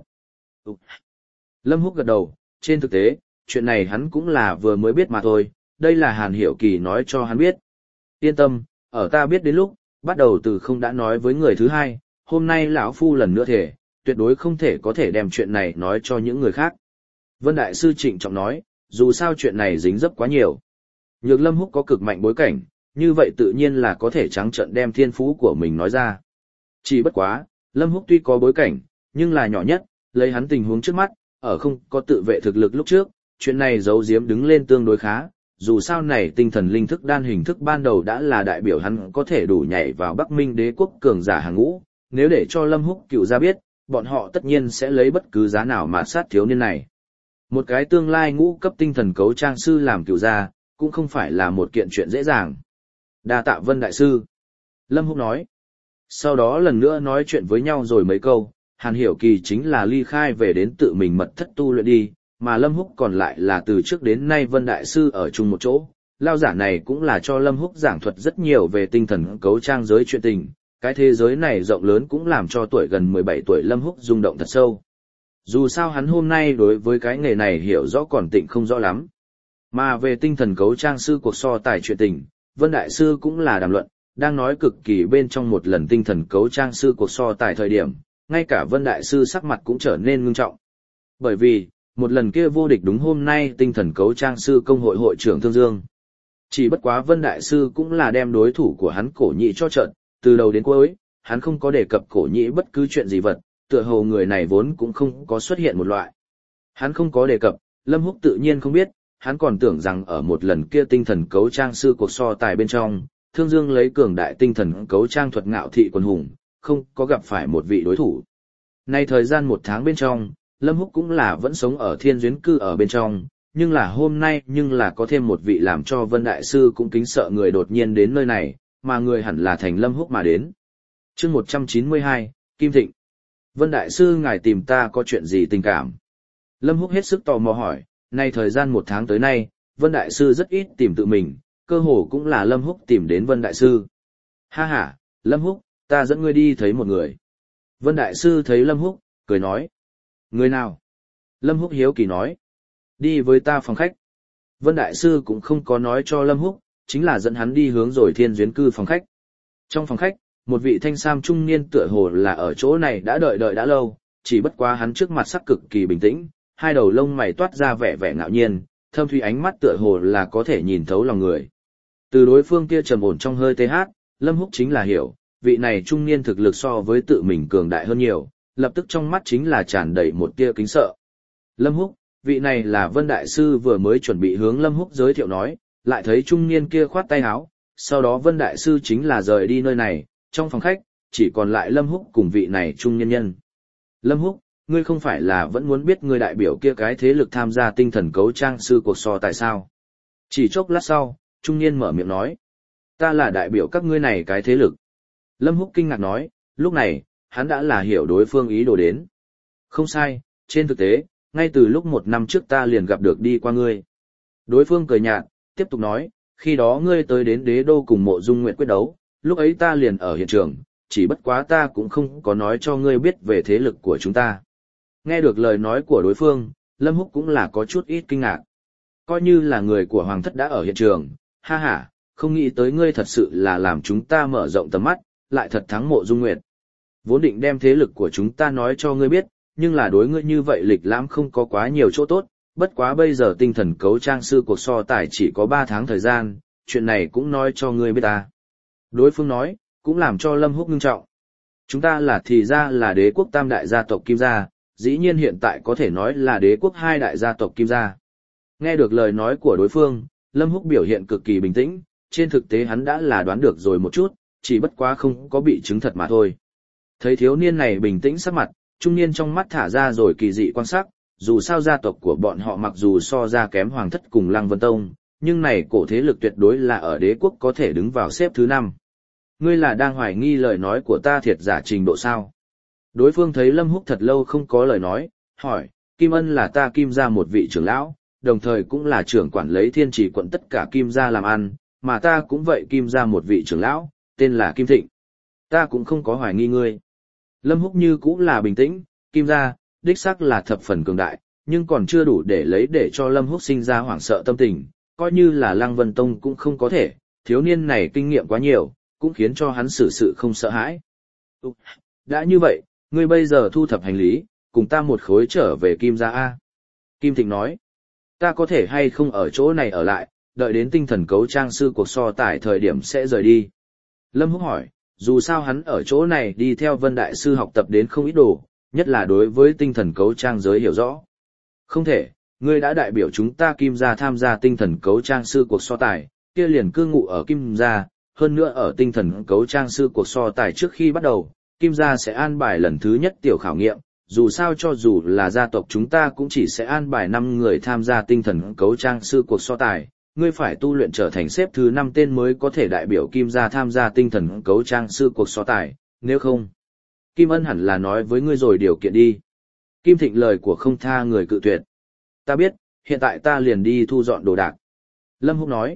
Lâm Húc gật đầu, trên thực tế, chuyện này hắn cũng là vừa mới biết mà thôi, đây là Hàn Hiểu Kỳ nói cho hắn biết. Yên tâm, ở ta biết đến lúc, bắt đầu từ không đã nói với người thứ hai, hôm nay lão phu lần nữa thể, tuyệt đối không thể có thể đem chuyện này nói cho những người khác. Vân Đại Sư trịnh trọng nói, dù sao chuyện này dính dấp quá nhiều. Nhược Lâm Húc có cực mạnh bối cảnh, như vậy tự nhiên là có thể trắng trợn đem thiên phú của mình nói ra. Chỉ bất quá, Lâm Húc tuy có bối cảnh, nhưng là nhỏ nhất, lấy hắn tình huống trước mắt, ở không có tự vệ thực lực lúc trước, chuyện này giấu giếm đứng lên tương đối khá, dù sao này tinh thần linh thức đan hình thức ban đầu đã là đại biểu hắn có thể đủ nhảy vào Bắc Minh đế quốc cường giả hàng ngũ, nếu để cho Lâm Húc Cựu ra biết, bọn họ tất nhiên sẽ lấy bất cứ giá nào mà sát thiếu niên này. Một cái tương lai ngũ cấp tinh thần cấu trang sư làm cựu gia, cũng không phải là một kiện chuyện dễ dàng. Đa tạ Vân đại sư. Lâm Húc nói. Sau đó lần nữa nói chuyện với nhau rồi mấy câu, Hàn Hiểu Kỳ chính là ly khai về đến tự mình mật thất tu luyện đi, mà Lâm Húc còn lại là từ trước đến nay Vân đại sư ở chung một chỗ. Lao giả này cũng là cho Lâm Húc giảng thuật rất nhiều về tinh thần cấu trang giới chuyện tình, cái thế giới này rộng lớn cũng làm cho tuổi gần 17 tuổi Lâm Húc rung động thật sâu. Dù sao hắn hôm nay đối với cái nghề này hiểu rõ còn tịnh không rõ lắm. Mà về tinh thần cấu trang sư cuộc so tài chuyện tình, Vân đại sư cũng là đàm luận, đang nói cực kỳ bên trong một lần tinh thần cấu trang sư cuộc so tài thời điểm, ngay cả Vân đại sư sắc mặt cũng trở nên ngưng trọng. Bởi vì, một lần kia vô địch đúng hôm nay tinh thần cấu trang sư công hội hội trưởng Thương Dương. Chỉ bất quá Vân đại sư cũng là đem đối thủ của hắn Cổ Nhĩ cho trận, từ đầu đến cuối, hắn không có đề cập Cổ Nhĩ bất cứ chuyện gì vật, tựa hồ người này vốn cũng không có xuất hiện một loại. Hắn không có đề cập, Lâm Húc tự nhiên không biết, hắn còn tưởng rằng ở một lần kia tinh thần cấu trang sư cuộc so tài bên trong, Thương Dương lấy cường đại tinh thần cấu trang thuật ngạo thị quần hùng, không có gặp phải một vị đối thủ. Nay thời gian 1 tháng bên trong, Lâm Húc cũng là vẫn sống ở Thiên Duyến cư ở bên trong, nhưng là hôm nay nhưng là có thêm một vị làm cho Vân đại sư cũng kính sợ người đột nhiên đến nơi này, mà người hẳn là thành Lâm Húc mà đến. Chương 192, Kim Thịnh. Vân đại sư ngài tìm ta có chuyện gì tình cảm? Lâm Húc hết sức tò mò hỏi, nay thời gian 1 tháng tới nay, Vân đại sư rất ít tìm tự mình, cơ hồ cũng là Lâm Húc tìm đến Vân đại sư. Ha ha, Lâm Húc, ta dẫn ngươi đi thấy một người. Vân đại sư thấy Lâm Húc, cười nói. Người nào? Lâm Húc hiếu kỳ nói. Đi với ta phòng khách. Vân đại sư cũng không có nói cho Lâm Húc, chính là dẫn hắn đi hướng rồi Thiên Duyến cư phòng khách. Trong phòng khách, một vị thanh sam trung niên tựa hồ là ở chỗ này đã đợi đã lâu, chỉ bất quá hắn trước mặt sắc cực kỳ bình tĩnh, hai đầu lông mày toát ra vẻ vẻ ngạo nhiên, thâm thúy ánh mắt tựa hồ là có thể nhìn thấu lòng người. Từ đối phương kia trầm ổn trong hơi TH, Lâm Húc chính là hiểu, vị này trung niên thực lực so với tự mình cường đại hơn nhiều, lập tức trong mắt chính là tràn đầy một tia kính sợ. Lâm Húc, vị này là Vân đại sư vừa mới chuẩn bị hướng Lâm Húc giới thiệu nói, lại thấy trung niên kia khoát tay áo, sau đó Vân đại sư chính là rời đi nơi này, trong phòng khách chỉ còn lại Lâm Húc cùng vị này trung nhân nhân. Lâm Húc, ngươi không phải là vẫn muốn biết người đại biểu kia cái thế lực tham gia tinh thần cấu trang sư cuộc so tại sao? Chỉ chốc lát sau, trung niên mở miệng nói, ta là đại biểu các ngươi này cái thế lực. Lâm Húc kinh ngạc nói, lúc này, hắn đã là hiểu đối phương ý đồ đến. Không sai, trên thực tế, ngay từ lúc 1 năm trước ta liền gặp được đi qua ngươi. Đối phương cười nhạt, tiếp tục nói, khi đó ngươi tới đến đế đô cùng Mộ Dung Nguyệt quyết đấu, lúc ấy ta liền ở hiện trường, chỉ bất quá ta cũng không có nói cho ngươi biết về thế lực của chúng ta. Nghe được lời nói của đối phương, Lâm Húc cũng là có chút ít kinh ngạc. Coi như là người của Hoàng thất đã ở hiện trường, ha ha, không nghĩ tới ngươi thật sự là làm chúng ta mở rộng tầm mắt, lại thật thắng Mộ Dung Nguyệt. Vốn định đem thế lực của chúng ta nói cho ngươi biết, nhưng là đối ngươi như vậy lịch lãm không có quá nhiều chỗ tốt, bất quá bây giờ tinh thần cấu trang sư cuộc so tài chỉ có 3 tháng thời gian, chuyện này cũng nói cho ngươi biết ta. Đối phương nói, cũng làm cho Lâm Húc ngưng trọng. Chúng ta là thì ra là đế quốc tam đại gia tộc Kim gia, dĩ nhiên hiện tại có thể nói là đế quốc 2 đại gia tộc Kim gia. Nghe được lời nói của đối phương, Lâm Húc biểu hiện cực kỳ bình tĩnh, trên thực tế hắn đã là đoán được rồi một chút, chỉ bất quá không có bị chứng thật mà thôi. Thấy thiếu niên này bình tĩnh sắc mặt, trung niên trong mắt thả ra rồi kỳ dị quan sát, dù sao gia tộc của bọn họ mặc dù so ra kém Hoàng thất cùng Lăng Vân Tông, nhưng này cổ thế lực tuyệt đối là ở đế quốc có thể đứng vào xếp thứ 5. Ngươi là đang hoài nghi lời nói của ta thiệt giả trình độ sao? Đối phương thấy Lâm Húc thật lâu không có lời nói, hỏi, Kim Ân là ta Kim gia một vị trưởng lão, đồng thời cũng là trưởng quản lấy Thiên Trì quận tất cả Kim gia làm ăn, mà ta cũng vậy Kim gia một vị trưởng lão, tên là Kim Thịnh. Ta cũng không có hoài nghi ngươi. Lâm Húc như cũng là bình tĩnh, Kim gia, đích xác là thập phần cường đại, nhưng còn chưa đủ để cho Lâm Húc sinh ra hoảng sợ tâm tình, coi như là Lăng Vân Tông cũng không có thể, thiếu niên này kinh nghiệm quá nhiều, cũng khiến cho hắn xử sự không sợ hãi. Đã như vậy, ngươi bây giờ thu thập hành lý, cùng ta một khối trở về Kim gia A. Kim Thịnh nói, ta có thể hay không ở chỗ này ở lại, đợi đến tinh thần cấu trang sư cuộc so tài thời điểm sẽ rời đi. Lâm Húc hỏi, dù sao hắn ở chỗ này đi theo Vân đại sư học tập đến không ít đồ, nhất là đối với tinh thần cấu trang giới hiểu rõ. Không thể, Ngươi đã đại biểu chúng ta Kim gia tham gia tinh thần cấu trang sư cuộc so tài, kia liền cư ngụ ở Kim gia, hơn nữa ở tinh thần cấu trang sư cuộc so tài trước khi bắt đầu, Kim gia sẽ an bài lần thứ nhất tiểu khảo nghiệm, dù sao cho dù là gia tộc chúng ta cũng chỉ sẽ an bài 5 người tham gia tinh thần cấu trang sư cuộc so tài, ngươi phải tu luyện trở thành xếp thứ 5 tên mới có thể đại biểu Kim gia tham gia tinh thần cấu trang sư cuộc so tài, nếu không, Kim Ân hẳn là nói với ngươi rồi điều kiện đi. Kim Thịnh lời của không tha người cự tuyệt. Ta biết, hiện tại ta liền đi thu dọn đồ đạc. Lâm Húc nói.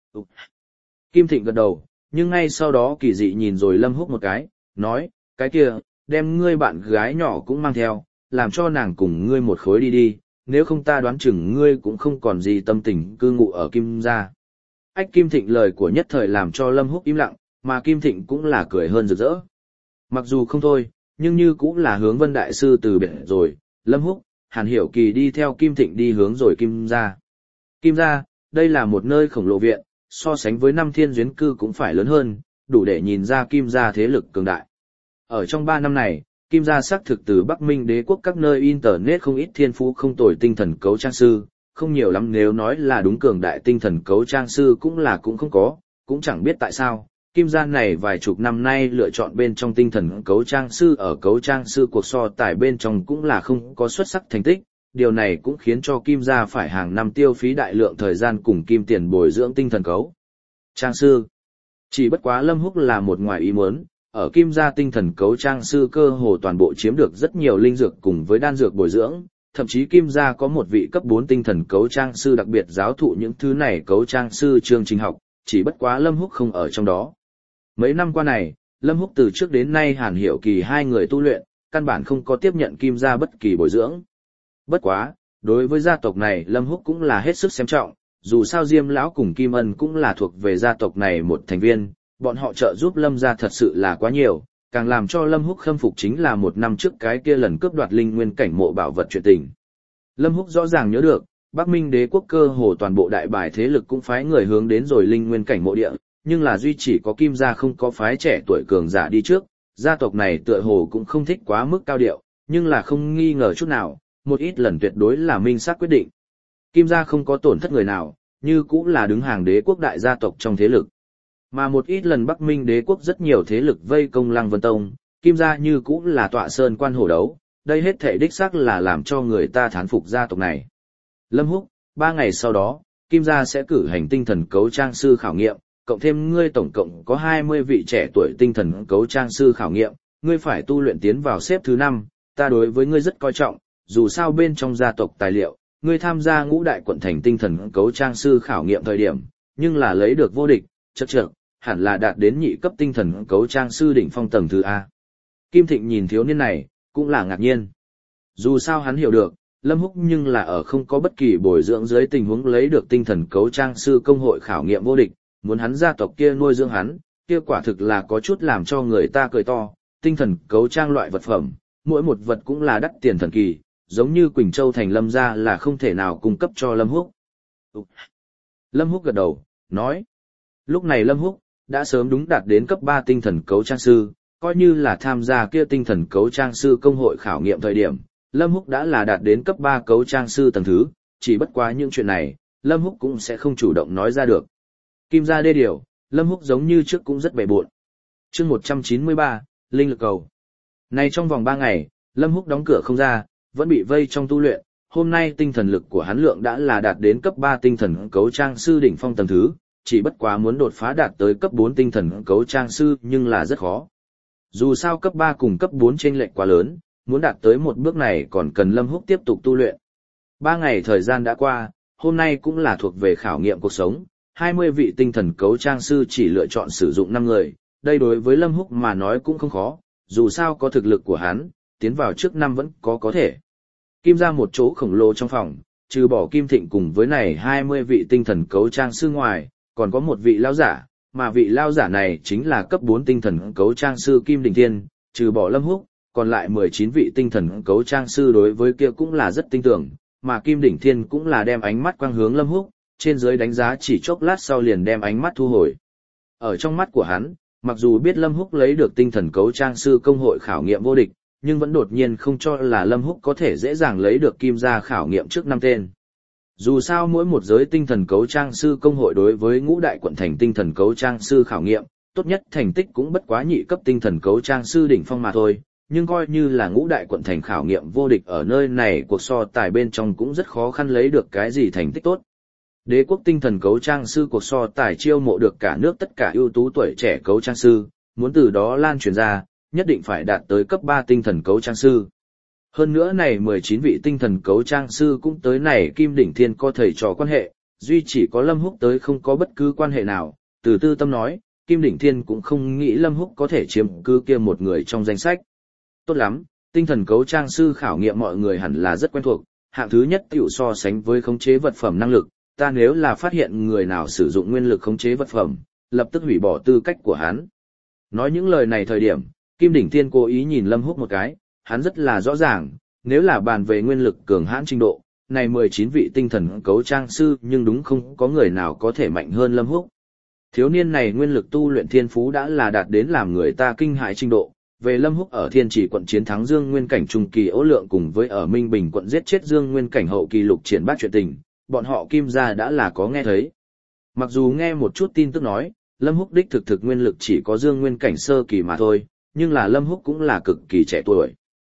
Kim Thịnh gật đầu, nhưng ngay sau đó kỳ dị nhìn rồi Lâm Húc một cái, nói, cái kia, đem ngươi bạn gái nhỏ cũng mang theo, làm cho nàng cùng ngươi một khối đi đi, nếu không ta đoán chừng ngươi cũng không còn gì tâm tình cư ngụ ở Kim gia. Ách Kim Thịnh lời của nhất thời làm cho Lâm Húc im lặng, mà Kim Thịnh cũng là cười hơn rực rỡ. Mặc dù không thôi, nhưng như cũng là hướng Vân Đại Sư từ biệt rồi, Lâm Húc, Hàn Hiểu Kỳ đi theo Kim Thịnh đi hướng rồi Kim gia. Kim gia, đây là một nơi khổng lồ viện, so sánh với năm thiên duyến cư cũng phải lớn hơn, đủ để nhìn ra Kim gia thế lực cường đại. Ở trong 3 năm này, Kim gia xác thực từ Bắc Minh đế quốc các nơi internet không ít thiên phú không tồi tinh thần cấu trang sư, không nhiều lắm nếu nói là đúng cường đại tinh thần cấu trang sư cũng không có, cũng chẳng biết tại sao. Kim gia này vài chục năm nay lựa chọn bên trong tinh thần cấu trang sư ở cấu trang sư cuộc so tài bên trong cũng là không có xuất sắc thành tích, điều này cũng khiến cho Kim gia phải hàng năm tiêu phí đại lượng thời gian cùng kim tiền bồi dưỡng tinh thần cấu trang sư. Chỉ bất quá Lâm Húc là một ngoài ý muốn, ở Kim gia tinh thần cấu trang sư cơ hồ toàn bộ chiếm được rất nhiều linh dược cùng với đan dược bồi dưỡng, thậm chí Kim gia có một vị cấp 4 tinh thần cấu trang sư đặc biệt giáo thụ những thứ này cấu trang sư chương trình học, chỉ bất quá Lâm Húc không ở trong đó. Mấy năm qua này, Lâm Húc từ trước đến nay Hàn Hiểu Kỳ hai người tu luyện, căn bản không có tiếp nhận Kim gia bất kỳ bồi dưỡng. Bất quá, đối với gia tộc này Lâm Húc cũng là hết sức xem trọng, dù sao Diêm lão cùng Kim Ân cũng là thuộc về gia tộc này một thành viên, bọn họ trợ giúp Lâm gia thật sự là quá nhiều, càng làm cho Lâm Húc khâm phục chính là 1 năm trước cái kia lần cướp đoạt linh nguyên cảnh mộ bảo vật chuyện tình. Lâm Húc rõ ràng nhớ được, Bắc Minh đế quốc cơ hồ toàn bộ đại bài thế lực cũng phái người hướng đến rồi linh nguyên cảnh mộ địa, nhưng là duy chỉ có Kim gia không có phái trẻ tuổi cường giả đi trước, gia tộc này tựa hồ cũng không thích quá mức cao điệu, nhưng là không nghi ngờ chút nào, một ít lần tuyệt đối là minh xác quyết định. Kim gia không có tổn thất người nào, như cũng là đứng hàng đế quốc đại gia tộc trong thế lực. Mà một ít lần Bắc Minh đế quốc rất nhiều thế lực vây công Lăng Vân Tông, Kim gia như cũng là tọa sơn quan hổ đấu, đây hết thảy đích xác là làm cho người ta thán phục gia tộc này. Lâm Húc, 3 ngày sau đó, Kim gia sẽ cử hành tinh thần cấu trang sư khảo nghiệm, cộng thêm ngươi tổng cộng có 20 vị trẻ tuổi tinh thần cấu trang sư khảo nghiệm, ngươi phải tu luyện tiến vào xếp thứ 5, ta đối với ngươi rất coi trọng, dù sao bên trong gia tộc tài liệu, ngươi tham gia ngũ đại quận thành tinh thần cấu trang sư khảo nghiệm thời điểm, nhưng là lấy được vô địch, chậc, hẳn là đạt đến nhị cấp tinh thần cấu trang sư đỉnh phong tầng thứ A. Kim Thịnh nhìn thiếu niên này, cũng là ngạc nhiên. Dù sao hắn hiểu được, Lâm Húc nhưng là ở không có bất kỳ bồi dưỡng dưới tình huống lấy được tinh thần cấu trang sư công hội khảo nghiệm vô địch, muốn hắn gia tộc kia nuôi dưỡng hắn, kia quả thực là có chút làm cho người ta cười to, tinh thần cấu trang loại vật phẩm, mỗi một vật cũng là đắt tiền thần kỳ, giống như Quỳnh Châu thành Lâm gia là không thể nào cung cấp cho Lâm Húc. Lâm Húc gật đầu, nói. Lúc này Lâm Húc đã sớm đúng đạt đến cấp 3 tinh thần cấu trang sư, coi như là tham gia kia tinh thần cấu trang sư công hội khảo nghiệm thời điểm, Lâm Húc đã là đạt đến cấp 3 cấu trang sư tầng thứ, chỉ bất quá những chuyện này, Lâm Húc cũng sẽ không chủ động nói ra được. Kim gia đê điều, Lâm Húc giống như trước cũng rất bề bộn. Chương 193, Linh lực cầu. Nay trong vòng 3 ngày, Lâm Húc đóng cửa không ra, vẫn bị vây trong tu luyện, hôm nay tinh thần lực của hắn lượng đã là đạt đến cấp 3 tinh thần cấu trang sư đỉnh phong tầng thứ, chỉ bất quá muốn đột phá đạt tới cấp 4 tinh thần cấu trang sư nhưng là rất khó. Dù sao cấp 3 cùng cấp 4 chênh lệch quá lớn, muốn đạt tới một bước này còn cần Lâm Húc tiếp tục tu luyện. 3 ngày thời gian đã qua, hôm nay cũng là thuộc về khảo nghiệm cuộc sống, 20 vị tinh thần cấu trang sư chỉ lựa chọn sử dụng 5 người, đây đối với Lâm Húc mà nói cũng không khó, dù sao có thực lực của hắn, tiến vào trước năm vẫn có thể. Kim ra một chỗ khổng lồ trong phòng, trừ bỏ Kim Thịnh cùng với này 20 vị tinh thần cấu trang sư ngoài, còn có một vị lão giả, mà vị lão giả này chính là cấp 4 tinh thần cấu trang sư Kim Đình Thiên, trừ bỏ Lâm Húc, còn lại 19 vị tinh thần cấu trang sư đối với kia cũng là rất tinh tưởng, mà Kim Đỉnh Thiên cũng là đem ánh mắt quang hướng Lâm Húc, trên dưới đánh giá chỉ chốc lát sau liền đem ánh mắt thu hồi. Ở trong mắt của hắn, mặc dù biết Lâm Húc lấy được tinh thần cấu trang sư công hội khảo nghiệm vô địch, nhưng vẫn đột nhiên không cho là Lâm Húc có thể dễ dàng lấy được Kim gia khảo nghiệm trước 5 tên. Dù sao mỗi một giới tinh thần cấu trang sư công hội đối với ngũ đại quận thành tinh thần cấu trang sư khảo nghiệm, tốt nhất thành tích cũng bất quá nhị cấp tinh thần cấu trang sư đỉnh phong mà thôi, nhưng coi như là ngũ đại quận thành khảo nghiệm vô địch ở nơi này cuộc so tài bên trong cũng rất khó khăn lấy được cái gì thành tích tốt. Đế quốc tinh thần cấu trang sư cuộc so tài chiêu mộ được cả nước tất cả ưu tú tuổi trẻ cấu trang sư, muốn từ đó lan truyền ra, nhất định phải đạt tới cấp 3 tinh thần cấu trang sư. Hơn nữa này 19 vị tinh thần cấu trang sư cũng tới này Kim Đỉnh Thiên có thầy trò quan hệ, duy chỉ có Lâm Húc tới không có bất cứ quan hệ nào, từ tư tâm nói, Kim Đỉnh Thiên cũng không nghĩ Lâm Húc có thể chiếm cứ kia một người trong danh sách. Tốt lắm, tinh thần cấu trang sư khảo nghiệm mọi người hẳn là rất quen thuộc, hạng thứ nhất tiểu so sánh với khống chế vật phẩm năng lực, ta nếu là phát hiện người nào sử dụng nguyên lực khống chế vật phẩm, lập tức hủy bỏ tư cách của hắn. Nói những lời này thời điểm, Kim Đỉnh Thiên cố ý nhìn Lâm Húc một cái, hắn rất là rõ ràng, nếu là bàn về nguyên lực cường hãn trình độ, này 19 vị tinh thần cấu trang sư nhưng đúng không có người nào có thể mạnh hơn Lâm Húc. Thiếu niên này nguyên lực tu luyện thiên phú đã là đạt đến làm người ta kinh hãi trình độ, về Lâm Húc ở Thiên Chỉ quận chiến thắng Dương Nguyên cảnh trung kỳ Ố Lượng cùng với ở Minh Bình quận giết chết Dương Nguyên cảnh hậu kỳ Lục Triển Bát chuyện tình, bọn họ Kim gia đã là có nghe thấy. Mặc dù nghe một chút tin tức nói, Lâm Húc đích thực nguyên lực chỉ có Dương Nguyên cảnh sơ kỳ mà thôi, nhưng là Lâm Húc cũng là cực kỳ trẻ tuổi.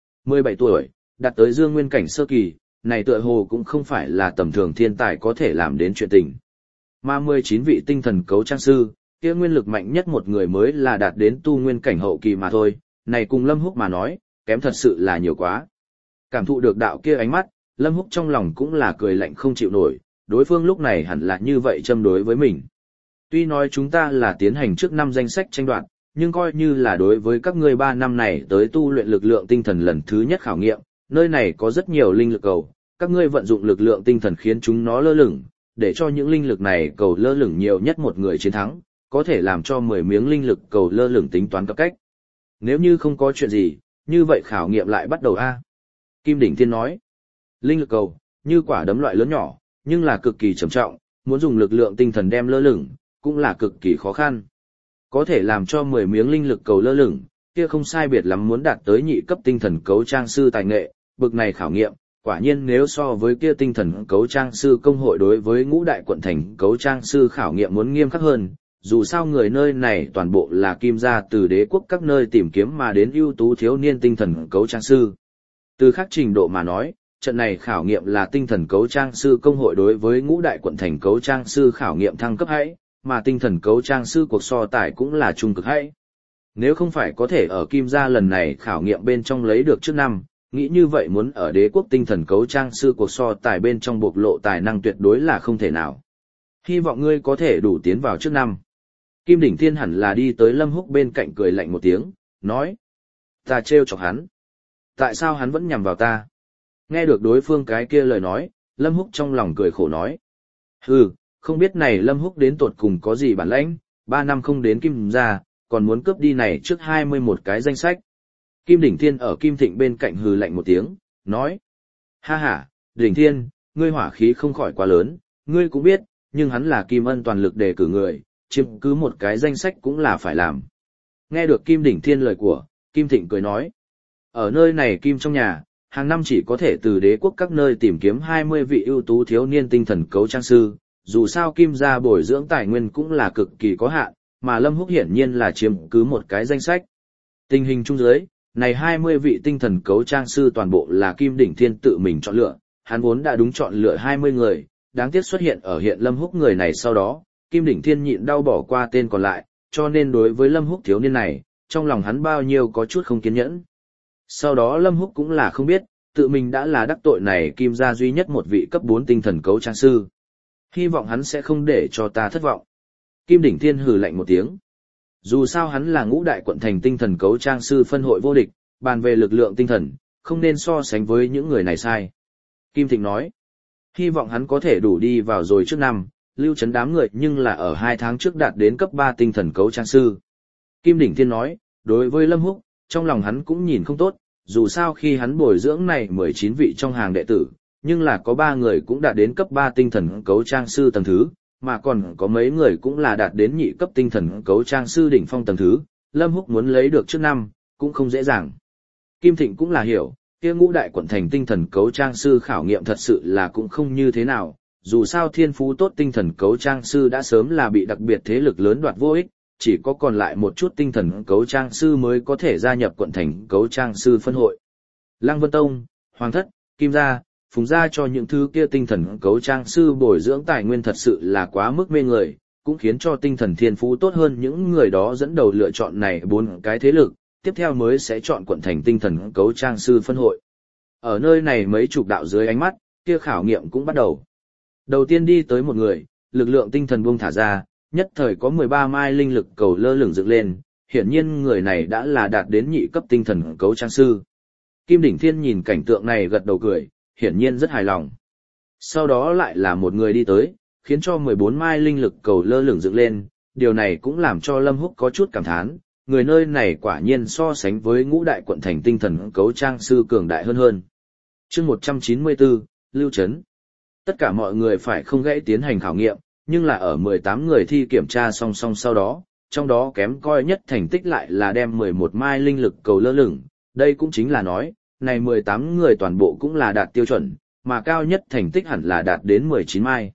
17 tuổi, đạt tới Dương Nguyên cảnh sơ kỳ, này tựa hồ cũng không phải là tầm thường thiên tài có thể làm đến chuyện tình. Mà 19 vị tinh thần cấu trang sư, kia nguyên lực mạnh nhất một người mới là đạt đến tu nguyên cảnh hậu kỳ mà thôi, này cùng Lâm Húc mà nói, kém thật sự là nhiều quá. Cảm thụ được đạo kia ánh mắt, Lâm Húc trong lòng cũng là cười lạnh không chịu nổi, đối phương lúc này hẳn là như vậy châm đối với mình. Tuy nói chúng ta là tiến hành trước năm danh sách tranh đoạt, nhưng coi như là đối với các ngươi 3 năm này tới tu luyện lực lượng tinh thần lần thứ nhất khảo nghiệm, nơi này có rất nhiều linh lực cầu, các ngươi vận dụng lực lượng tinh thần khiến chúng nó lơ lửng, để cho những linh lực này cầu lơ lửng nhiều nhất một người chiến thắng, có thể làm cho 10 miếng linh lực cầu lơ lửng tính toán cấp cách. Nếu như không có chuyện gì, như vậy khảo nghiệm lại bắt đầu a. Kim Đỉnh Thiên nói, linh lực cầu, như quả đấm loại lớn nhỏ, nhưng là cực kỳ trầm trọng, muốn dùng lực lượng tinh thần đem lơ lửng, cũng là cực kỳ khó khăn. Có thể làm cho 10 miếng linh lực cầu lơ lửng, kia không sai biệt lắm muốn đạt tới nhị cấp tinh thần cấu trang sư tài nghệ, bực này khảo nghiệm, quả nhiên nếu so với kia tinh thần cấu trang sư công hội đối với ngũ đại quận thành cấu trang sư khảo nghiệm muốn nghiêm khắc hơn, dù sao người nơi này toàn bộ là Kim gia từ đế quốc các nơi tìm kiếm mà đến ưu tú thiếu niên tinh thần cấu trang sư. Từ khác trình độ mà nói, trận này khảo nghiệm là tinh thần cấu trang sư công hội đối với ngũ đại quận thành cấu trang sư khảo nghiệm thăng cấp hãy, mà tinh thần cấu trang sư cuộc so tài cũng là trung cực hãy. Nếu không phải có thể ở Kim gia lần này khảo nghiệm bên trong lấy được trước năm, nghĩ như vậy muốn ở đế quốc tinh thần cấu trang sư cuộc so tài bên trong bộc lộ tài năng tuyệt đối là không thể nào. Hy vọng ngươi có thể đủ tiến vào trước năm. Kim Đỉnh Thiên hẳn là đi tới Lâm Húc bên cạnh cười lạnh một tiếng, nói. Ta trêu chọc hắn. Tại sao hắn vẫn nhằm vào ta? Nghe được đối phương cái kia lời nói, Lâm Húc trong lòng cười khổ nói. Hừ, không biết này Lâm Húc đến tột cùng có gì bản lãnh, 3 năm không đến Kim gia, còn muốn cướp đi này trước 21 cái danh sách. Kim Đỉnh Thiên ở Kim Thịnh bên cạnh hừ lạnh một tiếng, nói. Ha ha, Đỉnh Thiên, ngươi hỏa khí không khỏi quá lớn, ngươi cũng biết, nhưng hắn là Kim Ân toàn lực đề cử người, chiếm cứ một cái danh sách cũng là phải làm. Nghe được Kim Đỉnh Thiên lời của, Kim Thịnh cười nói. Ở nơi này Kim trong nhà, hàng năm chỉ có thể từ đế quốc các nơi tìm kiếm 20 vị ưu tú thiếu niên tinh thần cấu trang sư, dù sao Kim gia bồi dưỡng tài nguyên cũng là cực kỳ có hạn, mà Lâm Húc hiển nhiên là chiếm cứ một cái danh sách. Tình hình chung dưới, này 20 vị tinh thần cấu trang sư toàn bộ là Kim Đỉnh Thiên tự mình chọn lựa, hắn vốn đã đúng chọn lựa 20 người, đáng tiếc xuất hiện ở hiện Lâm Húc người này sau đó, Kim Đỉnh Thiên nhịn đau bỏ qua tên còn lại, cho nên đối với Lâm Húc thiếu niên này, trong lòng hắn bao nhiêu có chút không kiên nhẫn. Sau đó Lâm Húc cũng là không biết, tự mình đã là đắc tội này Kim gia duy nhất một vị cấp 4 tinh thần cấu trang sư. Hy vọng hắn sẽ không để cho ta thất vọng. Kim Đỉnh Thiên hừ lạnh một tiếng. Dù sao hắn là ngũ đại quận thành tinh thần cấu trang sư phân hội vô địch, bàn về lực lượng tinh thần, không nên so sánh với những người này sai. Kim Thịnh nói, hy vọng hắn có thể đủ đi vào rồi trước năm, lưu trấn đám người nhưng là ở 2 tháng trước đạt đến cấp 3 tinh thần cấu trang sư. Kim Đỉnh Thiên nói, đối với Lâm Húc, trong lòng hắn cũng nhìn không tốt, dù sao khi hắn bồi dưỡng này 19 vị trong hàng đệ tử, nhưng là có 3 người cũng đạt đến cấp 3 tinh thần cấu trang sư tầng thứ, mà còn có mấy người cũng là đạt đến nhị cấp tinh thần cấu trang sư đỉnh phong tầng thứ, Lâm Húc muốn lấy được trước năm, cũng không dễ dàng. Kim Thịnh cũng là hiểu, kia ngũ đại quận thành tinh thần cấu trang sư khảo nghiệm thật sự là cũng không như thế nào, dù sao thiên phú tốt tinh thần cấu trang sư đã sớm là bị đặc biệt thế lực lớn đoạt vô ích, chỉ có còn lại một chút tinh thần cấu trang sư mới có thể gia nhập quận thành cấu trang sư phân hội. Lăng Vân Tông, Hoàng Thất, Kim Gia, Phùng Gia cho những thứ kia tinh thần cấu trang sư bồi dưỡng tài nguyên thật sự là quá mức mê người, cũng khiến cho tinh thần thiên phú tốt hơn những người đó dẫn đầu lựa chọn này 4 cái thế lực, tiếp theo mới sẽ chọn quận thành tinh thần cấu trang sư phân hội. Ở nơi này mấy chục đạo dưới ánh mắt, kia khảo nghiệm cũng bắt đầu. Đầu tiên đi tới một người, lực lượng tinh thần buông thả ra, nhất thời có 13 mai linh lực cầu lơ lửng dựng lên, hiển nhiên người này đã là đạt đến nhị cấp tinh thần cấu trang sư. Kim Đỉnh Thiên nhìn cảnh tượng này gật đầu cười, hiển nhiên rất hài lòng. Sau đó lại là một người đi tới, khiến cho 14 mai linh lực cầu lơ lửng dựng lên, điều này cũng làm cho Lâm Húc có chút cảm thán, người nơi này quả nhiên so sánh với ngũ đại quận thành tinh thần cấu trang sư cường đại hơn. Chương 194, Lưu Trấn. Tất cả mọi người phải không gãy tiến hành khảo nghiệm, nhưng là ở 18 người thi kiểm tra song song sau đó, trong đó kém coi nhất thành tích lại là đem 11 mai linh lực cầu lơ lửng, đây cũng chính là nói, này 18 người toàn bộ cũng là đạt tiêu chuẩn, mà cao nhất thành tích hẳn là đạt đến 19 mai.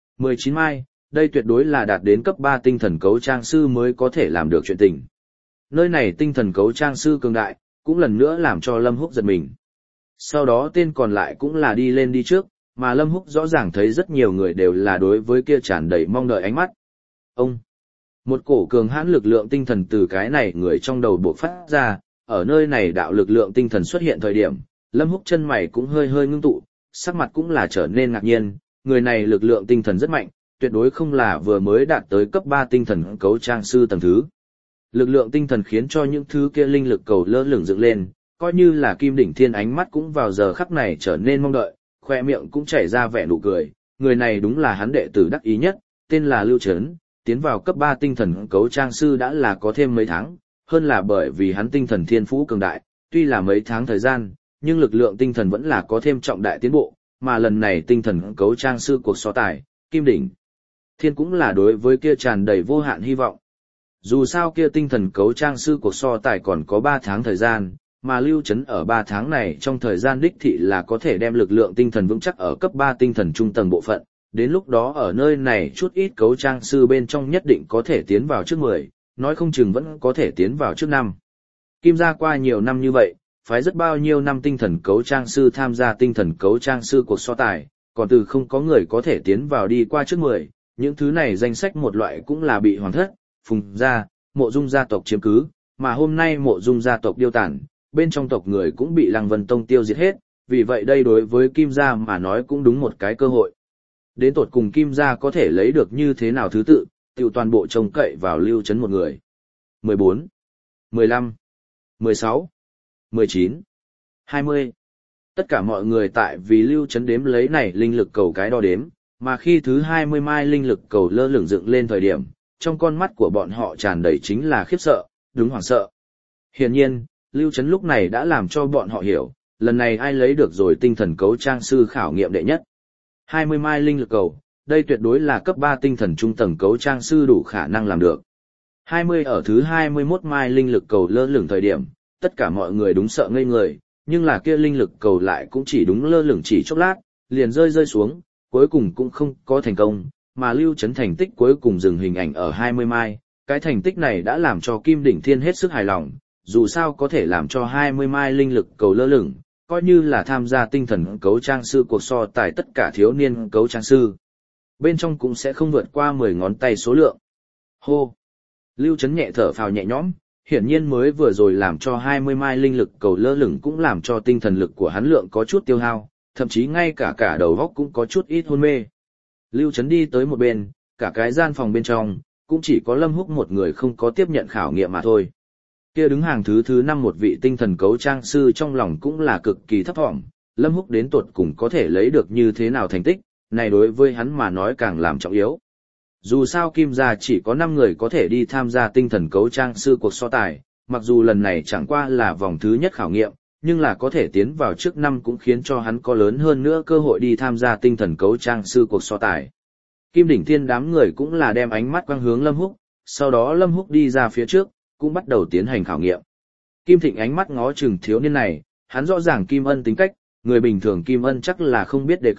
19 mai, đây tuyệt đối là đạt đến cấp 3 tinh thần cấu trang sư mới có thể làm được chuyện tình. Nơi này tinh thần cấu trang sư cường đại, cũng lần nữa làm cho Lâm Húc giật mình. Sau đó tên còn lại cũng là đi lên đi trước, mà Lâm Húc rõ ràng thấy rất nhiều người đều là đối với kia tràn đầy mong đợi ánh mắt. Ông, một cổ cường hãn lực lượng tinh thần từ cái này người trong đầu bộc phát ra, ở nơi này đạo lực lượng tinh thần xuất hiện thời điểm, Lâm Húc chân mày cũng hơi hơi ngưng tụ, sắc mặt cũng là trở nên ngạc nhiên, người này lực lượng tinh thần rất mạnh, tuyệt đối không là vừa mới đạt tới cấp 3 tinh thần cấu trang sư tầng thứ. Lực lượng tinh thần khiến cho những thứ kia linh lực cầu lơ lửng dựng lên, coi như là Kim Đỉnh Thiên ánh mắt cũng vào giờ khắc này trở nên mong đợi, khoe miệng cũng chảy ra vẻ nụ cười, người này đúng là hắn đệ tử đắc ý nhất, tên là Lưu Trấn, tiến vào cấp 3 tinh thần cấu trang sư đã là có thêm mấy tháng, hơn là bởi vì hắn tinh thần thiên phú cường đại, tuy là mấy tháng thời gian, nhưng lực lượng tinh thần vẫn là có thêm trọng đại tiến bộ, mà lần này tinh thần cấu trang sư cuộc so tài, Kim Đỉnh Thiên cũng là đối với kia tràn đầy vô hạn hy vọng. Dù sao kia tinh thần cấu trang sư cuộc so tài còn có 3 tháng thời gian, mà Lưu Trấn ở 3 tháng này trong thời gian đích thị là có thể đem lực lượng tinh thần vững chắc ở cấp 3 tinh thần trung tầng bộ phận, đến lúc đó ở nơi này chút ít cấu trang sư bên trong nhất định có thể tiến vào trước 10, nói không chừng vẫn có thể tiến vào trước 5. Kim gia qua nhiều năm như vậy, phái rất bao nhiêu năm tinh thần cấu trang sư tham gia tinh thần cấu trang sư cuộc so tài, còn từ không có người có thể tiến vào đi qua trước 10, những thứ này danh sách một loại cũng là bị Hoàng Thất, Phùng gia, Mộ Dung gia tộc chiếm cứ, mà hôm nay Mộ Dung gia tộc điêu tàn, bên trong tộc người cũng bị Lăng Vân Tông tiêu diệt hết, vì vậy đây đối với Kim gia mà nói cũng đúng một cái cơ hội. Đến tột cùng Kim gia có thể lấy được như thế nào thứ tự, tiểu toàn bộ trông cậy vào Lưu Trấn một người. 14, 15, 16, 19, 20. Tất cả mọi người tại vì Lưu Trấn đếm lấy này linh lực cầu cái đo đếm, mà khi thứ 20 mai linh lực cầu lơ lửng dựng lên thời điểm, trong con mắt của bọn họ tràn đầy chính là khiếp sợ, đúng hoảng sợ. Hiển nhiên, Lưu Trấn lúc này đã làm cho bọn họ hiểu, lần này ai lấy được rồi tinh thần cấu trang sư khảo nghiệm đệ nhất. 20 mai linh lực cầu, đây tuyệt đối là cấp 3 tinh thần trung tầng cấu trang sư đủ khả năng làm được. 20 ở thứ 21 mai linh lực cầu lơ lửng thời điểm, tất cả mọi người đúng sợ ngây người, nhưng là kia linh lực cầu lại cũng chỉ đúng lơ lửng chỉ chốc lát, liền rơi xuống, cuối cùng cũng không có thành công, mà Lưu Trấn thành tích cuối cùng dừng hình ảnh ở 20 mai, cái thành tích này đã làm cho Kim Đỉnh Thiên hết sức hài lòng, dù sao có thể làm cho 20 mai linh lực cầu lơ lửng, coi như là tham gia tinh thần cấu trang sư cuộc so tài tất cả thiếu niên cấu trang sư. Bên trong cũng sẽ không vượt qua 10 ngón tay số lượng. Hô! Lưu Trấn nhẹ thở phào nhẹ nhõm, hiển nhiên mới vừa rồi làm cho 20 mai linh lực cầu lơ lửng cũng làm cho tinh thần lực của hắn lượng có chút tiêu hao, thậm chí ngay cả đầu óc cũng có chút ít hôn mê. Lưu Trấn đi tới một bên, cả cái gian phòng bên trong, cũng chỉ có Lâm Húc một người không có tiếp nhận khảo nghiệm mà thôi. Kia đứng hàng thứ 5 một vị tinh thần cấu trang sư trong lòng cũng là cực kỳ thấp vọng, Lâm Húc đến tột cùng có thể lấy được như thế nào thành tích, này đối với hắn mà nói càng làm trọng yếu. Dù sao Kim gia chỉ có 5 người có thể đi tham gia tinh thần cấu trang sư cuộc so tài, mặc dù lần này chẳng qua là vòng thứ nhất khảo nghiệm, nhưng là có thể tiến vào trước 5 cũng khiến cho hắn có lớn hơn nữa cơ hội đi tham gia tinh thần cấu trang sư cuộc so tài. Kim Đỉnh Thiên đám người cũng là đem ánh mắt quang hướng Lâm Húc, sau đó Lâm Húc đi ra phía trước, cũng bắt đầu tiến hành khảo nghiệm. Kim Thịnh ánh mắt ngó chừng thiếu niên này, hắn rõ ràng Kim Ân tính cách, người bình thường Kim Ân chắc là không biết đề cử,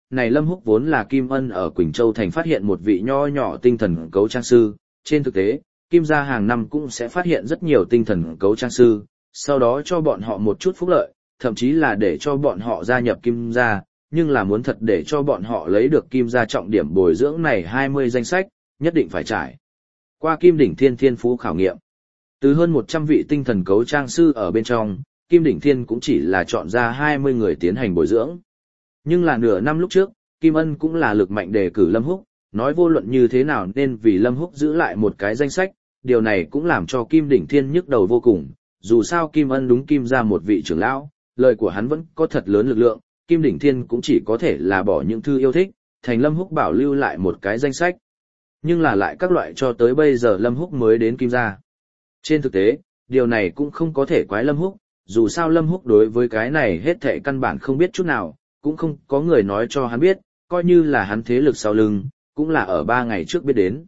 này Lâm Húc vốn là Kim Ân ở Quỳnh Châu thành phát hiện một vị nho nhỏ tinh thần cấu trang sư, trên thực tế, Kim gia hàng năm cũng sẽ phát hiện rất nhiều tinh thần cấu trang sư, sau đó cho bọn họ một chút phúc lợi, thậm chí là để cho bọn họ gia nhập Kim gia, nhưng là muốn thật để cho bọn họ lấy được Kim gia trọng điểm bồi dưỡng này 20 danh sách, nhất định phải trải qua Kim Đỉnh Thiên thiên phú khảo nghiệm. Từ hơn 100 vị tinh thần cấu trang sư ở bên trong, Kim Đỉnh Thiên cũng chỉ là chọn ra 20 người tiến hành bồi dưỡng. Nhưng là nửa năm lúc trước, Kim Ân cũng là lực mạnh đề cử Lâm Húc, nói vô luận như thế nào nên vì Lâm Húc giữ lại một cái danh sách, điều này cũng làm cho Kim Đỉnh Thiên nhức đầu vô cùng, dù sao Kim Ân đúng Kim gia một vị trưởng lão, lời của hắn vẫn có thật lớn lực lượng, Kim Đỉnh Thiên cũng chỉ có thể là bỏ những thư yêu thích, thành Lâm Húc bảo lưu lại một cái danh sách. Nhưng là lại các loại cho tới bây giờ Lâm Húc mới đến Kim gia. Trên thực tế, điều này cũng không có thể quái Lâm Húc, dù sao Lâm Húc đối với cái này hết thảy căn bản không biết chút nào, cũng không có người nói cho hắn biết, coi như là hắn thế lực sau lưng, cũng là ở 3 ngày trước biết đến.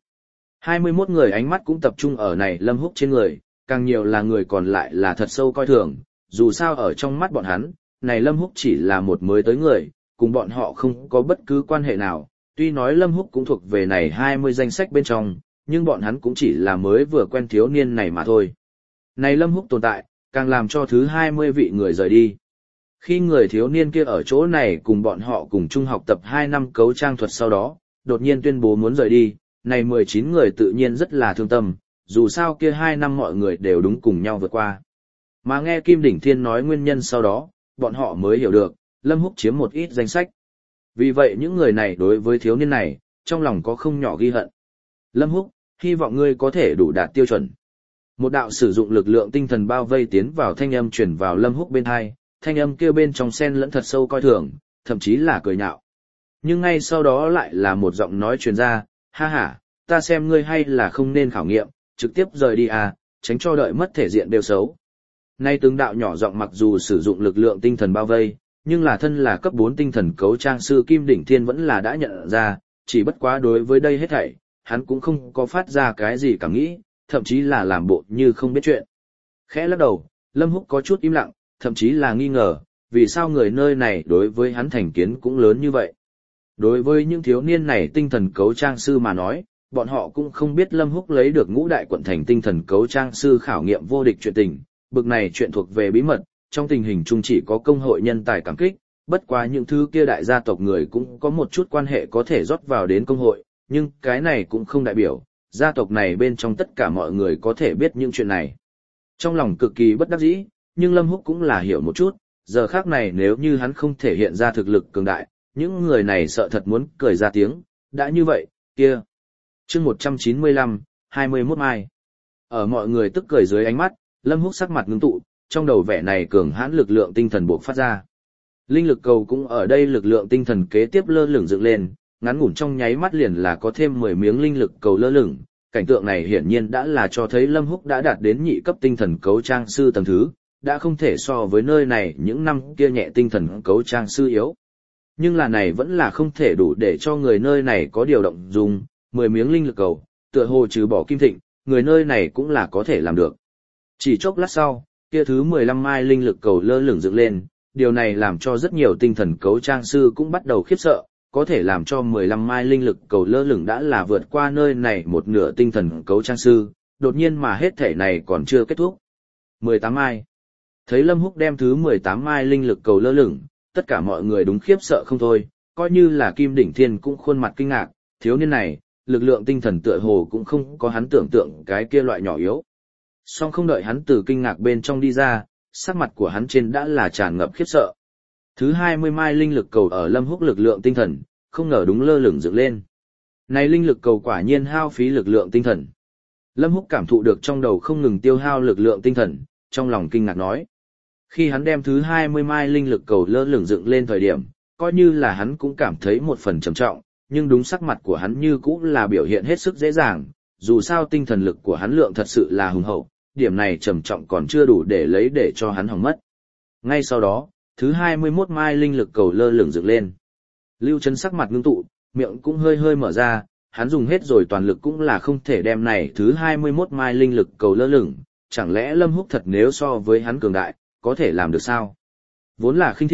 21 người ánh mắt cũng tập trung ở này Lâm Húc trên người, càng nhiều là người còn lại là thật sâu coi thường, dù sao ở trong mắt bọn hắn, này Lâm Húc chỉ là một mới tới người, cùng bọn họ không có bất cứ quan hệ nào, tuy nói Lâm Húc cũng thuộc về này 20 danh sách bên trong, nhưng bọn hắn cũng chỉ là mới vừa quen thiếu niên này mà thôi. Này Lâm Húc tồn tại, càng làm cho thứ 20 vị người rời đi. Khi người thiếu niên kia ở chỗ này cùng bọn họ cùng chung học tập 2 năm cấu trang thuật sau đó, đột nhiên tuyên bố muốn rời đi, này 19 người tự nhiên rất là thương tâm, dù sao kia 2 năm mọi người đều đúng cùng nhau vượt qua. Mà nghe Kim Đỉnh Thiên nói nguyên nhân sau đó, bọn họ mới hiểu được, Lâm Húc chiếm một ít danh sách. Vì vậy những người này đối với thiếu niên này, trong lòng có không nhỏ ghi hận. Lâm Húc, hy vọng ngươi có thể đủ đạt tiêu chuẩn. Một đạo sử dụng lực lượng tinh thần bao vây tiến vào thanh âm truyền vào Lâm Húc bên tai, thanh âm kia bên trong xen lẫn thật sâu coi thường, thậm chí là cười nhạo. Nhưng ngay sau đó lại là một giọng nói truyền ra, ha ha, ta xem ngươi hay là không nên khảo nghiệm, trực tiếp rời đi à, tránh cho đợi mất thể diện đều xấu. Nay từng đạo nhỏ giọng mặc dù sử dụng lực lượng tinh thần bao vây, nhưng là thân là cấp 4 tinh thần cấu trang sư Kim Đỉnh Thiên vẫn là đã nhận ra, chỉ bất quá đối với đây hết thảy, hắn cũng không có phát ra cái gì cảm nghĩ, thậm chí là làm bộ như không biết chuyện. Khẽ lắc đầu, Lâm Húc có chút im lặng, thậm chí là nghi ngờ, vì sao người nơi này đối với hắn thành kiến cũng lớn như vậy. Đối với những thiếu niên này tinh thần cấu trang sư mà nói, bọn họ cũng không biết Lâm Húc lấy được ngũ đại quận thành tinh thần cấu trang sư khảo nghiệm vô địch chuyện tình, bực này chuyện thuộc về bí mật, trong tình hình chung chỉ có công hội nhân tài cảm kích, bất quá những thứ kia đại gia tộc người cũng có một chút quan hệ có thể rót vào đến công hội, nhưng cái này cũng không đại biểu, gia tộc này bên trong tất cả mọi người có thể biết những chuyện này. Trong lòng cực kỳ bất đắc dĩ, nhưng Lâm Húc cũng là hiểu một chút, giờ khác này nếu như hắn không thể hiện ra thực lực cường đại, những người này sợ thật muốn cười ra tiếng, đã như vậy, kia. Chương 195, 21 mai. Ở mọi người tức cười dưới ánh mắt, Lâm Húc sắc mặt ngưng tụ, trong đầu vẻ này cường hãn lực lượng tinh thần bộc phát ra. Linh lực cầu cũng ở đây lực lượng tinh thần kế tiếp lơ lửng dựng lên, ngắn ngủn trong nháy mắt liền là có thêm 10 miếng linh lực cầu lơ lửng, cảnh tượng này hiển nhiên đã là cho thấy Lâm Húc đã đạt đến nhị cấp tinh thần cấu trang sư tầng thứ, đã không thể so với nơi này những năm kia nhẹ tinh thần cấu trang sư yếu. Nhưng là này vẫn là không thể đủ để cho người nơi này có điều động dùng, 10 miếng linh lực cầu, tựa hồ trừ bỏ Kim Thịnh, người nơi này cũng là có thể làm được. Chỉ chốc lát sau, kia thứ 15 mai linh lực cầu lơ lửng dựng lên, điều này làm cho rất nhiều tinh thần cấu trang sư cũng bắt đầu khiếp sợ, có thể làm cho 15 mai linh lực cầu lơ lửng đã là vượt qua nơi này một nửa tinh thần cấu trang sư, đột nhiên mà hết thể này còn chưa kết thúc. 18 mai. Thấy Lâm Húc đem thứ 18 mai linh lực cầu lơ lửng, tất cả mọi người đúng khiếp sợ không thôi, coi như là Kim Đỉnh Thiên cũng khuôn mặt kinh ngạc, thiếu niên này, lực lượng tinh thần tựa hồ cũng không có hắn tưởng tượng cái kia loại nhỏ yếu. Song không đợi hắn từ kinh ngạc bên trong đi ra, sắc mặt của hắn trên đã là tràn ngập khiếp sợ. Thứ 20 mai linh lực cầu ở Lâm Húc lực lượng tinh thần, không ngờ đúng lơ lửng dựng lên. Này linh lực cầu quả nhiên hao phí lực lượng tinh thần. Lâm Húc cảm thụ được trong đầu không ngừng tiêu hao lực lượng tinh thần, trong lòng kinh ngạc nói. Khi hắn đem thứ 20 mai linh lực cầu lơ lửng dựng lên thời điểm, coi như là hắn cũng cảm thấy một phần trầm trọng, nhưng đúng sắc mặt của hắn như cũ là biểu hiện hết sức dễ dàng, dù sao tinh thần lực của hắn lượng thật sự là hùng hậu, điểm này trầm trọng còn chưa đủ để lấy để cho hắn hỏng mất. Ngay sau đó, thứ 21 mai linh lực cầu lơ lửng dựng lên. Lưu Trấn sắc mặt ngưng tụ, miệng cũng hơi hơi mở ra, hắn dùng hết rồi toàn lực cũng là không thể đem này thứ 21 mai linh lực cầu lơ lửng, chẳng lẽ Lâm Húc thật nếu so với hắn cường đại, có thể làm được sao? Vốn là khinh thị,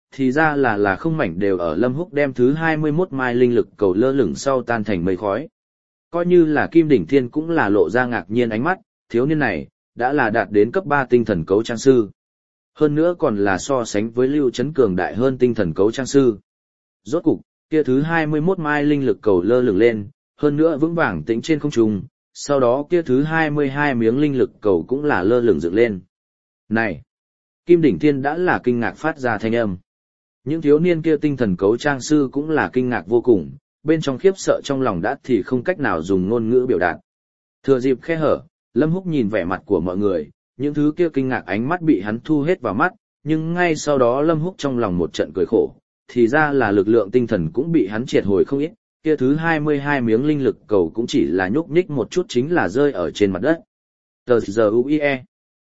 thì ra là không mảnh đều ở Lâm Húc đem thứ 21 mai linh lực cầu lơ lửng sau tan thành mây khói. Coi như là Kim Đỉnh Thiên cũng là lộ ra ngạc nhiên ánh mắt, thiếu niên này, đã là đạt đến cấp 3 tinh thần cấu trang sư. Hơn nữa còn là so sánh với Lưu Chấn cường đại hơn tinh thần cấu trang sư. Rốt cục, kia thứ 21 mai linh lực cầu lơ lửng lên, hơn nữa vững vàng tĩnh trên không trung, sau đó kia thứ 22 miếng linh lực cầu cũng là lơ lửng dựng lên. Này! Kim Đỉnh Thiên đã là kinh ngạc phát ra thanh âm. Những thiếu niên kia tinh thần cấu trang sư cũng là kinh ngạc vô cùng, bên trong khiếp sợ trong lòng đã thì không cách nào dùng ngôn ngữ biểu đạt. Thừa dịp khe hở, Lâm Húc nhìn vẻ mặt của mọi người, những thứ kia kinh ngạc ánh mắt bị hắn thu hết vào mắt, nhưng ngay sau đó Lâm Húc trong lòng một trận cười khổ, thì ra là lực lượng tinh thần cũng bị hắn triệt hồi không ít, kia thứ 22 miếng linh lực cầu cũng chỉ là nhúc nhích một chút chính là rơi ở trên mặt đất. Tờ giờ UIE.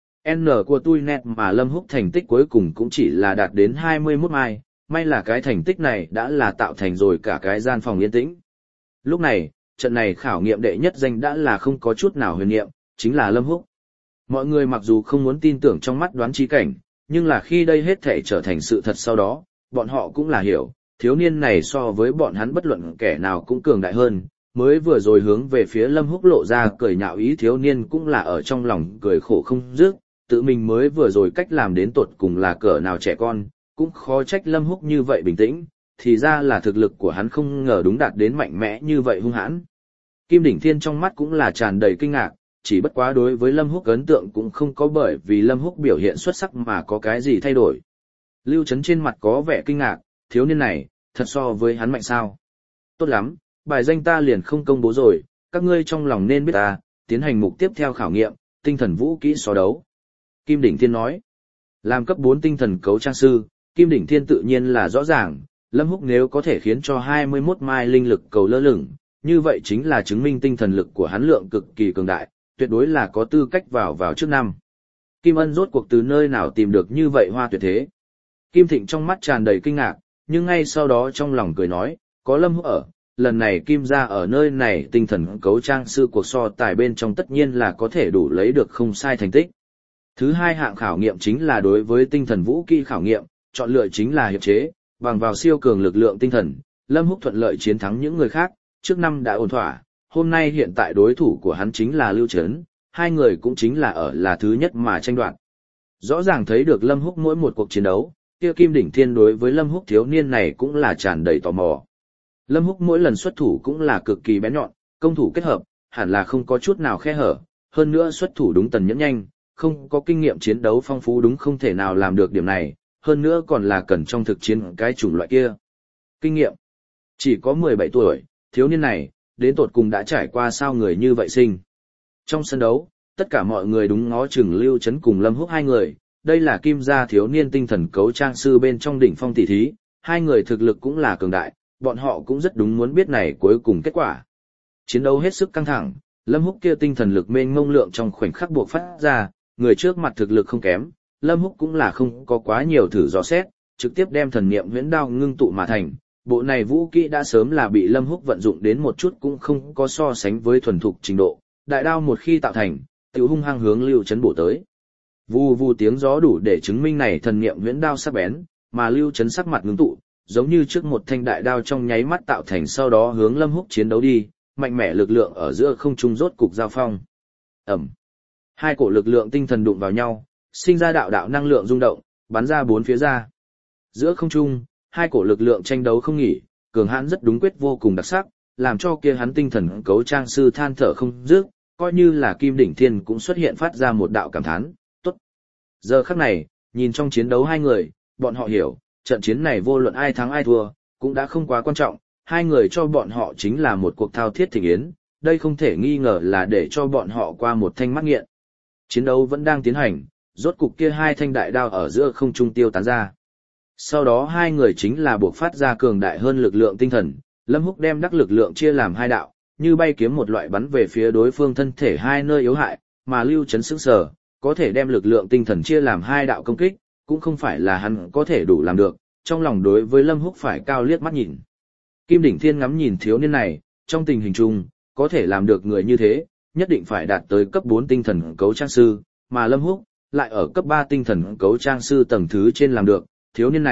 N của tôi nét mà Lâm Húc thành tích cuối cùng cũng chỉ là đạt đến 21 mai, may là cái thành tích này đã là tạo thành rồi cả cái gian phòng yên tĩnh. Lúc này, trận này khảo nghiệm đệ nhất danh đã là không có chút nào huyền niệm, chính là Lâm Húc. Mọi người mặc dù không muốn tin tưởng trong mắt đoán chi cảnh, nhưng là khi đây hết thể trở thành sự thật sau đó, bọn họ cũng là hiểu, thiếu niên này so với bọn hắn bất luận kẻ nào cũng cường đại hơn, mới vừa rồi hướng về phía Lâm Húc lộ ra cười nhạo ý thiếu niên cũng là ở trong lòng cười khổ không dứt, tự mình mới vừa rồi cách làm đến tột cùng là cỡ nào trẻ con, cũng khó trách Lâm Húc như vậy bình tĩnh, thì ra là thực lực của hắn không ngờ đúng đạt đến mạnh mẽ như vậy hung hãn. Kim Đỉnh Thiên trong mắt cũng là tràn đầy kinh ngạc, chỉ bất quá đối với Lâm Húc ấn tượng cũng không có bởi vì Lâm Húc biểu hiện xuất sắc mà có cái gì thay đổi. Lưu Chấn trên mặt có vẻ kinh ngạc, thiếu niên này, thật so với hắn mạnh sao. Tốt lắm, bài danh ta liền không công bố rồi, các ngươi trong lòng nên biết ta, tiến hành mục tiếp theo khảo nghiệm, tinh thần vũ kỹ so đấu. Kim Đỉnh Thiên nói, làm cấp 4 tinh thần cấu trang sư, Kim Đỉnh Thiên tự nhiên là rõ ràng, Lâm Húc nếu có thể khiến cho 21 mai linh lực cầu lơ lửng, như vậy chính là chứng minh tinh thần lực của hắn lượng cực kỳ cường đại, tuyệt đối là có tư cách vào trước năm. Kim Ân rốt cuộc từ nơi nào tìm được như vậy hoa tuyệt thế. Kim Thịnh trong mắt tràn đầy kinh ngạc, nhưng ngay sau đó trong lòng cười nói, có Lâm Húc ở, lần này Kim gia ở nơi này tinh thần cấu trang sư cuộc so tài bên trong tất nhiên là có thể đủ lấy được không sai thành tích. Thứ hai hạng khảo nghiệm chính là đối với tinh thần vũ kỹ khảo nghiệm, chọn lựa chính là hiệp chế, bằng vào siêu cường lực lượng tinh thần, Lâm Húc thuận lợi chiến thắng những người khác, trước năm đã ổn thỏa, hôm nay hiện tại đối thủ của hắn chính là Lưu Chấn, hai người cũng chính là ở là thứ nhất mà tranh đoạt. Rõ ràng thấy được Lâm Húc mỗi một cuộc chiến đấu, kia Kim Đỉnh Thiên đối với Lâm Húc thiếu niên này cũng là tràn đầy tò mò. Lâm Húc mỗi lần xuất thủ cũng là cực kỳ bén nhọn, công thủ kết hợp, hẳn là không có chút nào khe hở, hơn nữa xuất thủ đúng tần nhẫn nhanh, không có kinh nghiệm chiến đấu phong phú đúng không thể nào làm được điểm này, hơn nữa còn là cần trong thực chiến cái chủng loại kia. Kinh nghiệm. Chỉ có 17 tuổi, thiếu niên này, đến tột cùng đã trải qua sao người như vậy sinh. Trong sân đấu, tất cả mọi người đúng ngó chừng Lưu Chấn cùng Lâm Húc hai người, đây là Kim gia thiếu niên tinh thần cấu trang sư bên trong đỉnh phong tỷ thí, hai người thực lực cũng là cường đại, bọn họ cũng rất đúng muốn biết này cuối cùng kết quả. Chiến đấu hết sức căng thẳng, Lâm Húc kia tinh thần lực mênh mông lượng trong khoảnh khắc buộc phát ra, người trước mặt thực lực không kém, Lâm Húc cũng là không có quá nhiều thử dò xét, trực tiếp đem thần niệm huyễn đao ngưng tụ mà thành. Bộ này vũ kỹ đã sớm là bị Lâm Húc vận dụng đến một chút cũng không có so sánh với thuần thục trình độ, đại đao một khi tạo thành, tiểu hung hăng hướng Lưu Chấn bổ tới. Vù vù tiếng gió đủ để chứng minh này thần niệm huyễn đao sắc bén, mà Lưu Chấn sắc mặt ngưng tụ, giống như trước một thanh đại đao trong nháy mắt tạo thành sau đó hướng Lâm Húc chiến đấu đi, mạnh mẽ lực lượng ở giữa không trung rốt cục giao phong. Ầm. Hai cổ lực lượng tinh thần đụng vào nhau, sinh ra đạo đạo năng lượng rung động, bắn ra bốn phía ra. Giữa không trung, hai cổ lực lượng tranh đấu không nghỉ, cường hãn rất đúng quyết vô cùng đặc sắc, làm cho kia hắn tinh thần cấu trang sư than thở không dứt, coi như là Kim Đỉnh Thiên cũng xuất hiện phát ra một đạo cảm thán, tốt. Giờ khắc này, nhìn trong chiến đấu hai người, bọn họ hiểu, trận chiến này vô luận ai thắng ai thua, cũng đã không quá quan trọng, hai người cho bọn họ chính là một cuộc thao thiết thịnh yến, đây không thể nghi ngờ là để cho bọn họ qua một thanh mắt nghiện. Chiến đấu vẫn đang tiến hành, rốt cục kia hai thanh đại đao ở giữa không trung tiêu tán ra. Sau đó hai người chính là buộc phát ra cường đại hơn lực lượng tinh thần, Lâm Húc đem đắc lực lượng chia làm hai đạo, như bay kiếm một loại bắn về phía đối phương thân thể hai nơi yếu hại, mà Lưu Chấn sững sờ, có thể đem lực lượng tinh thần chia làm hai đạo công kích, cũng không phải là hắn có thể đủ làm được, trong lòng đối với Lâm Húc phải cao liếc mắt nhìn. Kim Đỉnh Thiên ngắm nhìn thiếu niên này, trong tình hình chung, có thể làm được người như thế, nhất định phải đạt tới cấp 4 tinh thần cấu trang sư, mà Lâm Húc lại ở cấp 3 tinh thần cấu trang sư tầng thứ trên làm được, thiếu niên này,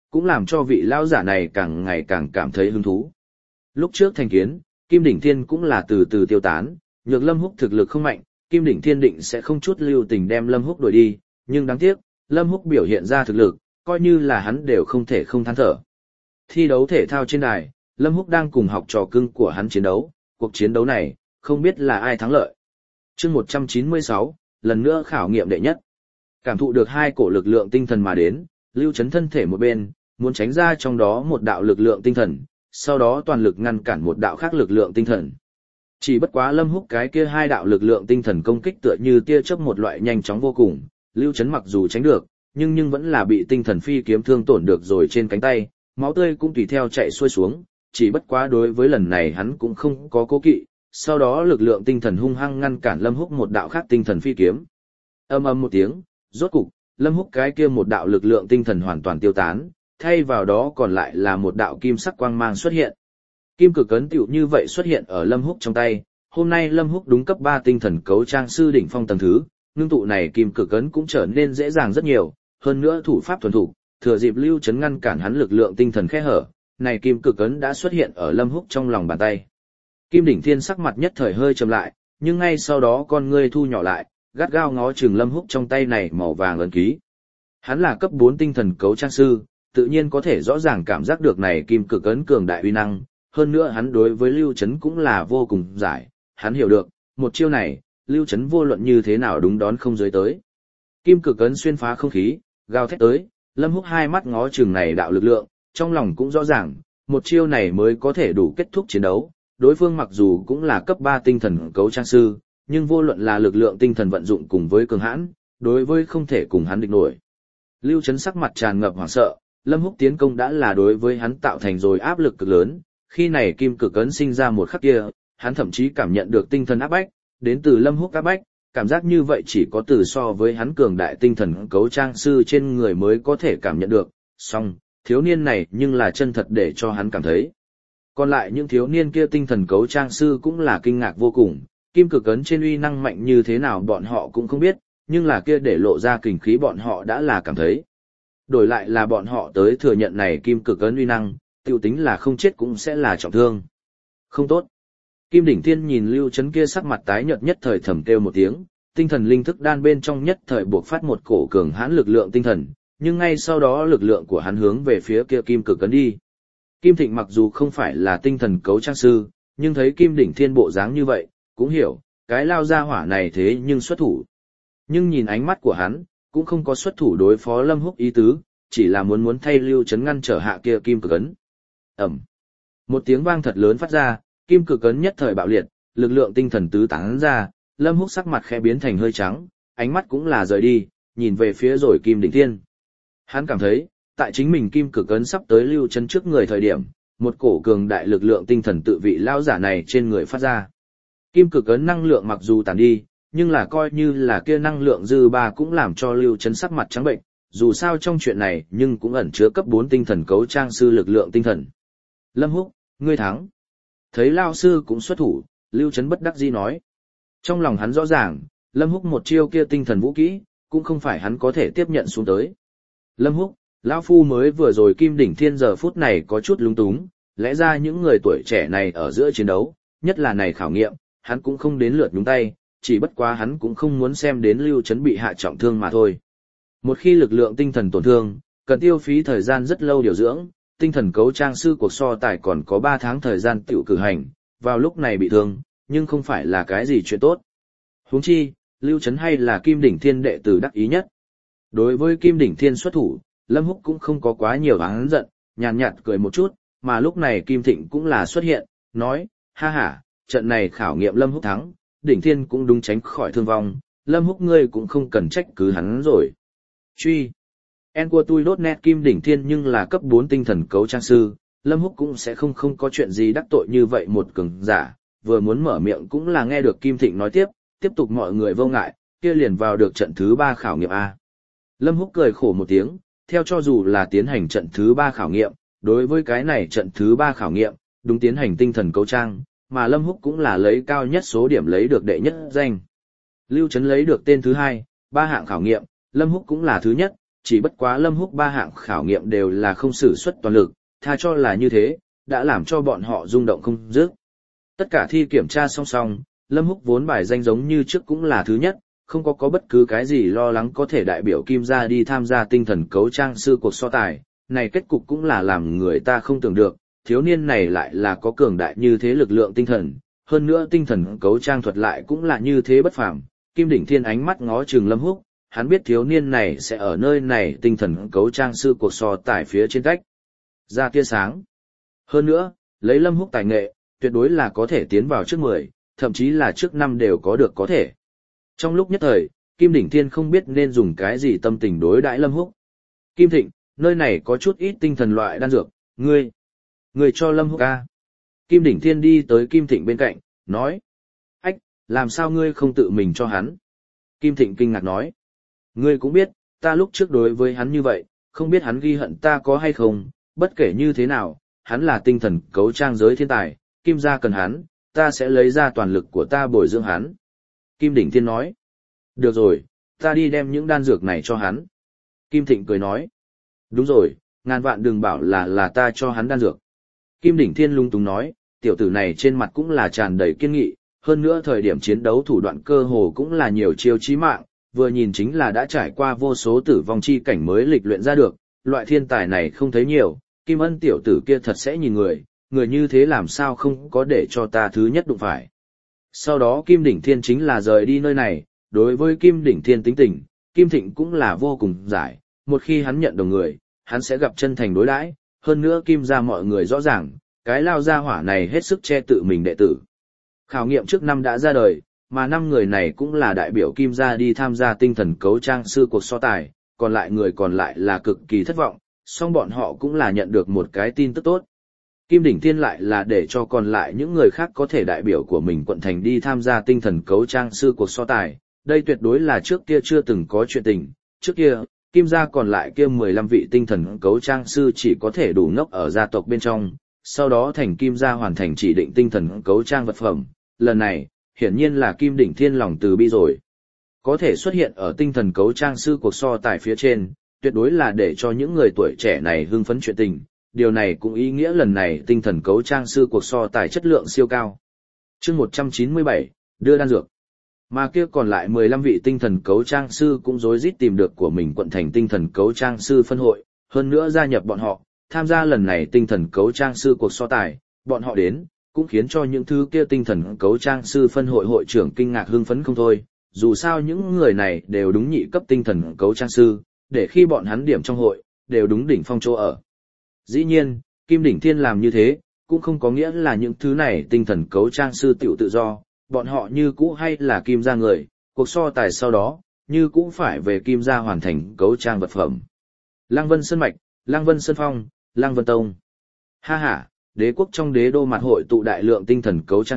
cũng làm cho vị lão giả này càng ngày càng cảm thấy hứng thú. Lúc trước thành kiến, Kim Đỉnh Thiên cũng là từ từ tiêu tán, nhược Lâm Húc thực lực không mạnh, Kim Đỉnh Thiên định sẽ không chút lưu tình đem Lâm Húc đuổi đi, nhưng đáng tiếc, Lâm Húc biểu hiện ra thực lực, coi như là hắn đều không thể không than thở. Thi đấu thể thao trên đài, Lâm Húc đang cùng học trò cưng của hắn chiến đấu, cuộc chiến đấu này, không biết là ai thắng lợi. Chương 196, lần nữa khảo nghiệm đệ nhất. Cảm thụ được hai cổ lực lượng tinh thần mà đến, Lưu Chấn thân thể một bên, muốn tránh ra trong đó một đạo lực lượng tinh thần, sau đó toàn lực ngăn cản một đạo khác lực lượng tinh thần. Chỉ bất quá Lâm Húc cái kia hai đạo lực lượng tinh thần công kích tựa như tia chớp một loại nhanh chóng vô cùng, Lưu Chấn mặc dù tránh được, nhưng vẫn là bị tinh thần phi kiếm thương tổn được rồi trên cánh tay, máu tươi cũng tùy theo chạy xuôi xuống, chỉ bất quá đối với lần này hắn cũng không có cố kỵ, sau đó lực lượng tinh thần hung hăng ngăn cản Lâm Húc một đạo khác tinh thần phi kiếm. Ầm ầm một tiếng, rốt cục, Lâm Húc cái kia một đạo lực lượng tinh thần hoàn toàn tiêu tán, thay vào đó còn lại là một đạo kim sắc quang mang xuất hiện. Kim cực ấn tựu như vậy xuất hiện ở Lâm Húc trong tay, hôm nay Lâm Húc đúng cấp 3 tinh thần cấu trang sư đỉnh phong tầng thứ, ngưng tụ này kim cực ấn cũng trở nên dễ dàng rất nhiều, hơn nữa thủ pháp thuần thục, thừa dịp Lưu Chấn ngăn cản hắn lực lượng tinh thần khe hở, này kim cực ấn đã xuất hiện ở Lâm Húc trong lòng bàn tay. Kim Đỉnh Thiên sắc mặt nhất thời hơi trầm lại, nhưng ngay sau đó con ngươi thu nhỏ lại, gắt gao ngó chừng Lâm Húc trong tay này màu vàng ấn ký. Hắn là cấp 4 tinh thần cấu trang sư, tự nhiên có thể rõ ràng cảm giác được này kim cực ấn cường đại uy năng, hơn nữa hắn đối với Lưu Chấn cũng là vô cùng giải, hắn hiểu được, một chiêu này, Lưu Chấn vô luận như thế nào đúng đón không dưới tới. Kim cực ấn xuyên phá không khí, gào thét tới, Lâm Húc hai mắt ngó chừng này đạo lực lượng, trong lòng cũng rõ ràng, một chiêu này mới có thể đủ kết thúc chiến đấu. Đối phương mặc dù cũng là cấp 3 tinh thần cấu trang sư, nhưng vô luận là lực lượng tinh thần vận dụng cùng với cường hãn, đối với không thể cùng hắn địch nổi. Lưu Chấn sắc mặt tràn ngập hoảng sợ, Lâm Húc tiến công đã là đối với hắn tạo thành rồi áp lực cực lớn, khi này kim cực ấn sinh ra một khắc kia, hắn thậm chí cảm nhận được tinh thần áp bách, đến từ Lâm Húc áp bách, cảm giác như vậy chỉ có từ so với hắn cường đại tinh thần cấu trang sư trên người mới có thể cảm nhận được, song, thiếu niên này nhưng là chân thật để cho hắn cảm thấy. Còn lại những thiếu niên kia tinh thần cấu trang sư cũng là kinh ngạc vô cùng, kim cực ấn trên uy năng mạnh như thế nào bọn họ cũng không biết, nhưng là kia để lộ ra kình khí bọn họ đã là cảm thấy. Đổi lại là bọn họ tới thừa nhận này kim cực ấn uy năng, tiêu tính là không chết cũng sẽ là trọng thương. Không tốt. Kim Đỉnh Thiên nhìn Lưu Chấn kia sắc mặt tái nhợt nhất thời thầm kêu một tiếng, tinh thần linh thức đan bên trong nhất thời buộc phát một cổ cường hãn lực lượng tinh thần, nhưng ngay sau đó lực lượng của hắn hướng về phía kia kim cực ấn đi. Kim Thịnh mặc dù không phải là tinh thần cấu trang sư, nhưng thấy Kim Đỉnh Thiên bộ dáng như vậy, cũng hiểu, cái lao ra hỏa này thế nhưng xuất thủ. Nhưng nhìn ánh mắt của hắn, cũng không có xuất thủ đối phó Lâm Húc ý tứ, chỉ là muốn thay Lưu Chấn ngăn trở hạ kia kim cực ấn. Ầm. Một tiếng vang thật lớn phát ra, kim cực ấn nhất thời bạo liệt, lực lượng tinh thần tứ tán ra, Lâm Húc sắc mặt khẽ biến thành hơi trắng, ánh mắt cũng là rời đi, nhìn về phía rồi Kim Đỉnh Thiên. Hắn cảm thấy, tại chính mình kim cực ấn sắp tới Lưu Chấn trước người thời điểm, một cổ cường đại lực lượng tinh thần tự vị lao giả này trên người phát ra. Kim cực ấn năng lượng mặc dù tàn đi, nhưng là coi như là kia năng lượng dư ba cũng làm cho Lưu Chấn sắc mặt trắng bệnh, dù sao trong chuyện này nhưng cũng ẩn chứa cấp 4 tinh thần cấu trang sư lực lượng tinh thần. Lâm Húc, ngươi thắng. Thấy lao sư cũng xuất thủ, Lưu Chấn bất đắc dĩ nói. Trong lòng hắn rõ ràng, Lâm Húc một chiêu kia tinh thần vũ kỹ, cũng không phải hắn có thể tiếp nhận xuống tới. Lâm Húc, lão phu mới vừa rồi Kim Đỉnh Thiên giờ phút này có chút lung túng, lẽ ra những người tuổi trẻ này ở giữa chiến đấu, nhất là này khảo nghiệm, hắn cũng không đến lượt nhúng tay, chỉ bất quá hắn cũng không muốn xem đến Lưu Chấn bị hạ trọng thương mà thôi. Một khi lực lượng tinh thần tổn thương, cần tiêu phí thời gian rất lâu điều dưỡng, tinh thần cấu trang sư cuộc so tài còn có 3 tháng thời gian tiểu cử hành, vào lúc này bị thương, nhưng không phải là cái gì chuyện tốt. Huống chi, Lưu Chấn hay là Kim Đỉnh Thiên đệ tử đắc ý nhất. Đối với Kim Đỉnh Thiên xuất thủ, Lâm Húc cũng không có quá nhiều oán giận, nhàn nhạt cười một chút, mà lúc này Kim Thịnh cũng là xuất hiện, nói, ha ha, trận này khảo nghiệm Lâm Húc thắng, Đỉnh Thiên cũng đúng tránh khỏi thương vong, Lâm Húc ngươi cũng không cần trách cứ hắn rồi. Truy. Enquatui.net Kim Đỉnh Thiên nhưng là cấp 4 tinh thần cấu trang sư, Lâm Húc cũng sẽ không có chuyện gì đắc tội như vậy một cường giả, vừa muốn mở miệng cũng là nghe được Kim Thịnh nói tiếp tục mọi người vô ngại, kia liền vào được trận thứ 3 khảo nghiệm A. Lâm Húc cười khổ một tiếng, theo cho dù là tiến hành trận thứ 3 khảo nghiệm, đối với cái này trận thứ 3 khảo nghiệm, đúng tiến hành tinh thần cấu trang, mà Lâm Húc cũng là lấy cao nhất số điểm lấy được đệ nhất danh. Lưu Chấn lấy được tên thứ 2, 3 hạng khảo nghiệm, Lâm Húc cũng là thứ nhất, chỉ bất quá Lâm Húc ba hạng khảo nghiệm đều là không sử xuất toàn lực, tha cho là như thế, đã làm cho bọn họ rung động không dứt. Tất cả thi kiểm tra song song, Lâm Húc vốn bài danh giống như trước cũng là thứ nhất, không có bất cứ cái gì lo lắng có thể đại biểu Kim gia đi tham gia tinh thần cấu trang sư cuộc so tài, này kết cục cũng là làm người ta không tưởng được, thiếu niên này lại là có cường đại như thế lực lượng tinh thần, hơn nữa tinh thần cấu trang thuật lại cũng là như thế bất phàm. Kim Đỉnh Thiên ánh mắt ngó chừng Lâm Húc, hắn biết thiếu niên này sẽ ở nơi này tinh thần cấu trang sư cuộc so tài phía trên cách ra tia sáng. Hơn nữa, lấy Lâm Húc tài nghệ, tuyệt đối là có thể tiến vào trước 10, thậm chí là trước 5 đều có được có thể. Trong lúc nhất thời, Kim Đỉnh Thiên không biết nên dùng cái gì tâm tình đối đãi Lâm Húc. Kim Thịnh, nơi này có chút ít tinh thần loại đan dược, ngươi cho Lâm Húc a. Kim Đỉnh Thiên đi tới Kim Thịnh bên cạnh, nói. Ách, làm sao ngươi không tự mình cho hắn? Kim Thịnh kinh ngạc nói. Ngươi cũng biết, ta lúc trước đối với hắn như vậy, không biết hắn ghi hận ta có hay không, bất kể như thế nào, hắn là tinh thần cấu trang giới thiên tài, Kim gia cần hắn, ta sẽ lấy ra toàn lực của ta bồi dưỡng hắn. Kim Đỉnh Thiên nói. Được rồi, ta đi đem những đan dược này cho hắn. Kim Thịnh cười nói. Đúng rồi, ngàn vạn đừng bảo là ta cho hắn đan dược. Kim Đỉnh Thiên lung túng nói, tiểu tử này trên mặt cũng là tràn đầy kiên nghị, hơn nữa thời điểm chiến đấu thủ đoạn cơ hồ cũng là nhiều chiêu chí mạng, vừa nhìn chính là đã trải qua vô số tử vong chi cảnh mới lịch luyện ra được, loại thiên tài này không thấy nhiều, Kim Ân tiểu tử kia thật sẽ nhìn người như thế làm sao không có để cho ta thứ nhất đụng phải. Sau đó Kim Đỉnh Thiên chính là rời đi nơi này, đối với Kim Đỉnh Thiên tính tình, Kim Thịnh cũng là vô cùng giải, một khi hắn nhận đồng người, hắn sẽ gặp chân thành đối đãi, hơn nữa Kim gia mọi người rõ ràng, cái lao gia hỏa này hết sức che tự mình đệ tử. Khảo nghiệm trước năm đã ra đời, mà 5 người này cũng là đại biểu Kim gia đi tham gia tinh thần cấu trang sư cuộc so tài, còn lại là cực kỳ thất vọng, song bọn họ cũng là nhận được một cái tin tức tốt. Kim Đỉnh Thiên lại là để cho còn lại những người khác có thể đại biểu của mình quận thành đi tham gia tinh thần cấu trang sư cuộc so tài, đây tuyệt đối là trước kia chưa từng có chuyện tình, trước kia, Kim gia còn lại kia 15 vị tinh thần cấu trang sư chỉ có thể đủ ngốc ở gia tộc bên trong, sau đó thành Kim gia hoàn thành chỉ định tinh thần cấu trang vật phẩm, lần này, hiển nhiên là Kim Đỉnh Thiên lòng từ bi rồi. Có thể xuất hiện ở tinh thần cấu trang sư cuộc so tài phía trên, tuyệt đối là để cho những người tuổi trẻ này hưng phấn chuyện tình, điều này cũng ý nghĩa lần này tinh thần cấu trang sư cuộc so tài chất lượng siêu cao. Chương 197, đưa đan dược. Mà kia còn lại 15 vị tinh thần cấu trang sư cũng rối rít tìm được của mình quận thành tinh thần cấu trang sư phân hội, hơn nữa gia nhập bọn họ, tham gia lần này tinh thần cấu trang sư cuộc so tài, bọn họ đến, cũng khiến cho những thứ kia tinh thần cấu trang sư phân hội hội trưởng kinh ngạc hưng phấn không thôi, dù sao những người này đều đúng nhị cấp tinh thần cấu trang sư, để khi bọn hắn điểm trong hội, đều đúng đỉnh phong chỗ ở. Dĩ nhiên, Kim Đỉnh Thiên làm như thế, cũng không có nghĩa là những thứ này tinh thần cấu trang sư tiểu tự do, bọn họ như cũ hay là Kim gia người, cuộc so tài sau đó, như cũ phải về Kim gia hoàn thành cấu trang vật phẩm. Lăng Vân Sơn Mạch, Lăng Vân Sơn Phong, Lăng Vân Tông. Ha ha, đế quốc trong đế đô mặt hội tụ đại lượng tinh thần cấu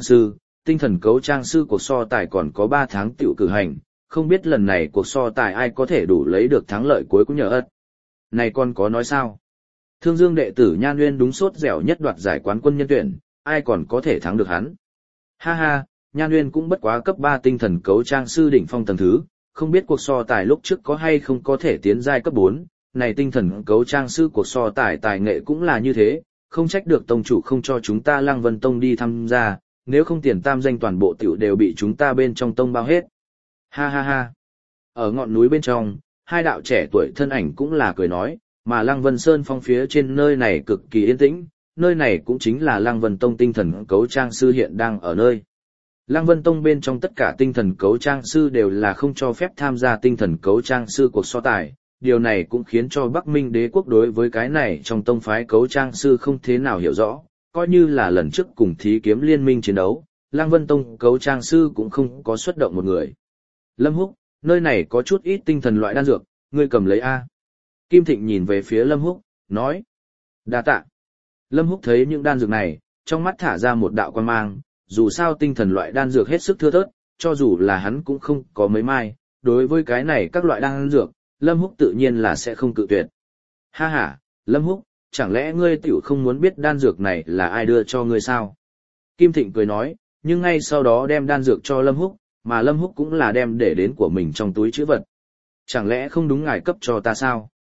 trang sư cuộc so tài còn có 3 tháng tiểu cử hành, không biết lần này cuộc so tài ai có thể đủ lấy được thắng lợi cuối cũng nhờ ất. Này còn có nói sao? Thương Dương đệ tử Nhan Nguyên đúng sốt dẻo nhất đoạt giải quán quân nhân tuyển, ai còn có thể thắng được hắn? Ha ha, Nhan Nguyên cũng bất quá cấp 3 tinh thần cấu trang sư đỉnh phong tầng thứ, không biết cuộc so tài lúc trước có hay không có thể tiến giai cấp 4, này tinh thần cấu trang sư cuộc so tài tài nghệ cũng là như thế, không trách được tông chủ không cho chúng ta Lăng Vân Tông đi tham gia, nếu không tiền tam danh toàn bộ tiểu đều bị chúng ta bên trong tông bao hết. Ha ha ha. Ở ngọn núi bên trong, 2 đạo trẻ tuổi thân ảnh cũng là cười nói, mà Lăng Vân Sơn Phong phía trên nơi này cực kỳ yên tĩnh, nơi này cũng chính là Lăng Vân Tông tinh thần cấu trang sư hiện đang ở nơi. Lăng Vân Tông bên trong tất cả tinh thần cấu trang sư đều là không cho phép tham gia tinh thần cấu trang sư cuộc so tài, điều này cũng khiến cho Bắc Minh đế quốc đối với cái này trong tông phái cấu trang sư không thế nào hiểu rõ, coi như là lần trước cùng thí kiếm liên minh chiến đấu, Lăng Vân Tông cấu trang sư cũng không có xuất động một người. Lâm Húc, nơi này có chút ít tinh thần loại đan dược, ngươi cầm lấy a. Kim Thịnh nhìn về phía Lâm Húc, nói. Đa tạ. Lâm Húc thấy những đan dược này, trong mắt thả ra một đạo quan mang, dù sao tinh thần loại đan dược hết sức thưa thớt, cho dù là hắn cũng không có mấy mai, đối với cái này các loại đan dược, Lâm Húc tự nhiên là sẽ không cự tuyệt. Ha ha, Lâm Húc, chẳng lẽ ngươi tiểu không muốn biết đan dược này là ai đưa cho ngươi sao? Kim Thịnh cười nói, nhưng ngay sau đó đem đan dược cho Lâm Húc, mà Lâm Húc cũng là đem để đến của mình trong túi trữ vật. Chẳng lẽ không đúng ngài cấp cho ta sao?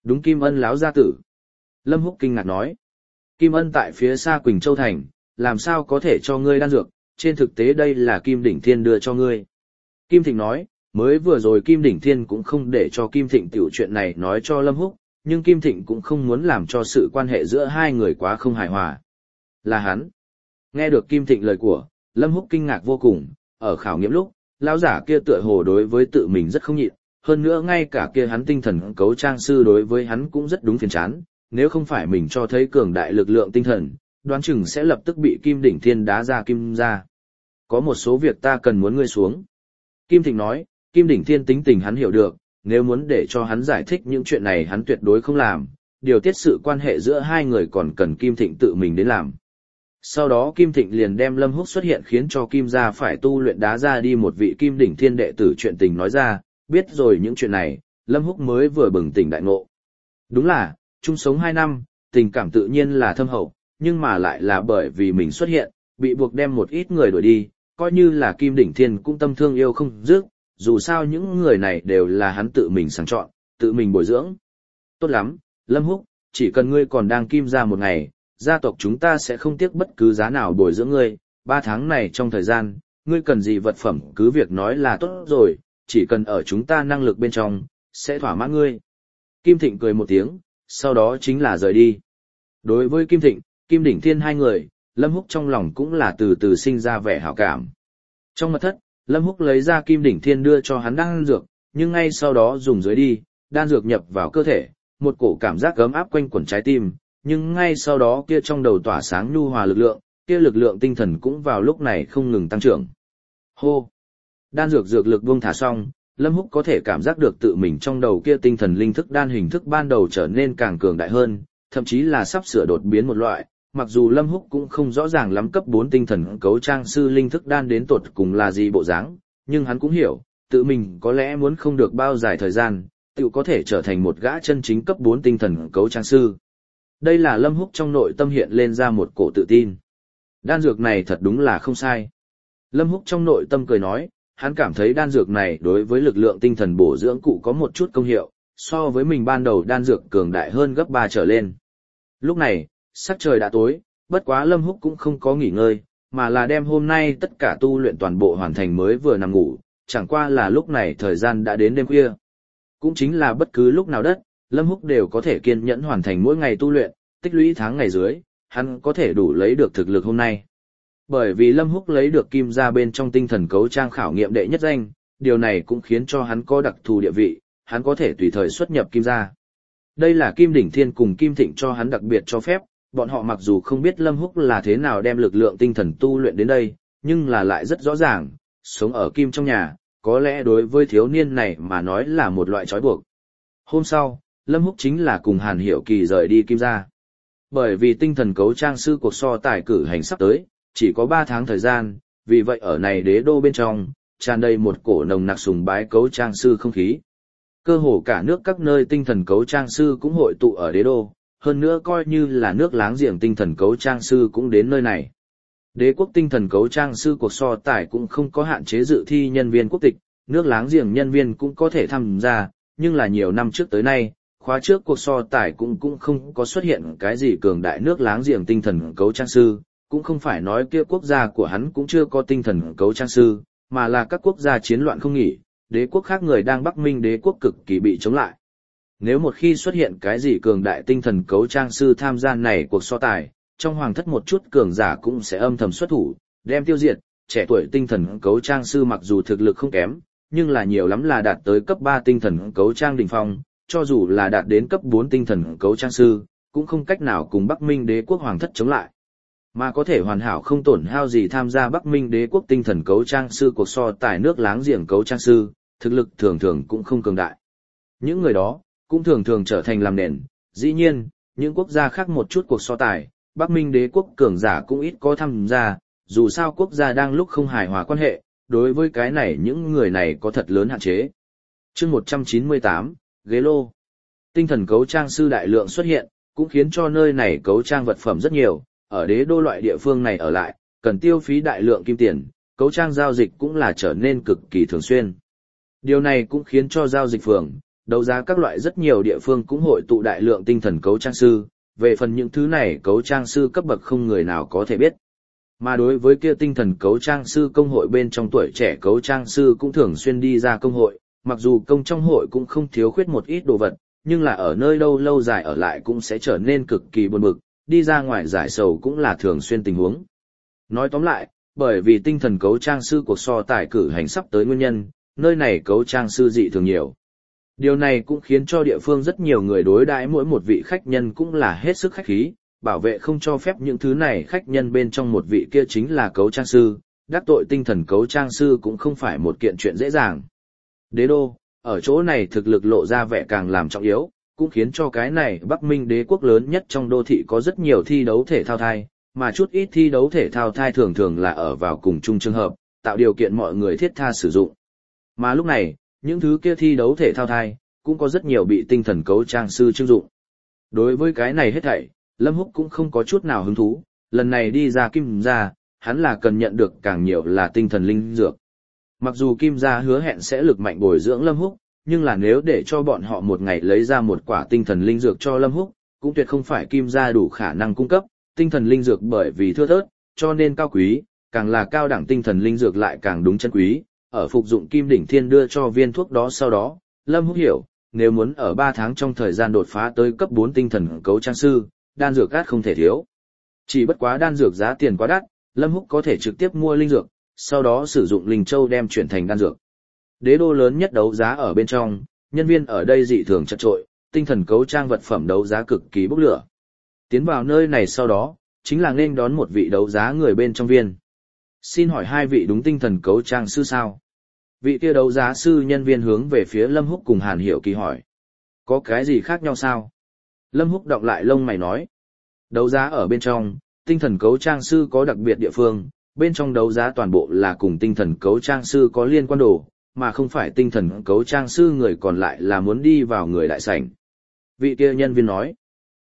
Đúng, Kim Ân láo gia tử. Lâm Húc kinh ngạc nói. Kim Ân tại phía xa Quỳnh Châu Thành, làm sao có thể cho ngươi đan dược, trên thực tế đây là Kim Đỉnh Thiên đưa cho ngươi. Kim Thịnh nói, mới vừa rồi Kim Đỉnh Thiên cũng không để cho Kim Thịnh tiểu chuyện này nói cho Lâm Húc, nhưng Kim Thịnh cũng không muốn làm cho sự quan hệ giữa hai người quá không hài hòa. Là hắn. Nghe được Kim Thịnh lời của, Lâm Húc kinh ngạc vô cùng, ở khảo nghiệm lúc, lão giả kia tựa hồ đối với tự mình rất không nhịn, hơn nữa ngay cả kia hắn tinh thần cấu trang sư đối với hắn cũng rất đúng phiền chán, nếu không phải mình cho thấy cường đại lực lượng tinh thần, đoán chừng sẽ lập tức bị Kim Đỉnh Thiên đá ra kim ra. Có một số việc ta cần muốn ngươi xuống. Kim Thịnh nói, Kim Đỉnh Thiên tính tình hắn hiểu được, nếu muốn để cho hắn giải thích những chuyện này hắn tuyệt đối không làm, điều tiết sự quan hệ giữa hai người còn cần Kim Thịnh tự mình đến làm. Sau đó Kim Thịnh liền đem Lâm Húc xuất hiện khiến cho Kim gia phải tu luyện đá ra đi một vị Kim Đỉnh Thiên đệ tử chuyện tình nói ra, biết rồi những chuyện này, Lâm Húc mới vừa bừng tỉnh đại ngộ. Đúng là, chung sống 2 năm, tình cảm tự nhiên là thâm hậu, nhưng mà lại là bởi vì mình xuất hiện, bị buộc đem một ít người đuổi đi, coi như là Kim Đỉnh Thiên cũng tâm thương yêu không dứt, dù sao những người này đều là hắn tự mình sàng chọn, tự mình bồi dưỡng. Tốt lắm, Lâm Húc, chỉ cần ngươi còn đang Kim gia một ngày, gia tộc chúng ta sẽ không tiếc bất cứ giá nào bồi dưỡng ngươi, 3 tháng này trong thời gian, ngươi cần gì vật phẩm cứ việc nói là tốt rồi, chỉ cần ở chúng ta năng lực bên trong, sẽ thỏa mãn ngươi. Kim Thịnh cười một tiếng, sau đó chính là rời đi. Đối với Kim Thịnh, Kim Đỉnh Thiên hai người, Lâm Húc trong lòng cũng là từ từ sinh ra vẻ hảo cảm. Trong mật thất, Lâm Húc lấy ra Kim Đỉnh Thiên đưa cho hắn đan dược, nhưng ngay sau đó dùng dưới đi, đan dược nhập vào cơ thể, một cổ cảm giác ấm áp quanh quẩn trái tim, nhưng ngay sau đó kia trong đầu tỏa sáng nhu hòa lực lượng, kia lực lượng tinh thần cũng vào lúc này không ngừng tăng trưởng. Hô! Đan dược dược lực buông thả xong, Lâm Húc có thể cảm giác được tự mình trong đầu kia tinh thần linh thức đan hình thức ban đầu trở nên càng cường đại hơn, thậm chí là sắp sửa đột biến một loại, mặc dù Lâm Húc cũng không rõ ràng lắm cấp 4 tinh thần cấu trang sư linh thức đan đến tột cùng là gì bộ dáng, nhưng hắn cũng hiểu, tự mình có lẽ muốn không được bao dài thời gian, tự có thể trở thành một gã chân chính cấp 4 tinh thần cấu trang sư. Đây là Lâm Húc trong nội tâm hiện lên ra một cổ tự tin. Đan dược này thật đúng là không sai. Lâm Húc trong nội tâm cười nói, hắn cảm thấy đan dược này đối với lực lượng tinh thần bổ dưỡng cụ có một chút công hiệu, so với mình ban đầu đan dược cường đại hơn gấp 3 trở lên. Lúc này, sắc trời đã tối, bất quá Lâm Húc cũng không có nghỉ ngơi, mà là đem hôm nay tất cả tu luyện toàn bộ hoàn thành mới vừa nằm ngủ, chẳng qua là lúc này thời gian đã đến đêm khuya. Cũng chính là bất cứ lúc nào đất, Lâm Húc đều có thể kiên nhẫn hoàn thành mỗi ngày tu luyện, tích lũy tháng ngày dưới, hắn có thể đủ lấy được thực lực hôm nay. Bởi vì Lâm Húc lấy được Kim gia bên trong tinh thần cấu trang khảo nghiệm đệ nhất danh, điều này cũng khiến cho hắn có đặc thù địa vị, hắn có thể tùy thời xuất nhập Kim gia. Đây là Kim Đỉnh Thiên cùng Kim Thịnh cho hắn đặc biệt cho phép, bọn họ mặc dù không biết Lâm Húc là thế nào đem lực lượng tinh thần tu luyện đến đây, nhưng là lại rất rõ ràng, sống ở Kim trong nhà, có lẽ đối với thiếu niên này mà nói là một loại trói buộc. Hôm sau, Lâm Húc chính là cùng Hàn Hiểu Kỳ rời đi Kim gia. Bởi vì tinh thần cấu trang sư cuộc so tài cử hành sắp tới, chỉ có 3 tháng thời gian, vì vậy ở này đế đô bên trong, tràn đầy một cổ nồng nặc sùng bái cấu trang sư không khí. Cơ hồ cả nước các nơi tinh thần cấu trang sư cũng hội tụ ở đế đô, hơn nữa coi như là nước láng giềng tinh thần cấu trang sư cũng đến nơi này. Đế quốc tinh thần cấu trang sư cuộc so tài cũng không có hạn chế dự thi nhân viên quốc tịch, nước láng giềng nhân viên cũng có thể tham gia, nhưng là nhiều năm trước tới nay, khóa trước cuộc so tài cũng không có xuất hiện cái gì cường đại nước láng giềng tinh thần cấu trang sư, cũng không phải nói kia quốc gia của hắn cũng chưa có tinh thần cấu trang sư, mà là các quốc gia chiến loạn không nghỉ, đế quốc khác người đang Bắc Minh đế quốc cực kỳ bị chống lại. Nếu một khi xuất hiện cái gì cường đại tinh thần cấu trang sư tham gia này cuộc so tài, trong hoàng thất một chút cường giả cũng sẽ âm thầm xuất thủ, đem tiêu diệt, trẻ tuổi tinh thần cấu trang sư mặc dù thực lực không kém, nhưng là nhiều lắm là đạt tới cấp 3 tinh thần cấu trang đỉnh phong, cho dù là đạt đến cấp 4 tinh thần cấu trang sư, cũng không cách nào cùng Bắc Minh đế quốc hoàng thất chống lại. Mà có thể hoàn hảo không tổn hao gì tham gia Bắc Minh đế quốc tinh thần cấu trang sư cuộc so tài nước láng giềng cấu trang sư, thực lực thường thường cũng không cường đại. Những người đó, cũng thường thường trở thành làm nền, dĩ nhiên, những quốc gia khác một chút cuộc so tài, Bắc Minh đế quốc cường giả cũng ít có tham gia, dù sao quốc gia đang lúc không hài hòa quan hệ, đối với cái này những người này có thật lớn hạn chế. Chương 198, ghế lô. Tinh thần cấu trang sư đại lượng xuất hiện, cũng khiến cho nơi này cấu trang vật phẩm rất nhiều, ở đế đô loại địa phương này ở lại, cần tiêu phí đại lượng kim tiền, cấu trang giao dịch cũng là trở nên cực kỳ thường xuyên. Điều này cũng khiến cho giao dịch phường, đấu giá các loại rất nhiều địa phương cũng hội tụ đại lượng tinh thần cấu trang sư, về phần những thứ này cấu trang sư cấp bậc không người nào có thể biết. Mà đối với kia tinh thần cấu trang sư công hội bên trong tuổi trẻ cấu trang sư cũng thường xuyên đi ra công hội, mặc dù công trong hội cũng không thiếu khuyết một ít đồ vật, nhưng là ở nơi đâu lâu dài ở lại cũng sẽ trở nên cực kỳ buồn bực, đi ra ngoài giải sầu cũng là thường xuyên tình huống. Nói tóm lại, bởi vì tinh thần cấu trang sư cuộc so tài cử hành sắp tới nguyên nhân, nơi này cấu trang sư dị thường nhiều. Điều này cũng khiến cho địa phương rất nhiều người đối đãi mỗi một vị khách nhân cũng là hết sức khách khí, bảo vệ không cho phép những thứ này khách nhân bên trong một vị kia chính là cấu trang sư, đắc tội tinh thần cấu trang sư cũng không phải một kiện chuyện dễ dàng. Đế đô, ở chỗ này thực lực lộ ra vẻ càng làm trọng yếu, cũng khiến cho cái này Bắc Minh đế quốc lớn nhất trong đô thị có rất nhiều thi đấu thể thao thai, mà chút ít thi đấu thể thao thai thường thường là ở vào cùng chung trường hợp, tạo điều kiện mọi người thiết tha sử dụng. Mà lúc này, những thứ kia thi đấu thể thao thai, cũng có rất nhiều bị tinh thần cấu trang sư trưng dụng. Đối với cái này hết thảy, Lâm Húc cũng không có chút nào hứng thú, lần này đi ra Kim gia, hắn là cần nhận được càng nhiều là tinh thần linh dược. Mặc dù Kim gia hứa hẹn sẽ lực mạnh bồi dưỡng Lâm Húc, nhưng là nếu để cho bọn họ một ngày lấy ra một quả tinh thần linh dược cho Lâm Húc, cũng tuyệt không phải Kim gia đủ khả năng cung cấp, tinh thần linh dược bởi vì thưa thớt, cho nên cao quý, càng là cao đẳng tinh thần linh dược lại càng đúng chân quý. Ở phục dụng Kim Đỉnh Thiên đưa cho viên thuốc đó sau đó, Lâm Húc hiểu, nếu muốn ở 3 tháng trong thời gian đột phá tới cấp 4 tinh thần cấu trang sư, đan dược át không thể thiếu. Chỉ bất quá đan dược giá tiền quá đắt, Lâm Húc có thể trực tiếp mua linh dược, sau đó sử dụng linh châu đem chuyển thành đan dược. Đế đô lớn nhất đấu giá ở bên trong, nhân viên ở đây dị thường chật trội, tinh thần cấu trang vật phẩm đấu giá cực kỳ bốc lửa. Tiến vào nơi này sau đó, chính là nên đón một vị đấu giá người bên trong viên. Xin hỏi hai vị đúng tinh thần cấu trang sư sao? Vị kia đấu giá sư nhân viên hướng về phía Lâm Húc cùng Hàn Hiểu Kỳ hỏi. Có cái gì khác nhau sao? Lâm Húc đọc lại lông mày nói. Đấu giá ở bên trong, tinh thần cấu trang sư có đặc biệt địa phương, bên trong đấu giá toàn bộ là cùng tinh thần cấu trang sư có liên quan đồ, mà không phải tinh thần cấu trang sư người còn lại là muốn đi vào người đại sảnh. Vị kia nhân viên nói.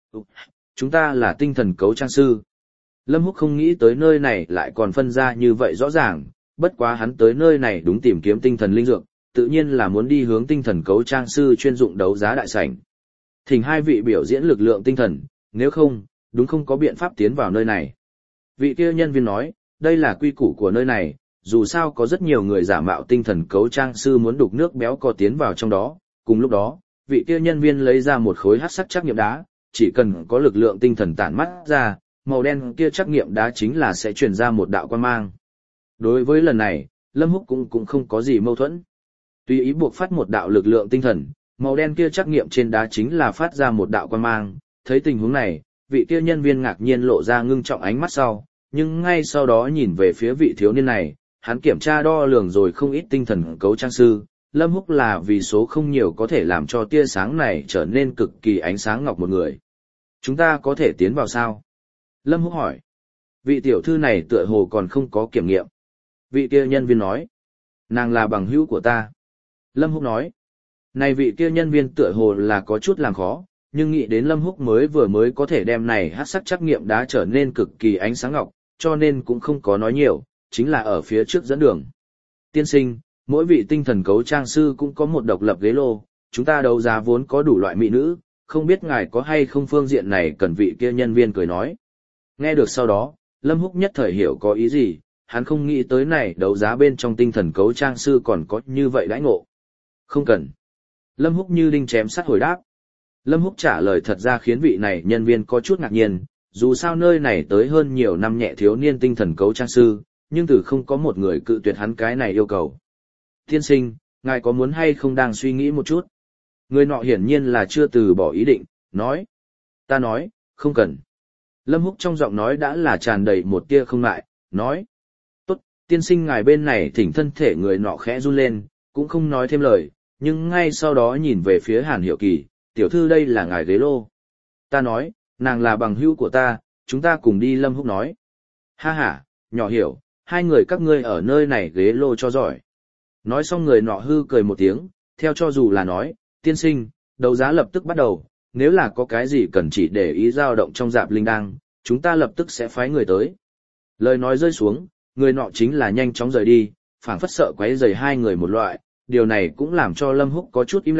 Chúng ta là tinh thần cấu trang sư. Lâm Húc không nghĩ tới nơi này lại còn phân ra như vậy rõ ràng, bất quá hắn tới nơi này đúng tìm kiếm tinh thần linh dược, tự nhiên là muốn đi hướng tinh thần cấu trang sư chuyên dụng đấu giá đại sảnh. Thỉnh hai vị biểu diễn lực lượng tinh thần, nếu không, đúng không có biện pháp tiến vào nơi này. Vị kia nhân viên nói, đây là quy củ của nơi này, dù sao có rất nhiều người giả mạo tinh thần cấu trang sư muốn đục nước béo cò tiến vào trong đó. Cùng lúc đó, vị kia nhân viên lấy ra một khối hắc sắc trắc nghiệm đá, chỉ cần có lực lượng tinh thần tản mắt ra, màu đen kia trắc nghiệm đá chính là sẽ truyền ra một đạo quang mang. Đối với lần này, Lâm Húc cũng không có gì mâu thuẫn. Tùy ý buộc phát một đạo lực lượng tinh thần, màu đen kia trắc nghiệm trên đá chính là phát ra một đạo quang mang. Thấy tình huống này, vị kia nhân viên ngạc nhiên lộ ra ngưng trọng ánh mắt sau, nhưng ngay sau đó nhìn về phía vị thiếu niên này, hắn kiểm tra đo lường rồi không ít tinh thần cấu trang sư. Lâm Húc là vì số không nhiều có thể làm cho tia sáng này trở nên cực kỳ ánh sáng ngọc một người. Chúng ta có thể tiến vào sao? Lâm Húc hỏi. Vị tiểu thư này tựa hồ còn không có kiểm nghiệm. Vị kia nhân viên nói. Nàng là bằng hữu của ta. Lâm Húc nói. Này vị kia nhân viên tựa hồ là có chút làm khó, nhưng nghĩ đến Lâm Húc mới có thể đem này hắc sắc trắc nghiệm đá trở nên cực kỳ ánh sáng ngọc, cho nên cũng không có nói nhiều, chính là ở phía trước dẫn đường. Tiên sinh, mỗi vị tinh thần cấu trang sư cũng có một độc lập ghế lô, chúng ta đấu giá vốn có đủ loại mỹ nữ, không biết ngài có hay không phương diện này cần. Vị kia nhân viên cười nói. Nghe được sau đó, Lâm Húc nhất thời hiểu có ý gì, hắn không nghĩ tới này đấu giá bên trong tinh thần cấu trang sư còn có như vậy đãi ngộ. Không cần. Lâm Húc như đinh chém sắt hồi đáp. Lâm Húc trả lời thật ra khiến vị này nhân viên có chút ngạc nhiên, dù sao nơi này tới hơn nhiều năm nhẹ thiếu niên tinh thần cấu trang sư, nhưng từ không có một người cự tuyệt hắn cái này yêu cầu. Tiên sinh, ngài có muốn hay không đang suy nghĩ một chút? Người nọ hiển nhiên là chưa từ bỏ ý định, nói. Ta nói, không cần. Lâm Húc trong giọng nói đã là tràn đầy một tia không ngại, nói. Tốt, tiên sinh ngài bên này thỉnh thân thể người nọ khẽ run lên, cũng không nói thêm lời, nhưng ngay sau đó nhìn về phía Hàn Hiểu Kỳ, tiểu thư đây là ngài ghế lô. Ta nói, nàng là bằng hữu của ta, chúng ta cùng đi. Lâm Húc nói. Ha ha, nhỏ hiểu, hai người các ngươi ở nơi này ghế lô cho giỏi. Nói xong người nọ hư cười một tiếng, theo cho dù là nói, tiên sinh, đấu giá lập tức bắt đầu, nếu là có cái gì cần chỉ để ý dao động trong dạp linh đăng, chúng ta lập tức sẽ phái người tới. Lời nói rơi xuống, người nọ chính là nhanh chóng rời đi, phảng phất sợ quấy rầy hai người một loại, điều này cũng làm cho Lâm Húc có chút im lặng,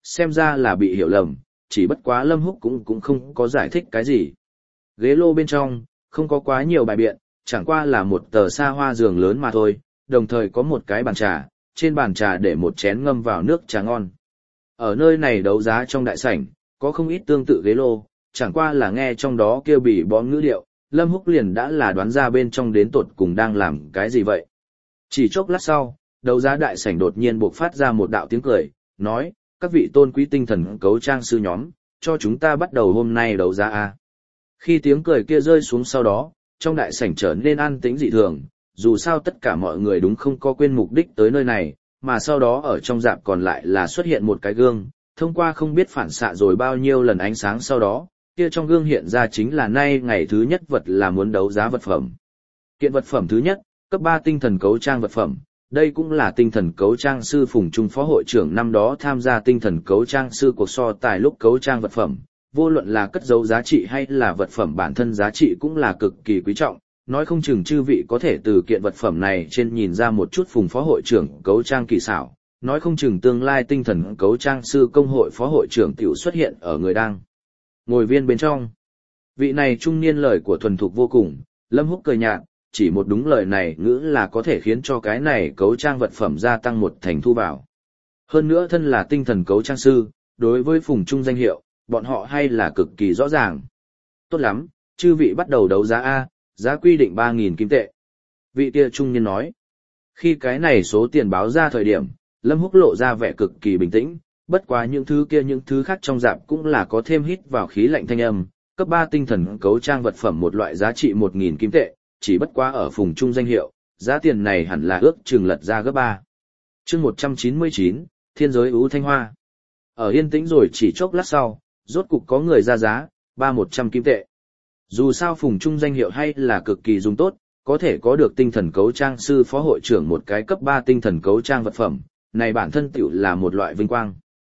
xem ra là bị hiểu lầm, chỉ bất quá Lâm Húc cũng không có giải thích cái gì. Ghế lô bên trong, không có quá nhiều bài biện, chẳng qua là một tờ xa hoa giường lớn mà thôi, đồng thời có một cái bàn trà, trên bàn trà để một chén ngâm vào nước trà ngon. Ở nơi này đấu giá trong đại sảnh, có không ít tương tự ghế lô, chẳng qua là nghe trong đó kêu bỉ bõm ngữ điệu, Lâm Húc liền đã là đoán ra bên trong đến tột cùng đang làm cái gì vậy. Chỉ chốc lát sau, đấu giá đại sảnh đột nhiên bộc phát ra một đạo tiếng cười, nói, các vị tôn quý tinh thần cấu trang sư nhóm, cho chúng ta bắt đầu hôm nay đấu giá a. Khi tiếng cười kia rơi xuống sau đó, trong đại sảnh trở nên an tĩnh dị thường, dù sao tất cả mọi người đúng không có quên mục đích tới nơi này, mà sau đó ở trong rạp còn lại là xuất hiện một cái gương, thông qua không biết phản xạ rồi bao nhiêu lần ánh sáng sau đó, kia trong gương hiện ra chính là nay ngày thứ nhất vật là muốn đấu giá vật phẩm. Kiện vật phẩm thứ nhất, cấp 3 tinh thần cấu trang vật phẩm, đây cũng là tinh thần cấu trang sư Phùng Trung phó hội trưởng năm đó tham gia tinh thần cấu trang sư cuộc so tài lúc cấu trang vật phẩm, vô luận là cất dấu giá trị hay là vật phẩm bản thân giá trị cũng là cực kỳ quý trọng, nói không chừng chư vị có thể từ kiện vật phẩm này trên nhìn ra một chút Phùng phó hội trưởng cấu trang kỳ xảo, nói không chừng tương lai tinh thần cấu trang sư công hội phó hội trưởng tiểu xuất hiện ở người đang ngồi viên bên trong. Vị này trung niên lời của thuần thục vô cùng, Lâm Húc cười nhạt, chỉ một đúng lời này ngữ là có thể khiến cho cái này cấu trang vật phẩm gia tăng một thành thu vào. Hơn nữa thân là tinh thần cấu trang sư, đối với Phùng Trung danh hiệu, bọn họ hay là cực kỳ rõ ràng. Tốt lắm, chư vị bắt đầu đấu giá A, giá quy định 3.000 kim tệ. Vị kia trung niên nói. Khi cái này số tiền báo ra thời điểm, Lâm Húc lộ ra vẻ cực kỳ bình tĩnh, bất quá những thứ khác trong rạp cũng là có thêm hít vào khí lạnh thanh âm, cấp 3 tinh thần cấu trang vật phẩm một loại giá trị 1.000 kim tệ, chỉ bất quá ở Phùng Trung danh hiệu, giá tiền này hẳn là ước chừng lật ra gấp 3. Chương 199, Thiên giới ưu thanh hoa. Ở yên tĩnh rồi chỉ chốc lát sau, rốt cục có người ra giá, 100 kim tệ. Dù sao Phùng Trung danh hiệu hay là cực kỳ dùng tốt, có thể có được tinh thần cấu trang sư phó hội trưởng một cái cấp 3 tinh thần cấu trang vật phẩm, này bản thân tiểu là một loại vinh quang.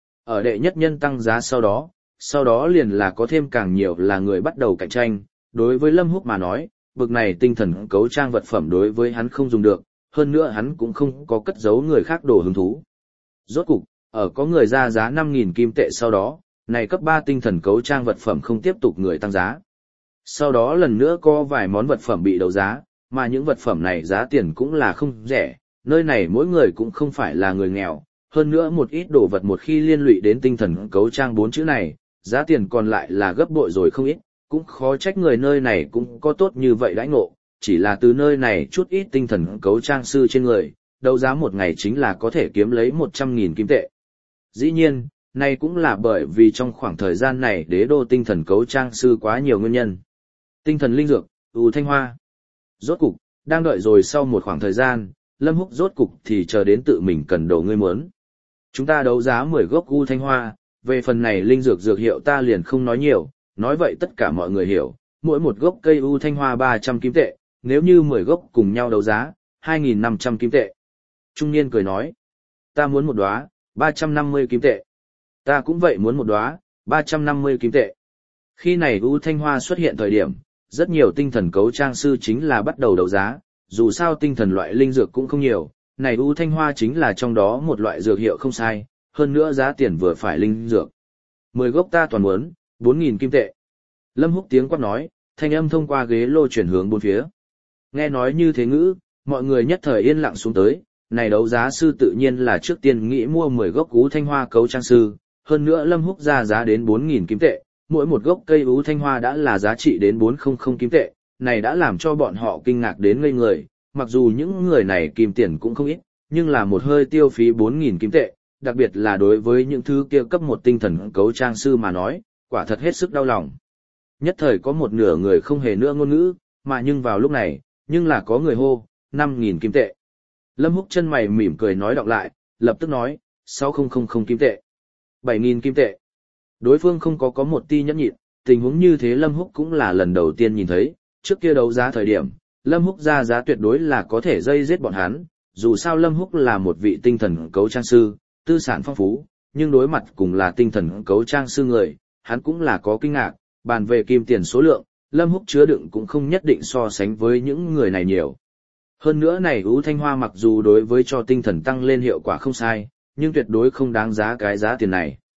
Ở đệ nhất nhân tăng giá sau đó liền là có thêm càng nhiều là người bắt đầu cạnh tranh, đối với Lâm Húc mà nói, bực này tinh thần cấu trang vật phẩm đối với hắn không dùng được, hơn nữa hắn cũng không có cất giấu người khác đồ hứng thú. Rốt cục, ở có người ra giá 5.000 kim tệ sau đó, này cấp 3 tinh thần cấu trang vật phẩm không tiếp tục người tăng giá. Sau đó lần nữa có vài món vật phẩm bị đấu giá, mà những vật phẩm này giá tiền cũng là không rẻ, nơi này mỗi người cũng không phải là người nghèo, hơn nữa một ít đồ vật một khi liên lụy đến tinh thần cấu trang 4 chữ này, giá tiền còn lại là gấp bội rồi không ít, cũng khó trách người nơi này cũng có tốt như vậy đãi ngộ, chỉ là từ nơi này chút ít tinh thần cấu trang sư trên người, đấu giá một ngày chính là có thể kiếm lấy 100.000 kim tệ. Dĩ nhiên, này cũng là bởi vì trong khoảng thời gian này đế đô tinh thần cấu trang sư quá nhiều nguyên nhân. Tinh thần linh dược, ưu thanh hoa. Rốt cục, đang đợi rồi sau một khoảng thời gian, Lâm Húc rốt cục thì chờ đến tự mình cần đồ ngươi muốn. Chúng ta đấu giá 10 gốc ưu thanh hoa, về phần này linh dược dược hiệu ta liền không nói nhiều, nói vậy tất cả mọi người hiểu, mỗi một gốc cây ưu thanh hoa 300 kim tệ, nếu như 10 gốc cùng nhau đấu giá, 2.500 kim tệ. Trung niên cười nói, ta muốn một đóa, 350 kim tệ. Ta cũng vậy muốn một đóa, 350 kim tệ. Khi này ưu thanh hoa xuất hiện thời điểm, rất nhiều tinh thần cấu trang sư chính là bắt đầu đấu giá, dù sao tinh thần loại linh dược cũng không nhiều, này ưu thanh hoa chính là trong đó một loại dược hiệu không sai, hơn nữa giá tiền vừa phải linh dược. 10 gốc ta toàn muốn, 4.000 kim tệ. Lâm Húc tiếng quát nói, thanh âm thông qua ghế lô chuyển hướng bốn phía. Nghe nói như thế ngữ, mọi người nhất thời yên lặng xuống tới, này đấu giá sư tự nhiên là trước tiên nghĩ mua 10 gốc ưu thanh hoa cấu trang sư, hơn nữa Lâm Húc ra giá đến 4.000 kim tệ, mỗi một gốc cây ưu thanh hoa đã là giá trị đến 400 kim tệ, này đã làm cho bọn họ kinh ngạc đến ngây người, mặc dù những người này kim tiền cũng không ít, nhưng là một hơi tiêu phí 4.000 kim tệ, đặc biệt là đối với những thứ kia cấp một tinh thần cấu trang sư mà nói, quả thật hết sức đau lòng. Nhất thời có một nửa người không hề nữa ngôn ngữ, mà nhưng vào lúc này, nhưng là có người hô, 5.000 kim tệ. Lâm Húc chân mày mỉm cười nói đọc lại, lập tức nói, 6.000 kim tệ, 7.000 kim tệ. Đối phương không có một ti nhẫn nhịn, tình huống như thế Lâm Húc cũng là lần đầu tiên nhìn thấy, trước kia đấu giá thời điểm, Lâm Húc ra giá tuyệt đối là có thể dây giết bọn hắn, dù sao Lâm Húc là một vị tinh thần cấu trang sư, tư sản phong phú, nhưng đối mặt cùng là tinh thần cấu trang sư người, hắn cũng là có kinh ngạc, bàn về kim tiền số lượng, Lâm Húc chứa đựng cũng không nhất định so sánh với những người này nhiều. Hơn nữa này ưu thanh hoa mặc dù đối với cho tinh thần tăng lên hiệu quả không sai, nhưng tuyệt đối không đáng giá cái giá tiền này.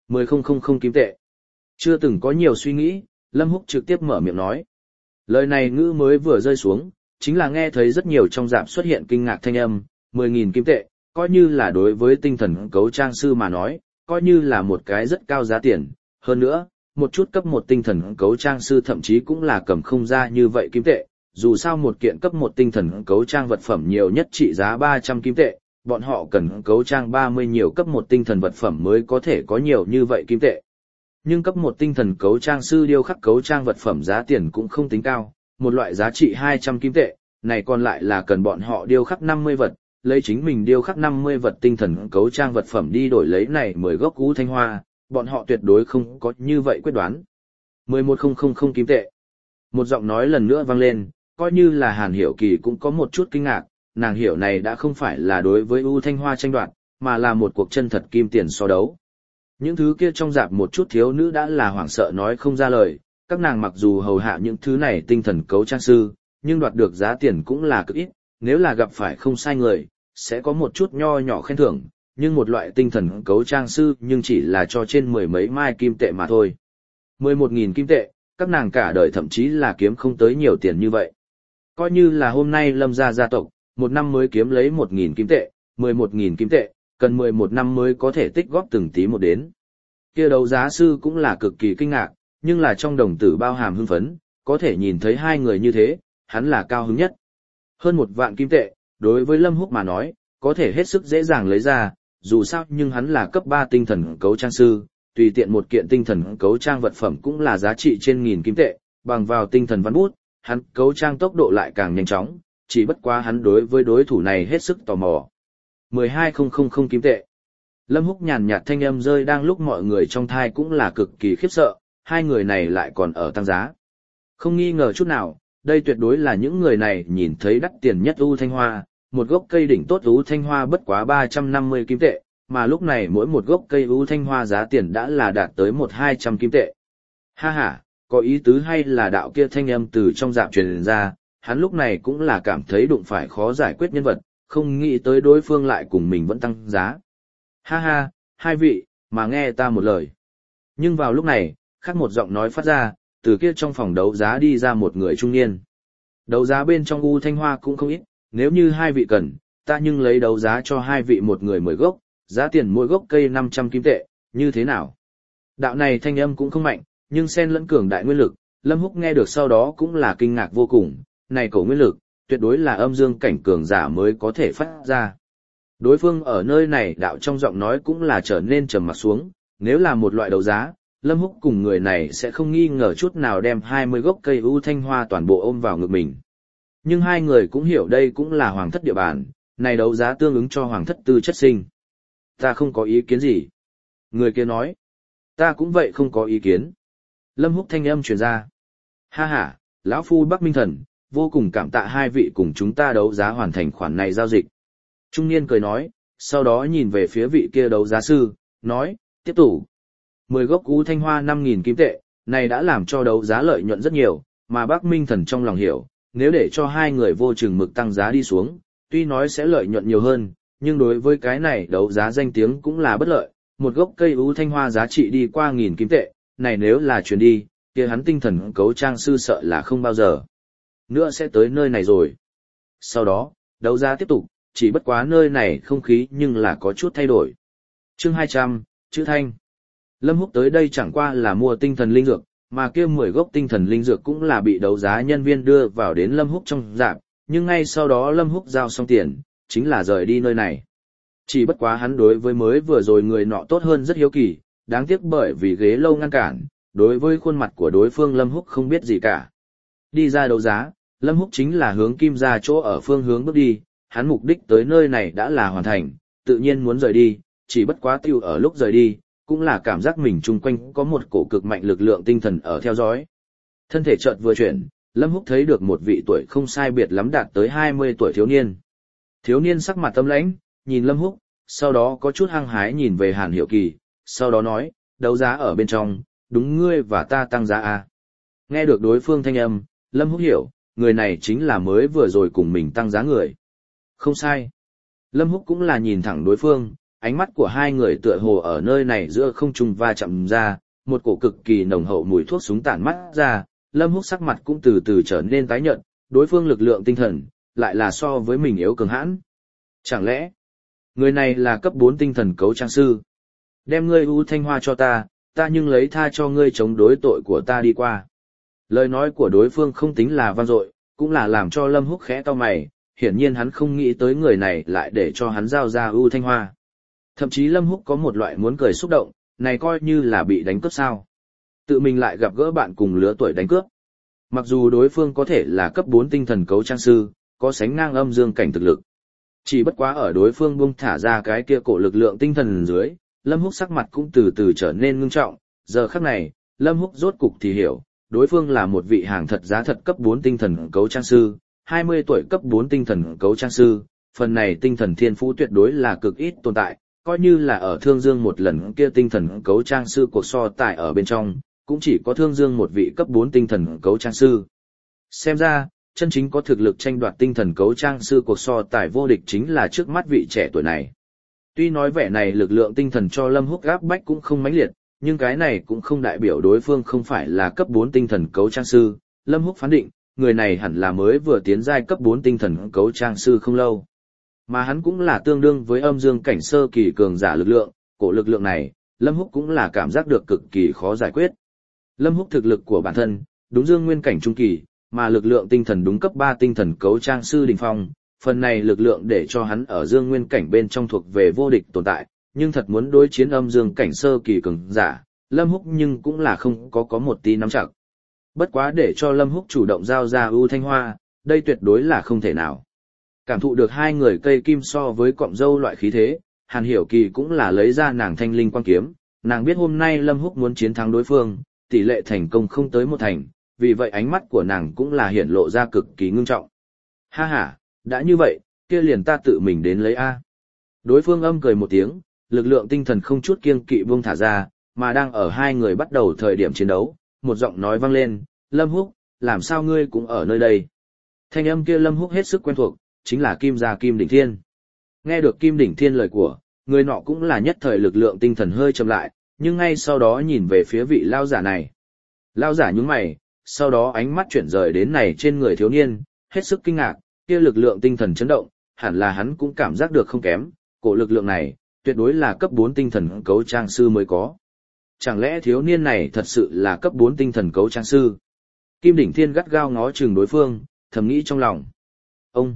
10.000 kim tệ. Chưa từng có nhiều suy nghĩ, Lâm Húc trực tiếp mở miệng nói. Lời này ngữ mới vừa rơi xuống, chính là nghe thấy rất nhiều trong rạp xuất hiện kinh ngạc thanh âm, 10.000 kim tệ, coi như là đối với tinh thần cấu trang sư mà nói, coi như là một cái rất cao giá tiền. Hơn nữa, một chút cấp một tinh thần cấu trang sư thậm chí cũng là cầm không ra như vậy kim tệ, dù sao một kiện cấp một tinh thần cấu trang vật phẩm nhiều nhất trị giá 300 kim tệ, bọn họ cần cấu trang 30 nhiều cấp một tinh thần vật phẩm mới có thể có nhiều như vậy kim tệ. Nhưng cấp một tinh thần cấu trang sư điêu khắc cấu trang vật phẩm giá tiền cũng không tính cao, một loại giá trị 200 kim tệ, này còn lại là cần bọn họ điêu khắc 50 vật, lấy chính mình điêu khắc 50 vật tinh thần cấu trang vật phẩm đi đổi lấy này 10 gốc cú thanh hoa, bọn họ tuyệt đối không có như vậy quyết đoán. 11.000 kim tệ. Một giọng nói lần nữa vang lên, coi như là Hàn Hiểu Kỳ cũng có một chút kinh ngạc, nàng hiểu này đã không phải là đối với U Thanh Hoa tranh đoạt, mà là một cuộc chân thật kim tiền so đấu. Những thứ kia trong rạp một chút thiếu nữ đã là hoảng sợ nói không ra lời, các nàng mặc dù hầu hạ những thứ này tinh thần cấu trang sư, nhưng đoạt được giá tiền cũng là cực ít, nếu là gặp phải không sai người, sẽ có một chút nho nhỏ khen thưởng, nhưng một loại tinh thần cấu trang sư nhưng chỉ là cho trên 10 mấy mai kim tệ mà thôi. 11.000 kim tệ, các nàng cả đời thậm chí là kiếm không tới nhiều tiền như vậy. Coi như là hôm nay Lâm gia tộc, một năm mới kiếm lấy 1.000 kim tệ, 11.000 kim tệ, cần 11 năm mới có thể tích góp từng tí một đến. Kia đấu giá sư cũng là cực kỳ kinh ngạc, nhưng là trong đồng tử bao hàm hưng phấn, có thể nhìn thấy hai người như thế, hắn là cao hứng nhất. Hơn 1 vạn kim tệ, đối với Lâm Húc mà nói, có thể hết sức dễ dàng lấy ra, dù sao nhưng hắn là cấp 3 tinh thần cấu trang sư, tùy tiện một kiện tinh thần cấu trang vật phẩm cũng là giá trị trên 1.000 kim tệ, bằng vào tinh thần văn bút, hắn cấu trang tốc độ lại càng nhanh chóng, chỉ bất quá hắn đối với đối thủ này hết sức tò mò. 12.000 kim tệ. Lâm Húc nhàn nhạt thanh âm rơi đang lúc mọi người trong thai cũng là cực kỳ khiếp sợ, hai người này lại còn ở tăng giá. Không nghi ngờ chút nào, đây tuyệt đối là những người này nhìn thấy đắt tiền nhất U Thanh Hoa, một gốc cây đỉnh tốt U Thanh Hoa bất quá 350 kim tệ, mà lúc này mỗi một gốc cây U Thanh Hoa giá tiền đã là đạt tới 1-200 kim tệ. Ha ha, có ý tứ hay là đạo kia thanh âm từ trong rạp truyền ra, hắn lúc này cũng là cảm thấy đụng phải khó giải quyết nhân vật, không nghĩ tới đối phương lại cùng mình vẫn tăng giá. Ha ha, hai vị, mà nghe ta một lời. Nhưng vào lúc này, khác một giọng nói phát ra, từ kia trong phòng đấu giá đi ra một người trung niên. Đấu giá bên trong U Thanh Hoa cũng không ít, nếu như hai vị cần, ta nhưng lấy đấu giá cho hai vị một người 10 gốc, giá tiền mỗi gốc cây 500 kim tệ, như thế nào? Đạo này thanh âm cũng không mạnh, nhưng xen lẫn cường đại nguyên lực, Lâm Húc nghe được sau đó cũng là kinh ngạc vô cùng, này cổ nguyên lực, tuyệt đối là âm dương cảnh cường giả mới có thể phát ra. Đối phương ở nơi này đạo trong giọng nói cũng là trở nên trầm mặc xuống, nếu là một loại đấu giá, Lâm Húc cùng người này sẽ không nghi ngờ chút nào đem 20 gốc cây U Thanh Hoa toàn bộ ôm vào ngực mình. Nhưng hai người cũng hiểu đây cũng là hoàng thất địa bàn, này đấu giá tương ứng cho hoàng thất tư chất sinh. Ta không có ý kiến gì. Người kia nói. Ta cũng vậy không có ý kiến. Lâm Húc thanh âm truyền ra. Ha ha, lão phu Bắc Minh Thần, vô cùng cảm tạ hai vị cùng chúng ta đấu giá hoàn thành khoản này giao dịch. Trung niên cười nói, sau đó nhìn về phía vị kia đấu giá sư, nói, tiếp tục. 10 gốc U Thanh Hoa 5.000 kim tệ, này đã làm cho đấu giá lợi nhuận rất nhiều, mà Bắc Minh Thần trong lòng hiểu, nếu để cho hai người vô chừng mực tăng giá đi xuống, tuy nói sẽ lợi nhuận nhiều hơn, nhưng đối với cái này đấu giá danh tiếng cũng là bất lợi, một gốc cây U Thanh Hoa giá trị đi qua 1.000 kim tệ, này nếu là chuyển đi, kia hắn tinh thần cấu trang sư sợ là không bao giờ nữa sẽ tới nơi này rồi. Sau đó, đấu giá tiếp tục, chỉ bất quá nơi này không khí nhưng là có chút thay đổi. Chương 200, chữ Thanh. Lâm Húc tới đây chẳng qua là mua tinh thần linh dược, mà kia 10 gốc tinh thần linh dược cũng là bị đấu giá nhân viên đưa vào đến Lâm Húc trong rạp, nhưng ngay sau đó Lâm Húc giao xong tiền, chính là rời đi nơi này. Chỉ bất quá hắn đối với mới vừa rồi người nọ tốt hơn rất hiếu kỳ, đáng tiếc bởi vì ghế lâu ngăn cản, đối với khuôn mặt của đối phương Lâm Húc không biết gì cả. Đi ra đấu giá, Lâm Húc chính là hướng Kim gia chỗ ở phương hướng bước đi, hắn mục đích tới nơi này đã là hoàn thành, tự nhiên muốn rời đi, chỉ bất quá tiêu ở lúc rời đi, cũng là cảm giác mình chung quanh có một cổ cực mạnh lực lượng tinh thần ở theo dõi. Thân thể chợt vừa chuyển, Lâm Húc thấy được một vị tuổi không sai biệt lắm đạt tới 20 tuổi thiếu niên. Thiếu niên sắc mặt tâm lãnh, nhìn Lâm Húc, sau đó có chút hăng hái nhìn về Hàn Hiểu Kỳ, sau đó nói, đấu giá ở bên trong, đúng ngươi và ta tăng giá à. Nghe được đối phương thanh âm, Lâm Húc hiểu, người này chính là mới vừa rồi cùng mình tăng giá người. Không sai. Lâm Húc cũng là nhìn thẳng đối phương, ánh mắt của hai người tựa hồ ở nơi này giữa không trung va chạm ra, một cổ cực kỳ nồng hậu mùi thuốc súng tản mắt ra, Lâm Húc sắc mặt cũng từ từ trở nên tái nhợt, đối phương lực lượng tinh thần lại là so với mình yếu cường hãn. Chẳng lẽ, người này là cấp 4 tinh thần cấu trang sư? Đem ngươi U Thanh Hoa cho ta nhưng lấy tha cho ngươi chống đối tội của ta đi qua. Lời nói của đối phương không tính là vang dội, cũng là làm cho Lâm Húc khẽ cau mày, hiển nhiên hắn không nghĩ tới người này lại để cho hắn giao ra U Thanh Hoa. Thậm chí Lâm Húc có một loại muốn cười xúc động, này coi như là bị đánh cướp sao. Tự mình lại gặp gỡ bạn cùng lứa tuổi đánh cướp. Mặc dù đối phương có thể là cấp 4 tinh thần cấu trang sư, có sánh ngang âm dương cảnh thực lực. Chỉ bất quá ở đối phương buông thả ra cái kia cổ lực lượng tinh thần dưới, Lâm Húc sắc mặt cũng từ từ trở nên ngưng trọng, giờ khắc này, Lâm Húc rốt cục thì hiểu, đối phương là một vị hàng thật giá thật cấp 4 tinh thần cấu trang sư, 20 tuổi cấp 4 tinh thần cấu trang sư, phần này tinh thần thiên phú tuyệt đối là cực ít tồn tại, coi như là ở Thương Dương một lần kia tinh thần cấu trang sư cuộc so tài ở bên trong, cũng chỉ có Thương Dương một vị cấp 4 tinh thần cấu trang sư. Xem ra, chân chính có thực lực tranh đoạt tinh thần cấu trang sư cuộc so tài vô địch chính là trước mắt vị trẻ tuổi này. Tuy nói vẻ này lực lượng tinh thần cho Lâm Húc áp bách cũng không mãnh liệt, nhưng cái này cũng không đại biểu đối phương không phải là cấp 4 tinh thần cấu trang sư. Lâm Húc phán định, người này hẳn là mới vừa tiến giai cấp 4 tinh thần cấu trang sư không lâu. Mà hắn cũng là tương đương với âm dương cảnh sơ kỳ cường giả lực lượng, cổ lực lượng này, Lâm Húc cũng là cảm giác được cực kỳ khó giải quyết. Lâm Húc thực lực của bản thân, đúng dương nguyên cảnh trung kỳ, mà lực lượng tinh thần đúng cấp 3 tinh thần cấu trang sư đỉnh phong, phần này lực lượng để cho hắn ở dương nguyên cảnh bên trong thuộc về vô địch tồn tại, nhưng thật muốn đối chiến âm dương cảnh sơ kỳ cường giả, Lâm Húc nhưng cũng là không có một tí nắm chắc. Bất quá để cho Lâm Húc chủ động giao ra U Thanh Hoa, đây tuyệt đối là không thể nào. Cảm thụ được hai người cây kim so với cọng dâu loại khí thế, Hàn Hiểu Kỳ cũng là lấy ra nàng thanh linh quang kiếm, nàng biết hôm nay Lâm Húc muốn chiến thắng đối phương, tỷ lệ thành công không tới 1 thành, vì vậy ánh mắt của nàng cũng là hiển lộ ra cực kỳ ngưng trọng. Ha ha, đã như vậy, kia liền ta tự mình đến lấy A. Đối phương âm cười một tiếng, lực lượng tinh thần không chút kiêng kỵ buông thả ra, mà đang ở hai người bắt đầu thời điểm chiến đấu, một giọng nói vang lên, Lâm Húc, làm sao ngươi cũng ở nơi đây. Thanh âm kia Lâm Húc hết sức quen thuộc, chính là Kim gia Kim Đỉnh Thiên. Nghe được Kim Đỉnh Thiên lời của, người nọ cũng là nhất thời lực lượng tinh thần hơi chậm lại, nhưng ngay sau đó nhìn về phía vị lao giả này. Lao giả nhướng mày, sau đó ánh mắt chuyển rời đến này trên người thiếu niên, hết sức kinh ngạc, kia lực lượng tinh thần chấn động, hẳn là hắn cũng cảm giác được không kém, cổ lực lượng này, tuyệt đối là cấp 4 tinh thần cấu trang sư mới có. Chẳng lẽ thiếu niên này thật sự là cấp 4 tinh thần cấu trang sư? Kim Đỉnh Thiên gắt gao ngó chừng đối phương, thầm nghĩ trong lòng. Ông!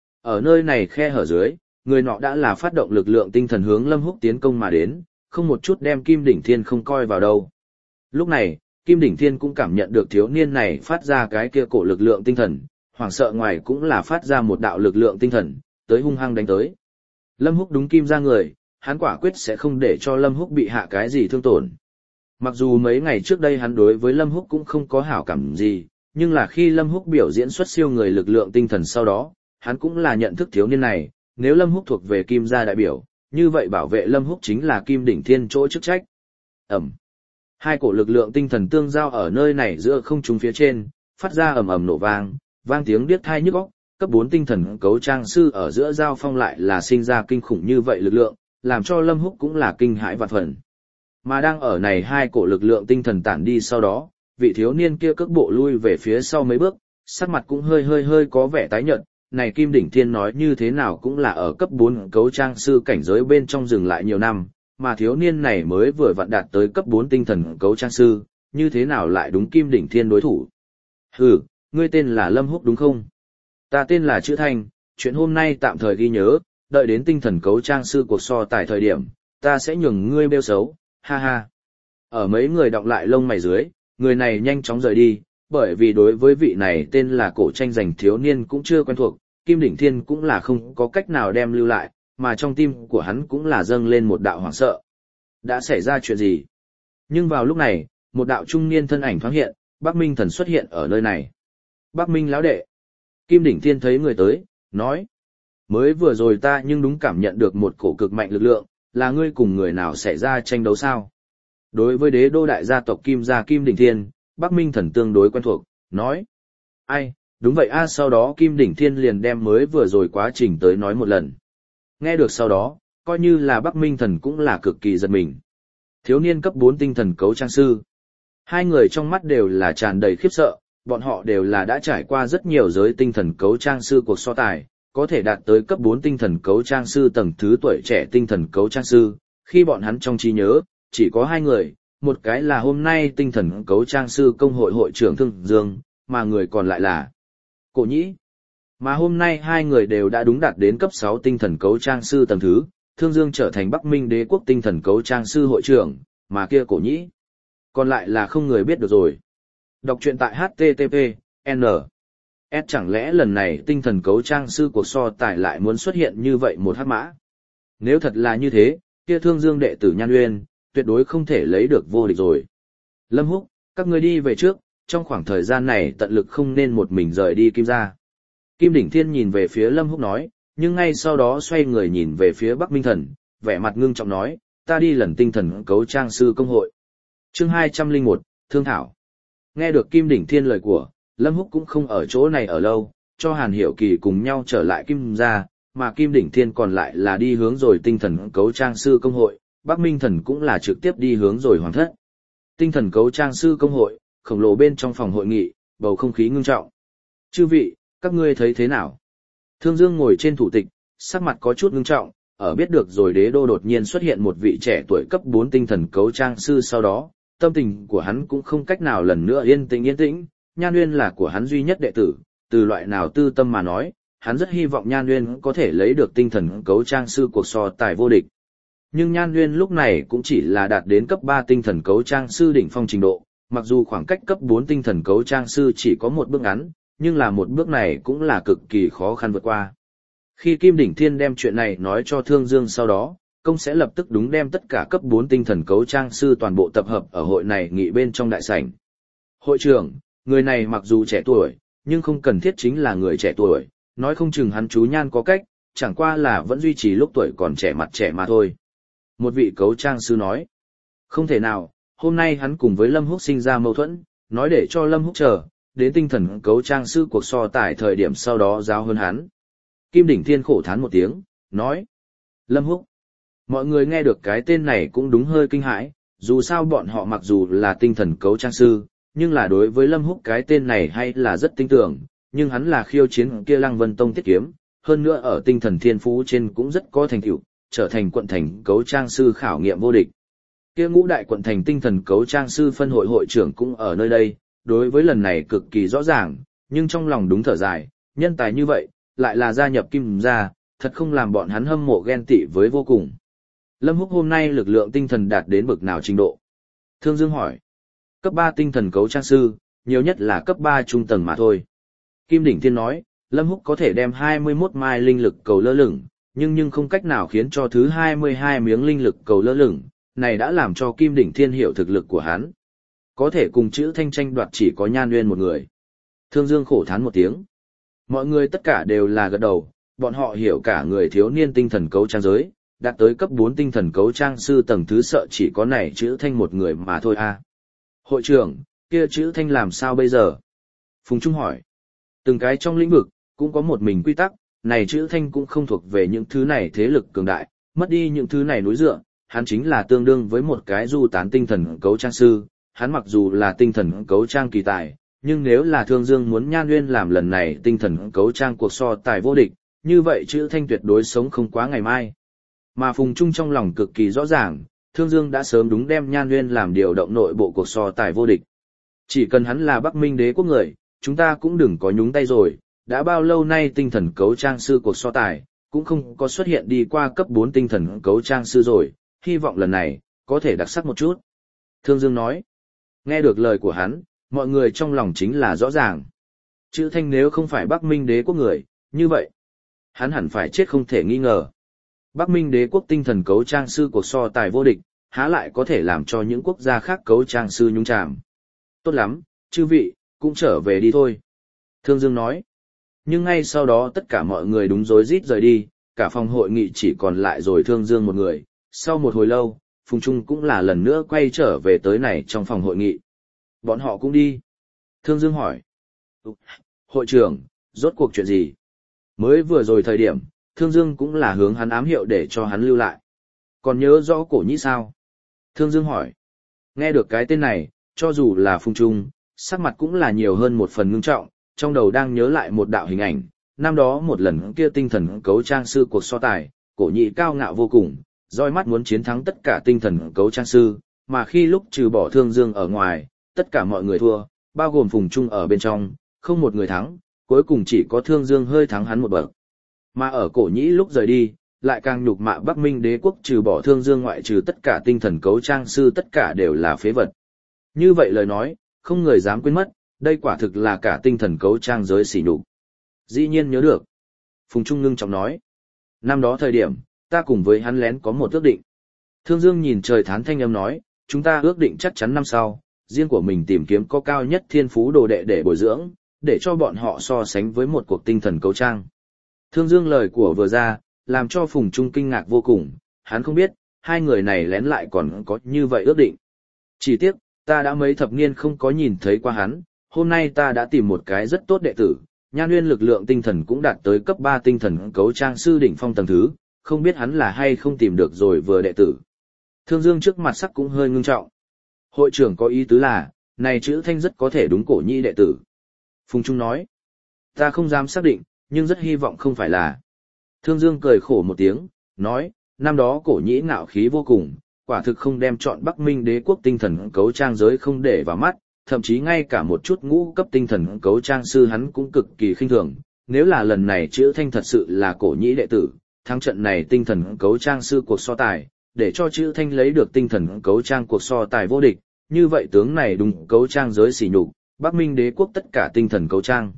Ở nơi này khe hở dưới, người nọ đã là phát động lực lượng tinh thần hướng Lâm Húc tiến công mà đến, không một chút đem Kim Đỉnh Thiên không coi vào đâu. Lúc này, Kim Đỉnh Thiên cũng cảm nhận được thiếu niên này phát ra cái kia cổ lực lượng tinh thần, hoảng sợ ngoài cũng là phát ra một đạo lực lượng tinh thần, tới hung hăng đánh tới. Lâm Húc đúng kim ra người, hắn quả quyết sẽ không để cho Lâm Húc bị hạ cái gì thương tổn. Mặc dù mấy ngày trước đây hắn đối với Lâm Húc cũng không có hảo cảm gì, nhưng là khi Lâm Húc biểu diễn xuất siêu người lực lượng tinh thần sau đó, hắn cũng là nhận thức thiếu niên này, nếu Lâm Húc thuộc về Kim gia đại biểu, như vậy bảo vệ Lâm Húc chính là Kim Đỉnh Thiên chỗ chức trách. Ầm. Hai cổ lực lượng tinh thần tương giao ở nơi này giữa không trung phía trên, phát ra ầm ầm nổ vang, vang tiếng điếc tai nhức óc, cấp 4 tinh thần cấu trang sư ở giữa giao phong lại là sinh ra kinh khủng như vậy lực lượng, làm cho Lâm Húc cũng là kinh hãi vạn phần. Mà đang ở này hai cổ lực lượng tinh thần tản đi sau đó, vị thiếu niên kia cước bộ lui về phía sau mấy bước, sắc mặt cũng hơi có vẻ tái nhợt, này Kim Đỉnh Thiên nói như thế nào cũng là ở cấp 4 cấu trang sư cảnh giới bên trong dừng lại nhiều năm, mà thiếu niên này mới vừa vặn đạt tới cấp 4 tinh thần cấu trang sư, như thế nào lại đúng Kim Đỉnh Thiên đối thủ. Hừ, ngươi tên là Lâm Húc đúng không? Ta tên là Chữ Thanh, chuyện hôm nay tạm thời ghi nhớ, đợi đến tinh thần cấu trang sư cuộc so tài thời điểm, ta sẽ nhường ngươi bêu xấu, ha ha. Ở mấy người đọng lại lông mày dưới, người này nhanh chóng rời đi, bởi vì đối với vị này tên là cổ tranh giành thiếu niên cũng chưa quen thuộc, Kim Đỉnh Thiên cũng là không có cách nào đem lưu lại, mà trong tim của hắn cũng là dâng lên một đạo hoảng sợ. Đã xảy ra chuyện gì? Nhưng vào lúc này, một đạo trung niên thân ảnh thoáng hiện, Bắc Minh Thần xuất hiện ở nơi này. Bắc Minh lão đệ. Kim Đỉnh Thiên thấy người tới, nói. Mới vừa rồi ta nhưng đúng cảm nhận được một cổ cực mạnh lực lượng, là ngươi cùng người nào xảy ra tranh đấu sao? Đối với đế đô đại gia tộc Kim gia Kim Đỉnh Thiên, Bắc Minh Thần tương đối quen thuộc, nói. Ai, đúng vậy a. Sau đó Kim Đỉnh Thiên liền đem mới vừa rồi quá trình tới nói một lần. Nghe được sau đó, Coi như là Bắc Minh Thần cũng là cực kỳ giật mình. Thiếu niên cấp 4 tinh thần cấu trang sư. Hai người trong mắt đều là tràn đầy khiếp sợ, bọn họ đều là đã trải qua rất nhiều giới tinh thần cấu trang sư cuộc so tài, có thể đạt tới cấp 4 tinh thần cấu trang sư tầng thứ tuổi trẻ tinh thần cấu trang sư, khi bọn hắn trong trí nhớ, chỉ có hai người, một cái là hôm nay tinh thần cấu trang sư công hội hội trưởng Thương Dương, mà người còn lại là Cổ Nhĩ. Mà hôm nay hai người đều đã đúng đạt đến cấp 6 tinh thần cấu trang sư tầng thứ, Thương Dương trở thành Bắc Minh Đế quốc tinh thần cấu trang sư hội trưởng, mà kia Cổ Nhĩ còn lại là không người biết được rồi. Đọc truyện tại http n s chẳng lẽ lần này tinh thần cấu trang sư cuộc so tài lại muốn xuất hiện như vậy một hắc mã? Nếu thật là như thế, kia Thương Dương đệ tử Nhan Uyên tuyệt đối không thể lấy được vô địch rồi. Lâm Húc, các ngươi đi về trước, trong khoảng thời gian này tận lực không nên một mình rời đi Kim gia. Kim Đỉnh Thiên nhìn về phía Lâm Húc nói, nhưng ngay sau đó xoay người nhìn về phía Bắc Minh Thần, vẻ mặt ngưng trọng nói, ta đi lần tinh thần cấu trang sư công hội. Chương 201, Thương Thảo. Nghe được Kim Đỉnh Thiên lời của, Lâm Húc cũng không ở chỗ này ở lâu, cho Hàn Hiểu Kỳ cùng nhau trở lại Kim gia, mà Kim Đỉnh Thiên còn lại là đi hướng rồi tinh thần cấu trang sư công hội, Bắc Minh Thần cũng là trực tiếp đi hướng rồi Hoàng thất. Tinh thần cấu trang sư công hội, khổng lồ bên trong phòng hội nghị, bầu không khí ngưng trọng. Chư vị, các ngươi thấy thế nào? Thương Dương ngồi trên thủ tịch, sắc mặt có chút ngưng trọng, ở biết được rồi đế đô đột nhiên xuất hiện một vị trẻ tuổi cấp 4 tinh thần cấu trang sư sau đó, tâm tình của hắn cũng không cách nào lần nữa yên tĩnh, Nhan Uyên là của hắn duy nhất đệ tử, từ loại nào tư tâm mà nói, hắn rất hy vọng Nhan Uyên có thể lấy được tinh thần cấu trang sư cuộc so tài vô địch. Nhưng Nhan Uyên lúc này cũng chỉ là đạt đến cấp 3 tinh thần cấu trang sư đỉnh phong trình độ, mặc dù khoảng cách cấp 4 tinh thần cấu trang sư chỉ có một bước ngắn, nhưng là một bước này cũng là cực kỳ khó khăn vượt qua. Khi Kim Đỉnh Thiên đem chuyện này nói cho Thương Dương sau đó, công sẽ lập tức đúng đem tất cả cấp 4 tinh thần cấu trang sư toàn bộ tập hợp ở hội này nghị bên trong đại sảnh. Hội trưởng, người này mặc dù trẻ tuổi, nhưng không cần thiết chính là người trẻ tuổi, nói không chừng hắn chú nhan có cách, chẳng qua là vẫn duy trì lúc tuổi còn trẻ mặt trẻ mà thôi. Một vị cấu trang sư nói, không thể nào, hôm nay hắn cùng với Lâm Húc sinh ra mâu thuẫn, nói để cho Lâm Húc chờ, đến tinh thần cấu trang sư cuộc so tài thời điểm sau đó giáo hơn hắn. Kim Đỉnh Thiên khổ thán một tiếng, nói, Lâm Húc. Mọi người nghe được cái tên này cũng đúng hơi kinh hãi, dù sao bọn họ mặc dù là tinh thần cấu trang sư, nhưng là đối với Lâm Húc cái tên này hay là rất tin tưởng, nhưng hắn là khiêu chiến kia Lăng Vân Tông Tiết Kiếm, hơn nữa ở tinh thần thiên phú trên cũng rất có thành tựu, trở thành quận thành cấu trang sư khảo nghiệm vô địch. Kia ngũ đại quận thành tinh thần cấu trang sư phân hội hội trưởng cũng ở nơi đây, đối với lần này cực kỳ rõ ràng, nhưng trong lòng đúng thở dài, nhân tài như vậy, lại là gia nhập Kim gia, thật không làm bọn hắn hâm mộ ghen tị với vô cùng. Lâm Húc hôm nay lực lượng tinh thần đạt đến bậc nào trình độ? Thương Dương hỏi. Cấp 3 tinh thần cấu trang sư, nhiều nhất là cấp 3 trung tầng mà thôi. Kim Đỉnh Thiên nói, Lâm Húc có thể đem 21 mai linh lực cầu lơ lửng, nhưng không cách nào khiến cho thứ 22 miếng linh lực cầu lơ lửng, này đã làm cho Kim Đỉnh Thiên hiểu thực lực của hắn. Có thể cùng chữ thanh tranh đoạt chỉ có Nhan Uyên một người. Thương Dương khổ thán một tiếng. Mọi người tất cả đều là gật đầu, bọn họ hiểu cả người thiếu niên tinh thần cấu trang giới, đạt tới cấp 4 tinh thần cấu trang sư tầng thứ sợ chỉ có này chữ thanh một người mà thôi a. Hội trưởng, kia chữ thanh làm sao bây giờ? Phùng Trung hỏi. Từng cái trong lĩnh vực, cũng có một mình quy tắc, này chữ thanh cũng không thuộc về những thứ này thế lực cường đại, mất đi những thứ này núi dựa, hắn chính là tương đương với một cái du tán tinh thần cấu trang sư, hắn mặc dù là tinh thần cấu trang kỳ tài, nhưng nếu là Thương Dương muốn Nhan Uyên làm lần này tinh thần cấu trang cuộc so tài vô địch, như vậy chữ thanh tuyệt đối sống không quá ngày mai. Mà Phùng Trung trong lòng cực kỳ rõ ràng, Thương Dương đã sớm đúng đem Nhan Uyên làm điều động nội bộ cuộc so tài vô địch. Chỉ cần hắn là Bắc Minh Đế quốc người, chúng ta cũng đừng có nhúng tay rồi, đã bao lâu nay tinh thần cấu trang sư cuộc so tài, cũng không có xuất hiện đi qua cấp 4 tinh thần cấu trang sư rồi, hy vọng lần này, có thể đặc sắc một chút. Thương Dương nói, nghe được lời của hắn, mọi người trong lòng chính là rõ ràng. Chữ thanh nếu không phải Bắc Minh Đế quốc người, như vậy, hắn hẳn phải chết không thể nghi ngờ. Bắc Minh Đế quốc tinh thần cấu trang sư cuộc so tài vô địch, há lại có thể làm cho những quốc gia khác cấu trang sư nhúng chàm. Tốt lắm, chư vị, cũng trở về đi thôi. Thương Dương nói. Nhưng ngay sau đó tất cả mọi người đúng rối rít rời đi, cả phòng hội nghị chỉ còn lại rồi Thương Dương một người. Sau một hồi lâu, Phùng Trung cũng là lần nữa quay trở về tới này trong phòng hội nghị. Bọn họ cũng đi. Thương Dương hỏi. Hội trưởng, rốt cuộc chuyện gì? Mới vừa rồi thời điểm, Thương Dương cũng là hướng hắn ám hiệu để cho hắn lưu lại. Còn nhớ rõ Cổ Nhĩ sao? Thương Dương hỏi. Nghe được cái tên này, cho dù là Phùng Trung, sắc mặt cũng là nhiều hơn một phần ngưng trọng, trong đầu đang nhớ lại một đạo hình ảnh, năm đó một lần kia tinh thần cấu trang sư cuộc so tài, Cổ Nhĩ cao ngạo vô cùng, roi mắt muốn chiến thắng tất cả tinh thần cấu trang sư, mà khi lúc trừ bỏ Thương Dương ở ngoài, tất cả mọi người thua, bao gồm Phùng Trung ở bên trong, không một người thắng, cuối cùng chỉ có Thương Dương hơi thắng hắn một bậc. Mà ở Cổ Nhĩ lúc rời đi, lại càng nhục mạ Bắc Minh Đế quốc trừ bỏ Thương Dương ngoại trừ tất cả tinh thần cấu trang sư tất cả đều là phế vật. Như vậy lời nói, không người dám quên mất, đây quả thực là cả tinh thần cấu trang giới sỉ nhục. Dĩ nhiên nhớ được. Phùng Trung ngưng trọng nói. Năm đó thời điểm, ta cùng với hắn lén có một ước định. Thương Dương nhìn trời thán thanh âm nói, chúng ta ước định chắc chắn năm sau, riêng của mình tìm kiếm có cao nhất thiên phú đồ đệ để bồi dưỡng, để cho bọn họ so sánh với một cuộc tinh thần cấu trang. Thương Dương lời của vừa ra, làm cho Phùng Trung kinh ngạc vô cùng, hắn không biết, hai người này lén lại còn có như vậy ước định. Chỉ tiếc, ta đã mấy thập niên không có nhìn thấy qua hắn, hôm nay ta đã tìm một cái rất tốt đệ tử, Nhan Nguyên lực lượng tinh thần cũng đạt tới cấp 3 tinh thần cấu trang sư đỉnh phong tầng thứ, không biết hắn là hay không tìm được rồi vừa đệ tử. Thương Dương trước mặt sắc cũng hơi ngưng trọng. Hội trưởng có ý tứ là, này chữ Thanh rất có thể đúng Cổ Nhĩ đệ tử. Phùng Trung nói, ta không dám xác định, nhưng rất hy vọng không phải là. Thương Dương cười khổ một tiếng, nói, năm đó Cổ Nhĩ ngạo khí vô cùng, quả thực không đem chọn Bắc Minh Đế quốc tinh thần cấu trang giới không để vào mắt, thậm chí ngay cả một chút ngũ cấp tinh thần cấu trang sư hắn cũng cực kỳ khinh thường. Nếu là lần này chữ Thanh thật sự là Cổ Nhĩ đệ tử, thắng trận này tinh thần cấu trang sư cuộc so tài, để cho chữ Thanh lấy được tinh thần cấu trang cuộc so tài vô địch, như vậy tướng này đúng cấu trang giới sỉ nhục, Bắc Minh Đế quốc tất cả tinh thần cấu trang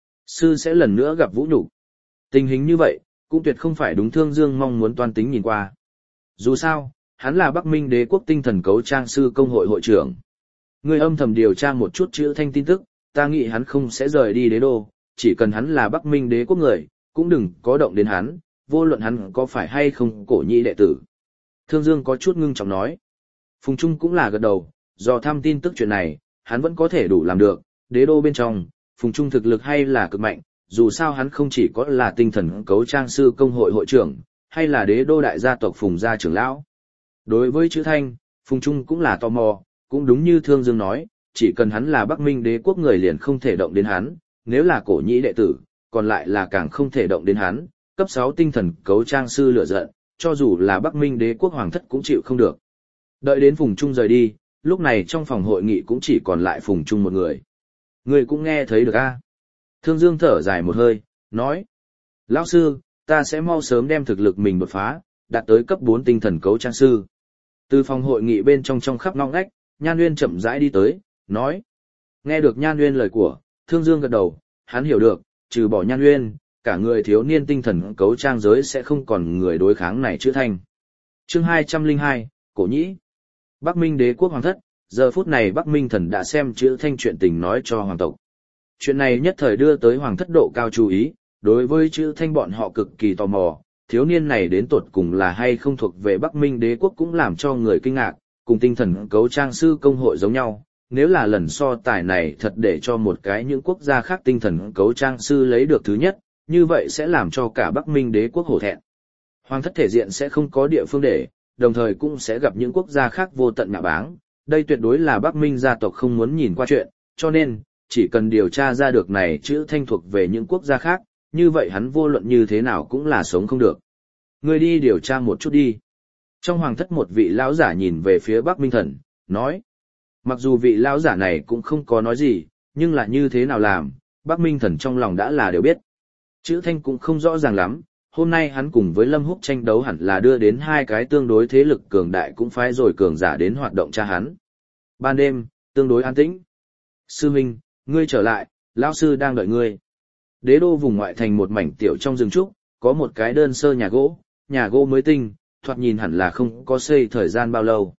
sư sẽ lần nữa gặp vũ nhục. Tình hình như vậy, cũng tuyệt không phải đúng Thương Dương mong muốn toan tính nhìn qua. Dù sao, hắn là Bắc Minh Đế quốc tinh thần cấu trang sư công hội hội trưởng. Người âm thầm điều tra một chút chữ Thanh tin tức, ta nghĩ hắn không sẽ rời đi đế đô, chỉ cần hắn là Bắc Minh Đế quốc người, cũng đừng có động đến hắn, vô luận hắn có phải hay không Cổ Nhĩ đệ tử. Thương Dương có chút ngưng trọng nói. Phùng Trung cũng là gật đầu, do thăm tin tức chuyện này, hắn vẫn có thể đủ làm được, đế đô bên trong, Phùng Trung thực lực hay là cực mạnh, dù sao hắn không chỉ có là tinh thần cấu trang sư công hội hội trưởng, hay là đế đô đại gia tộc Phùng gia trưởng lão. Đối với chữ Thanh, Phùng Trung cũng là tò mò, cũng đúng như Thương Dương nói, chỉ cần hắn là Bắc Minh Đế quốc người liền không thể động đến hắn, nếu là Cổ Nhĩ đệ tử, còn lại là càng không thể động đến hắn, cấp 6 tinh thần cấu trang sư lửa giận, cho dù là Bắc Minh Đế quốc hoàng thất cũng chịu không được. Đợi đến Phùng Trung rời đi, lúc này trong phòng hội nghị cũng chỉ còn lại Phùng Trung một người. Người cũng nghe thấy được a? Thương Dương thở dài một hơi, nói. Lão sư, ta sẽ mau sớm đem thực lực mình đột phá, đạt tới cấp 4 tinh thần cấu trang sư. Từ phòng hội nghị bên trong khắp ngóc ngách, Nhan Nguyên chậm rãi đi tới, nói. Nghe được Nhan Nguyên lời của, Thương Dương gật đầu, hắn hiểu được, trừ bỏ Nhan Nguyên, cả người thiếu niên tinh thần cấu trang giới sẽ không còn người đối kháng này chữ Thanh. Chương 202, Cổ Nhĩ. Bắc Minh Đế quốc hoàng thất, giờ phút này Bắc Minh thần đã xem chữ Thanh chuyện tình nói cho hoàng tộc. Chuyện này nhất thời đưa tới hoàng thất độ cao chú ý, đối với chữ Thanh bọn họ cực kỳ tò mò, thiếu niên này đến tột cùng là hay không thuộc về Bắc Minh Đế quốc cũng làm cho người kinh ngạc, cùng tinh thần cấu trang sư công hội giống nhau. Nếu là lần so tài này thật để cho một cái những quốc gia khác tinh thần cấu trang sư lấy được thứ nhất, như vậy sẽ làm cho cả Bắc Minh Đế quốc hổ thẹn. Hoàng thất thể diện sẽ không có địa phương để, đồng thời cũng sẽ gặp những quốc gia khác vô tận nhạ báng. Đây tuyệt đối là Bắc Minh gia tộc không muốn nhìn qua chuyện, cho nên, chỉ cần điều tra ra được này chữ Thanh thuộc về những quốc gia khác, như vậy hắn vô luận như thế nào cũng là sống không được. Ngươi đi điều tra một chút đi. Trong hoàng thất một vị lão giả nhìn về phía Bắc Minh thần, nói. Mặc dù vị lão giả này cũng không có nói gì, nhưng là như thế nào làm, Bắc Minh thần trong lòng đã là đều biết. Chữ Thanh cũng không rõ ràng lắm, hôm nay hắn cùng với Lâm Húc tranh đấu hẳn là đưa đến hai cái tương đối thế lực cường đại cũng phái rồi cường giả đến hoạt động tra hắn. Ban đêm, tương đối an tĩnh. Sư Minh, ngươi trở lại, lão sư đang đợi ngươi. Đế đô vùng ngoại thành một mảnh tiểu trong rừng trúc, có một cái đơn sơ nhà gỗ mới tinh, thoạt nhìn hẳn là không có xây thời gian bao lâu.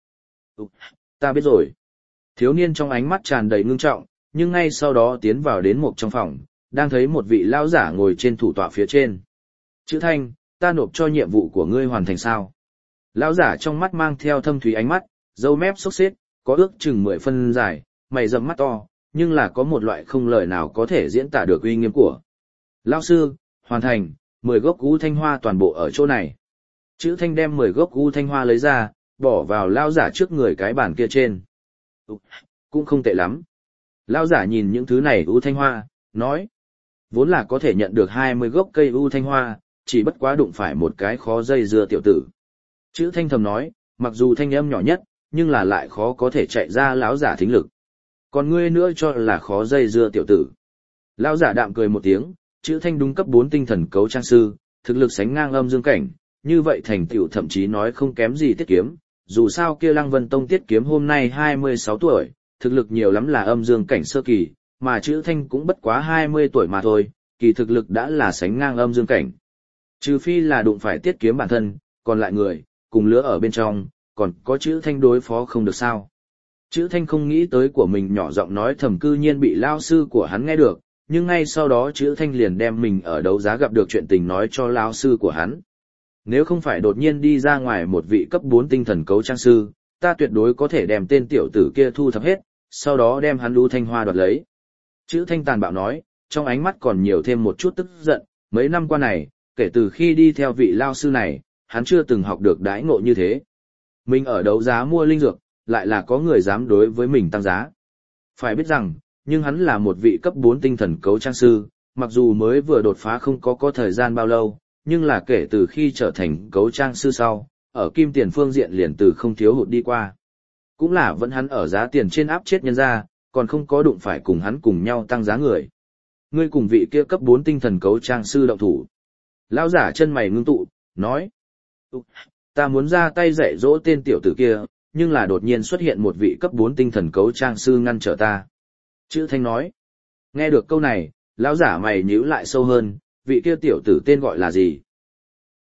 Ta biết rồi. Thiếu niên trong ánh mắt tràn đầy ngưng trọng, nhưng ngay sau đó tiến vào đến một trong phòng, đang thấy một vị lão giả ngồi trên thủ tọa phía trên. Chữ Thanh, ta nộp cho nhiệm vụ của ngươi hoàn thành sao? Lão giả trong mắt mang theo thâm thúy ánh mắt, râu mép xốc xếch, có ước chừng 10 phân dài, mày rậm mắt to, nhưng là có một loại không lời nào có thể diễn tả được uy nghiêm của. Lão sư, hoàn thành, 10 gốc U Thanh Hoa toàn bộ ở chỗ này. Chữ Thanh đem 10 gốc U Thanh Hoa lấy ra, bỏ vào lao giả trước người cái bàn kia trên. Cũng không tệ lắm. Lao giả nhìn những thứ này U Thanh Hoa, nói. Vốn là có thể nhận được 20 gốc cây U Thanh Hoa, chỉ bất quá đụng phải một cái khó dây dưa tiểu tử. Chữ Thanh thầm nói, mặc dù thanh âm nhỏ nhất, nhưng là lại khó có thể chạy ra lão giả thính lực. Còn ngươi nữa cho là khó dây dưa tiểu tử. Lão giả đạm cười một tiếng, chữ Thanh đúng cấp 4 tinh thần cấu trang sư, thực lực sánh ngang âm dương cảnh, như vậy thành tựu thậm chí nói không kém gì Tiết Kiếm, dù sao kia Lăng Vân Tông Tiết Kiếm hôm nay 26 tuổi, thực lực nhiều lắm là âm dương cảnh sơ kỳ, mà chữ Thanh cũng bất quá 20 tuổi mà thôi, kỳ thực lực đã là sánh ngang âm dương cảnh. Trừ phi là đụng phải Tiết Kiếm bản thân, còn lại người, cùng lứa ở bên trong, còn có chữ Thanh đối phó không được sao. Chữ Thanh không nghĩ tới của mình nhỏ giọng nói thầm cư nhiên bị lao sư của hắn nghe được, nhưng ngay sau đó chữ Thanh liền đem mình ở đấu giá gặp được chuyện tình nói cho lao sư của hắn. Nếu không phải đột nhiên đi ra ngoài một vị cấp 4 tinh thần cấu trang sư, ta tuyệt đối có thể đem tên tiểu tử kia thu thập hết, sau đó đem hắn U Thanh Hoa đoạt lấy. Chữ Thanh tàn bạo nói, trong ánh mắt còn nhiều thêm một chút tức giận, mấy năm qua này, kể từ khi đi theo vị lao sư này, hắn chưa từng học được đãi ngộ như thế. Mình ở đấu giá mua linh dược, lại là có người dám đối với mình tăng giá. Phải biết rằng, nhưng hắn là một vị cấp 4 tinh thần cấu trang sư, mặc dù mới vừa đột phá không có thời gian bao lâu, nhưng là kể từ khi trở thành cấu trang sư sau, ở kim tiền phương diện liền từ không thiếu hụt đi qua. Cũng là vẫn hắn ở giá tiền trên áp chết nhân ra, còn không có đụng phải cùng hắn cùng nhau tăng giá người. Ngươi cùng vị kia cấp 4 tinh thần cấu trang sư động thủ. Lão giả chân mày ngưng tụ, nói. Ta muốn ra tay dạy dỗ tên tiểu tử kia, nhưng là đột nhiên xuất hiện một vị cấp 4 tinh thần cấu trang sư ngăn trở ta. Chữ Thanh nói. Nghe được câu này, lão giả mày nhíu lại sâu hơn, vị kia tiểu tử tên gọi là gì?